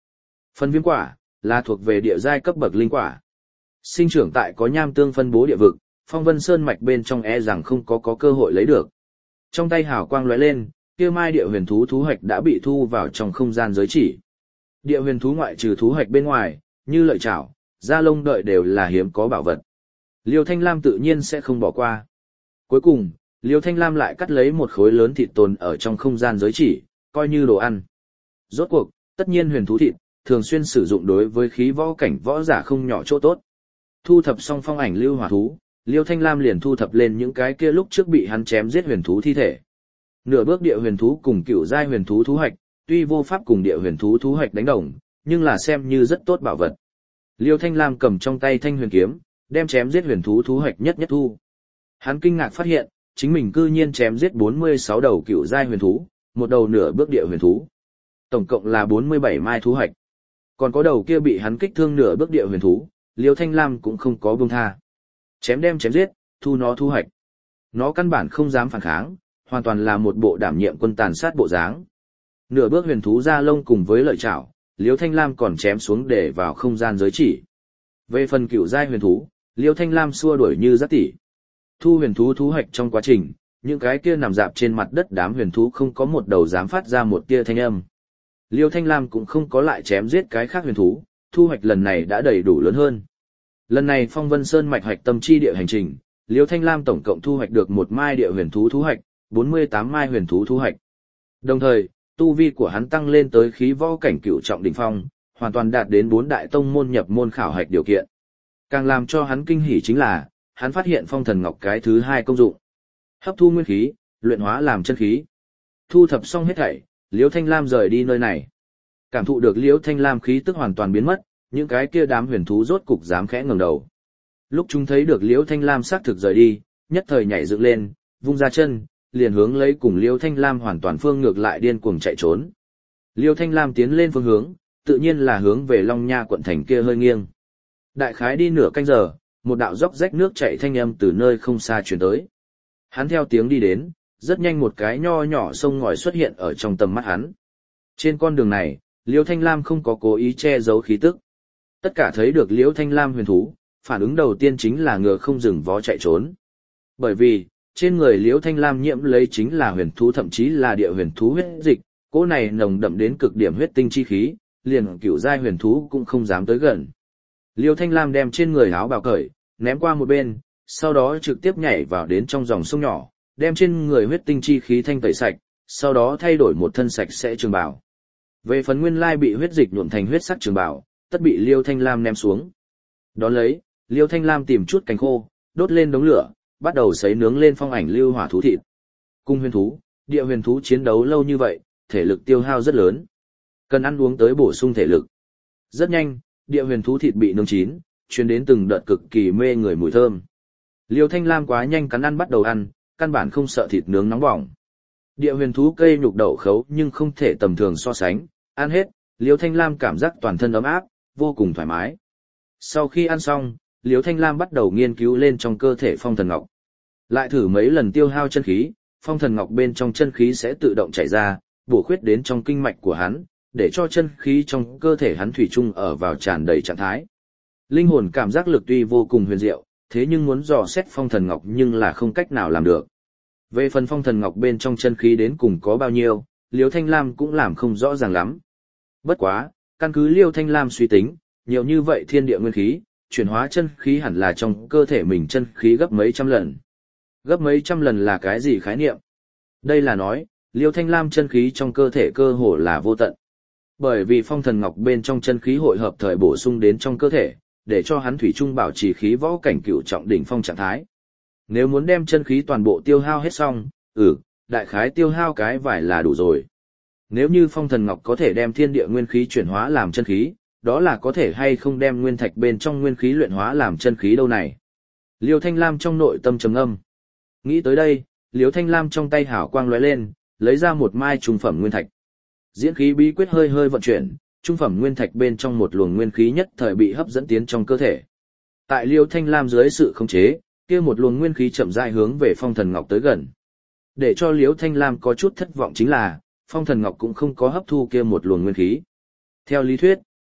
Phần viêm quả là thuộc về địa giai cấp bậc linh quả. Sinh trưởng tại có nham tương phân bố địa vực, Phong Vân Sơn mạch bên trong e rằng không có cơ hội lấy được. Trong tay hào quang lóe lên, kia mai địa huyền thú thú hoạch đã bị thu vào trong không gian giới chỉ. Địa huyền thú ngoại trừ thú hoạch bên ngoài, như lợi chảo, da lông đợi đều là hiếm có bảo vật. Liêu Thanh Lam tự nhiên sẽ không bỏ qua. Cuối cùng, Liêu Thanh Lam lại cắt lấy một khối lớn thịt tồn ở trong không gian giới chỉ, coi như đồ ăn. Rốt cuộc, tất nhiên huyền thú thịt, thường xuyên sử dụng đối với khí võ cảnh võ giả không nhỏ chỗ tốt. Thu thập xong phong ảnh lưu hỏa thú, Liêu Thanh Lam liền thu thập lên những cái kia lúc trước bị hắn chém giết huyền thú thi thể. Nửa bước địa huyền thú cùng cựu giai huyền thú thú hoạch, tuy vô pháp cùng địa huyền thú thú hoạch đánh đồng, nhưng là xem như rất tốt bảo vật. Liêu Thanh Lam cầm trong tay thanh huyền kiếm, đem chém giết huyền thú thú hoạch nhất nhất thu. Hắn kinh ngạc phát hiện, chính mình cư nhiên chém giết 46 đầu cựu giai huyền thú, một đầu nửa bước địa huyền thú. Tổng cộng là 47 mai thú hoạch. Còn có đầu kia bị hắn kích thương nửa bước địa huyền thú, Liêu Thanh Lam cũng không có buông tha. Chém giết, thu nó thu hoạch. Nó căn bản không dám phản kháng, hoàn toàn là một bộ đảm nhiệm quân tàn sát bộ dáng. Nửa bước huyền thú da lông cùng với lợi chảo, Liêu Thanh Lam còn chém xuống để vào không gian giới chỉ. Về phần cựu giai huyền thú, Liêu Thanh Lam xua đuổi như dắt tỉ. Thu huyền thú thú hoạch trong quá trình, những cái kia nằm dạp trên mặt đất đám huyền thú không có một đầu dám phát ra một tia thanh âm. Liêu Thanh Lam cũng không có lại chém giết cái khác huyền thú, thu hoạch lần này đã đầy đủ lớn hơn. Lần này Phong Vân Sơn mạch hoạch tâm chi địa hành trình, Liêu Thanh Lam tổng cộng thu hoạch được 1 mai địa huyền thú thú hoạch, 48 mai huyền thú thú hoạch. Đồng thời, tu vi của hắn tăng lên tới khí võ cảnh cửu trọng đỉnh phong, hoàn toàn đạt đến 4 đại tông môn nhập môn khảo hạch điều kiện. Càng làm cho hắn kinh hỉ chính là, hắn phát hiện phong thần ngọc cái thứ 2 công dụng. Hấp thu nguyên khí, luyện hóa làm chân khí. Thu thập xong hết thảy, Liêu Thanh Lam rời đi nơi này. Cảm thụ được Liêu Thanh Lam khí tức hoàn toàn biến mất, những cái kia đám huyền thú rốt cục dám khẽ ngẩng đầu. Lúc chúng thấy được Liêu Thanh Lam xác thực rời đi, nhất thời nhảy dựng lên, vung ra chân, liền hướng lấy cùng Liêu Thanh Lam hoàn toàn phương ngược lại điên cuồng chạy trốn. Liêu Thanh Lam tiến lên phương hướng, tự nhiên là hướng về Long Nha quận thành kia hơi nghiêng. Đại khái đi nửa canh giờ, một đạo dốc rách nước chảy thanh âm từ nơi không xa truyền tới. Hắn theo tiếng đi đến, rất nhanh một cái nho nhỏ sông ngòi xuất hiện ở trong tầm mắt hắn. Trên con đường này, Liêu Thanh Lam không có cố ý che giấu khí tức. Tất cả thấy được Liêu Thanh Lam huyền thú, phản ứng đầu tiên chính là ngựa không dừng vó chạy trốn. Bởi vì, trên người Liêu Thanh Lam nhiễm lấy chính là huyền thú thậm chí là địa huyền thú huyết dịch, cỗ này nồng đậm đến cực điểm huyết tinh chi khí, liền cửu giai huyền thú cũng không dám tới gần. Liêu Thanh Lam đem trên người áo bào cởi, ném qua một bên, sau đó trực tiếp nhảy vào đến trong dòng sông nhỏ, đem trên người huyết tinh chi khí thanh tẩy sạch, sau đó thay đổi một thân sạch sẽ trường bào. Về phần nguyên lai bị huyết dịch nhuộm thành huyết sắc trường bào, tất bị Liêu Thanh Lam ném xuống. Đón lấy, Liêu Thanh Lam tìm chút cành khô, đốt lên đống lửa, bắt đầu sấy nướng lên phong ảnh lưu hỏa thú thịt. Cung huyền thú, địa huyền thú chiến đấu lâu như vậy, thể lực tiêu hao rất lớn. Cần ăn uống tới bổ sung thể lực. Rất nhanh, địa huyền thú thịt bị nướng chín, truyền đến từng đợt cực kỳ mê người mùi thơm. Liêu Thanh Lam quá nhanh cắn ăn bắt đầu ăn, căn bản không sợ thịt nướng nóng bỏng. Địa huyền thú cây nhục đậu khấu nhưng không thể tầm thường so sánh, ăn hết, Liêu Thanh Lam cảm giác toàn thân ấm áp, vô cùng thoải mái. Sau khi ăn xong, Liêu Thanh Lam bắt đầu nghiên cứu lên trong cơ thể phong thần ngọc. Lại thử mấy lần tiêu hao chân khí, phong thần ngọc bên trong chân khí sẽ tự động chảy ra, bổ khuyết đến trong kinh mạch của hắn, để cho chân khí trong cơ thể hắn thủy chung ở vào tràn đầy trạng thái. Linh hồn cảm giác lực tuy vô cùng huyền diệu, thế nhưng muốn dò xét phong thần ngọc nhưng là không cách nào làm được. Về phần phong thần ngọc bên trong chân khí đến cùng có bao nhiêu, Liêu Thanh Lam cũng làm không rõ ràng lắm. Bất quá, căn cứ Liêu Thanh Lam suy tính, nhiều như vậy thiên địa nguyên khí, chuyển hóa chân khí hẳn là trong cơ thể mình chân khí gấp mấy trăm lần. Gấp mấy trăm lần là cái gì khái niệm? Đây là nói, Liêu Thanh Lam chân khí trong cơ thể cơ hồ là vô tận. Bởi vì phong thần ngọc bên trong chân khí hội hợp thời bổ sung đến trong cơ thể, để cho hắn thủy chung bảo trì khí võ cảnh cửu trọng đỉnh phong trạng thái. Nếu muốn đem chân khí toàn bộ tiêu hao hết xong, đại khái tiêu hao cái vài là đủ rồi. Nếu như phong thần ngọc có thể đem thiên địa nguyên khí chuyển hóa làm chân khí, đó là có thể hay không đem nguyên thạch bên trong nguyên khí luyện hóa làm chân khí đâu này. Liêu Thanh Lam trong nội tâm trầm ngâm. Nghĩ tới đây, Liêu Thanh Lam trong tay hảo quang lóe lên, lấy ra một mai trung phẩm nguyên thạch. Diễn khí bí quyết hơi hơi vận chuyển, trung phẩm nguyên thạch bên trong một luồng nguyên khí nhất thời bị hấp dẫn tiến trong cơ thể. Tại Liêu Thanh Lam dưới sự khống chế, kia một luồng nguyên khí chậm rãi hướng về phong thần ngọc tới gần. Để cho Liêu Thanh Lam có chút thất vọng chính là, phong thần ngọc cũng không có hấp thu kia một luồng nguyên khí. Theo lý thuyết,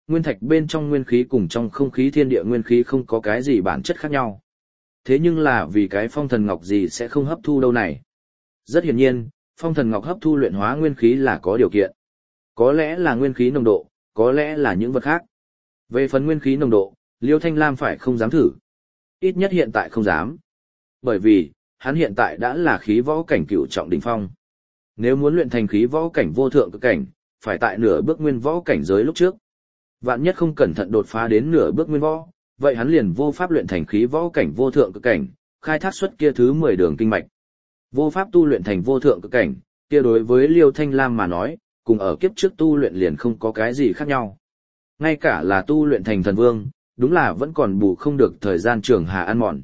nguyên thạch bên trong nguyên khí cùng trong không khí thiên địa nguyên khí không có cái gì bản chất khác nhau. Thế nhưng là vì cái phong thần ngọc gì sẽ không hấp thu đâu này. Rất hiển nhiên, phong thần ngọc hấp thu luyện hóa nguyên khí là có điều kiện. Có lẽ là nguyên khí nồng độ, có lẽ là những vật khác. Về phần nguyên khí nồng độ, Liêu Thanh Lam phải không dám thử. Ít nhất hiện tại không dám. Bởi vì, hắn hiện tại đã là khí võ cảnh cửu trọng đỉnh phong. Nếu muốn luyện thành khí võ cảnh vô thượng cực cảnh, phải tại nửa bước nguyên võ cảnh giới lúc trước. Vạn nhất không cẩn thận đột phá đến nửa bước nguyên võ, vậy hắn liền vô pháp luyện thành khí võ cảnh vô thượng cực cảnh, khai thác xuất kia thứ 10 đường kinh mạch. Vô pháp tu luyện thành vô thượng cực cảnh, kia đối với Liêu Thanh Lam mà nói, cùng ở kiếp trước tu luyện liền không có cái gì khác nhau. Ngay cả là tu luyện thành thần vương, đúng là vẫn còn bù không được thời gian trường hà ăn mòn.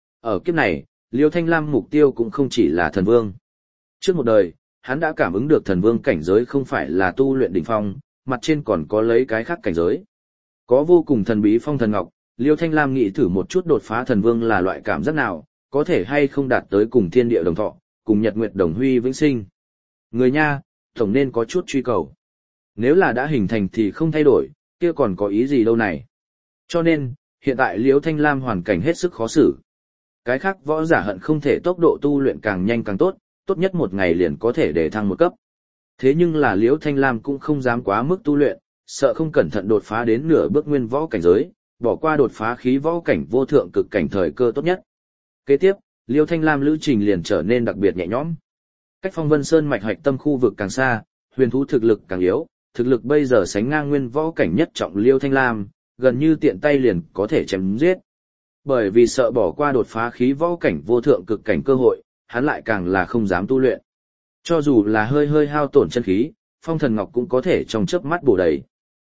Ở kiếp này, Liêu Thanh Lam mục tiêu cũng không chỉ là thần vương. Trước một đời, hắn đã cảm ứng được thần vương cảnh giới không phải là tu luyện đỉnh phong, mặt trên còn có lấy cái khác cảnh giới. Có vô cùng thần bí phong thần ngọc, Liêu Thanh Lam nghĩ thử một chút đột phá thần vương là loại cảm giác nào, có thể hay không đạt tới cùng thiên địa đồng thọ, cùng nhật nguyệt đồng huy vĩnh sinh. Người nha, tổng nên có chút truy cầu. Nếu là đã hình thành thì không thay đổi, kia còn có ý gì đâu này. Cho nên, hiện tại Liêu Thanh Lam hoàn cảnh hết sức khó xử. Cái khác võ giả hận không thể tốc độ tu luyện càng nhanh càng tốt, tốt nhất một ngày liền có thể để thăng một cấp. Thế nhưng là Liễu Thanh Lam cũng không dám quá mức tu luyện, sợ không cẩn thận đột phá đến nửa bước nguyên võ cảnh giới, bỏ qua đột phá khí võ cảnh vô thượng cực cảnh thời cơ tốt nhất. Kế tiếp, Liễu Thanh Lam lữ trình liền trở nên đặc biệt nhẹ nhõm. Cách Phong Vân Sơn mạch hạch tâm khu vực càng xa, huyền thú thực lực càng yếu, thực lực bây giờ sánh ngang nguyên võ cảnh nhất trọng Liễu Thanh Lam, gần như tiện tay liền có thể chém giết. Bởi vì sợ bỏ qua đột phá khí võ cảnh vô thượng cực cảnh cơ hội, hắn lại càng là không dám tu luyện. Cho dù là hơi hao tổn chân khí, Phong Thần Ngọc cũng có thể trong chớp mắt bổ đầy.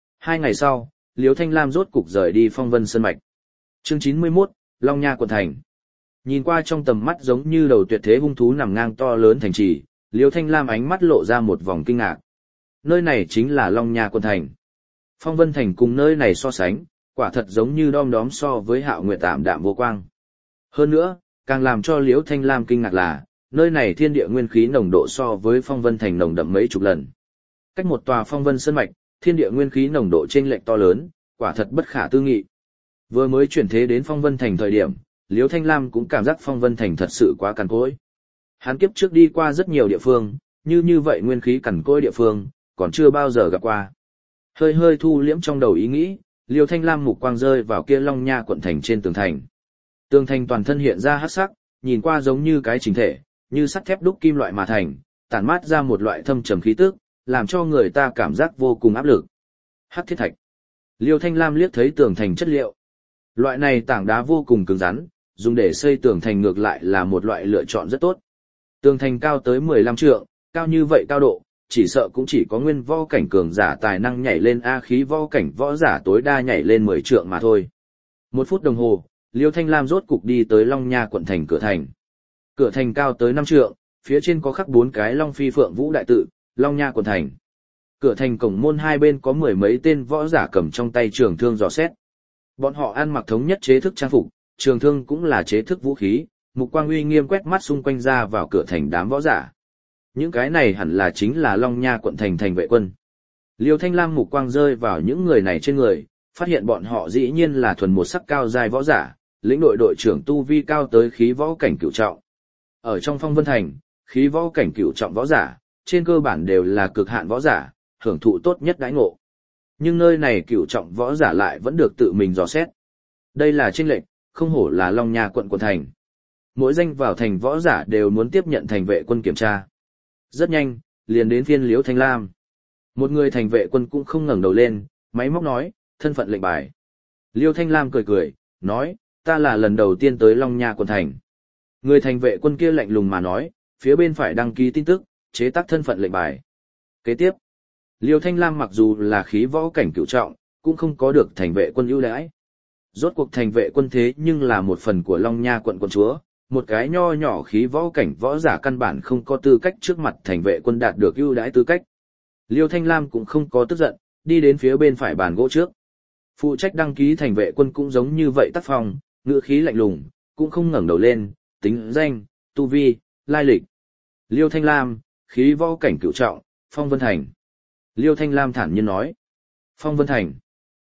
2 ngày sau, Liễu Thanh Lam rốt cục rời đi Phong Vân Sơn mạch. Chương 91, Long Nha quận thành. Nhìn qua trong tầm mắt giống như đầu tuyệt thế hung thú nằm ngang to lớn thành trì, Liễu Thanh Lam ánh mắt lộ ra một vòng kinh ngạc. Nơi này chính là Long Nha quận thành. Phong Vân thành cùng nơi này so sánh, quả thật giống như đom đóm so với Hạo Nguyệt tạm đạm vô quang. Hơn nữa, càng làm cho Liễu Thanh Lam kinh ngạc là, nơi này thiên địa nguyên khí nồng độ so với Phong Vân thành nồng đậm mấy chục lần. Cách một tòa Phong Vân sơn mạch, thiên địa nguyên khí nồng độ chênh lệch to lớn, quả thật bất khả tư nghị. Vừa mới chuyển thế đến Phong Vân thành thời điểm, Liễu Thanh Lam cũng cảm giác Phong Vân thành thật sự quá cằn cỗi. Hắn kiếp trước đi qua rất nhiều địa phương, như vậy nguyên khí cằn cỗi địa phương, còn chưa bao giờ gặp qua. Hơi thu liễm trong đầu ý nghĩ, Liêu Thanh Lam mục quang rơi vào kia Long Nha quận thành trên tường thành. Tường thành toàn thân hiện ra hắc sắc, nhìn qua giống như cái chỉnh thể, như sắt thép đúc kim loại mà thành, tản mát ra một loại thâm trầm khí tức, làm cho người ta cảm giác vô cùng áp lực. Hắc thiết thạch. Liêu Thanh Lam liếc thấy tường thành chất liệu. Loại này tảng đá vô cùng cứng rắn, dùng để xây tường thành ngược lại là một loại lựa chọn rất tốt. Tường thành cao tới 15 trượng, cao như vậy cao độ, chỉ sợ cũng chỉ có nguyên võ cảnh cường giả tài năng nhảy lên A khí võ cảnh võ giả tối đa nhảy lên 10 trượng mà thôi. 1 phút đồng hồ, Liêu Thanh Lam rốt cục đi tới Long Nha quận thành cửa thành. Cửa thành cao tới 5 trượng, phía trên có khắc 4 cái Long Phi Phượng Vũ đại tự, Long Nha quận thành. Cửa thành cổng môn hai bên có 10 mấy tên võ giả cầm trong tay trường thương dò xét. Bọn họ ăn mặc thống nhất chế thức trang phục, trường thương cũng là chế thức vũ khí, mục quang uy nghiêm quét mắt xung quanh ra vào cửa thành đám võ giả. Những cái này hẳn là chính là Long Nha quận thành thành vệ quân. Liêu Thanh Lam mục quang rơi vào những người này trên người, phát hiện bọn họ dĩ nhiên là thuần một sắc cao giai võ giả, lĩnh đội đội trưởng tu vi cao tới khí võ cảnh cửu trọng. Ở trong Phong Vân thành, khí võ cảnh cửu trọng võ giả, trên cơ bản đều là cực hạn võ giả, hưởng thụ tốt nhất đãi ngộ. Nhưng nơi này cửu trọng võ giả lại vẫn được tự mình dò xét. Đây là chênh lệch, không hổ là Long Nha quận thành. Mỗi danh vào thành võ giả đều muốn tiếp nhận thành vệ quân kiểm tra. Rất nhanh, liền đến phiên Liễu Thanh Lam. Một người thành vệ quân cũng không ngẩng đầu lên, máy móc nói, thân phận lệnh bài. Liêu Thanh Lam cười, nói, ta là lần đầu tiên tới Long Nha quận thành. Người thành vệ quân kia lạnh lùng mà nói, phía bên phải đăng ký tin tức, chế tác thân phận lệnh bài. Kế tiếp, Liêu Thanh Lam mặc dù là khí võ cảnh cửu trọng, cũng không có được thành vệ quân ưu đãi. Rốt cuộc thành vệ quân thế nhưng là một phần của Long Nha quận chúa, một cái nho nhỏ khí võ cảnh võ giả căn bản không có tư cách trước mặt thành vệ quân đạt được ưu đãi tư cách. Liêu Thanh Lam cũng không có tức giận, đi đến phía bên phải bàn gỗ trước. Phụ trách đăng ký thành vệ quân cũng giống như vậy tác phong, ngữ khí lạnh lùng, cũng không ngẩng đầu lên, tính danh, tu vi, lai lịch. Liêu Thanh Lam, khí võ cảnh cửu trọng, Phong Vân thành. Liêu Thanh Lam thản nhiên nói. Phong Vân thành.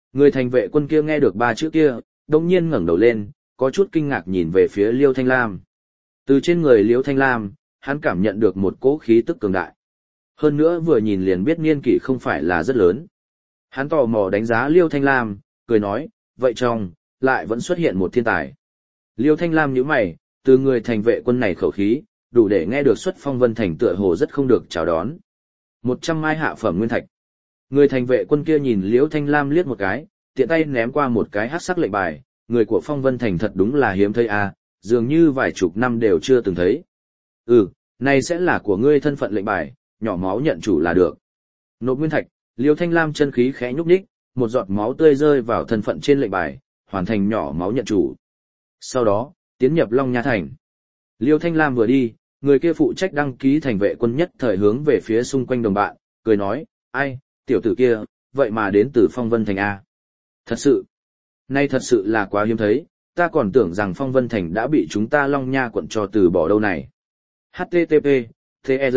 Người thành vệ quân kia nghe được ba chữ kia, đông nhiên ngẩng đầu lên, có chút kinh ngạc nhìn về phía Liêu Thanh Lam. Từ trên người Liêu Thanh Lam, hắn cảm nhận được một cỗ khí tức cường đại. Hơn nữa vừa nhìn liền biết niên kỷ không phải là rất lớn. Hắn tò mò đánh giá Liêu Thanh Lam, cười nói, vậy trong, lại vẫn xuất hiện một thiên tài. Liêu Thanh Lam nhíu mày, từ người thành vệ quân này khẩu khí, đủ để nghe được xuất phong vân thành tựa hồ rất không được chào đón. 100 mai hạ phẩm nguyên thạch. Người thành vệ quân kia nhìn Liêu Thanh Lam liếc một cái, tiện tay ném qua một cái hắc sắc lệnh bài, người của phong vân thành thật đúng là hiếm thấy à, dường như vài chục năm đều chưa từng thấy. Này sẽ là của ngươi thân phận lệnh bài, nhỏ máu nhận chủ là được. Nộp nguyên thạch, Liêu Thanh Lam chân khí khẽ nhúc nhích, một giọt máu tươi rơi vào thân phận trên lệnh bài, hoàn thành nhỏ máu nhận chủ. Sau đó, tiến nhập Long Nha thành. Liêu Thanh Lam vừa đi, người kia phụ trách đăng ký thành vệ quân nhất thời hướng về phía xung quanh đồng bạn, cười nói, ai, tiểu tử kia, vậy mà đến từ Phong Vân thành A. Thật sự, nay thật sự là quá hiếm thấy, ta còn tưởng rằng Phong Vân thành đã bị chúng ta Long Nha quận cho từ bỏ đâu này. HTTP, TR.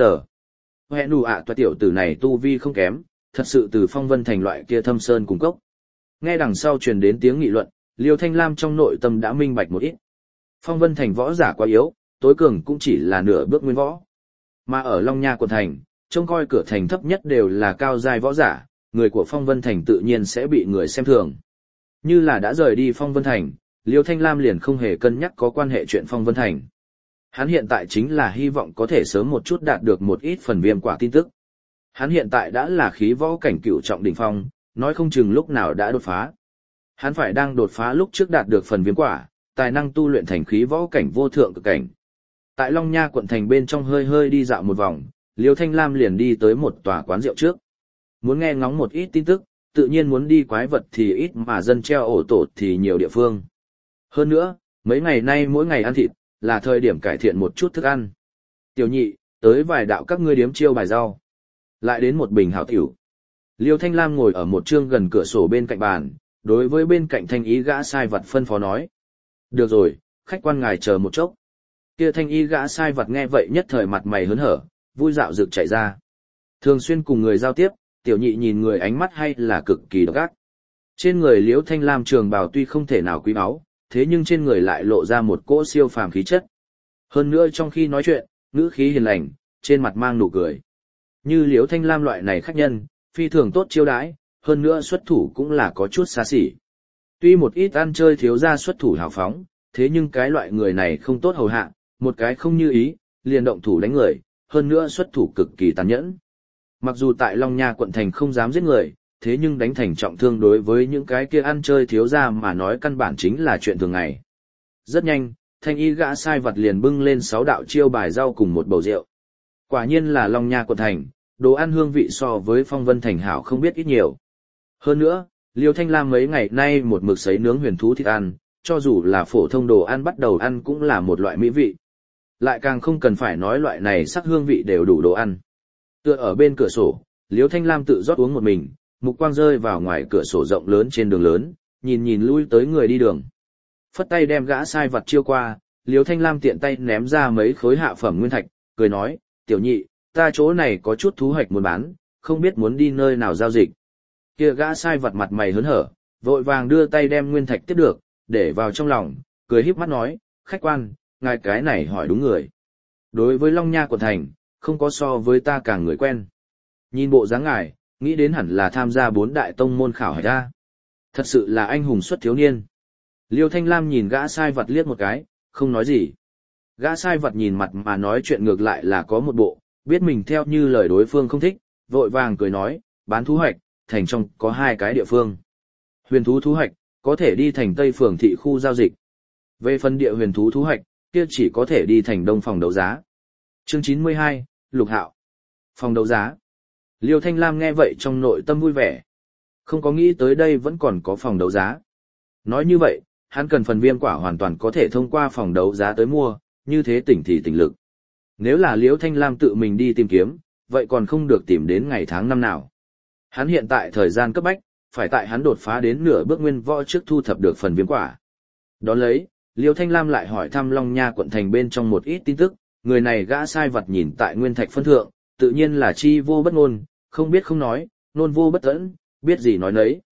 Hẹn đủ ạ toa tiểu tử này tu vi không kém, thật sự từ Phong Vân thành loại kia thâm sơn cung cốc. Nghe đằng sau truyền đến tiếng nghị luận, Liêu Thanh Lam trong nội tâm đã minh bạch một ít. Phong Vân thành võ giả quá yếu, tối cường cũng chỉ là nửa bước nguyên võ. Mà ở Long Nha quận thành, trông coi cửa thành thấp nhất đều là cao giai võ giả, người của Phong Vân thành tự nhiên sẽ bị người xem thường. Như là đã rời đi Phong Vân thành, Liêu Thanh Lam liền không hề cân nhắc có quan hệ chuyện Phong Vân thành. Hắn hiện tại chính là hy vọng có thể sớm một chút đạt được một ít phần viêm quả tin tức. Hắn hiện tại đã là khí võ cảnh cửu trọng đỉnh phong, nói không chừng lúc nào đã đột phá. Hắn phải đang đột phá lúc trước đạt được phần viêm quả, tài năng tu luyện thành khí võ cảnh vô thượng cực cảnh. Tại Long Nha quận thành bên trong hơi hơi đi dạo một vòng, Liêu Thanh Lam liền đi tới một tòa quán rượu trước. Muốn nghe ngóng một ít tin tức, tự nhiên muốn đi quái vật thì ít mà dân treo ổ tổ thì nhiều địa phương. Hơn nữa, mấy ngày nay mỗi ngày ăn thịt, là thời điểm cải thiện một chút thức ăn. Tiểu nhị, tới vài đạo các ngươi điếm chiêu bài rau. Lại đến một bình hảo tiểu. Liêu Thanh Lam ngồi ở một chương gần cửa sổ bên cạnh bàn, đối với bên cạnh thanh ý gã sai vật phân phó nói. Được rồi, khách quan ngài chờ một chốc. Kia thanh y gã sai vật nghe vậy nhất thời mặt mày hớn hở, vui dạo rực chạy ra. Thường xuyên cùng người giao tiếp, tiểu nhị nhìn người ánh mắt hay là cực kỳ độc ác. Trên người Liễu Thanh Lam trường bào tuy không thể nào quý báu, thế nhưng trên người lại lộ ra một cỗ siêu phàm khí chất. Hơn nữa trong khi nói chuyện, ngữ khí hiền lành, trên mặt mang nụ cười. Như Liễu Thanh Lam loại này khách nhân, phi thường tốt chiêu đãi, hơn nữa xuất thủ cũng là có chút xa xỉ. Tuy một ít ăn chơi thiếu gia xuất thủ hào phóng, thế nhưng cái loại người này không tốt hầu hạ, một cái không như ý, liền động thủ đánh người, hơn nữa xuất thủ cực kỳ tàn nhẫn. Mặc dù tại Long Nha quận thành không dám giết người, thế nhưng đánh thành trọng thương đối với những cái kia ăn chơi thiếu gia mà nói căn bản chính là chuyện thường ngày. Rất nhanh, thanh y gã sai vật liền bưng lên 6 đạo chiêu bài rau cùng một bầu rượu. Quả nhiên là Long Nha quận thành, đồ ăn hương vị so với Phong Vân thành hảo không biết ít nhiều. Hơn nữa, Liêu Thanh Lam mấy ngày nay một mực sấy nướng huyền thú thịt ăn, cho dù là phổ thông đồ ăn bắt đầu ăn cũng là một loại mỹ vị. Lại càng không cần phải nói loại này sắc hương vị đều đủ đồ ăn. Tựa ở bên cửa sổ, Liêu Thanh Lam tự rót uống một mình, mục quang rơi vào ngoài cửa sổ rộng lớn trên đường lớn, nhìn lui tới người đi đường. Phất tay đem gã sai vặt chiêu qua, Liêu Thanh Lam tiện tay ném ra mấy khối hạ phẩm nguyên thạch, cười nói, tiểu nhị, ta chỗ này có chút thú hoạch muốn bán, không biết muốn đi nơi nào giao dịch. Kia gã sai vặt mặt mày hớn hở, vội vàng đưa tay đem nguyên thạch tiếp được, để vào trong lòng, cười híp mắt nói, khách quan, ngài cái này hỏi đúng người. Đối với Long Nha quận thành, không có so với ta càng người quen. Nhìn bộ dáng ngài, nghĩ đến hẳn là tham gia 4 đại tông môn khảo hạch ra. Thật sự là anh hùng xuất thiếu niên. Liêu Thanh Lam nhìn gã sai vật liếc một cái, không nói gì. Gã sai vật nhìn mặt mà nói chuyện ngược lại là có một bộ, biết mình theo như lời đối phương không thích, vội vàng cười nói, bán thú hoạch, thành trong có 2 cái địa phương. Huyền thú thú hoạch, có thể đi thành Tây Phường thị khu giao dịch. Về phần địa huyền thú thú hoạch, kia chỉ có thể đi thành Đông phòng đấu giá. Chương 92, Lục Hạo. Phòng đấu giá. Liêu Thanh Lam nghe vậy trong nội tâm vui vẻ. Không có nghĩ tới đây vẫn còn có phòng đấu giá. Nói như vậy, hắn cần phần viêm quả hoàn toàn có thể thông qua phòng đấu giá tới mua, như thế tỉnh thì tỉnh lực. Nếu là Liêu Thanh Lam tự mình đi tìm kiếm, vậy còn không được tìm đến ngày tháng năm nào. Hắn hiện tại thời gian cấp bách, phải tại hắn đột phá đến nửa bước nguyên võ trước thu thập được phần viêm quả. Đón lấy, Liêu Thanh Lam lại hỏi thăm Long Nha quận thành bên trong một ít tin tức, người này gã sai vật nhìn tại nguyên thạch phân thượng, tự nhiên là chi vô bất ngôn, không biết không nói, nôn vô bất tẫn, biết gì nói nấy.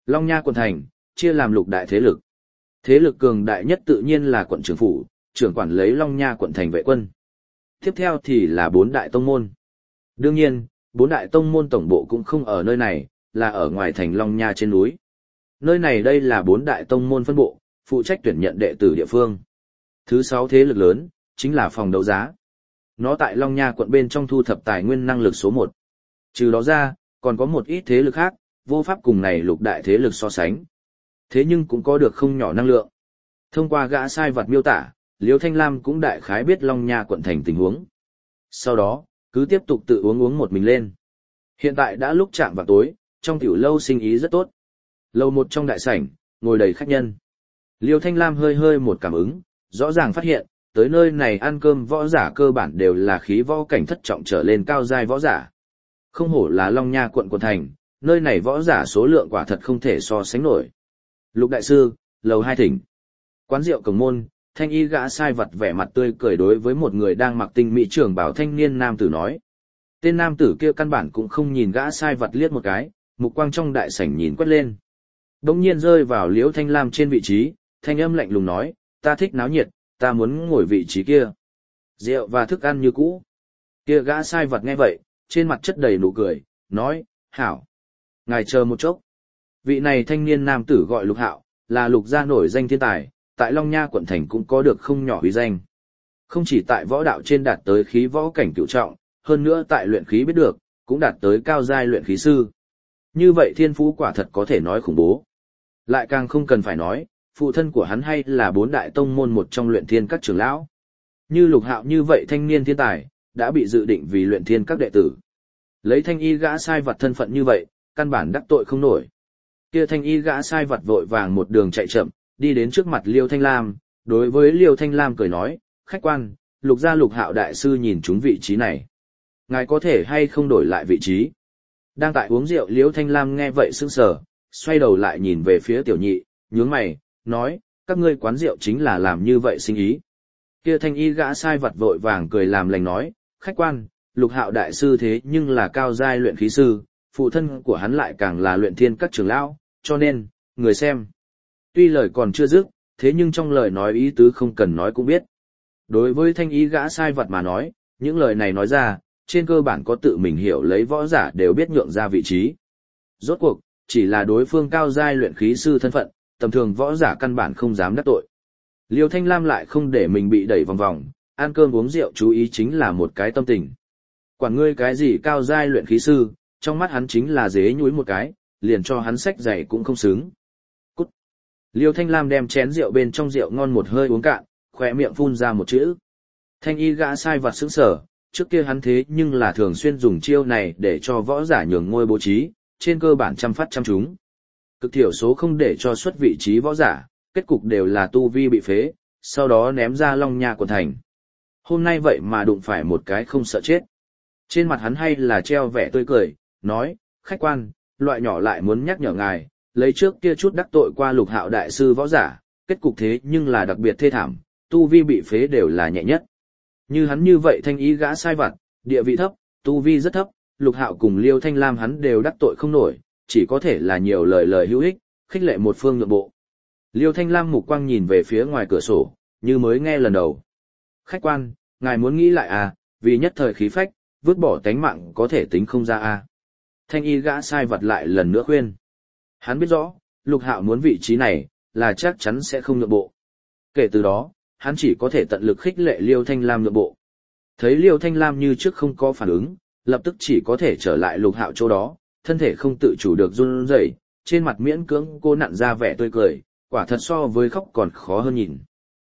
Long Nha quận thành, chia làm lục đại thế lực. Thế lực cường đại nhất tự nhiên là quận trưởng phủ, trưởng quản lấy Long Nha quận thành vệ quân. Tiếp theo thì là bốn đại tông môn. Đương nhiên, bốn đại tông môn tổng bộ cũng không ở nơi này, là ở ngoài thành Long Nha trên núi. Nơi này đây là bốn đại tông môn phân bộ, phụ trách tuyển nhận đệ tử địa phương. Thứ sáu thế lực lớn, chính là phòng đấu giá. Nó tại Long Nha quận bên trong thu thập tài nguyên năng lực số 1. Trừ đó ra, còn có một ít thế lực khác, vô pháp cùng này lục đại thế lực so sánh. Thế nhưng cũng có được không nhỏ năng lượng. Thông qua gã sai vật miêu tả, Liêu Thanh Lam cũng đại khái biết Long Nha quận thành tình huống. Sau đó, cứ tiếp tục tự uống một mình lên. Hiện tại đã lúc chạm vào tối, trong tiểu lâu sinh ý rất tốt. Lầu một trong đại sảnh, ngồi đầy khách nhân. Liêu Thanh Lam hơi một cảm ứng, rõ ràng phát hiện, tới nơi này ăn cơm võ giả cơ bản đều là khí võ cảnh thất trọng trở lên cao giai võ giả. Không hổ là Long Nha quận quận thành, nơi này võ giả số lượng quả thật không thể so sánh nổi. Lục đại sư, lầu 2 thỉnh. Quán rượu cổng môn, thanh y gã sai vật vẻ mặt tươi cười đối với một người đang mặc tinh mỹ trưởng bảo thanh niên nam tử nói. Tên nam tử kia căn bản cũng không nhìn gã sai vật liếc một cái, mục quang trong đại sảnh nhìn quét lên. Đống nhiên rơi vào Liễu Thanh Lam trên vị trí, thanh âm lạnh lùng nói, ta thích náo nhiệt, ta muốn ngồi vị trí kia. Rượu và thức ăn như cũ. Kia gã sai vật nghe vậy, trên mặt chất đầy nụ cười, nói, hảo. Ngài chờ một chốc. Vị này thanh niên nam tử gọi Lục Hạo, là Lục gia nổi danh thiên tài, tại Long Nha quận thành cũng có được không nhỏ uy danh. Không chỉ tại võ đạo trên đạt tới khí võ cảnh cửu trọng, hơn nữa tại luyện khí biết được, cũng đạt tới cao giai luyện khí sư. Như vậy thiên phú quả thật có thể nói khủng bố. Lại càng không cần phải nói, phụ thân của hắn hay là bốn đại tông môn một trong luyện thiên các trưởng lão. Như Lục Hạo như vậy thanh niên thiên tài, đã bị dự định vì luyện thiên các đệ tử. Lấy thanh y gã sai vật thân phận như vậy, căn bản đắc tội không nổi. Kia thanh y gã sai vật vội vàng một đường chạy chậm, đi đến trước mặt Liêu Thanh Lam, đối với Liêu Thanh Lam cười nói, khách quan, Lục gia Lục Hạo đại sư nhìn chúng vị trí này. Ngài có thể hay không đổi lại vị trí? Đang tại uống rượu Liêu Thanh Lam nghe vậy sững sờ, xoay đầu lại nhìn về phía tiểu nhị, nhướng mày, nói, các ngươi quán rượu chính là làm như vậy sinh ý. Kia thanh y gã sai vật vội vàng cười làm lành nói, khách quan, Lục Hạo đại sư thế nhưng là cao giai luyện khí sư, phụ thân của hắn lại càng là luyện thiên các trưởng lão, cho nên, người xem. Tuy lời còn chưa dứt, thế nhưng trong lời nói ý tứ không cần nói cũng biết. Đối với thanh ý gã sai vật mà nói, những lời này nói ra, trên cơ bản có tự mình hiểu lấy võ giả đều biết nhượng ra vị trí. Rốt cuộc, chỉ là đối phương cao giai luyện khí sư thân phận, tầm thường võ giả căn bản không dám đắc tội. Liêu Thanh Lam lại không để mình bị đẩy vòng vòng, ăn cơm uống rượu chú ý chính là một cái tâm tình. Quản ngươi cái gì cao giai luyện khí sư, trong mắt hắn chính là dế nhúi một cái, liền cho hắn xách giày cũng không xứng. Cút. Liêu Thanh Lam đem chén rượu bên trong rượu ngon một hơi uống cạn, khỏe miệng phun ra một chữ. Thanh y gã sai vặt sững sờ, trước kia hắn thế nhưng là thường xuyên dùng chiêu này để cho võ giả nhường ngôi bố trí, trên cơ bản trăm phát trăm trúng. Cực thiểu số không để cho xuất vị trí võ giả, kết cục đều là tu vi bị phế, sau đó ném ra Long Nha quận thành. Hôm nay vậy mà đụng phải một cái không sợ chết. Trên mặt hắn hay là treo vẻ tươi cười, nói, khách quan, loại nhỏ lại muốn nhắc nhở ngài, lấy trước kia chút đắc tội qua Lục Hạo đại sư võ giả, kết cục thế nhưng là đặc biệt thê thảm, tu vi bị phế đều là nhẹ nhất. Như hắn như vậy thanh ý gã sai vặt, địa vị thấp, tu vi rất thấp, Lục Hạo cùng Liêu Thanh Lam hắn đều đắc tội không nổi, chỉ có thể là nhiều lời hữu ích, khích lệ một phương nhượng bộ. Liêu Thanh Lam mục quang nhìn về phía ngoài cửa sổ, như mới nghe lần đầu. Khách quan, ngài muốn nghĩ lại à, vì nhất thời khí phách, vứt bỏ tánh mạng có thể tính không ra à. Thanh y gã sai vật lại lần nữa khuyên. Hắn biết rõ, Lục Hạo muốn vị trí này, là chắc chắn sẽ không nhượng bộ. Kể từ đó, hắn chỉ có thể tận lực khích lệ Liêu Thanh Lam nhượng bộ. Thấy Liêu Thanh Lam như trước không có phản ứng, lập tức chỉ có thể trở lại Lục Hạo chỗ đó, thân thể không tự chủ được run rẩy, trên mặt miễn cưỡng cô nặn ra vẻ tươi cười, quả thật so với khóc còn khó hơn nhìn.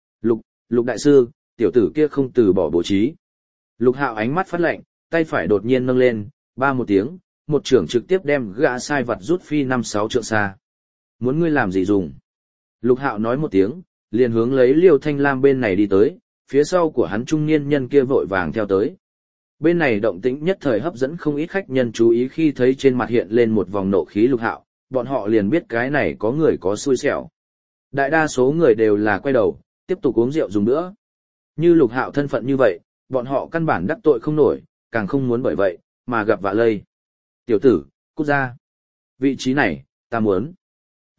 Lục đại sư, tiểu tử kia không từ bỏ bố trí. Lục Hạo ánh mắt phát lạnh, tay phải đột nhiên nâng lên, ba một tiếng, một trưởng trực tiếp đem gã sai vật rút phi 5-6 trượng xa. Muốn ngươi làm gì dùng? Lục Hạo nói một tiếng, liền hướng lấy Liêu Thanh Lam bên này đi tới, phía sau của hắn trung niên nhân kia vội vàng theo tới. Bên này động tĩnh nhất thời hấp dẫn không ít khách nhân chú ý khi thấy trên mặt hiện lên một vòng nộ khí Lục Hạo, bọn họ liền biết cái này có người có xui xẻo. Đại đa số người đều là quay đầu, tiếp tục uống rượu dùng nữa. Như Lục Hạo thân phận như vậy, bọn họ căn bản đắc tội không nổi, càng không muốn bởi vậy, mà gặp vạ lây. Tiểu tử, cút ra. Vị trí này, ta muốn.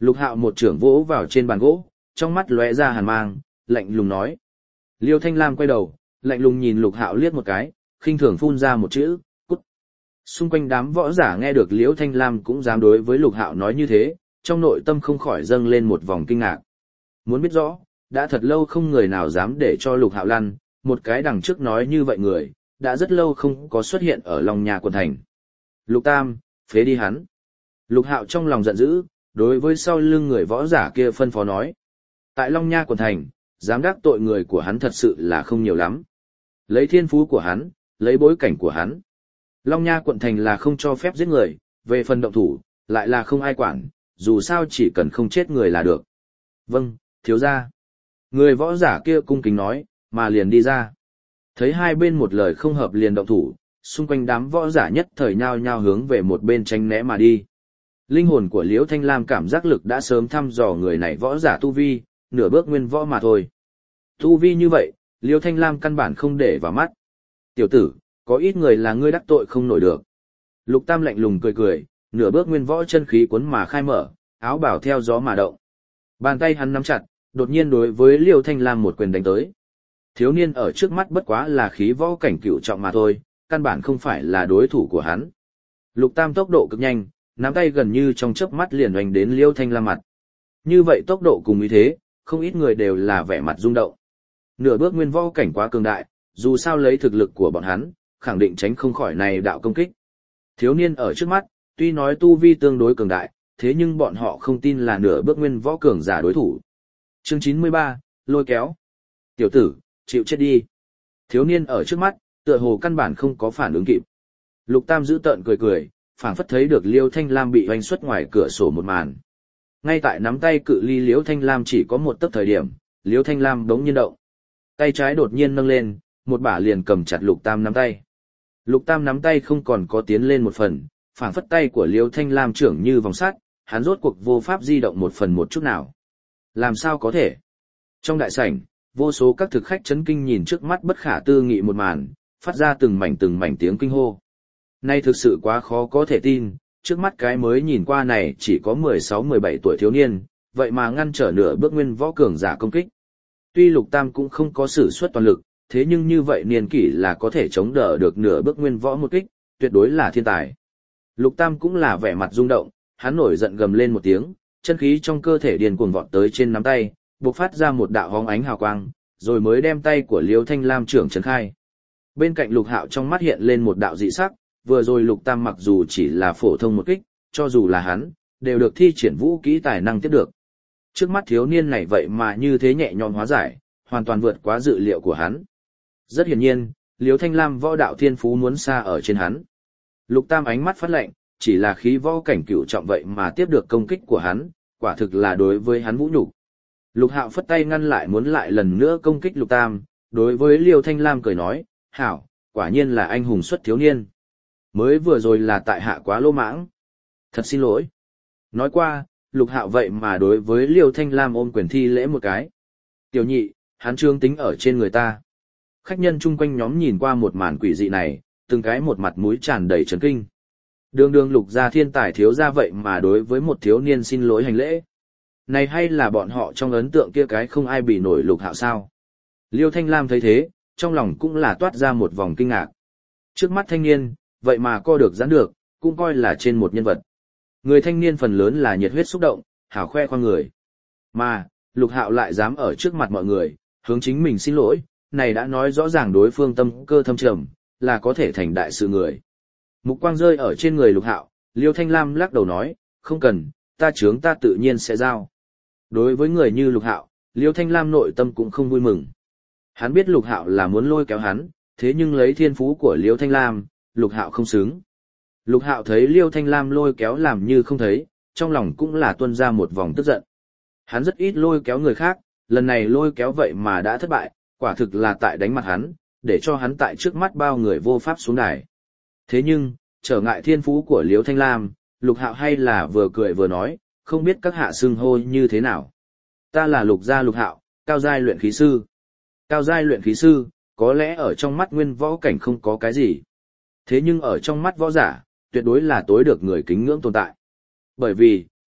Lục Hạo một trưởng vỗ vào trên bàn gỗ, trong mắt lóe ra hàn mang, lạnh lùng nói. Liêu Thanh Lam quay đầu, lạnh lùng nhìn Lục Hạo liếc một cái, khinh thường phun ra một chữ, cút. Xung quanh đám võ giả nghe được Liêu Thanh Lam cũng dám đối với Lục Hạo nói như thế, trong nội tâm không khỏi dâng lên một vòng kinh ngạc. Muốn biết rõ, đã thật lâu không người nào dám để cho Lục Hạo lăn, một cái đằng trước nói như vậy người, đã rất lâu không có xuất hiện ở Long Nha quận thành. Lục Tam, phế đi hắn. Lục Hạo trong lòng giận dữ, đối với sau lưng người võ giả kia phân phó nói. Tại Long Nha quận thành, dám đắc tội người của hắn thật sự là không nhiều lắm. Lấy thiên phú của hắn, lấy bối cảnh của hắn. Long Nha quận thành là không cho phép giết người, về phần động thủ, lại là không ai quản, dù sao chỉ cần không chết người là được. Vâng, thiếu gia. Người võ giả kia cung kính nói, mà liền đi ra. Thấy hai bên một lời không hợp liền động thủ, xung quanh đám võ giả nhất thời nhao nhao hướng về một bên tránh né mà đi. Linh hồn của Liễu Thanh Lam cảm giác lực đã sớm thăm dò người này võ giả tu vi, nửa bước nguyên võ mà thôi. Tu vi như vậy, Liễu Thanh Lam căn bản không để vào mắt. Tiểu tử, có ít người là ngươi đắc tội không nổi được. Lục Tam lạnh lùng cười cười, nửa bước nguyên võ chân khí cuốn mà khai mở, áo bảo theo gió mà động. Bàn tay hắn nắm chặt, đột nhiên đối với Liễu Thanh Lam một quyền đánh tới. Thiếu niên ở trước mắt bất quá là khí võ cảnh cửu trọng mà thôi, căn bản không phải là đối thủ của hắn. Lục Tam tốc độ cực nhanh, nắm tay gần như trong chớp mắt liền oanh đến Liễu Thanh Lam mặt. Như vậy tốc độ cùng ý thế, không ít người đều là vẻ mặt rung động. Nửa bước nguyên võ cảnh quá cường đại, dù sao lấy thực lực của bọn hắn, khẳng định tránh không khỏi này đạo công kích. Thiếu niên ở trước mắt, tuy nói tu vi tương đối cường đại, thế nhưng bọn họ không tin là nửa bước nguyên võ cường giả đối thủ. Chương 93, lôi kéo. Tiểu tử, chịu chết đi. Thiếu niên ở trước mắt, tựa hồ căn bản không có phản ứng kịp. Lục Tam giữ tợn cười cười, phảng phất thấy được Liêu Thanh Lam bị oanh xuất ngoài cửa sổ một màn. Ngay tại nắm tay cự ly Liêu Thanh Lam chỉ có một tấc thời điểm, Liêu Thanh Lam đống nhiên động. Tay trái đột nhiên nâng lên, một bả liền cầm chặt Lục Tam nắm tay. Lục Tam nắm tay không còn có tiến lên một phần, phảng phất tay của Liêu Thanh Lam trưởng như vòng sắt, hắn rốt cuộc vô pháp di động một phần một chút nào. Làm sao có thể? Trong đại sảnh, vô số các thực khách chấn kinh nhìn trước mắt bất khả tư nghị một màn, phát ra từng mảnh tiếng kinh hô. Nay thực sự quá khó có thể tin, trước mắt cái mới nhìn qua này chỉ có 16-17 tuổi thiếu niên, vậy mà ngăn trở nửa bước nguyên võ cường giả công kích. Tuy Lục Tam cũng không có sử xuất toàn lực, thế nhưng như vậy niên kỷ là có thể chống đỡ được nửa bước nguyên võ một kích, tuyệt đối là thiên tài. Lục Tam cũng là vẻ mặt rung động, hắn nổi giận gầm lên một tiếng, chân khí trong cơ thể điên cuồng vọt tới trên nắm tay, bộc phát ra một đạo hóng ánh hào quang, rồi mới đem tay của Liêu Thanh Lam trưởng trấn khai. Bên cạnh Lục Hạo trong mắt hiện lên một đạo dị sắc, vừa rồi Lục Tam mặc dù chỉ là phổ thông một kích, cho dù là hắn, đều được thi triển vũ kỹ tài năng tiếp được. Trước mắt thiếu niên này vậy mà như thế nhẹ nhõm hóa giải, hoàn toàn vượt quá dự liệu của hắn. Rất hiển nhiên, Liêu Thanh Lam võ đạo thiên phú muốn xa ở trên hắn. Lục Tam ánh mắt phát lạnh, chỉ là khí võ cảnh cửu trọng vậy mà tiếp được công kích của hắn, quả thực là đối với hắn vũ nhục. Lục Hạo phất tay ngăn lại muốn lại lần nữa công kích Lục Tam, đối với Liêu Thanh Lam cười nói, hảo, quả nhiên là anh hùng xuất thiếu niên. Mới vừa rồi là tại hạ quá lô mãng. Thật xin lỗi. Nói qua, Lục Hạo vậy mà đối với Liêu Thanh Lam ôm quyền thi lễ một cái. Tiểu nhị, hắn trương tính ở trên người ta. Khách nhân chung quanh nhóm nhìn qua một màn quỷ dị này, từng cái một mặt mũi tràn đầy chấn kinh. Đường đường Lục gia thiên tài thiếu gia vậy mà đối với một thiếu niên xin lỗi hành lễ. Này hay là bọn họ trong ấn tượng kia cái không ai bị nổi Lục Hạo sao? Liêu Thanh Lam thấy thế, trong lòng cũng là toát ra một vòng kinh ngạc. Trước mắt thanh niên, vậy mà co được giãn được, cũng coi là trên một nhân vật. Người thanh niên phần lớn là nhiệt huyết xúc động, hảo khoe khoang người. Mà, Lục Hạo lại dám ở trước mặt mọi người, hướng chính mình xin lỗi, này đã nói rõ ràng đối phương tâm cơ thâm trầm, là có thể thành đại sự người. Mục quang rơi ở trên người Lục Hạo, Liêu Thanh Lam lắc đầu nói, không cần, ta chướng ta tự nhiên sẽ giao. Đối với người như Lục Hạo, Liêu Thanh Lam nội tâm cũng không vui mừng. Hắn biết Lục Hạo là muốn lôi kéo hắn, thế nhưng lấy thiên phú của Liêu Thanh Lam, Lục Hạo không xứng. Lục Hạo thấy Liêu Thanh Lam lôi kéo làm như không thấy, trong lòng cũng là tuôn ra một vòng tức giận. Hắn rất ít lôi kéo người khác, lần này lôi kéo vậy mà đã thất bại, quả thực là tại đánh mặt hắn, để cho hắn tại trước mắt bao người vô pháp xuống đài. Thế nhưng, trở ngại thiên phú của Liêu Thanh Lam, Lục Hạo hay là vừa cười vừa nói, không biết các hạ xưng hô như thế nào. Ta là Lục gia Lục Hạo, cao giai luyện khí sư. Cao giai luyện khí sư, có lẽ ở trong mắt nguyên võ cảnh không có cái gì. Thế nhưng ở trong mắt võ giả, tuyệt đối là tối được người kính ngưỡng tồn tại. Bởi vì,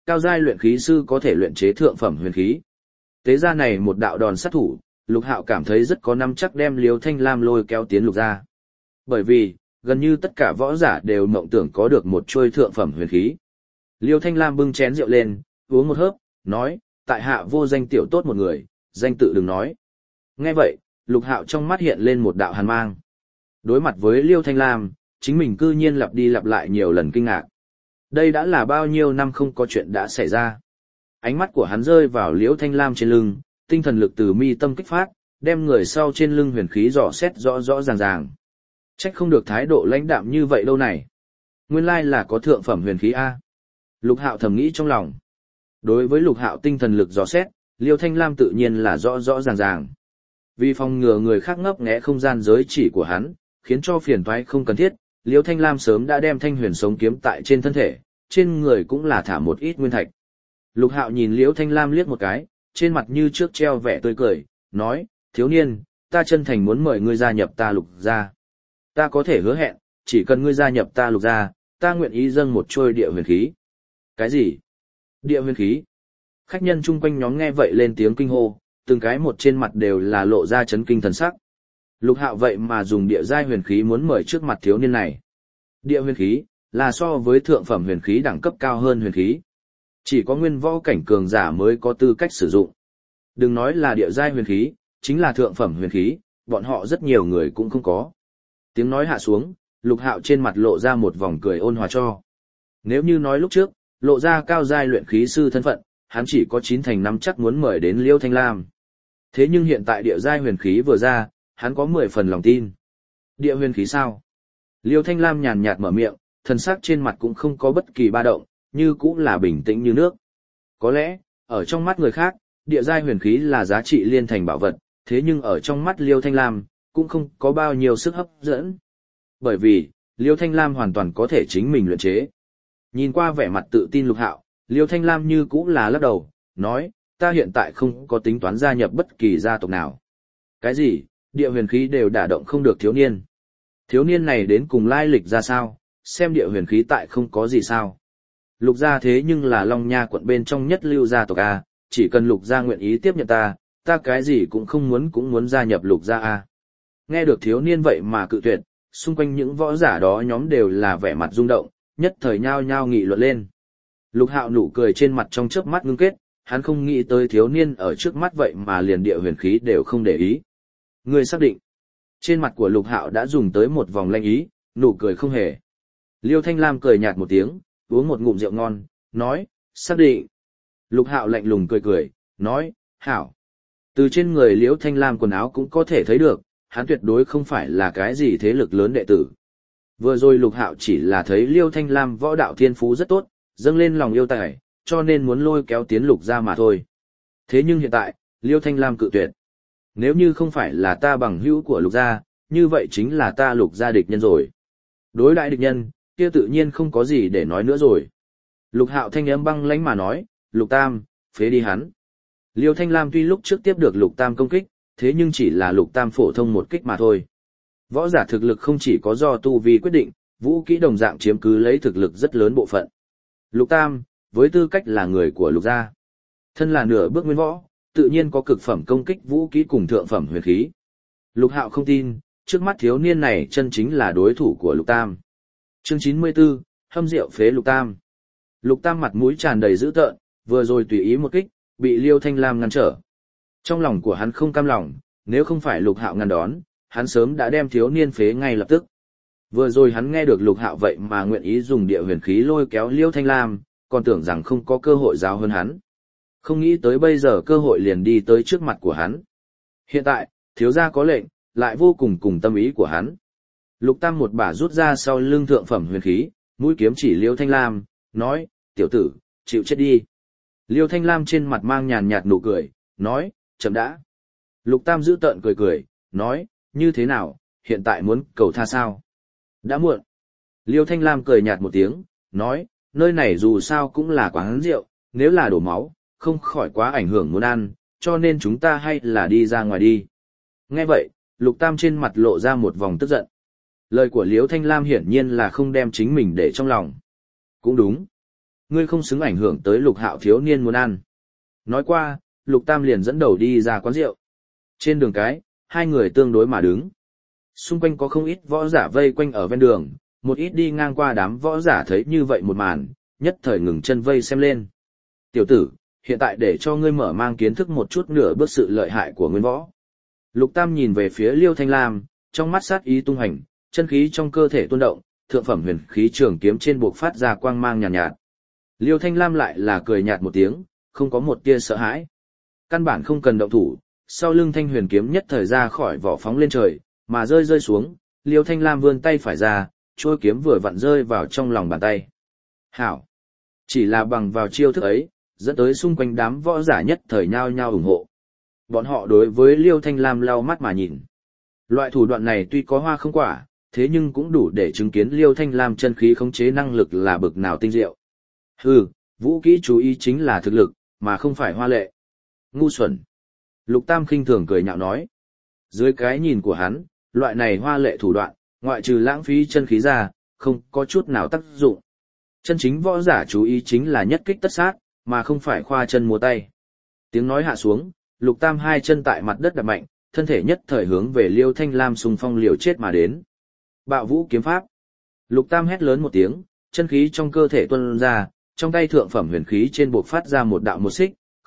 cao giai luyện khí sư có thể luyện chế thượng phẩm huyền khí. Tế ra này một đạo đòn sát thủ, Lục Hạo cảm thấy rất có nắm chắc đem Liêu Thanh Lam lôi kéo tiến Lục gia. Bởi vì, gần như tất cả võ giả đều mộng tưởng có được một chuôi thượng phẩm huyền khí. Liêu Thanh Lam bưng chén rượu lên, uống một hớp, nói, tại hạ vô danh tiểu tốt một người, danh tự đừng nói. Nghe vậy, Lục Hạo trong mắt hiện lên một đạo hàn mang. Đối mặt với Liêu Thanh Lam, chính mình cư nhiên lặp đi lặp lại nhiều lần kinh ngạc. Đây đã là bao nhiêu năm không có chuyện đã xảy ra. Ánh mắt của hắn rơi vào Liêu Thanh Lam trên lưng, tinh thần lực từ mi tâm kích phát, đem người sau trên lưng huyền khí dò xét rõ rõ ràng ràng. Trách không được thái độ lãnh đạm như vậy đâu này. Nguyên lai là có thượng phẩm huyền khí A. Lục Hạo thầm nghĩ trong lòng. Đối với Lục Hạo tinh thần lực dò xét, Liêu Thanh Lam tự nhiên là rõ rõ ràng ràng. Vì phòng ngừa người khác ngấp nghé không gian giới chỉ của hắn, khiến cho phiền toái không cần thiết, Liêu Thanh Lam sớm đã đem thanh huyền sống kiếm tại trên thân thể, trên người cũng là thả một ít nguyên thạch. Lục Hạo nhìn Liêu Thanh Lam liếc một cái, trên mặt như trước treo vẻ tươi cười, nói, thiếu niên, ta chân thành muốn mời ngươi gia nhập ta Lục gia. Ta có thể hứa hẹn, chỉ cần ngươi gia nhập ta Lục gia, ta nguyện ý dâng một trôi địa huyền khí. Cái gì? Địa huyền khí? Khách nhân chung quanh nhóm nghe vậy lên tiếng kinh hô, từng cái một trên mặt đều là lộ ra chấn kinh thần sắc. Lục Hạo vậy mà dùng địa giai huyền khí muốn mời trước mặt thiếu niên này. Địa huyền khí là so với thượng phẩm huyền khí đẳng cấp cao hơn huyền khí. Chỉ có nguyên võ cảnh cường giả mới có tư cách sử dụng. Đừng nói là địa giai huyền khí, chính là thượng phẩm huyền khí, bọn họ rất nhiều người cũng không có. Tiếng nói hạ xuống, Lục Hạo trên mặt lộ ra một vòng cười ôn hòa cho. Nếu như nói lúc trước, lộ ra cao giai luyện khí sư thân phận, hắn chỉ có 9 thành 5 chắc muốn mời đến Liêu Thanh Lam. Thế nhưng hiện tại địa giai huyền khí vừa ra, hắn có 10 phần lòng tin. Địa huyền khí sao? Liêu Thanh Lam nhàn nhạt mở miệng, thần sắc trên mặt cũng không có bất kỳ ba động, như cũng là bình tĩnh như nước. Có lẽ, ở trong mắt người khác, địa giai huyền khí là giá trị liên thành bảo vật, thế nhưng ở trong mắt Liêu Thanh Lam, cũng không có bao nhiêu sức hấp dẫn. Bởi vì, Liêu Thanh Lam hoàn toàn có thể chính mình luyện chế. Nhìn qua vẻ mặt tự tin Lục Hạo, Liêu Thanh Lam như cũng là lắc đầu, nói, ta hiện tại không có tính toán gia nhập bất kỳ gia tộc nào. Cái gì, địa huyền khí đều đả động không được thiếu niên. Thiếu niên này đến cùng lai lịch ra sao, xem địa huyền khí tại không có gì sao. Lục gia thế nhưng là Long Nha quận bên trong nhất lưu gia tộc A, chỉ cần Lục gia nguyện ý tiếp nhận ta cái gì cũng không muốn cũng muốn gia nhập Lục gia A. Nghe được thiếu niên vậy mà cự tuyệt, xung quanh những võ giả đó nhóm đều là vẻ mặt rung động, nhất thời nhao nhao nghị luận lên. Lục Hạo nụ cười trên mặt trong chớp mắt ngưng kết, hắn không nghĩ tới thiếu niên ở trước mắt vậy mà liền địa huyền khí đều không để ý. Ngươi xác định. Trên mặt của Lục Hạo đã dùng tới một vòng lanh ý, nụ cười không hề. Liêu Thanh Lam cười nhạt một tiếng, uống một ngụm rượu ngon, nói, xác định. Lục Hạo lạnh lùng cười cười, nói, hảo. Từ trên người Liêu Thanh Lam quần áo cũng có thể thấy được, hắn tuyệt đối không phải là cái gì thế lực lớn đệ tử. Vừa rồi Lục Hạo chỉ là thấy Liêu Thanh Lam võ đạo thiên phú rất tốt, dâng lên lòng yêu tài, cho nên muốn lôi kéo tiến Lục gia mà thôi. Thế nhưng hiện tại, Liêu Thanh Lam cự tuyệt. Nếu như không phải là ta bằng hữu của Lục gia, như vậy chính là ta Lục gia địch nhân rồi. Đối đại địch nhân, kia tự nhiên không có gì để nói nữa rồi. Lục Hạo thanh âm băng lãnh mà nói, Lục Tam, phế đi hắn. Liêu Thanh Lam tuy lúc trước tiếp được Lục Tam công kích, thế nhưng chỉ là Lục Tam phổ thông một kích mà thôi. Võ giả thực lực không chỉ có do tu vi quyết định, vũ kỹ đồng dạng chiếm cứ lấy thực lực rất lớn bộ phận. Lục Tam, với tư cách là người của Lục gia, thân là nửa bước nguyên võ, tự nhiên có cực phẩm công kích vũ kỹ cùng thượng phẩm huyền khí. Lục Hạo không tin, trước mắt thiếu niên này chân chính là đối thủ của Lục Tam. Chương 94, hâm rượu phế Lục Tam. Lục Tam mặt mũi tràn đầy dữ tợn, vừa rồi tùy ý một kích, bị Liêu Thanh Lam ngăn trở. Trong lòng của hắn không cam lòng, nếu không phải Lục Hạo ngăn đón, hắn sớm đã đem thiếu niên phế ngay lập tức. Vừa rồi hắn nghe được Lục Hạo vậy mà nguyện ý dùng địa huyền khí lôi kéo Liêu Thanh Lam, còn tưởng rằng không có cơ hội giáo hơn hắn. Không nghĩ tới bây giờ cơ hội liền đi tới trước mặt của hắn. Hiện tại, thiếu gia có lệnh, lại vô cùng cùng tâm ý của hắn. Lục Tam một bả rút ra sau lưng thượng phẩm huyền khí, mũi kiếm chỉ Liêu Thanh Lam, nói, tiểu tử, chịu chết đi. Liêu Thanh Lam trên mặt mang nhàn nhạt nụ cười, nói, chậm đã. Lục Tam giữ tợn cười cười, nói, như thế nào, hiện tại muốn cầu tha sao? Đã muộn. Liêu Thanh Lam cười nhạt một tiếng, nói, nơi này dù sao cũng là quán rượu, nếu là đổ máu, không khỏi quá ảnh hưởng muốn ăn, cho nên chúng ta hay là đi ra ngoài đi. Nghe vậy, Lục Tam trên mặt lộ ra một vòng tức giận. Lời của Liêu Thanh Lam hiển nhiên là không đem chính mình để trong lòng. Cũng đúng. Ngươi không xứng ảnh hưởng tới Lục Hạo thiếu niên muốn ăn. Nói qua, Lục Tam liền dẫn đầu đi ra quán rượu. Trên đường cái, hai người tương đối mà đứng. Xung quanh có không ít võ giả vây quanh ở ven đường, một ít đi ngang qua đám võ giả thấy như vậy một màn, nhất thời ngừng chân vây xem lên. Tiểu tử, hiện tại để cho ngươi mở mang kiến thức một chút nửa bước sự lợi hại của nguyên võ. Lục Tam nhìn về phía Liêu Thanh Lam, trong mắt sát ý tung hành, chân khí trong cơ thể tuôn động, thượng phẩm huyền khí trường kiếm trên buộc phát ra quang mang nhàn nhạt. Liêu Thanh Lam lại là cười nhạt một tiếng, không có một tia sợ hãi. Căn bản không cần động thủ, sau lưng thanh huyền kiếm nhất thời ra khỏi vỏ phóng lên trời, mà rơi xuống, Liêu Thanh Lam vươn tay phải ra, chuôi kiếm vừa vặn rơi vào trong lòng bàn tay. Hảo! Chỉ là bằng vào chiêu thức ấy, dẫn tới xung quanh đám võ giả nhất thời nhao nhao ủng hộ. Bọn họ đối với Liêu Thanh Lam lau mắt mà nhìn. Loại thủ đoạn này tuy có hoa không quả, thế nhưng cũng đủ để chứng kiến Liêu Thanh Lam chân khí khống chế năng lực là bực nào tinh diệu. Hừ, vũ kỹ chú ý chính là thực lực, mà không phải hoa lệ. Ngu xuẩn! Lục Tam khinh thường cười nhạo nói. Dưới cái nhìn của hắn, loại này hoa lệ thủ đoạn, ngoại trừ lãng phí chân khí ra, không có chút nào tác dụng. Chân chính võ giả chú ý chính là nhất kích tất sát, mà không phải khoa chân múa tay. Tiếng nói hạ xuống, Lục Tam hai chân tại mặt đất đạp mạnh, thân thể nhất thời hướng về Liêu Thanh Lam xung phong liều chết mà đến. Bạo vũ kiếm pháp. Lục Tam hét lớn một tiếng, chân khí trong cơ thể tuôn ra, trong tay thượng phẩm huyền khí trên buộc phát ra một đạo một xích,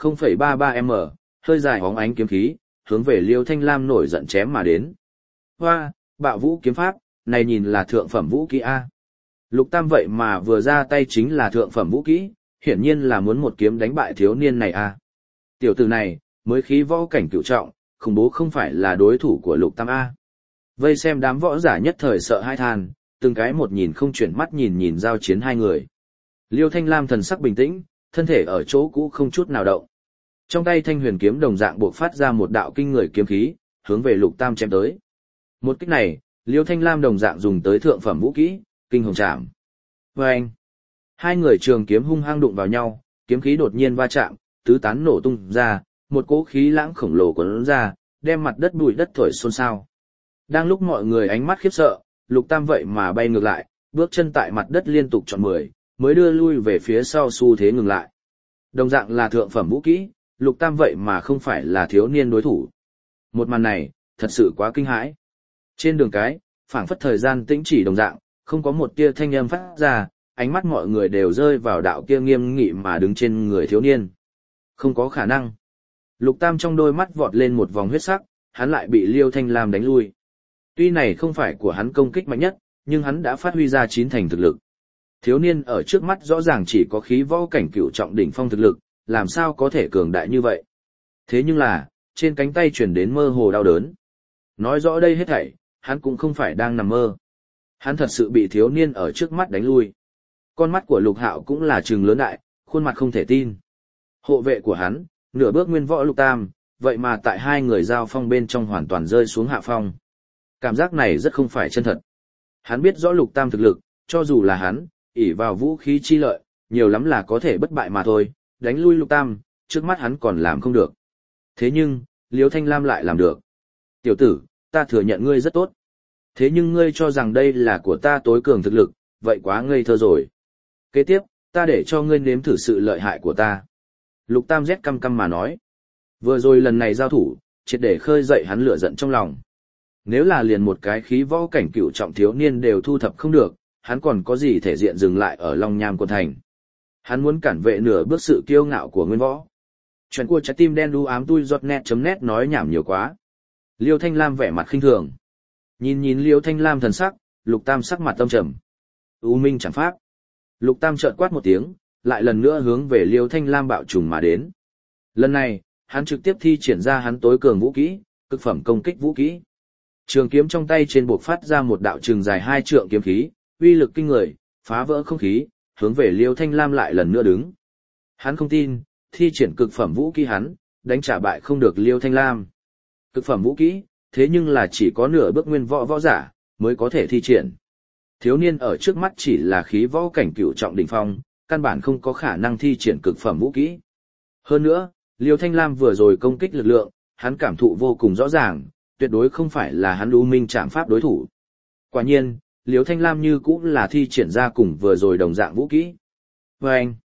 0,33m, hơi dài hóng ánh kiếm khí, hướng về Liêu Thanh Lam nổi giận chém mà đến. Hoa, bạo vũ kiếm pháp, này nhìn là thượng phẩm vũ kỹ A. Lục Tam vậy mà vừa ra tay chính là thượng phẩm vũ kỹ, hiển nhiên là muốn một kiếm đánh bại thiếu niên này A. Tiểu tử này, mới khí võ cảnh cửu trọng, khủng bố không phải là đối thủ của Lục Tam A. Vây xem đám võ giả nhất thời sợ hai than, từng cái một nhìn không chuyển mắt nhìn giao chiến hai người. Liêu Thanh Lam thần sắc bình tĩnh, thân thể ở chỗ cũ không chút nào động. Trong tay thanh huyền kiếm đồng dạng buộc phát ra một đạo kinh người kiếm khí, hướng về Lục Tam chém tới. Một kích này, Liêu Thanh Lam đồng dạng dùng tới thượng phẩm vũ kỹ, kinh hồng trảm. Vâng! Hai người trường kiếm hung hăng đụng vào nhau, kiếm khí đột nhiên va chạm, tứ tán nổ tung ra, một cỗ khí lãng khổng lồ cuốn ra, đem mặt đất bụi đất thổi xôn xao. Đang lúc mọi người ánh mắt khiếp sợ, Lục Tam vậy mà bay ngược lại, bước chân tại mặt đất liên tục chọn 10, mới đưa lui về phía sau xu thế ngừng lại. Đồng dạng là thượng phẩm vũ kỹ, Lục Tam vậy mà không phải là thiếu niên đối thủ. Một màn này, thật sự quá kinh hãi. Trên đường cái, phảng phất thời gian tĩnh chỉ đồng dạng, không có một tia thanh âm phát ra, ánh mắt mọi người đều rơi vào đạo kia nghiêm nghị mà đứng trên người thiếu niên. Không có khả năng. Lục Tam trong đôi mắt vọt lên một vòng huyết sắc, hắn lại bị Liêu Thanh Lam đánh lui. Tuy này không phải của hắn công kích mạnh nhất, nhưng hắn đã phát huy ra 9 thành thực lực. Thiếu niên ở trước mắt rõ ràng chỉ có khí võ cảnh cửu trọng đỉnh phong thực lực, làm sao có thể cường đại như vậy. Thế nhưng là, trên cánh tay truyền đến mơ hồ đau đớn. Nói rõ đây hết thảy, hắn cũng không phải đang nằm mơ. Hắn thật sự bị thiếu niên ở trước mắt đánh lui. Con mắt của Lục Hạo cũng là trừng lớn đại, khuôn mặt không thể tin. Hộ vệ của hắn, nửa bước nguyên võ Lục Tam, vậy mà tại hai người giao phong bên trong hoàn toàn rơi xuống hạ phong. Cảm giác này rất không phải chân thật. Hắn biết rõ Lục Tam thực lực, cho dù là hắn, ỷ vào vũ khí chi lợi, nhiều lắm là có thể bất bại mà thôi, đánh lui Lục Tam, trước mắt hắn còn làm không được. Thế nhưng, Liêu Thanh Lam lại làm được. Tiểu tử, ta thừa nhận ngươi rất tốt. Thế nhưng ngươi cho rằng đây là của ta tối cường thực lực, vậy quá ngây thơ rồi. Kế tiếp, ta để cho ngươi nếm thử sự lợi hại của ta. Lục Tam rét căm căm mà nói. Vừa rồi lần này giao thủ, triệt để khơi dậy hắn lửa giận trong lòng. Nếu là liền một cái khí võ cảnh cửu trọng thiếu niên đều thu thập không được, hắn còn có gì thể diện dừng lại ở Long Nham Quân Thành. Hắn muốn cản vệ nửa bước sự kiêu ngạo của nguyên võ. Chuyện của trái tim đen đu ám tui giọt.net nói nhảm nhiều quá. Liêu Thanh Lam vẻ mặt khinh thường. Nhìn Liêu Thanh Lam thần sắc, Lục Tam sắc mặt tâm trầm. U minh chẳng pháp. Lục Tam chợt quát một tiếng, lại lần nữa hướng về Liêu Thanh Lam bạo trùng mà đến. Lần này, hắn trực tiếp thi triển ra hắn tối cường vũ kỹ, cực phẩm công kích vũ kỹ. Trường kiếm trong tay trên buộc phát ra một đạo trường dài 2 trượng kiếm khí, uy lực kinh người, phá vỡ không khí, hướng về Liêu Thanh Lam lại lần nữa đứng. Hắn không tin, thi triển cực phẩm vũ kỹ hắn, đánh trả bại không được Liêu Thanh Lam. Cực phẩm vũ kỹ, thế nhưng là chỉ có nửa bước nguyên võ giả mới có thể thi triển. Thiếu niên ở trước mắt chỉ là khí võ cảnh cửu trọng đỉnh phong, căn bản không có khả năng thi triển cực phẩm vũ kỹ. Hơn nữa, Liêu Thanh Lam vừa rồi công kích lực lượng, hắn cảm thụ vô cùng rõ ràng, tuyệt đối không phải là hắn U Minh Trảm Pháp đối thủ. Quả nhiên, Liêu Thanh Lam như cũng là thi triển ra cùng vừa rồi đồng dạng vũ kỹ. Và anh,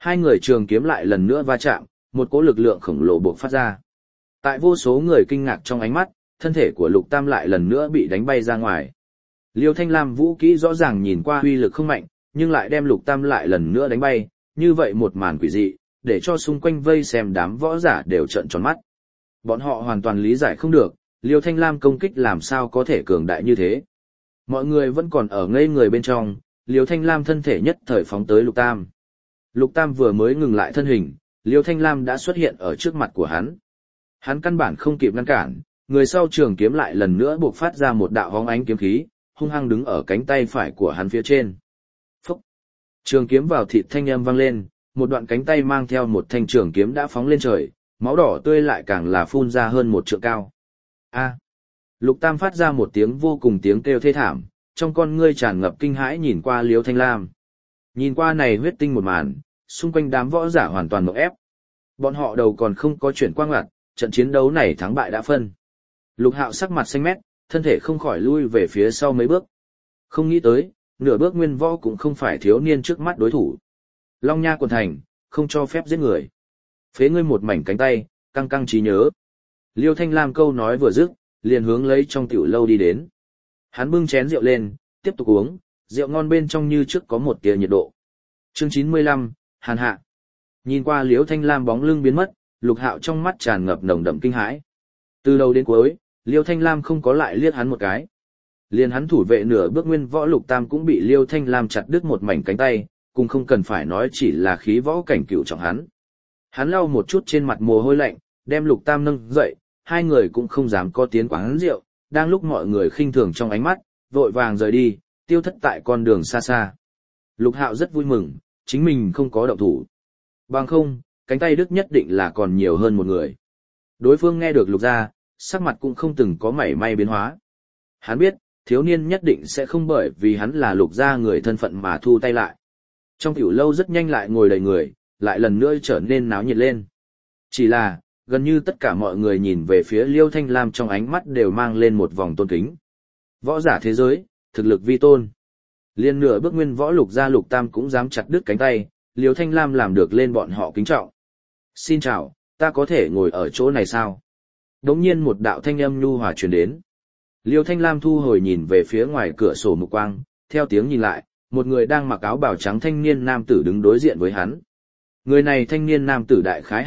Hai người trường kiếm lại lần nữa va chạm, một cỗ lực lượng khổng lồ bộc phát ra. Tại vô số người kinh ngạc trong ánh mắt, thân thể của Lục Tam lại lần nữa bị đánh bay ra ngoài. Liêu Thanh Lam vũ kỹ rõ ràng nhìn qua uy lực không mạnh, nhưng lại đem Lục Tam lại lần nữa đánh bay, như vậy một màn quỷ dị, để cho xung quanh vây xem đám võ giả đều trợn tròn mắt. Bọn họ hoàn toàn lý giải không được, Liêu Thanh Lam công kích làm sao có thể cường đại như thế. Mọi người vẫn còn ở ngây người bên trong, Liêu Thanh Lam thân thể nhất thời phóng tới Lục Tam. Lục Tam vừa mới ngừng lại thân hình, Liêu Thanh Lam đã xuất hiện ở trước mặt của hắn. Hắn căn bản không kịp ngăn cản, người sau trường kiếm lại lần nữa buộc phát ra một đạo hóng ánh kiếm khí, hung hăng đứng ở cánh tay phải của hắn phía trên. Phúc! Trường kiếm vào thịt thanh âm vang lên, một đoạn cánh tay mang theo một thanh trường kiếm đã phóng lên trời, máu đỏ tươi lại càng là phun ra hơn một trượng cao. A! Lục Tam phát ra một tiếng vô cùng tiếng kêu thê thảm, trong con ngươi tràn ngập kinh hãi nhìn qua Liêu Thanh Lam. Nhìn qua này huyết tinh một màn, xung quanh đám võ giả hoàn toàn mộng ép. Bọn họ đầu còn không có chuyển qua ngoặt, trận chiến đấu này thắng bại đã phân. Lục Hạo sắc mặt xanh mét, thân thể không khỏi lui về phía sau mấy bước. Không nghĩ tới, nửa bước nguyên võ cũng không phải thiếu niên trước mắt đối thủ. Long Nha quận thành, không cho phép giết người. Phế ngươi một mảnh cánh tay, căng căng trí nhớ. Liêu Thanh Lam câu nói vừa dứt, liền hướng lấy trong tiểu lâu đi đến. Hắn bưng chén rượu lên, tiếp tục uống, rượu ngon bên trong như trước có một tia nhiệt độ. Chương 95, Hàn hạ. Nhìn qua Liêu Thanh Lam bóng lưng biến mất, Lục Hạo trong mắt tràn ngập nồng đậm kinh hãi. Từ đầu đến cuối, Liêu Thanh Lam không có lại liếc hắn một cái. Liền hắn thủ vệ nửa bước nguyên võ Lục Tam cũng bị Liêu Thanh Lam chặt đứt một mảnh cánh tay, cũng không cần phải nói chỉ là khí võ cảnh cửu trọng hắn. Hắn lau một chút trên mặt mồ hôi lạnh, đem Lục Tam nâng dậy, hai người cũng không dám có tiếng quán rượu, đang lúc mọi người khinh thường trong ánh mắt, vội vàng rời đi, tiêu thất tại con đường xa xa. Lục Hạo rất vui mừng, chính mình không có động thủ. Bằng không, cánh tay Đức nhất định là còn nhiều hơn một người. Đối phương nghe được Lục gia, sắc mặt cũng không từng có mảy may biến hóa. Hắn biết, thiếu niên nhất định sẽ không bởi vì hắn là Lục gia người thân phận mà thu tay lại. Trong tiểu lâu rất nhanh lại ngồi đầy người, lại lần nữa trở nên náo nhiệt lên. Chỉ là, gần như tất cả mọi người nhìn về phía Liêu Thanh Lam trong ánh mắt đều mang lên một vòng tôn kính. Võ giả thế giới, thực lực vi tôn. Liên nửa bước nguyên võ Lục gia Lục Tam cũng dám chặt đứt cánh tay, Liêu Thanh Lam làm được lên bọn họ kính trọng. Xin chào, ta có thể ngồi ở chỗ này sao? Đống nhiên một đạo thanh âm nhu hòa truyền đến. Liêu Thanh Lam thu hồi nhìn về phía ngoài cửa sổ mục quang, theo tiếng nhìn lại, một người đang mặc áo bào trắng thanh niên nam tử đứng đối diện với hắn. Người này thanh niên nam tử đại khái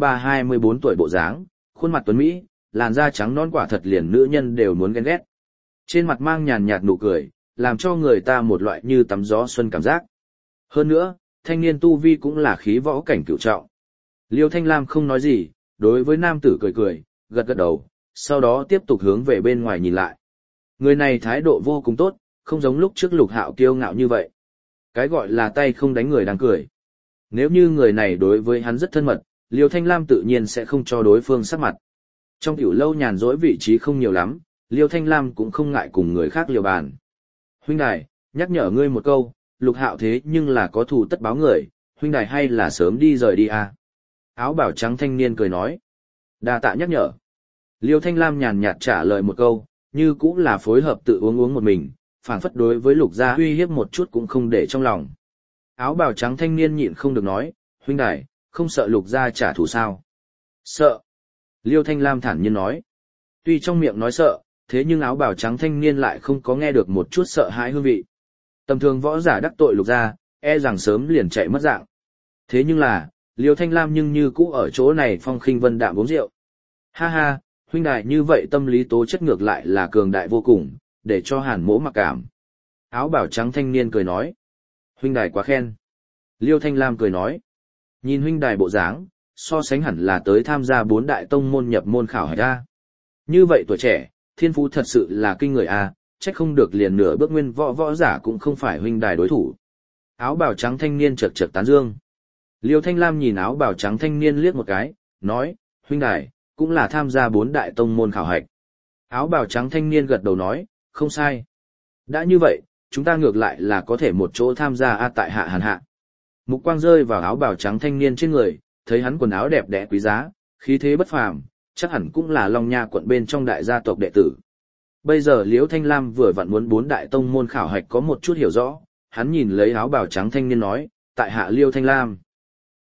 23-24 tuổi bộ dáng, khuôn mặt tuấn Mỹ, làn da trắng non quả thật liền nữ nhân đều muốn ghen ghét. Trên mặt mang nhàn nhạt nụ cười, làm cho người ta một loại như tắm gió xuân cảm giác. Hơn nữa, thanh niên tu vi cũng là khí võ cảnh cửu trọng. Liêu Thanh Lam không nói gì, đối với nam tử cười cười, gật gật đầu, sau đó tiếp tục hướng về bên ngoài nhìn lại. Người này thái độ vô cùng tốt, không giống lúc trước Lục Hạo kiêu ngạo như vậy. Cái gọi là tay không đánh người đang cười. Nếu như người này đối với hắn rất thân mật, Liêu Thanh Lam tự nhiên sẽ không cho đối phương sắc mặt. Trong tiểu lâu nhàn rỗi vị trí không nhiều lắm, Liêu Thanh Lam cũng không ngại cùng người khác liều bàn. Huynh đài, nhắc nhở ngươi một câu, Lục Hạo thế nhưng là có thù tất báo người, huynh đài hay là sớm đi rời đi à? Áo bào trắng thanh niên cười nói. Đa tạ nhắc nhở. Liêu Thanh Lam nhàn nhạt trả lời một câu, như cũng là phối hợp tự uống một mình, phảng phất đối với Lục gia uy hiếp một chút cũng không để trong lòng. Áo bào trắng thanh niên nhịn không được nói, huynh đài, không sợ Lục gia trả thù sao? Sợ. Liêu Thanh Lam thản nhiên nói. Tuy trong miệng nói sợ, thế nhưng áo bào trắng thanh niên lại không có nghe được một chút sợ hãi hương vị. Tầm thường võ giả đắc tội Lục gia, e rằng sớm liền chạy mất dạng. Thế nhưng là, Liêu Thanh Lam nhưng như cũ ở chỗ này phong khinh vân đạm uống rượu. Ha ha, huynh đài như vậy tâm lý tố chất ngược lại là cường đại vô cùng, để cho Hàn Mỗ mặc cảm. Áo bào trắng thanh niên cười nói. Huynh đài quá khen. Liêu Thanh Lam cười nói. Nhìn huynh đài bộ dáng, so sánh hẳn là tới tham gia 4 đại tông môn nhập môn khảo hạch a. Như vậy tuổi trẻ, thiên phú thật sự là kinh người a, trách không được liền nửa bước nguyên võ giả cũng không phải huynh đài đối thủ. Áo bào trắng thanh niên chật chật tán dương. Liêu Thanh Lam nhìn áo bào trắng thanh niên liếc một cái, nói, huynh đài, cũng là tham gia 4 đại tông môn khảo hạch. Áo bào trắng thanh niên gật đầu nói, không sai. Đã như vậy, chúng ta ngược lại là có thể một chỗ tham gia tại hạ Hàn hạ. Mục quang rơi vào áo bào trắng thanh niên trên người, thấy hắn quần áo đẹp đẽ quý giá, khí thế bất phàm, chắc hẳn cũng là Long Nha quận bên trong đại gia tộc đệ tử. Bây giờ Liễu Thanh Lam vừa vặn muốn 4 đại tông môn khảo hạch có một chút hiểu rõ, hắn nhìn lấy áo bào trắng thanh niên nói, tại hạ Liêu Thanh Lam.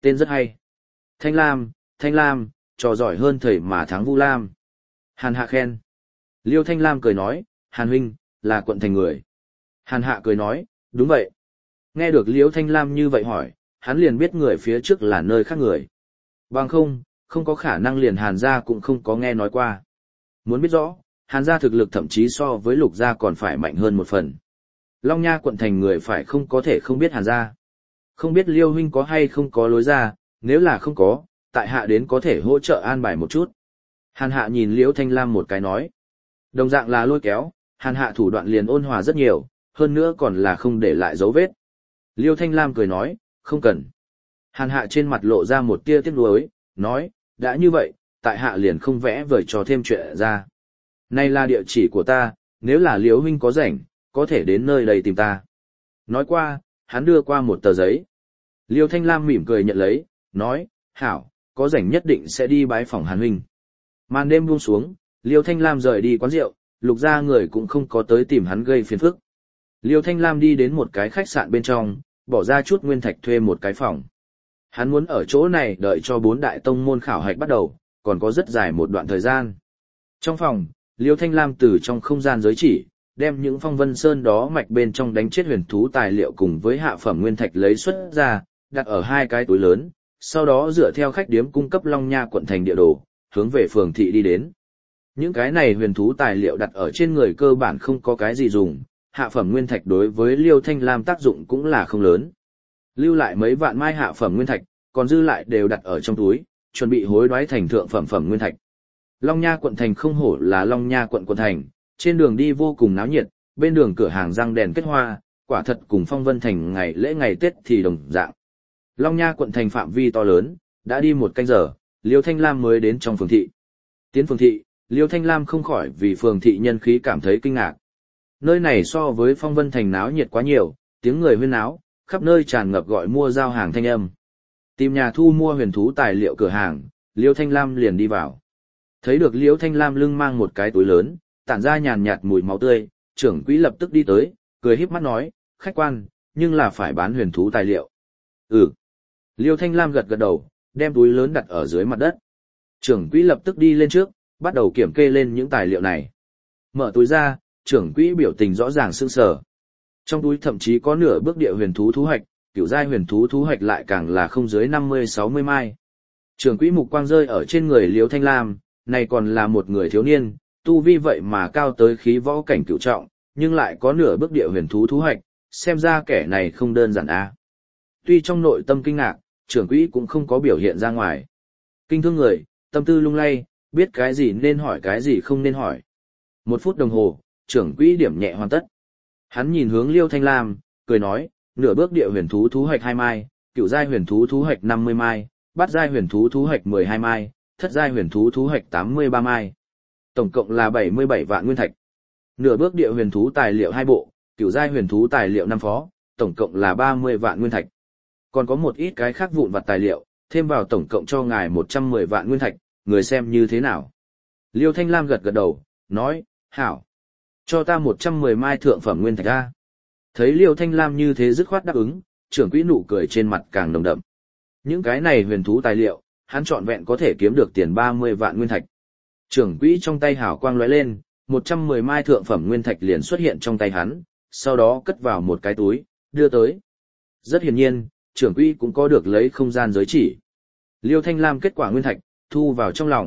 Tên rất hay. Thanh Lam, trò giỏi hơn thầy mà thắng Vu Lam. Hàn Hạ khen. Liêu Thanh Lam cười nói, Hàn huynh, là quận thành người. Hàn Hạ cười nói, đúng vậy. Nghe được Liêu Thanh Lam như vậy hỏi, hắn liền biết người phía trước là nơi khác người. Bằng không có khả năng liền Hàn gia cũng không có nghe nói qua. Muốn biết rõ, Hàn gia thực lực thậm chí so với Lục gia còn phải mạnh hơn một phần. Long Nha quận thành người phải không có thể không biết Hàn gia. Không biết Liêu huynh có hay không có lối ra, nếu là không có, tại hạ đến có thể hỗ trợ an bài một chút. Hàn Hạ nhìn Liêu Thanh Lam một cái nói. Đồng dạng là lôi kéo, Hàn Hạ thủ đoạn liền ôn hòa rất nhiều, hơn nữa còn là không để lại dấu vết. Liêu Thanh Lam cười nói, không cần. Hàn Hạ trên mặt lộ ra một tia tiếc nuối, nói, đã như vậy, tại hạ liền không vẽ vời cho thêm chuyện ra. Này là địa chỉ của ta, nếu là Liêu huynh có rảnh, có thể đến nơi đây tìm ta. Nói qua, hắn đưa qua một tờ giấy. Liêu Thanh Lam mỉm cười nhận lấy, nói, hảo, có rảnh nhất định sẽ đi bái phỏng Hàn huynh. Màn đêm buông xuống, Liêu Thanh Lam rời đi quán rượu, Lục gia người cũng không có tới tìm hắn gây phiền phức. Liêu Thanh Lam đi đến một cái khách sạn bên trong, bỏ ra chút nguyên thạch thuê một cái phòng. Hắn muốn ở chỗ này đợi cho 4 đại tông môn khảo hạch bắt đầu, còn có rất dài một đoạn thời gian. Trong phòng, Liêu Thanh Lam từ trong không gian giới chỉ, đem những phong vân sơn đó mạch bên trong đánh chết huyền thú tài liệu cùng với hạ phẩm nguyên thạch lấy xuất ra, đặt ở 2 cái túi lớn, sau đó dựa theo khách điếm cung cấp Long Nha quận thành địa đồ, hướng về phường thị đi đến. Những cái này huyền thú tài liệu đặt ở trên người cơ bản không có cái gì dùng, hạ phẩm nguyên thạch đối với Liêu Thanh Lam tác dụng cũng là không lớn. Lưu lại mấy vạn mai hạ phẩm nguyên thạch, còn dư lại đều đặt ở trong túi, chuẩn bị hối đoái thành thượng phẩm nguyên thạch. Long Nha quận thành không hổ là Long Nha quận thành, trên đường đi vô cùng náo nhiệt, bên đường cửa hàng răng đèn kết hoa, quả thật cùng Phong Vân thành ngày lễ ngày Tết thì đồng dạng. Long Nha quận thành phạm vi to lớn, đã đi 1 canh giờ, Liêu Thanh Lam mới đến trong phường thị. Tiến phường thị, Liêu Thanh Lam không khỏi vì phường thị nhân khí cảm thấy kinh ngạc. Nơi này so với Phong Vân thành náo nhiệt quá nhiều, tiếng người huyên náo, khắp nơi tràn ngập gọi mua giao hàng thanh âm. Tìm nhà thu mua huyền thú tài liệu cửa hàng, Liêu Thanh Lam liền đi vào. Thấy được Liêu Thanh Lam lưng mang một cái túi lớn, tản ra nhàn nhạt mùi máu tươi, trưởng quỹ lập tức đi tới, cười híp mắt nói, khách quan, nhưng là phải bán huyền thú tài liệu. Ừ. Liêu Thanh Lam gật gật đầu, đem túi lớn đặt ở dưới mặt đất. Trưởng quỹ lập tức đi lên trước, bắt đầu kiểm kê lên những tài liệu này. Mở túi ra, trưởng quỹ biểu tình rõ ràng sững sờ. Trong túi thậm chí có nửa bước địa huyền thú thú hoạch, kiểu giai huyền thú thú hoạch lại càng là không dưới 50-60 mai. Trưởng quỹ mục quang rơi ở trên người Liêu Thanh Lam, này còn là một người thiếu niên, tu vi vậy mà cao tới khí võ cảnh cửu trọng, nhưng lại có nửa bước địa huyền thú thú hoạch, xem ra kẻ này không đơn giản a. Tuy trong nội tâm kinh ngạc, trưởng quỹ cũng không có biểu hiện ra ngoài. Kinh thương người, tâm tư lung lay, biết cái gì nên hỏi cái gì không nên hỏi. 1 phút đồng hồ, trưởng quỹ điểm nhẹ hoàn tất. Hắn nhìn hướng Liêu Thanh Lam, cười nói, nửa bước địa huyền thú thú hoạch 2 mai, cửu giai huyền thú thú hoạch 50 mai, bát giai huyền thú thú hoạch 12 mai, thất giai huyền thú thú hoạch 83 mai. Tổng cộng là 77 vạn nguyên thạch. Nửa bước địa huyền thú tài liệu 2 bộ, cửu giai huyền thú tài liệu 5 phó, tổng cộng là 30 vạn nguyên thạch. Còn có một ít cái khác vụn vặt tài liệu, thêm vào tổng cộng cho ngài 110 vạn nguyên thạch, người xem như thế nào. Liêu Thanh Lam gật gật đầu, nói, hảo. Cho ta 110 mai thượng phẩm nguyên thạch ra. Thấy Liêu Thanh Lam như thế dứt khoát đáp ứng, trưởng quỹ nụ cười trên mặt càng nồng đậm. Những cái này huyền thú tài liệu, hắn trọn vẹn có thể kiếm được tiền 30 vạn nguyên thạch. Trưởng quỹ trong tay hào quang lóe lên, 110 mai thượng phẩm nguyên thạch liền xuất hiện trong tay hắn, sau đó cất vào một cái túi, đưa tới. Rất hiển nhiên, trưởng quỹ cũng có được lấy không gian giới chỉ. Liêu Thanh Lam kết quả nguyên thạch, thu vào trong lòng.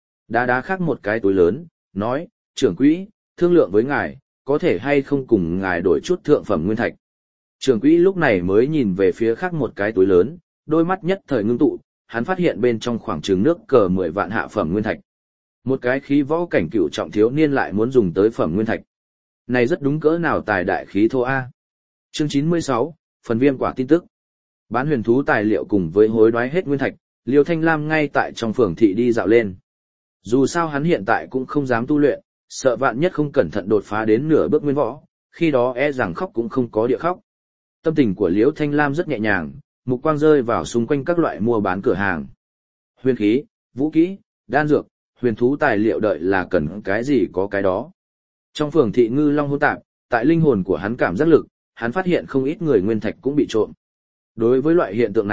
Đá khác một cái túi lớn, nói, trưởng quỹ, thương lượng với ngài, có thể hay không cùng ngài đổi chút thượng phẩm nguyên thạch. Trưởng quỹ lúc này mới nhìn về phía khác một cái túi lớn, đôi mắt nhất thời ngưng tụ, hắn phát hiện bên trong khoảng chừng nước cờ 10 vạn hạ phẩm nguyên thạch. Một cái khí võ cảnh cựu trọng thiếu niên lại muốn dùng tới phẩm nguyên thạch. Này rất đúng cỡ nào tài đại khí thô A. Chương 96, phần viêm quả tin tức. Bán huyền thú tài liệu cùng với hối đoái hết nguyên thạch, Liêu Thanh Lam ngay tại trong phường thị đi dạo lên. Dù sao hắn hiện tại cũng không dám tu luyện, sợ vạn nhất không cẩn thận đột phá đến nửa bước nguyên võ, khi đó e rằng khóc cũng không có địa khóc. Tâm tình của Liêu Thanh Lam rất nhẹ nhàng, mục quang rơi vào xung quanh các loại mua bán cửa hàng. Huyền khí, vũ khí, đan dược, huyền thú tài liệu đợi là cần cái gì có cái đó. Trong phường thị ngư long hỗn tạp, tại linh hồn của hắn cảm giác lực, hắn phát hiện không ít người nguyên thạch cũng bị trộm. Đối với loại hiện tượng này,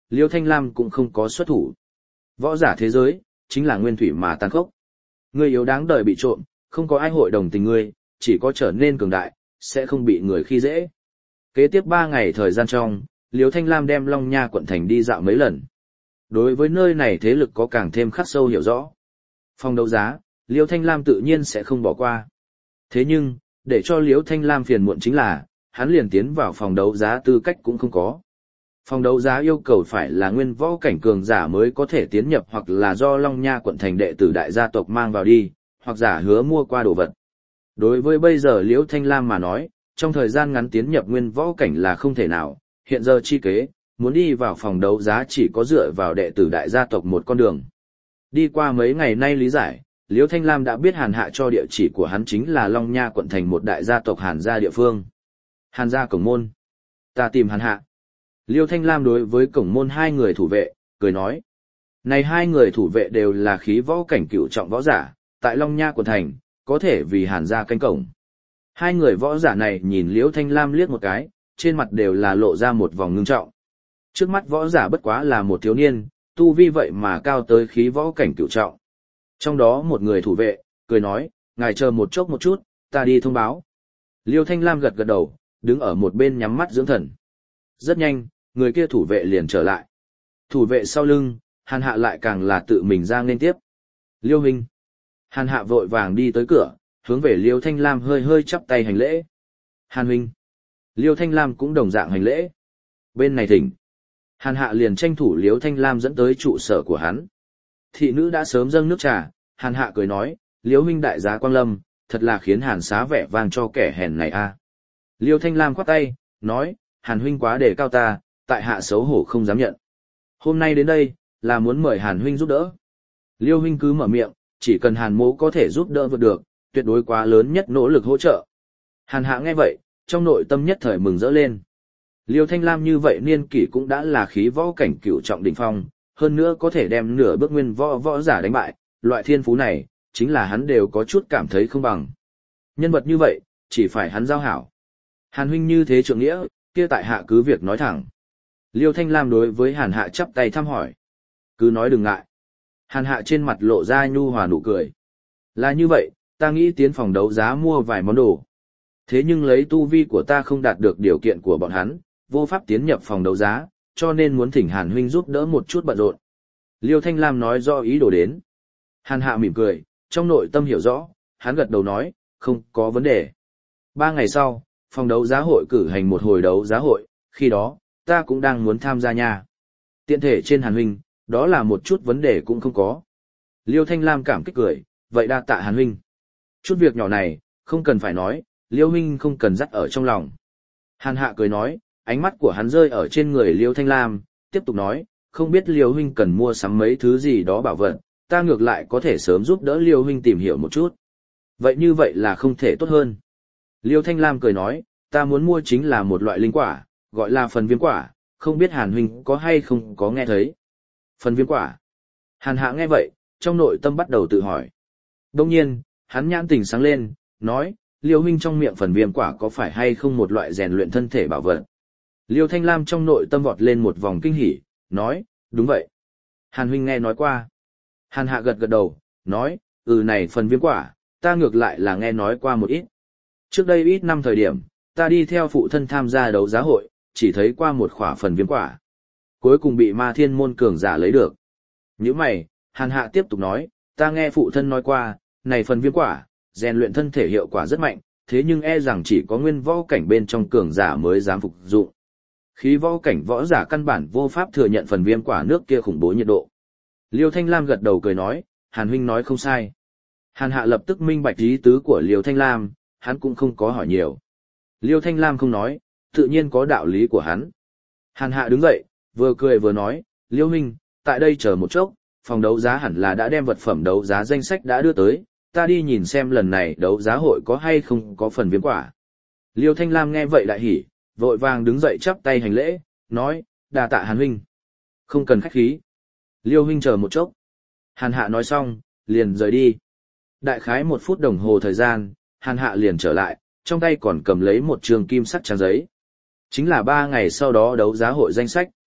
Liêu Thanh Lam cũng không có xuất thủ. Võ giả thế giới, chính là nguyên thủy mà tàn khốc. Ngươi yếu đáng đời bị trộm, không có ai hội đồng tình ngươi, chỉ có trở nên cường đại, sẽ không bị người khi dễ. Kế tiếp 3 ngày thời gian trong, Liêu Thanh Lam đem Long Nha quận thành đi dạo mấy lần. Đối với nơi này thế lực có càng thêm khắc sâu hiểu rõ. Phòng đấu giá, Liêu Thanh Lam tự nhiên sẽ không bỏ qua. Thế nhưng, để cho Liêu Thanh Lam phiền muộn chính là, hắn liền tiến vào phòng đấu giá tư cách cũng không có. Phòng đấu giá yêu cầu phải là nguyên võ cảnh cường giả mới có thể tiến nhập hoặc là do Long Nha quận thành đệ tử đại gia tộc mang vào đi, hoặc giả hứa mua qua đồ vật. Đối với bây giờ Liễu Thanh Lam mà nói, trong thời gian ngắn tiến nhập nguyên võ cảnh là không thể nào, hiện giờ chi kế, muốn đi vào phòng đấu giá chỉ có dựa vào đệ tử đại gia tộc một con đường. Đi qua mấy ngày nay lý giải, Liễu Thanh Lam đã biết Hàn Hạ cho địa chỉ của hắn chính là Long Nha quận thành một đại gia tộc Hàn gia địa phương. Hàn gia cổng môn. Ta tìm Hàn Hạ. Liêu Thanh Lam đối với cổng môn 2 người thủ vệ, cười nói. Này 2 người thủ vệ đều là khí võ cảnh cựu trọng võ giả, tại Long Nha quận thành, có thể vì Hàn gia canh cổng. 2 người võ giả này nhìn Liêu Thanh Lam liếc một cái, trên mặt đều là lộ ra một vòng ngưng trọng. Trước mắt võ giả bất quá là một thiếu niên, tu vi vậy mà cao tới khí võ cảnh cựu trọng. Trong đó một người thủ vệ, cười nói, ngài chờ một chút, ta đi thông báo. Liêu Thanh Lam gật gật đầu, đứng ở một bên nhắm mắt dưỡng thần. Rất nhanh, người kia thủ vệ liền trở lại. Thủ vệ sau lưng, Hàn Hạ lại càng là tự mình ra nên tiếp. Liêu huynh. Hàn Hạ vội vàng đi tới cửa, hướng về Liêu Thanh Lam hơi hơi chắp tay hành lễ. Hàn huynh. Liêu Thanh Lam cũng đồng dạng hành lễ. Bên này thỉnh. Hàn Hạ liền tranh thủ Liêu Thanh Lam dẫn tới trụ sở của hắn. Thị nữ đã sớm dâng nước trà, Hàn Hạ cười nói, Liêu huynh đại giá quang lâm, thật là khiến Hàn xá vẻ vang cho kẻ hèn này a. Liêu Thanh Lam khoát tay, nói, Hàn huynh quá đề cao ta, tại hạ xấu hổ không dám nhận. Hôm nay đến đây, là muốn mời Hàn huynh giúp đỡ. Liêu huynh cứ mở miệng, chỉ cần Hàn mỗ có thể giúp đỡ vượt được, tuyệt đối quá lớn nhất nỗ lực hỗ trợ. Hàn Hạ nghe vậy, trong nội tâm nhất thời mừng rỡ lên. Liêu Thanh Lam như vậy niên kỷ cũng đã là khí võ cảnh cửu trọng đỉnh phong, hơn nữa có thể đem nửa bước nguyên võ giả đánh bại, loại thiên phú này, chính là hắn đều có chút cảm thấy không bằng. Nhân vật như vậy, chỉ phải hắn giao hảo. Hàn huynh như thế trượng nghĩa, kia tại hạ cứ việc nói thẳng. Liêu Thanh Lam đối với Hàn Hạ chắp tay thăm hỏi. Cứ nói đừng ngại. Hàn Hạ trên mặt lộ ra nhu hòa nụ cười. Là như vậy, ta nghĩ tiến phòng đấu giá mua vài món đồ. Thế nhưng lấy tu vi của ta không đạt được điều kiện của bọn hắn, vô pháp tiến nhập phòng đấu giá, cho nên muốn thỉnh Hàn huynh giúp đỡ một chút bận rộn. Liêu Thanh Lam nói do ý đồ đến. Hàn Hạ mỉm cười, trong nội tâm hiểu rõ, hắn gật đầu nói, không có vấn đề. 3 ngày sau, phòng đấu giá hội cử hành một hồi đấu giá hội, khi đó, ta cũng đang muốn tham gia nha. Tiện thể trên Hàn huynh, đó là một chút vấn đề cũng không có. Liêu Thanh Lam cảm kích cười, vậy đa tạ Hàn huynh. Chút việc nhỏ này, không cần phải nói, Liêu huynh không cần dắt ở trong lòng. Hàn Hạ cười nói, ánh mắt của hắn rơi ở trên người Liêu Thanh Lam, tiếp tục nói, không biết Liêu huynh cần mua sắm mấy thứ gì đó bảo vật, ta ngược lại có thể sớm giúp đỡ Liêu huynh tìm hiểu một chút. Vậy như vậy là không thể tốt hơn. Liêu Thanh Lam cười nói, ta muốn mua chính là một loại linh quả, gọi là phần viêm quả, không biết Hàn huynh có hay không có nghe thấy. Phần viêm quả. Hàn Hạ nghe vậy, trong nội tâm bắt đầu tự hỏi. Đông nhiên, hắn nhãn tình sáng lên, nói, Liêu huynh trong miệng phần viêm quả có phải hay không một loại rèn luyện thân thể bảo vật. Liêu Thanh Lam trong nội tâm vọt lên một vòng kinh hỉ, nói, đúng vậy. Hàn huynh nghe nói qua. Hàn Hạ gật gật đầu, nói, này phần viêm quả, ta ngược lại là nghe nói qua một ít. Trước đây ít năm thời điểm, ta đi theo phụ thân tham gia đấu giá hội, chỉ thấy qua một khỏa phần viêm quả. Cuối cùng bị Ma Thiên môn cường giả lấy được. Như mày, Hàn Hạ tiếp tục nói, ta nghe phụ thân nói qua, này phần viêm quả, rèn luyện thân thể hiệu quả rất mạnh, thế nhưng e rằng chỉ có nguyên võ cảnh bên trong cường giả mới dám phục dụng. Khí võ cảnh võ giả căn bản vô pháp thừa nhận phần viêm quả nước kia khủng bố nhiệt độ. Liêu Thanh Lam gật đầu cười nói, Hàn huynh nói không sai. Hàn Hạ lập tức minh bạch ý tứ của Liêu Thanh Lam, hắn cũng không có hỏi nhiều. Liêu Thanh Lam không nói, tự nhiên có đạo lý của hắn. Hàn Hạ đứng dậy, vừa cười vừa nói, Liêu huynh, tại đây chờ một chốc, phòng đấu giá hẳn là đã đem vật phẩm đấu giá danh sách đã đưa tới, ta đi nhìn xem lần này đấu giá hội có hay không có phần viêm quả. Liêu Thanh Lam nghe vậy đại hỉ, vội vàng đứng dậy chắp tay hành lễ, nói, đà tạ Hàn huynh. Không cần khách khí. Liêu huynh chờ một chốc. Hàn Hạ nói xong, liền rời đi. Đại khái 1 phút đồng hồ thời gian, Hàn Hạ liền trở lại, trong tay còn cầm lấy một trường kim sắt trang giấy. Chính là 3 ngày sau đó đấu giá hội danh sách.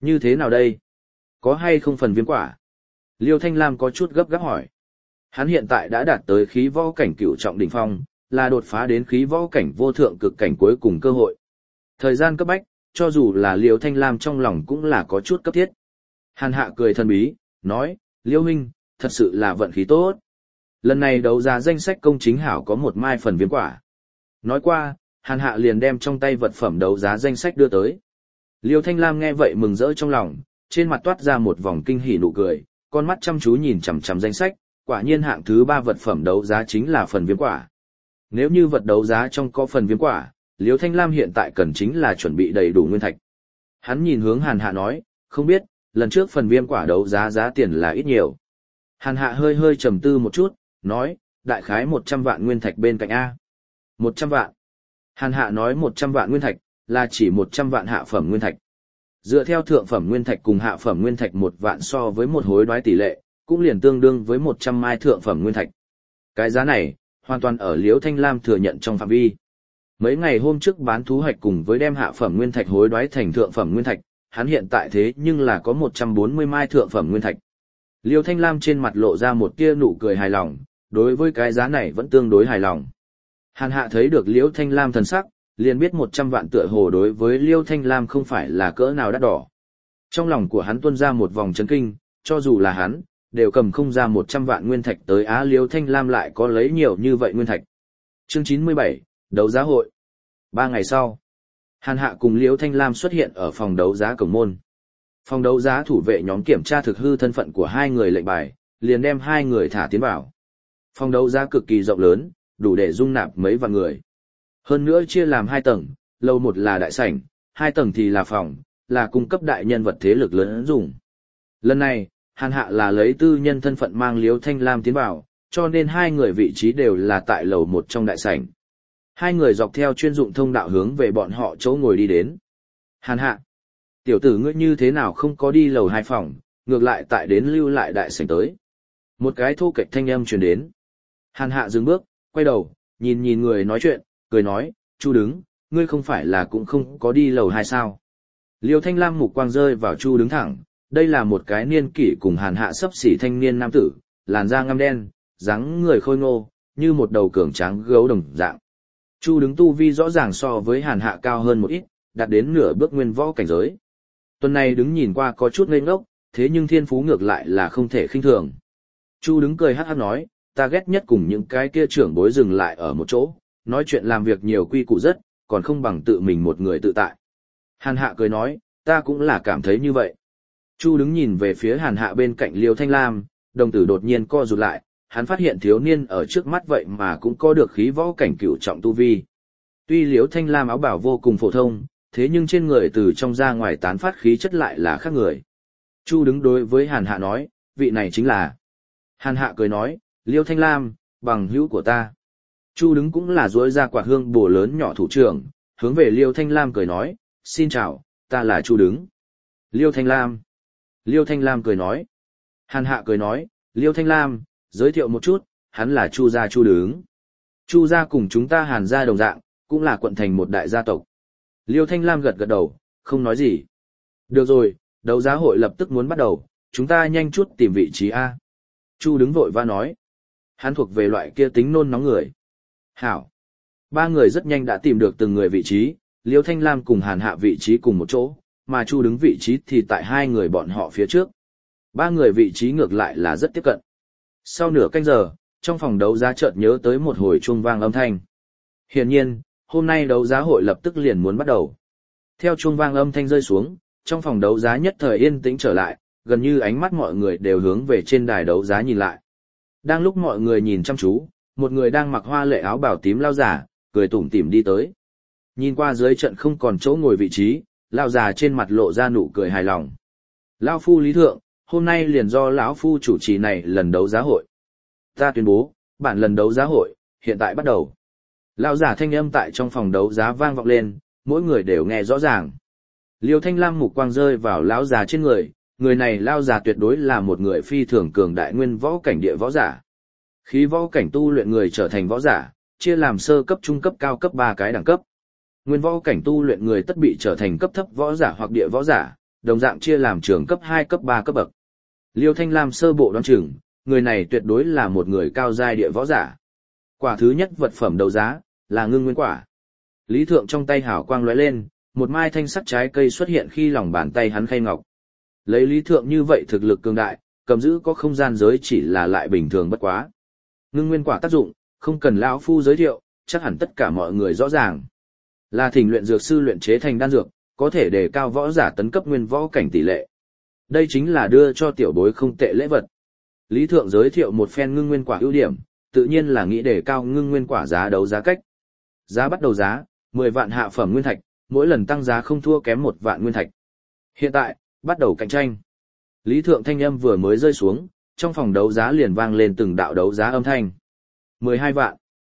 Như thế nào đây? Có hay không phần viêm quả? Liêu Thanh Lam có chút gấp gáp hỏi. Hắn hiện tại đã đạt tới khí võ cảnh cửu trọng đỉnh phong, là đột phá đến khí võ cảnh vô thượng cực cảnh cuối cùng cơ hội. Thời gian cấp bách, cho dù là Liêu Thanh Lam trong lòng cũng là có chút cấp thiết. Hàn Hạ cười thần bí, nói, Liêu huynh, thật sự là vận khí tốt. Lần này đấu giá danh sách công chính hảo có một mai phần viêm quả. Nói qua, Hàn Hạ liền đem trong tay vật phẩm đấu giá danh sách đưa tới. Liêu Thanh Lam nghe vậy mừng rỡ trong lòng, trên mặt toát ra một vòng kinh hỉ nụ cười, con mắt chăm chú nhìn chằm chằm danh sách, quả nhiên hạng thứ 3 vật phẩm đấu giá chính là phần viêm quả. Nếu như vật đấu giá trong có phần viêm quả, Liêu Thanh Lam hiện tại cần chính là chuẩn bị đầy đủ nguyên thạch. Hắn nhìn hướng Hàn Hạ nói, không biết, lần trước phần viêm quả đấu giá giá tiền là ít nhiều. Hàn Hạ hơi hơi trầm tư một chút, nói, đại khái 100 vạn nguyên thạch bên cạnh A. 100 vạn. Hàn Hạ nói 100 vạn nguyên thạch, là chỉ 100 vạn hạ phẩm nguyên thạch. Dựa theo thượng phẩm nguyên thạch cùng hạ phẩm nguyên thạch 1 vạn so với một hối đoái tỷ lệ, cũng liền tương đương với 100 mai thượng phẩm nguyên thạch. Cái giá này, hoàn toàn ở Liễu Thanh Lam thừa nhận trong phạm vi. Mấy ngày hôm trước bán thú hoạch cùng với đem hạ phẩm nguyên thạch hối đoái thành thượng phẩm nguyên thạch, hắn hiện tại thế nhưng là có 140 mai thượng phẩm nguyên thạch. Liêu Thanh Lam trên mặt lộ ra một tia nụ cười hài lòng, đối với cái giá này vẫn tương đối hài lòng. Hàn Hạ thấy được Liêu Thanh Lam thần sắc, liền biết 100 vạn tựa hồ đối với Liêu Thanh Lam không phải là cỡ nào đắt đỏ. Trong lòng của hắn tuôn ra một vòng chấn kinh, cho dù là hắn, đều cầm không ra 100 vạn nguyên thạch tới Á Liêu Thanh Lam lại có lấy nhiều như vậy nguyên thạch. Chương 97, đấu giá hội. 3 ngày sau, Hàn Hạ cùng Liêu Thanh Lam xuất hiện ở phòng đấu giá cổng môn. Phòng đấu giá thủ vệ nhóm kiểm tra thực hư thân phận của hai người lệnh bài, liền đem hai người thả tiến vào. Phòng đấu giá cực kỳ rộng lớn, đủ để dung nạp mấy vạn người. Hơn nữa chia làm 2 tầng, lầu 1 là đại sảnh, 2 tầng thì là phòng, là cung cấp đại nhân vật thế lực lớn dùng. Lần này, Hàn Hạ là lấy tư nhân thân phận mang Liêu Thanh Lam tiến vào, cho nên hai người vị trí đều là tại lầu 1 trong đại sảnh. Hai người dọc theo chuyên dụng thông đạo hướng về bọn họ chỗ ngồi đi đến. Hàn Hạ, tiểu tử ngươi như thế nào không có đi lầu 2 phòng, ngược lại tại đến lưu lại đại sảnh tới. Một cái thô kệch thanh âm truyền đến. Hàn Hạ dừng bước, quay đầu, nhìn nhìn người nói chuyện, cười nói, Chu Đứng, ngươi không phải là cũng không có đi lầu 2 sao. Liêu Thanh Lam mục quang rơi vào Chu Đứng thẳng, đây là một cái niên kỷ cùng Hàn Hạ xấp xỉ thanh niên nam tử, làn da ngăm đen, dáng người khôi ngô, như một đầu cường tráng gấu đồng dạng. Chu Đứng tu vi rõ ràng so với Hàn Hạ cao hơn một ít, đạt đến nửa bước nguyên võ cảnh giới. Tuần này đứng nhìn qua có chút ngây ngốc, thế nhưng thiên phú ngược lại là không thể khinh thường. Chu Đứng cười hắc hắc nói, ta ghét nhất cùng những cái kia trưởng bối dừng lại ở một chỗ, nói chuyện làm việc nhiều quy củ rất, còn không bằng tự mình một người tự tại. Hàn Hạ cười nói, ta cũng là cảm thấy như vậy. Chu Đứng nhìn về phía Hàn Hạ bên cạnh Liêu Thanh Lam, đồng tử đột nhiên co rụt lại, hắn phát hiện thiếu niên ở trước mắt vậy mà cũng có được khí võ cảnh cửu trọng tu vi. Tuy Liêu Thanh Lam áo bảo vô cùng phổ thông, thế nhưng trên người từ trong ra ngoài tán phát khí chất lại là khác người. Chu Đứng đối với Hàn Hạ nói, vị này chính là. Hàn Hạ cười nói, Liêu Thanh Lam, bằng hữu của ta. Chu Đứng cũng là duỗi ra quạt hương bổ lớn nhỏ thủ trưởng, hướng về Liêu Thanh Lam cười nói, xin chào, ta là Chu Đứng. Liêu Thanh Lam. Liêu Thanh Lam cười nói. Hàn Hạ cười nói, Liêu Thanh Lam, giới thiệu một chút, hắn là Chu gia Chu Đứng. Chu gia cùng chúng ta Hàn gia đồng dạng, cũng là quận thành một đại gia tộc. Liêu Thanh Lam gật gật đầu, không nói gì. Được rồi, đấu giá hội lập tức muốn bắt đầu, chúng ta nhanh chút tìm vị trí A. Chu Đứng vội va nói. Hắn thuộc về loại kia tính nôn nóng người. Hảo. 3 người rất nhanh đã tìm được từng người vị trí, Liêu Thanh Lam cùng Hàn Hạ vị trí cùng một chỗ, mà Chu Đứng vị trí thì tại 2 người bọn họ phía trước. 3 người vị trí ngược lại là rất tiếp cận. Sau nửa canh giờ, trong phòng đấu giá chợt nhớ tới một hồi chuông vang âm thanh. Hiển nhiên, hôm nay đấu giá hội lập tức liền muốn bắt đầu. Theo chuông vang âm thanh rơi xuống, trong phòng đấu giá nhất thời yên tĩnh trở lại, gần như ánh mắt mọi người đều hướng về trên đài đấu giá nhìn lại. Đang lúc mọi người nhìn chăm chú, một người đang mặc hoa lệ áo bào tím lao giả, cười tủm tỉm đi tới. Nhìn qua dưới trận không còn chỗ ngồi vị trí, lao già trên mặt lộ ra nụ cười hài lòng. Lão phu lý thượng, hôm nay liền do lão phu chủ trì này lần đấu giá hội. Ta tuyên bố, bản lần đấu giá hội, hiện tại bắt đầu. Lão giả thanh âm tại trong phòng đấu giá vang vọng lên, mỗi người đều nghe rõ ràng. Liêu Thanh Lam mục quang rơi vào lão già trên người này lão già tuyệt đối là một người phi thường cường đại nguyên võ cảnh địa võ giả. Khí võ cảnh tu luyện người trở thành võ giả, chia làm sơ cấp, trung cấp, cao cấp 3 cái đẳng cấp. Nguyên võ cảnh tu luyện người tất bị trở thành cấp thấp võ giả hoặc địa võ giả, đồng dạng chia làm trường cấp 2 cấp 3 cấp bậc. Liêu Thanh Lam sơ bộ đoán chừng, người này tuyệt đối là một người cao giai địa võ giả. Quả thứ nhất vật phẩm đấu giá, là ngưng nguyên quả. Lý Thượng trong tay hào quang lóe lên, một mai thanh sắc trái cây xuất hiện khi lòng bàn tay hắn khay ngọc. Lấy Lý Thượng như vậy thực lực cường đại, cầm giữ có không gian giới chỉ là lại bình thường bất quá. Ngưng nguyên quả tác dụng, không cần lão phu giới thiệu, chắc hẳn tất cả mọi người rõ ràng. Là thỉnh luyện dược sư luyện chế thành đan dược, có thể đề cao võ giả tấn cấp nguyên võ cảnh tỷ lệ. Đây chính là đưa cho tiểu bối không tệ lễ vật. Lý Thượng giới thiệu một phen ngưng nguyên quả ưu điểm, tự nhiên là nghĩ đề cao ngưng nguyên quả giá đấu giá cách. Giá bắt đầu giá, 10 vạn hạ phẩm nguyên thạch, mỗi lần tăng giá không thua kém 1 vạn nguyên thạch. Hiện tại, bắt đầu cạnh tranh. Lý Thượng thanh âm vừa mới rơi xuống, trong phòng đấu giá liền vang lên từng đạo đấu giá âm thanh. 12 vạn,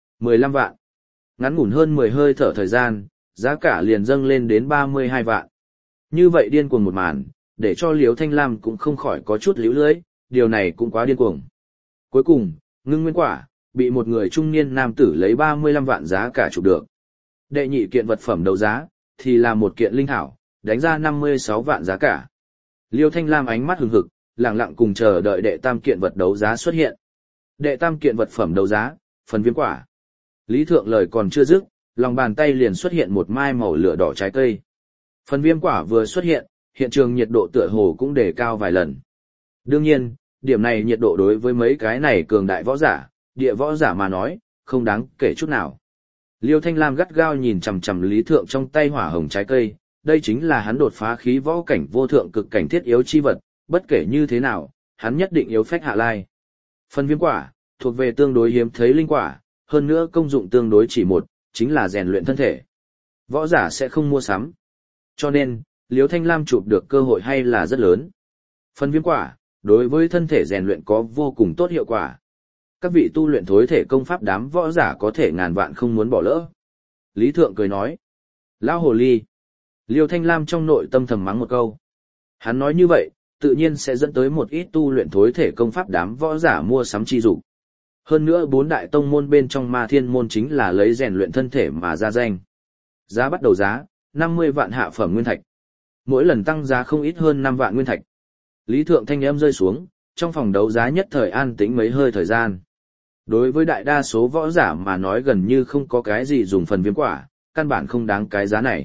15 vạn. Ngắn ngủn hơn 10 hơi thở thời gian, giá cả liền dâng lên đến 32 vạn. Như vậy điên cuồng một màn, để cho Liễu Thanh Lam cũng không khỏi có chút líu lưỡi, điều này cũng quá điên cuồng. Cuối cùng, ngưng nguyên quả, bị một người trung niên nam tử lấy 35 vạn giá cả chụp được. Đệ nhị kiện vật phẩm đấu giá, thì là một kiện linh thảo, đánh ra 56 vạn giá cả. Liêu Thanh Lam ánh mắt hừng hực, lặng lặng cùng chờ đợi đệ tam kiện vật đấu giá xuất hiện. Đệ tam kiện vật phẩm đấu giá, phần viêm quả. Lý Thượng lời còn chưa dứt, lòng bàn tay liền xuất hiện một mai màu lửa đỏ trái cây. Phần viêm quả vừa xuất hiện, hiện trường nhiệt độ tựa hồ cũng đề cao vài lần. Đương nhiên, điểm này nhiệt độ đối với mấy cái này cường đại võ giả, địa võ giả mà nói, không đáng kể chút nào. Liêu Thanh Lam gắt gao nhìn chằm chằm Lý Thượng trong tay hỏa hồng trái cây, đây chính là hắn đột phá khí võ cảnh vô thượng cực cảnh thiết yếu chi vật, bất kể như thế nào, hắn nhất định yếu phách hạ lai. Phần viêm quả, thuộc về tương đối hiếm thấy linh quả, hơn nữa công dụng tương đối chỉ một, chính là rèn luyện thân thể. Võ giả sẽ không mua sắm. Cho nên, Liêu Thanh Lam chụp được cơ hội hay là rất lớn. Phần viêm quả, đối với thân thể rèn luyện có vô cùng tốt hiệu quả. Các vị tu luyện thối thể công pháp đám võ giả có thể ngàn vạn không muốn bỏ lỡ. Lý Thượng cười nói. Lão hồ ly. Liêu Thanh Lam trong nội tâm thầm mắng một câu. Hắn nói như vậy, tự nhiên sẽ dẫn tới một ít tu luyện thối thể công pháp đám võ giả mua sắm chi dụng. Hơn nữa 4 đại tông môn bên trong Ma Thiên môn chính là lấy rèn luyện thân thể mà ra danh. Giá bắt đầu giá, 50 vạn hạ phẩm nguyên thạch. Mỗi lần tăng giá không ít hơn 5 vạn nguyên thạch. Lý Thượng thanh âm rơi xuống, trong phòng đấu giá nhất thời an tĩnh mấy hơi thời gian. Đối với đại đa số võ giả mà nói gần như không có cái gì dùng phần viêm quả, căn bản không đáng cái giá này.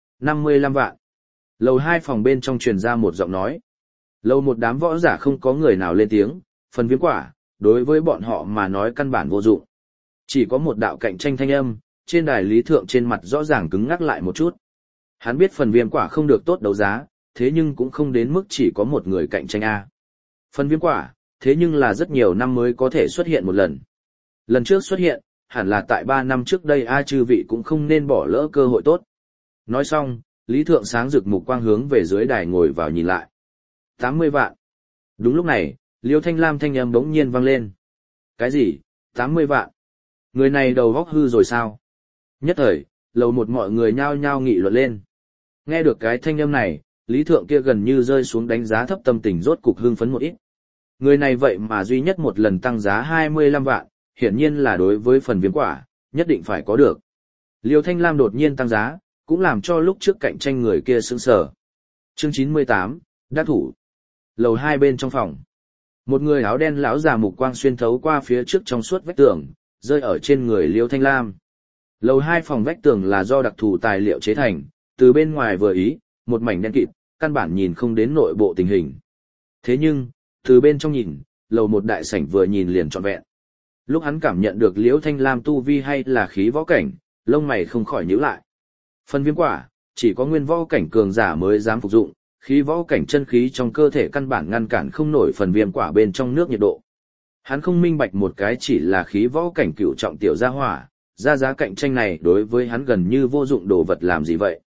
55 vạn. Lầu 2 phòng bên trong truyền ra một giọng nói. Lầu một đám võ giả không có người nào lên tiếng, phần viêm quả, đối với bọn họ mà nói căn bản vô dụng. Chỉ có một đạo cạnh tranh thanh âm, trên đài Lý Thượng trên mặt rõ ràng cứng ngắc lại một chút. Hắn biết phần viêm quả không được tốt đấu giá, thế nhưng cũng không đến mức chỉ có một người cạnh tranh A. Phần viêm quả, thế nhưng là rất nhiều năm mới có thể xuất hiện một lần. Lần trước xuất hiện, hẳn là tại 3 năm trước đây chư vị cũng không nên bỏ lỡ cơ hội tốt. Nói xong, Lý Thượng sáng rực mục quang hướng về dưới đài ngồi vào nhìn lại. 80 vạn. Đúng lúc này, Liêu Thanh Lam thanh âm bỗng nhiên vang lên. Cái gì? 80 vạn? Người này đầu óc hư rồi sao? Nhất thời, lầu một mọi người nhao nhao nghị luận lên. Nghe được cái thanh âm này, Lý Thượng kia gần như rơi xuống đánh giá thấp tâm tình rốt cục hưng phấn một ít. Người này vậy mà duy nhất một lần tăng giá 25 vạn, hiển nhiên là đối với phần viêm quả, nhất định phải có được. Liêu Thanh Lam đột nhiên tăng giá, cũng làm cho lúc trước cạnh tranh người kia sững sờ. Chương 98, đắc thủ. Lầu 2 bên trong phòng. Một người áo đen lão già mục quang xuyên thấu qua phía trước trong suốt vách tường, rơi ở trên người Liêu Thanh Lam. Lầu 2 phòng vách tường là do đặc thù tài liệu chế thành, từ bên ngoài vừa ý, một mảnh đen kịt, căn bản nhìn không đến nội bộ tình hình. Thế nhưng, từ bên trong nhìn, lầu một đại sảnh vừa nhìn liền trọn vẹn. Lúc hắn cảm nhận được Liễu Thanh Lam tu vi hay là khí võ cảnh, lông mày không khỏi nhíu lại. Phần viêm quả, chỉ có nguyên võ cảnh cường giả mới dám phục dụng, khí võ cảnh chân khí trong cơ thể căn bản ngăn cản không nổi phần viêm quả bên trong nước nhiệt độ. Hắn không minh bạch một cái chỉ là khí võ cảnh cửu trọng tiểu gia hỏa, ra giá cạnh tranh này đối với hắn gần như vô dụng đồ vật làm gì vậy.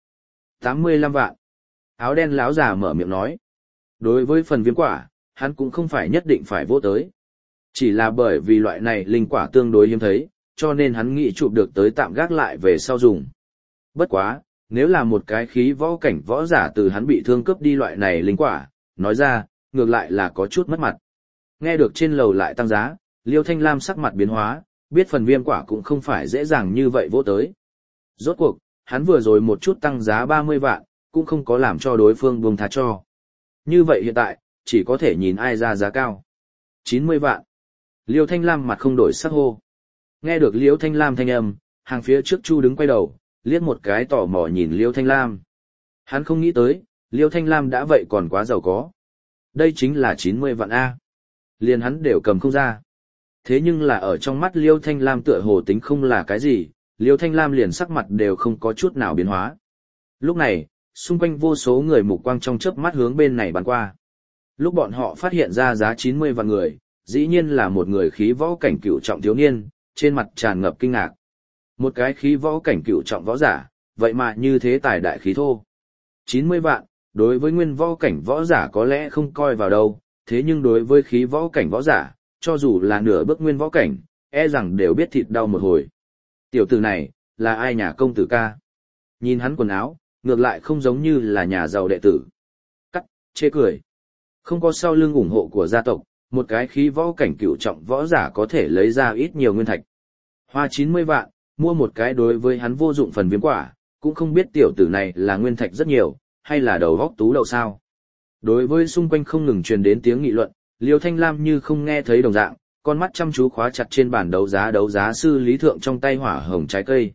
85 vạn. Áo đen lão già mở miệng nói. Đối với phần viêm quả, hắn cũng không phải nhất định phải vô tới. Chỉ là bởi vì loại này linh quả tương đối hiếm thấy, cho nên hắn nghĩ chụp được tới tạm gác lại về sau dùng. Bất quá, nếu là một cái khí võ cảnh võ giả từ hắn bị thương cướp đi loại này linh quả, nói ra, ngược lại là có chút mất mặt. Nghe được trên lầu lại tăng giá, Liêu Thanh Lam sắc mặt biến hóa, biết phần viêm quả cũng không phải dễ dàng như vậy vô tới. Rốt cuộc, hắn vừa rồi một chút tăng giá 30 vạn, cũng không có làm cho đối phương buông tha cho. Như vậy hiện tại, chỉ có thể nhìn ai ra giá cao. 90 vạn. Liêu Thanh Lam mặt không đổi sắc hô. Nghe được Liêu Thanh Lam thanh âm, hàng phía trước Chu đứng quay đầu, liếc một cái tò mò nhìn Liêu Thanh Lam. Hắn không nghĩ tới, Liêu Thanh Lam đã vậy còn quá giàu có. Đây chính là 90 vạn A. Liền hắn đều cầm không ra. Thế nhưng là ở trong mắt Liêu Thanh Lam tựa hồ tính không là cái gì, Liêu Thanh Lam liền sắc mặt đều không có chút nào biến hóa. Lúc này, xung quanh vô số người mục quang trong chớp mắt hướng bên này bắn qua. Lúc bọn họ phát hiện ra giá 90 vạn người, dĩ nhiên là một người khí võ cảnh cựu trọng thiếu niên, trên mặt tràn ngập kinh ngạc. Một cái khí võ cảnh cựu trọng võ giả, vậy mà như thế tài đại khí thô. 90 vạn, đối với nguyên võ cảnh võ giả có lẽ không coi vào đâu, thế nhưng đối với khí võ cảnh võ giả, cho dù là nửa bước nguyên võ cảnh, e rằng đều biết thịt đau một hồi. Tiểu tử này, là ai nhà công tử ca? Nhìn hắn quần áo, ngược lại không giống như là nhà giàu đệ tử. Cắt, chê cười. Không có sau lưng ủng hộ của gia tộc, một cái khí võ cảnh cựu trọng võ giả có thể lấy ra ít nhiều nguyên thạch. Hoa 90 vạn, mua một cái đối với hắn vô dụng phần viêm quả, cũng không biết tiểu tử này là nguyên thạch rất nhiều, hay là đầu góc tú đậu sao. Đối với xung quanh không ngừng truyền đến tiếng nghị luận, Liêu Thanh Lam như không nghe thấy đồng dạng, con mắt chăm chú khóa chặt trên bản đấu giá sư Lý Thượng trong tay hỏa hồng trái cây.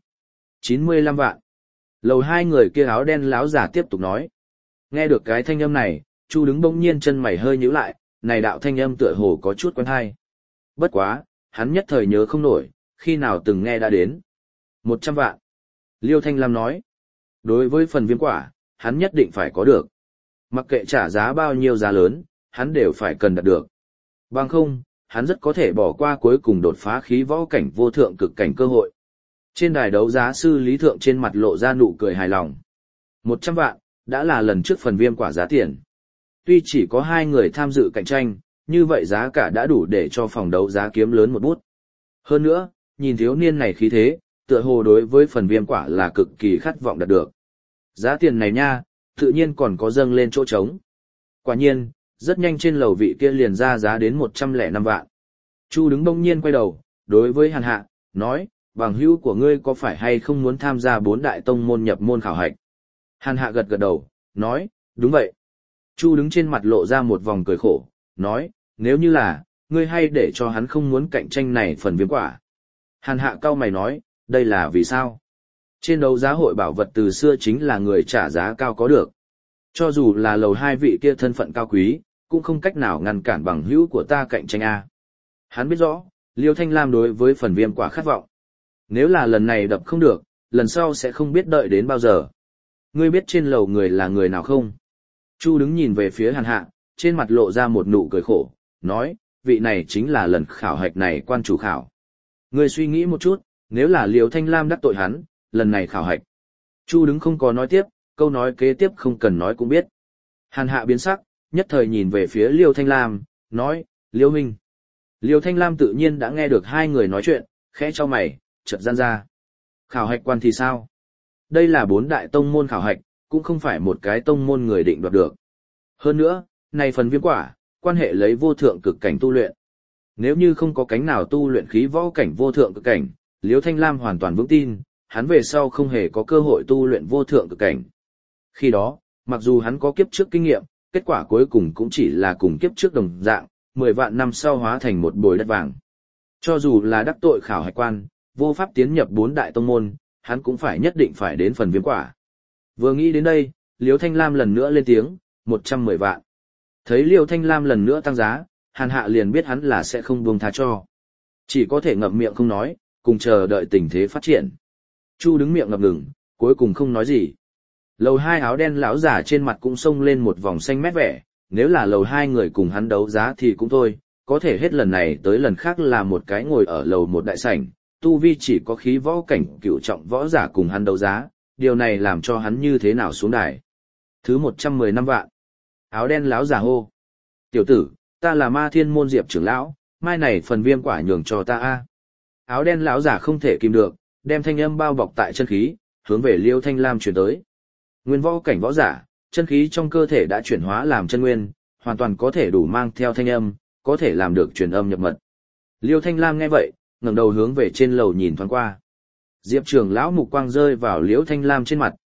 95 vạn. Lầu hai người kia áo đen láo giả tiếp tục nói. Nghe được cái thanh âm này, Chu đứng bỗng nhiên chân mày hơi nhíu lại, này đạo thanh âm tựa hồ có chút quen hay. Bất quá, hắn nhất thời nhớ không nổi, khi nào từng nghe đã đến. 100 vạn. Liêu Thanh Lam nói. Đối với phần viêm quả, hắn nhất định phải có được. Mặc kệ trả giá bao nhiêu giá lớn, hắn đều phải cần đạt được. Bằng không, hắn rất có thể bỏ qua cuối cùng đột phá khí võ cảnh vô thượng cực cảnh cơ hội. Trên đài đấu giá sư Lý Thượng trên mặt lộ ra nụ cười hài lòng. 100 vạn, đã là lần trước phần viêm quả giá tiền. Tuy chỉ có 2 người tham dự cạnh tranh, như vậy giá cả đã đủ để cho phòng đấu giá kiếm lớn một bút. Hơn nữa, nhìn thiếu niên này khí thế, tựa hồ đối với phần viêm quả là cực kỳ khát vọng đạt được. Giá tiền này nha, tự nhiên còn có dâng lên chỗ trống. Quả nhiên, rất nhanh trên lầu vị kia liền ra giá đến 105 vạn. Chu đứng bỗng nhiên quay đầu, đối với Hàn Hạ, nói, bằng hữu của ngươi có phải hay không muốn tham gia 4 đại tông môn nhập môn khảo hạch? Hàn Hạ gật gật đầu, nói, đúng vậy. Chu đứng trên mặt lộ ra một vòng cười khổ, nói, nếu như là, ngươi hay để cho hắn không muốn cạnh tranh này phần viêm quả. Hàn Hạ cau mày nói, đây là vì sao? Trên đấu giá hội bảo vật từ xưa chính là người trả giá cao có được. Cho dù là lầu 2 vị kia thân phận cao quý, cũng không cách nào ngăn cản bằng hữu của ta cạnh tranh A. Hắn biết rõ, Liêu Thanh Lam đối với phần viêm quả khát vọng. Nếu là lần này đập không được, lần sau sẽ không biết đợi đến bao giờ. Ngươi biết trên lầu người là người nào không? Chu đứng nhìn về phía Hàn Hạ, trên mặt lộ ra một nụ cười khổ, nói, vị này chính là lần khảo hạch này quan chủ khảo. Ngươi suy nghĩ một chút, nếu là Liêu Thanh Lam đắc tội hắn, lần này khảo hạch. Chu đứng không có nói tiếp, câu nói kế tiếp không cần nói cũng biết. Hàn Hạ biến sắc, nhất thời nhìn về phía Liêu Thanh Lam, nói, Liêu Minh. Liêu Thanh Lam tự nhiên đã nghe được hai người nói chuyện, khẽ cho mày, chợt gian ra. Khảo hạch quan thì sao? Đây là 4 đại tông môn khảo hạch, cũng không phải một cái tông môn người định đoạt được. Hơn nữa, này phần viêm quả, quan hệ lấy vô thượng cực cảnh tu luyện. Nếu như không có cánh nào tu luyện khí võ cảnh vô thượng cực cảnh, Liêu Thanh Lam hoàn toàn vững tin, hắn về sau không hề có cơ hội tu luyện vô thượng cực cảnh. Khi đó, mặc dù hắn có kiếp trước kinh nghiệm, kết quả cuối cùng cũng chỉ là cùng kiếp trước đồng dạng, 10 vạn năm sau hóa thành một bồi đất vàng. Cho dù là đắc tội khảo hạch quan, vô pháp tiến nhập 4 đại tông môn, hắn cũng phải nhất định phải đến phần viêm quả. Vừa nghĩ đến đây, Liêu Thanh Lam lần nữa lên tiếng, 110 vạn. Thấy Liêu Thanh Lam lần nữa tăng giá, Hàn Hạ liền biết hắn là sẽ không buông tha cho. Chỉ có thể ngậm miệng không nói, cùng chờ đợi tình thế phát triển. Chu đứng miệng ngập ngừng, cuối cùng không nói gì. Lầu 2 áo đen lão giả trên mặt cũng xông lên một vòng xanh mét vẻ, nếu là lầu 2 người cùng hắn đấu giá thì cũng thôi, có thể hết lần này tới lần khác là một cái ngồi ở lầu 1 đại sảnh, tu vi chỉ có khí võ cảnh cựu trọng võ giả cùng hắn đấu giá, điều này làm cho hắn như thế nào xuống đài. Thứ 115 vạn. Áo đen lão giả hô. Tiểu tử, ta là Ma Thiên môn Diệp trưởng lão, mai này phần viêm quả nhường cho ta a. Áo đen lão giả không thể kìm được, đem thanh âm bao bọc tại chân khí, hướng về Liêu Thanh Lam truyền tới. Nguyên võ cảnh võ giả, chân khí trong cơ thể đã chuyển hóa làm chân nguyên, hoàn toàn có thể đủ mang theo thanh âm, có thể làm được truyền âm nhập mật. Liêu Thanh Lam nghe vậy, ngẩng đầu hướng về trên lầu nhìn thoáng qua. Diệp trưởng lão mục quang rơi vào Liêu Thanh Lam trên mặt,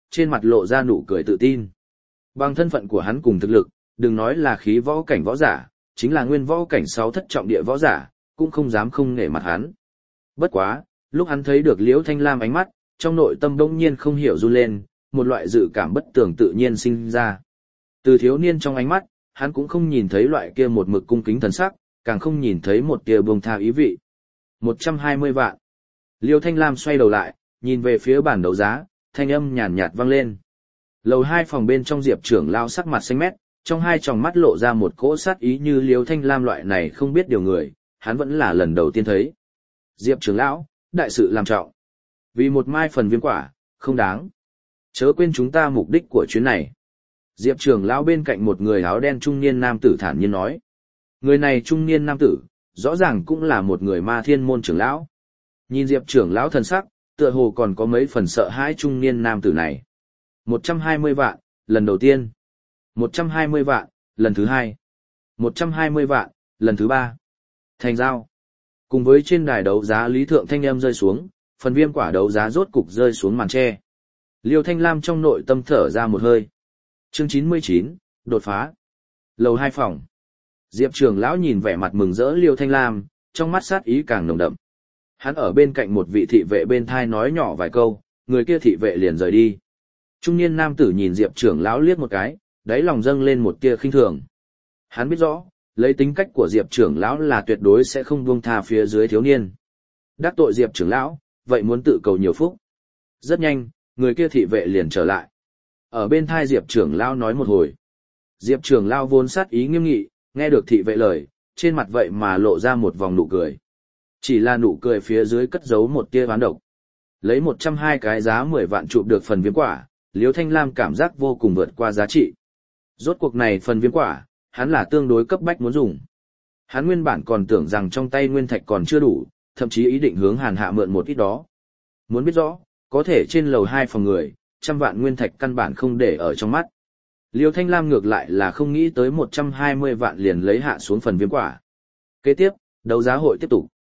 trên mặt lộ ra nụ cười tự tin. Bằng thân phận của hắn cùng thực lực, đừng nói là khí võ cảnh võ giả, chính là nguyên võ cảnh 6 thất trọng địa võ giả, cũng không dám không nể mặt hắn. Bất quá, lúc hắn thấy được Liễu Thanh Lam ánh mắt, trong nội tâm đông nhiên không hiểu run lên, một loại dự cảm bất tường tự nhiên sinh ra. Từ thiếu niên trong ánh mắt, hắn cũng không nhìn thấy loại kia một mực cung kính thần sắc, càng không nhìn thấy một tia buông tha ý vị. 120 vạn. Liêu Thanh Lam xoay đầu lại, nhìn về phía bản đấu giá, thanh âm nhàn nhạt vang lên. Lầu 2 phòng bên trong Diệp trưởng lão sắc mặt xanh mét, trong hai tròng mắt lộ ra một cỗ sát ý như Liêu Thanh Lam loại này không biết điều người, hắn vẫn là lần đầu tiên thấy. Diệp trưởng lão, đại sự làm trọng. Vì một mai phần viêm quả, không đáng. Chớ quên chúng ta mục đích của chuyến này. Diệp trưởng lão bên cạnh một người áo đen trung niên nam tử thản nhiên nói. Người này trung niên nam tử, rõ ràng cũng là một người ma thiên môn trưởng lão. Nhìn Diệp trưởng lão thần sắc, tựa hồ còn có mấy phần sợ hãi trung niên nam tử này. 120 vạn, lần đầu tiên. 120 vạn, lần thứ hai. 120 vạn, lần thứ ba. Thành giao. Cùng với trên đài đấu giá lý thượng thanh âm rơi xuống, phần viêm quả đấu giá rốt cục rơi xuống màn tre. Liêu Thanh Lam trong nội tâm thở ra một hơi. Chương 99, đột phá. Lầu 2 phòng. Diệp trưởng lão nhìn vẻ mặt mừng rỡ Liêu Thanh Lam, trong mắt sát ý càng nồng đậm. Hắn ở bên cạnh một vị thị vệ bên thai nói nhỏ vài câu, người kia thị vệ liền rời đi. Trung niên nam tử nhìn Diệp trưởng lão liếc một cái, đáy lòng dâng lên một tia khinh thường. Hắn biết rõ, lấy tính cách của Diệp trưởng lão là tuyệt đối sẽ không buông tha phía dưới thiếu niên. Đắc tội Diệp trưởng lão, vậy muốn tự cầu nhiều phúc. Rất nhanh, người kia thị vệ liền trở lại. Ở bên thai Diệp trưởng lão nói một hồi. Diệp trưởng lão vốn sát ý nghiêm nghị, nghe được thị vệ lời, trên mặt vậy mà lộ ra một vòng nụ cười. Chỉ là nụ cười phía dưới cất giấu một tia oán độc. Lấy 120 cái giá 10 vạn chụp được phần viêm quả, Liêu Thanh Lam cảm giác vô cùng vượt qua giá trị. Rốt cuộc này phần viêm quả, hắn là tương đối cấp bách muốn dùng. Hắn nguyên bản còn tưởng rằng trong tay nguyên thạch còn chưa đủ, thậm chí ý định hướng Hàn Hạ mượn một ít đó. Muốn biết rõ, có thể trên lầu 2 phòng người, 100 vạn nguyên thạch căn bản không để ở trong mắt. Liêu Thanh Lam ngược lại là không nghĩ tới 120 vạn liền lấy hạ xuống phần viêm quả. Kế tiếp, đấu giá hội tiếp tục.